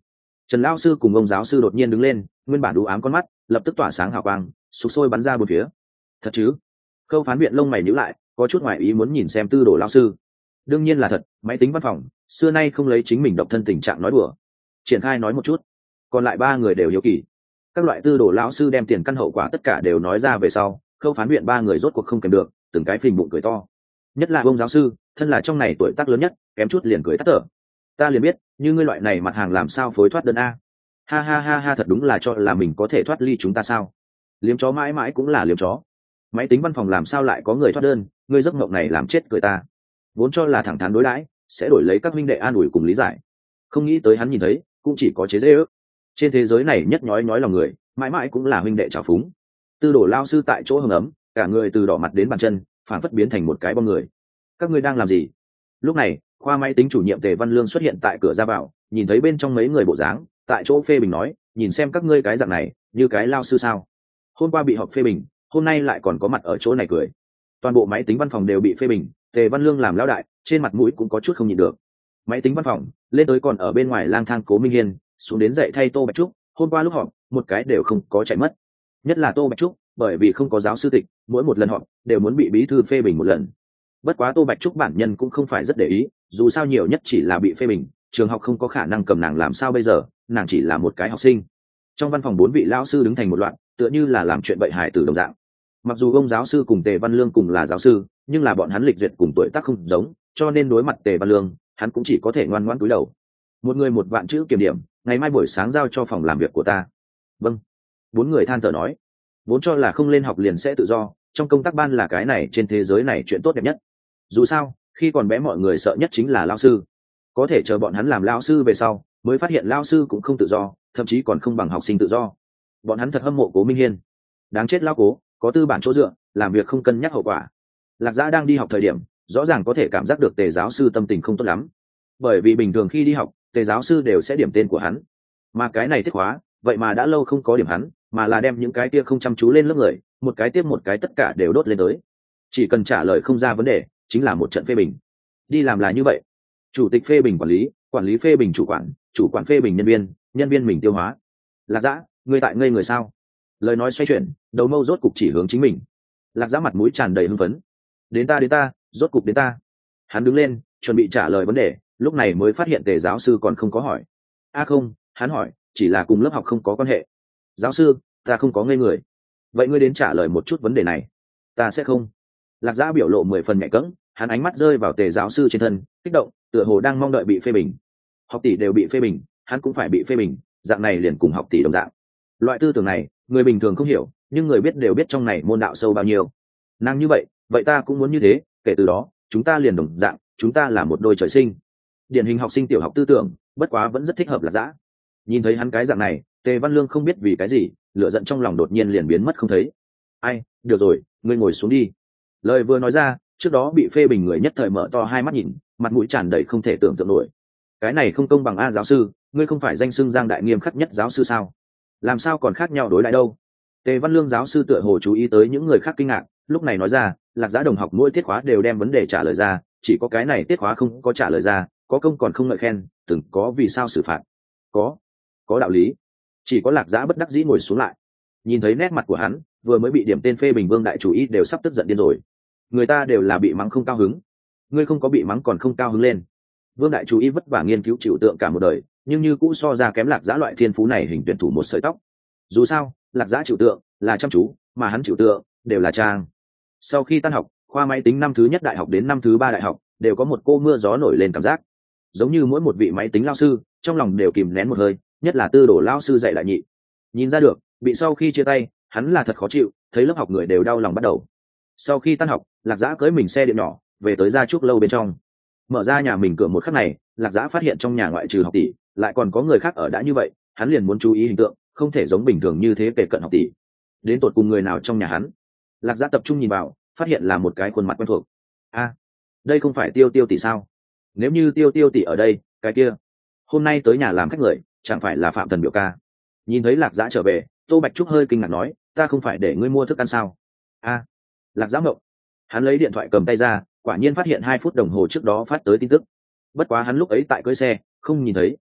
Trần lão sư cùng ông giáo sư đột nhiên đứng lên, nguyên bản đủ ám con mắt lập tức tỏa sáng hào quang, sục sôi bắn ra bốn phía. Thật chứ? Khâu phán viện lông mày nhíu lại, có chút ngoại ý muốn nhìn xem Tư Đồ lão sư. Đương nhiên là thật, máy tính văn phòng xưa nay không lấy chính mình độc thân tình trạng nói đùa. Triển khai nói một chút. Còn lại ba người đều hiếu kỳ. Các loại Tư Đồ lão sư đem tiền căn hậu quả tất cả đều nói ra về sau, Khâu phán viện ba người rốt cuộc không kèm được, từng cái phình bụng cười to. Nhất là ông giáo sư, thân là trong này tuổi tác lớn nhất, kém chút liền cười tắt thở. Ta liền biết, như ngươi loại này mặt hàng làm sao phối thoát đơn a. Ha ha ha ha, thật đúng là cho là mình có thể thoát ly chúng ta sao? Liếm chó mãi mãi cũng là liếm chó. Máy tính văn phòng làm sao lại có người thoát đơn, ngươi giấc mộng này làm chết cười ta. Vốn cho là thẳng thắn đối đãi, sẽ đổi lấy các huynh đệ an ủi cùng lý giải. Không nghĩ tới hắn nhìn thấy, cũng chỉ có chế giễu. Trên thế giới này nhất nhói nhói lòng người, mãi mãi cũng là huynh đệ trào phúng. Tư Đồ lao sư tại chỗ hưng ấm, cả người từ đỏ mặt đến bàn chân, phản phất biến thành một cái bom người. Các ngươi đang làm gì? Lúc này, khoa máy tính chủ nhiệm Tề Văn Lương xuất hiện tại cửa ra vào, nhìn thấy bên trong mấy người bộ dáng, tại chỗ phê bình nói, nhìn xem các ngươi cái dạng này, như cái lao sư sao? Hôm qua bị họp phê bình, hôm nay lại còn có mặt ở chỗ này cười. Toàn bộ máy tính văn phòng đều bị phê bình, Tề Văn Lương làm lão đại, trên mặt mũi cũng có chút không nhịn được. Máy tính văn phòng, lên tới còn ở bên ngoài lang thang Cố Minh Hiên, xuống đến dậy thay Tô Bạch Trúc, hôm qua lúc họp, một cái đều không có chạy mất. Nhất là Tô Bạch Trúc, bởi vì không có giáo sư tịch, mỗi một lần họp đều muốn bị bí thư phê bình một lần. Bất quá Tô Bạch Trúc bản nhân cũng không phải rất để ý, dù sao nhiều nhất chỉ là bị phê bình, trường học không có khả năng cầm nàng làm sao bây giờ, nàng chỉ là một cái học sinh. Trong văn phòng bốn vị lão sư đứng thành một loạt, tựa như là làm chuyện bậy hài từ đồng dạng. Mặc dù ông giáo sư cùng Tề Văn Lương cùng là giáo sư, nhưng là bọn hắn lịch duyệt cùng tuổi tác không giống, cho nên đối mặt Tề Văn Lương, hắn cũng chỉ có thể ngoan ngoãn cúi đầu. Một người một vạn chữ kiểm điểm, ngày mai buổi sáng giao cho phòng làm việc của ta. Vâng. Bốn người than thở nói, vốn cho là không lên học liền sẽ tự do, trong công tác ban là cái này trên thế giới này chuyện tốt đẹp nhất. Dù sao, khi còn bé mọi người sợ nhất chính là lão sư. Có thể chờ bọn hắn làm lão sư về sau, mới phát hiện lão sư cũng không tự do, thậm chí còn không bằng học sinh tự do. Bọn hắn thật hâm mộ Cố Minh Hiên. Đáng chết lão Cố, có tư bản chỗ dựa, làm việc không cân nhắc hậu quả. Lạc Dã đang đi học thời điểm, rõ ràng có thể cảm giác được Tề giáo sư tâm tình không tốt lắm. Bởi vì bình thường khi đi học, Tề giáo sư đều sẽ điểm tên của hắn. Mà cái này tiết khóa, vậy mà đã lâu không có điểm hắn, mà là đem những cái kia không chăm chú lên lớp người, một cái tiếp một cái tất cả đều đốt lên tới. Chỉ cần trả lời không ra vấn đề, chính là một trận phê bình. Đi làm là như vậy. Chủ tịch phê bình quản lý, quản lý phê bình chủ quản, chủ quản phê bình nhân viên, nhân viên mình tiêu hóa. Lạc Dã, ngươi tại ngây người sao? Lời nói xoay chuyển, đầu mâu rốt cục chỉ hướng chính mình. Lạc Dã mặt mũi tràn đầy hưng phấn. Đến ta đến ta, rốt cục đến ta. Hắn đứng lên, chuẩn bị trả lời vấn đề, lúc này mới phát hiện Tề giáo sư còn không có hỏi. A à không, hắn hỏi, chỉ là cùng lớp học không có quan hệ. Giáo sư, ta không có ngây người. Vậy ngươi đến trả lời một chút vấn đề này. Ta sẽ không. Lạc Dã biểu lộ mười phần nhẹ cẫng, hắn ánh mắt rơi vào Tề giáo sư trên thân, kích động, tựa hồ đang mong đợi bị phê bình. Học tỷ đều bị phê bình, hắn cũng phải bị phê bình, dạng này liền cùng học tỷ đồng dạng. Loại tư tưởng này, người bình thường không hiểu, nhưng người biết đều biết trong này môn đạo sâu bao nhiêu. Nàng như vậy, vậy ta cũng muốn như thế, kể từ đó, chúng ta liền đồng dạng, chúng ta là một đôi trời sinh. Điển hình học sinh tiểu học tư tưởng, bất quá vẫn rất thích hợp Lạc Dã. Nhìn thấy hắn cái dạng này, Tề Văn Lương không biết vì cái gì, lửa giận trong lòng đột nhiên liền biến mất không thấy. Ai, được rồi, ngươi ngồi xuống đi. Lời vừa nói ra, trước đó bị phê bình người nhất thời mở to hai mắt nhìn, mặt mũi tràn đầy không thể tưởng tượng nổi. Cái này không công bằng a giáo sư, ngươi không phải danh xưng Giang đại nghiêm khắc nhất giáo sư sao? Làm sao còn khác nhau đối lại đâu? Tề Văn Lương giáo sư tựa hồ chú ý tới những người khác kinh ngạc, lúc này nói ra, Lạc Dã đồng học mỗi tiết khóa đều đem vấn đề trả lời ra, chỉ có cái này tiết khóa không có trả lời ra, có công còn không ngợi khen, từng có vì sao xử phạt. Có, có đạo lý. Chỉ có Lạc Dã bất đắc dĩ ngồi xuống lại. Nhìn thấy nét mặt của hắn, vừa mới bị điểm tên phê bình Vương đại chủ ý đều sắp tức giận điên rồi. Người ta đều là bị mắng không cao hứng, ngươi không có bị mắng còn không cao hứng lên. Vương đại chủ ý vất vả nghiên cứu chịu tượng cả một đời, nhưng như cũ so ra kém Lạc Dã loại thiên phú này hình tuyển thủ một sợi tóc. Dù sao, Lạc Dã chịu tượng là chăm chú, mà hắn chịu tượng đều là trang. Sau khi tan học, khoa máy tính năm thứ nhất đại học đến năm thứ ba đại học đều có một cô mưa gió nổi lên cảm giác, giống như mỗi một vị máy tính lao sư trong lòng đều kìm nén một hơi, nhất là Tư Đồ lao sư dạy đại nhị. Nhìn ra được, bị sau khi chia tay, hắn là thật khó chịu, thấy lớp học người đều đau lòng bắt đầu. Sau khi tan học, Lạc Dã cưỡi mình xe điện nhỏ về tới gia trúc lâu bên trong. Mở ra nhà mình cửa một khắc này, Lạc Dã phát hiện trong nhà ngoại trừ học tỷ, lại còn có người khác ở đã như vậy, hắn liền muốn chú ý hình tượng, không thể giống bình thường như thế kể cận học tỷ. Đến tột cùng người nào trong nhà hắn? Lạc Dã tập trung nhìn vào, phát hiện là một cái khuôn mặt quen thuộc. A, đây không phải Tiêu Tiêu tỷ sao? Nếu như Tiêu Tiêu tỷ ở đây, cái kia, hôm nay tới nhà làm khách người, chẳng phải là Phạm Thần biểu ca? Nhìn thấy Lạc Dã trở về, Tô Bạch Trúc hơi kinh ngạc nói, ta không phải để ngươi mua thức ăn sao? A, Lạc Dã ngộng. Hắn lấy điện thoại cầm tay ra, quả nhiên phát hiện hai phút đồng hồ trước đó phát tới tin tức. Bất quá hắn lúc ấy tại cưới xe, không nhìn thấy.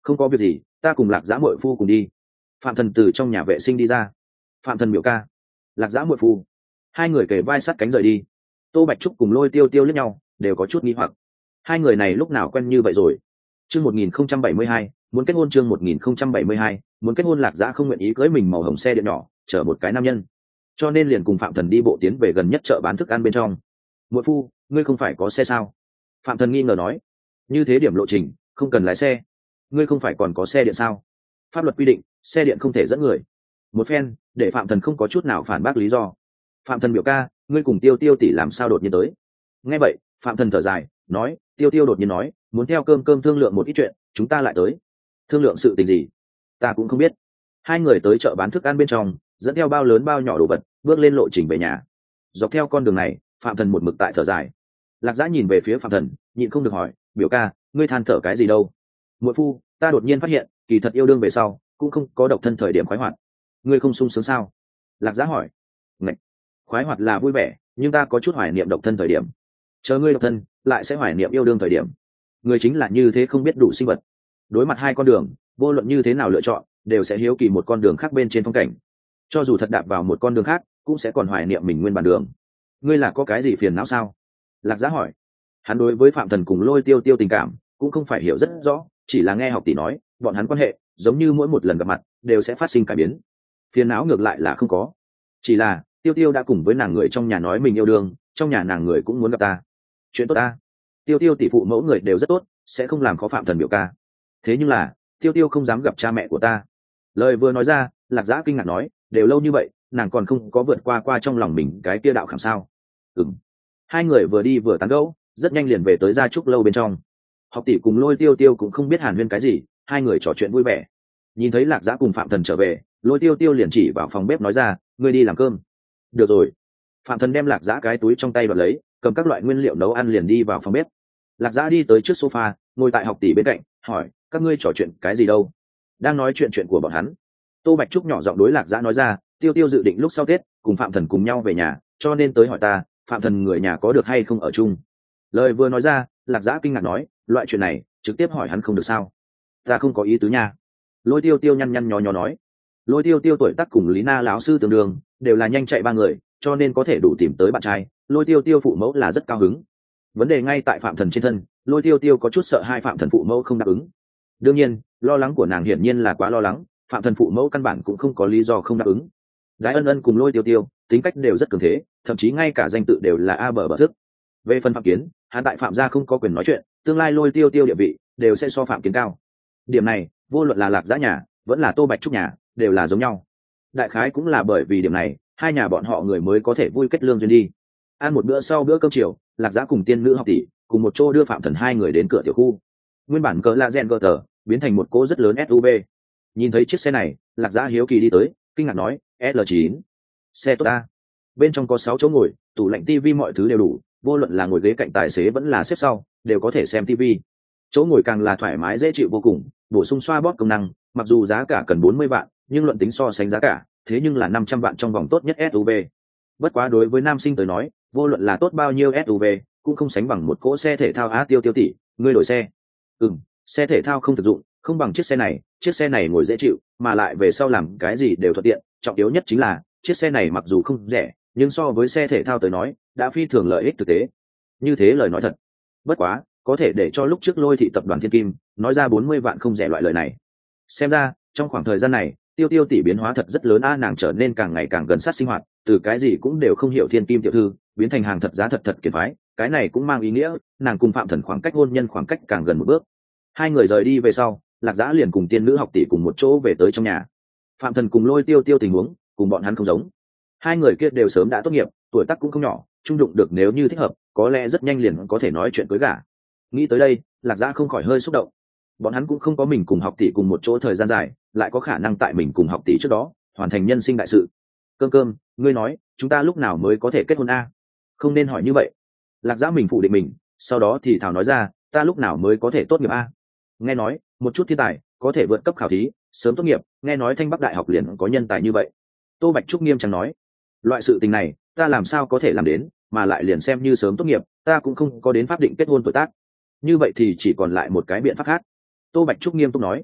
Không có việc gì, ta cùng lạc giã muội phu cùng đi. Phạm Thần từ trong nhà vệ sinh đi ra. Phạm Thần biểu ca, lạc giã muội phu. Hai người kề vai sát cánh rời đi. Tô Bạch Trúc cùng Lôi Tiêu Tiêu liếc nhau, đều có chút nghi hoặc. Hai người này lúc nào quen như vậy rồi? Chương một nghìn không trăm bảy mươi hai, muốn kết hôn. Chương một nghìn không trăm bảy mươi hai, muốn kết hôn. Lạc giã không nguyện ý cưới mình màu hồng xe điện nhỏ, chở một cái nam nhân, cho nên liền cùng Phạm Thần đi bộ tiến về gần nhất chợ bán thức ăn bên trong. Muội phu, ngươi không phải có xe sao? Phạm Thần nghi ngờ nói. Như thế điểm lộ trình, không cần lái xe. Ngươi không phải còn có xe điện sao? Pháp luật quy định, xe điện không thể dẫn người. Một phen, để Phạm Thần không có chút nào phản bác lý do. Phạm Thần biểu ca, ngươi cùng Tiêu Tiêu tỷ làm sao đột nhiên tới? Nghe vậy, Phạm Thần thở dài, nói, Tiêu Tiêu đột nhiên nói, muốn theo cơm cơm thương lượng một ít chuyện, chúng ta lại tới. Thương lượng sự tình gì? Ta cũng không biết. Hai người tới chợ bán thức ăn bên trong, dẫn theo bao lớn bao nhỏ đồ vật, bước lên lộ trình về nhà. Dọc theo con đường này, Phạm Thần một mực tại thở dài. Lạc Giã nhìn về phía Phạm Thần, nhịn không được hỏi, biểu ca, ngươi than thở cái gì đâu? Muội phu, ta đột nhiên phát hiện, kỳ thật yêu đương về sau, cũng không có độc thân thời điểm khoái hoạt. Ngươi không sung sướng sao? Lạc Giã hỏi. Ngạch, khoái hoạt là vui vẻ, nhưng ta có chút hoài niệm độc thân thời điểm. Chờ ngươi độc thân, lại sẽ hoài niệm yêu đương thời điểm. Người chính là như thế không biết đủ sinh vật. Đối mặt hai con đường, vô luận như thế nào lựa chọn, đều sẽ hiếu kỳ một con đường khác bên trên phong cảnh. Cho dù thật đạp vào một con đường khác, cũng sẽ còn hoài niệm mình nguyên bản đường. Ngươi là có cái gì phiền não sao? Lạc Giã hỏi. Hắn đối với Phạm Thần cùng Lôi Tiêu Tiêu tình cảm cũng không phải hiểu rất rõ, chỉ là nghe học tỷ nói, bọn hắn quan hệ giống như mỗi một lần gặp mặt đều sẽ phát sinh cải biến. Phiền não ngược lại là không có, chỉ là Tiêu Tiêu đã cùng với nàng người trong nhà nói mình yêu đương, trong nhà nàng người cũng muốn gặp ta. Chuyện tốt ta. Tiêu Tiêu tỷ phụ mẫu người đều rất tốt, sẽ không làm khó Phạm Thần biểu ca. Thế nhưng là Tiêu Tiêu không dám gặp cha mẹ của ta. Lời vừa nói ra, Lạc Giã kinh ngạc nói, đều lâu như vậy, nàng còn không có vượt qua qua trong lòng mình cái kia đạo khảm sao? Ừm. Hai người vừa đi vừa tán gẫu, rất nhanh liền về tới gia trúc lâu bên trong. Học tỷ cùng Lôi Tiêu Tiêu cũng không biết hàn huyên cái gì, hai người trò chuyện vui vẻ. Nhìn thấy Lạc Giã cùng Phạm Thần trở về, Lôi Tiêu Tiêu liền chỉ vào phòng bếp nói ra, ngươi đi làm cơm. Được rồi. Phạm Thần đem Lạc Giã cái túi trong tay đoạt lấy, cầm các loại nguyên liệu nấu ăn liền đi vào phòng bếp. Lạc Giã đi tới trước sofa, ngồi tại học tỷ bên cạnh, hỏi, các ngươi trò chuyện cái gì đâu? Đang nói chuyện chuyện của bọn hắn. Tô Bạch Trúc nhỏ giọng đối Lạc Giã nói ra, Tiêu Tiêu dự định lúc sau Tết cùng Phạm Thần cùng nhau về nhà, cho nên tới hỏi ta, Phạm Thần người nhà có được hay không ở chung. Lời vừa nói ra, Lạc Giã kinh ngạc nói, loại chuyện này trực tiếp hỏi hắn không được sao? Ta không có ý tứ nha. Lôi Tiêu Tiêu nhăn nhăn nhó nhó nói. Lôi Tiêu Tiêu tuổi tác cùng Lý Na lão sư tương đương, đều là nhanh chạy ba người, cho nên có thể đủ tìm tới bạn trai. Lôi Tiêu Tiêu phụ mẫu là rất cao hứng. Vấn đề ngay tại Phạm Thần trên thân, Lôi Tiêu Tiêu có chút sợ hai Phạm Thần phụ mẫu không đáp ứng. Đương nhiên, lo lắng của nàng hiển nhiên là quá lo lắng, Phạm Thần phụ mẫu căn bản cũng không có lý do không đáp ứng. Đái Ân Ân cùng Lôi Tiêu Tiêu tính cách đều rất cường thế, thậm chí ngay cả danh tự đều là a bờ bờ thức. Về phần Phạm Kiến, hắn tại Phạm gia không có quyền nói chuyện, tương lai Lôi Tiêu Tiêu địa vị đều sẽ so Phạm Kiến cao. Điểm này, vô luận là Lạc Giã nhà, vẫn là Tô Bạch Trúc nhà, đều là giống nhau. Đại khái cũng là bởi vì điểm này, hai nhà bọn họ người mới có thể vui kết lương duyên đi. Ăn một bữa sau bữa cơm chiều, Lạc Giã cùng tiên nữ học tỷ cùng một chỗ đưa Phạm Thần hai người đến cửa tiểu khu. Nguyên bản cỡ là gen gờ tờ biến thành một cỗ rất lớn ét u vê. Nhìn thấy chiếc xe này, Lạc Giã hiếu kỳ đi tới, kinh ngạc nói, L chín. Xe tốt ta. Bên trong có sáu chỗ ngồi, tủ lạnh tivi mọi thứ đều đủ, vô luận là ngồi ghế cạnh tài xế vẫn là xếp sau, đều có thể xem tivi. Chỗ ngồi càng là thoải mái dễ chịu vô cùng, bổ sung xoa bóp công năng, mặc dù giá cả cần bốn mươi vạn, nhưng luận tính so sánh giá cả, thế nhưng là năm trăm vạn trong vòng tốt nhất ét u vê. Bất quá đối với nam sinh tới nói, vô luận là tốt bao nhiêu ét u vê, cũng không sánh bằng một cỗ xe thể thao á. Tiêu Tiêu tỷ, ngươi đổi xe. Ừm, xe thể thao không thực dụng, không bằng chiếc xe này, chiếc xe này ngồi dễ chịu, mà lại về sau làm cái gì đều thuận tiện, trọng yếu nhất chính là chiếc xe này mặc dù không rẻ, nhưng so với xe thể thao tới nói, đã phi thường lợi ích thực tế. Như thế lời nói thật. Bất quá, có thể để cho lúc trước Lôi thị tập đoàn Thiên Kim nói ra bốn mươi vạn không rẻ loại lời này. Xem ra, trong khoảng thời gian này, Tiêu Tiêu tỷ biến hóa thật rất lớn a, nàng trở nên càng ngày càng gần sát sinh hoạt, từ cái gì cũng đều không hiểu Thiên Kim tiểu thư, biến thành hàng thật giá thật thật kiệt phái, cái này cũng mang ý nghĩa, nàng cùng Phạm Thần khoảng cách hôn nhân khoảng cách càng gần một bước. Hai người rời đi về sau, Lạc Giã liền cùng tiên nữ học tỷ cùng một chỗ về tới trong nhà. Phạm Thần cùng Lôi Tiêu Tiêu tình huống cùng bọn hắn không giống. Hai người kia đều sớm đã tốt nghiệp, tuổi tác cũng không nhỏ, trung đụng được nếu như thích hợp, có lẽ rất nhanh liền có thể nói chuyện cưới gả. Nghĩ tới đây, Lạc Giã không khỏi hơi xúc động. Bọn hắn cũng không có mình cùng học tỷ cùng một chỗ thời gian dài, lại có khả năng tại mình cùng học tỷ trước đó hoàn thành nhân sinh đại sự. Cơm cơm, ngươi nói, chúng ta lúc nào mới có thể kết hôn a? Không nên hỏi như vậy. Lạc Giã mình phủ định mình, sau đó thì thảo nói ra, ta lúc nào mới có thể tốt nghiệp a? Nghe nói, một chút thiên tài có thể vượt cấp khảo thí, sớm tốt nghiệp, nghe nói Thanh Bắc Đại học liền có nhân tài như vậy. Tô Bạch Trúc nghiêm trang nói, loại sự tình này, ta làm sao có thể làm đến, mà lại liền xem như sớm tốt nghiệp, ta cũng không có đến pháp định kết hôn tuổi tác. Như vậy thì chỉ còn lại một cái biện pháp khác. Tô Bạch Trúc nghiêm túc nói,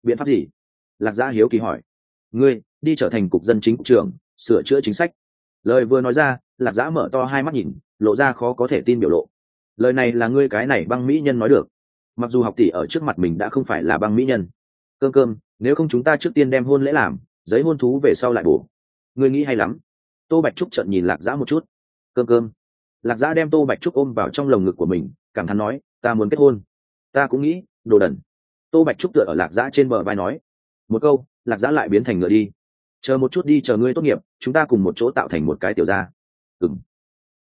biện pháp gì? Lạc Giã hiếu kỳ hỏi. Ngươi đi trở thành cục dân chính cục trưởng, sửa chữa chính sách. Lời vừa nói ra, Lạc Giã mở to hai mắt nhìn, lộ ra khó có thể tin biểu lộ. Lời này là ngươi cái này băng mỹ nhân nói được? Mặc dù học tỷ ở trước mặt mình đã không phải là băng mỹ nhân. Cơm cơm, nếu không chúng ta trước tiên đem hôn lễ làm, giấy hôn thú về sau lại bổ. Ngươi nghĩ hay lắm. Tô Bạch Trúc trợn nhìn Lạc Giã một chút. Cơm cơm. Lạc Giã đem Tô Bạch Trúc ôm vào trong lồng ngực của mình, cảm thán nói, ta muốn kết hôn. Ta cũng nghĩ, đồ đần. Tô Bạch Trúc tựa ở Lạc Giã trên bờ vai nói. Một câu, Lạc Giã lại biến thành ngựa đi. Chờ một chút đi, chờ ngươi tốt nghiệp, chúng ta cùng một chỗ tạo thành một cái tiểu gia. Ừm.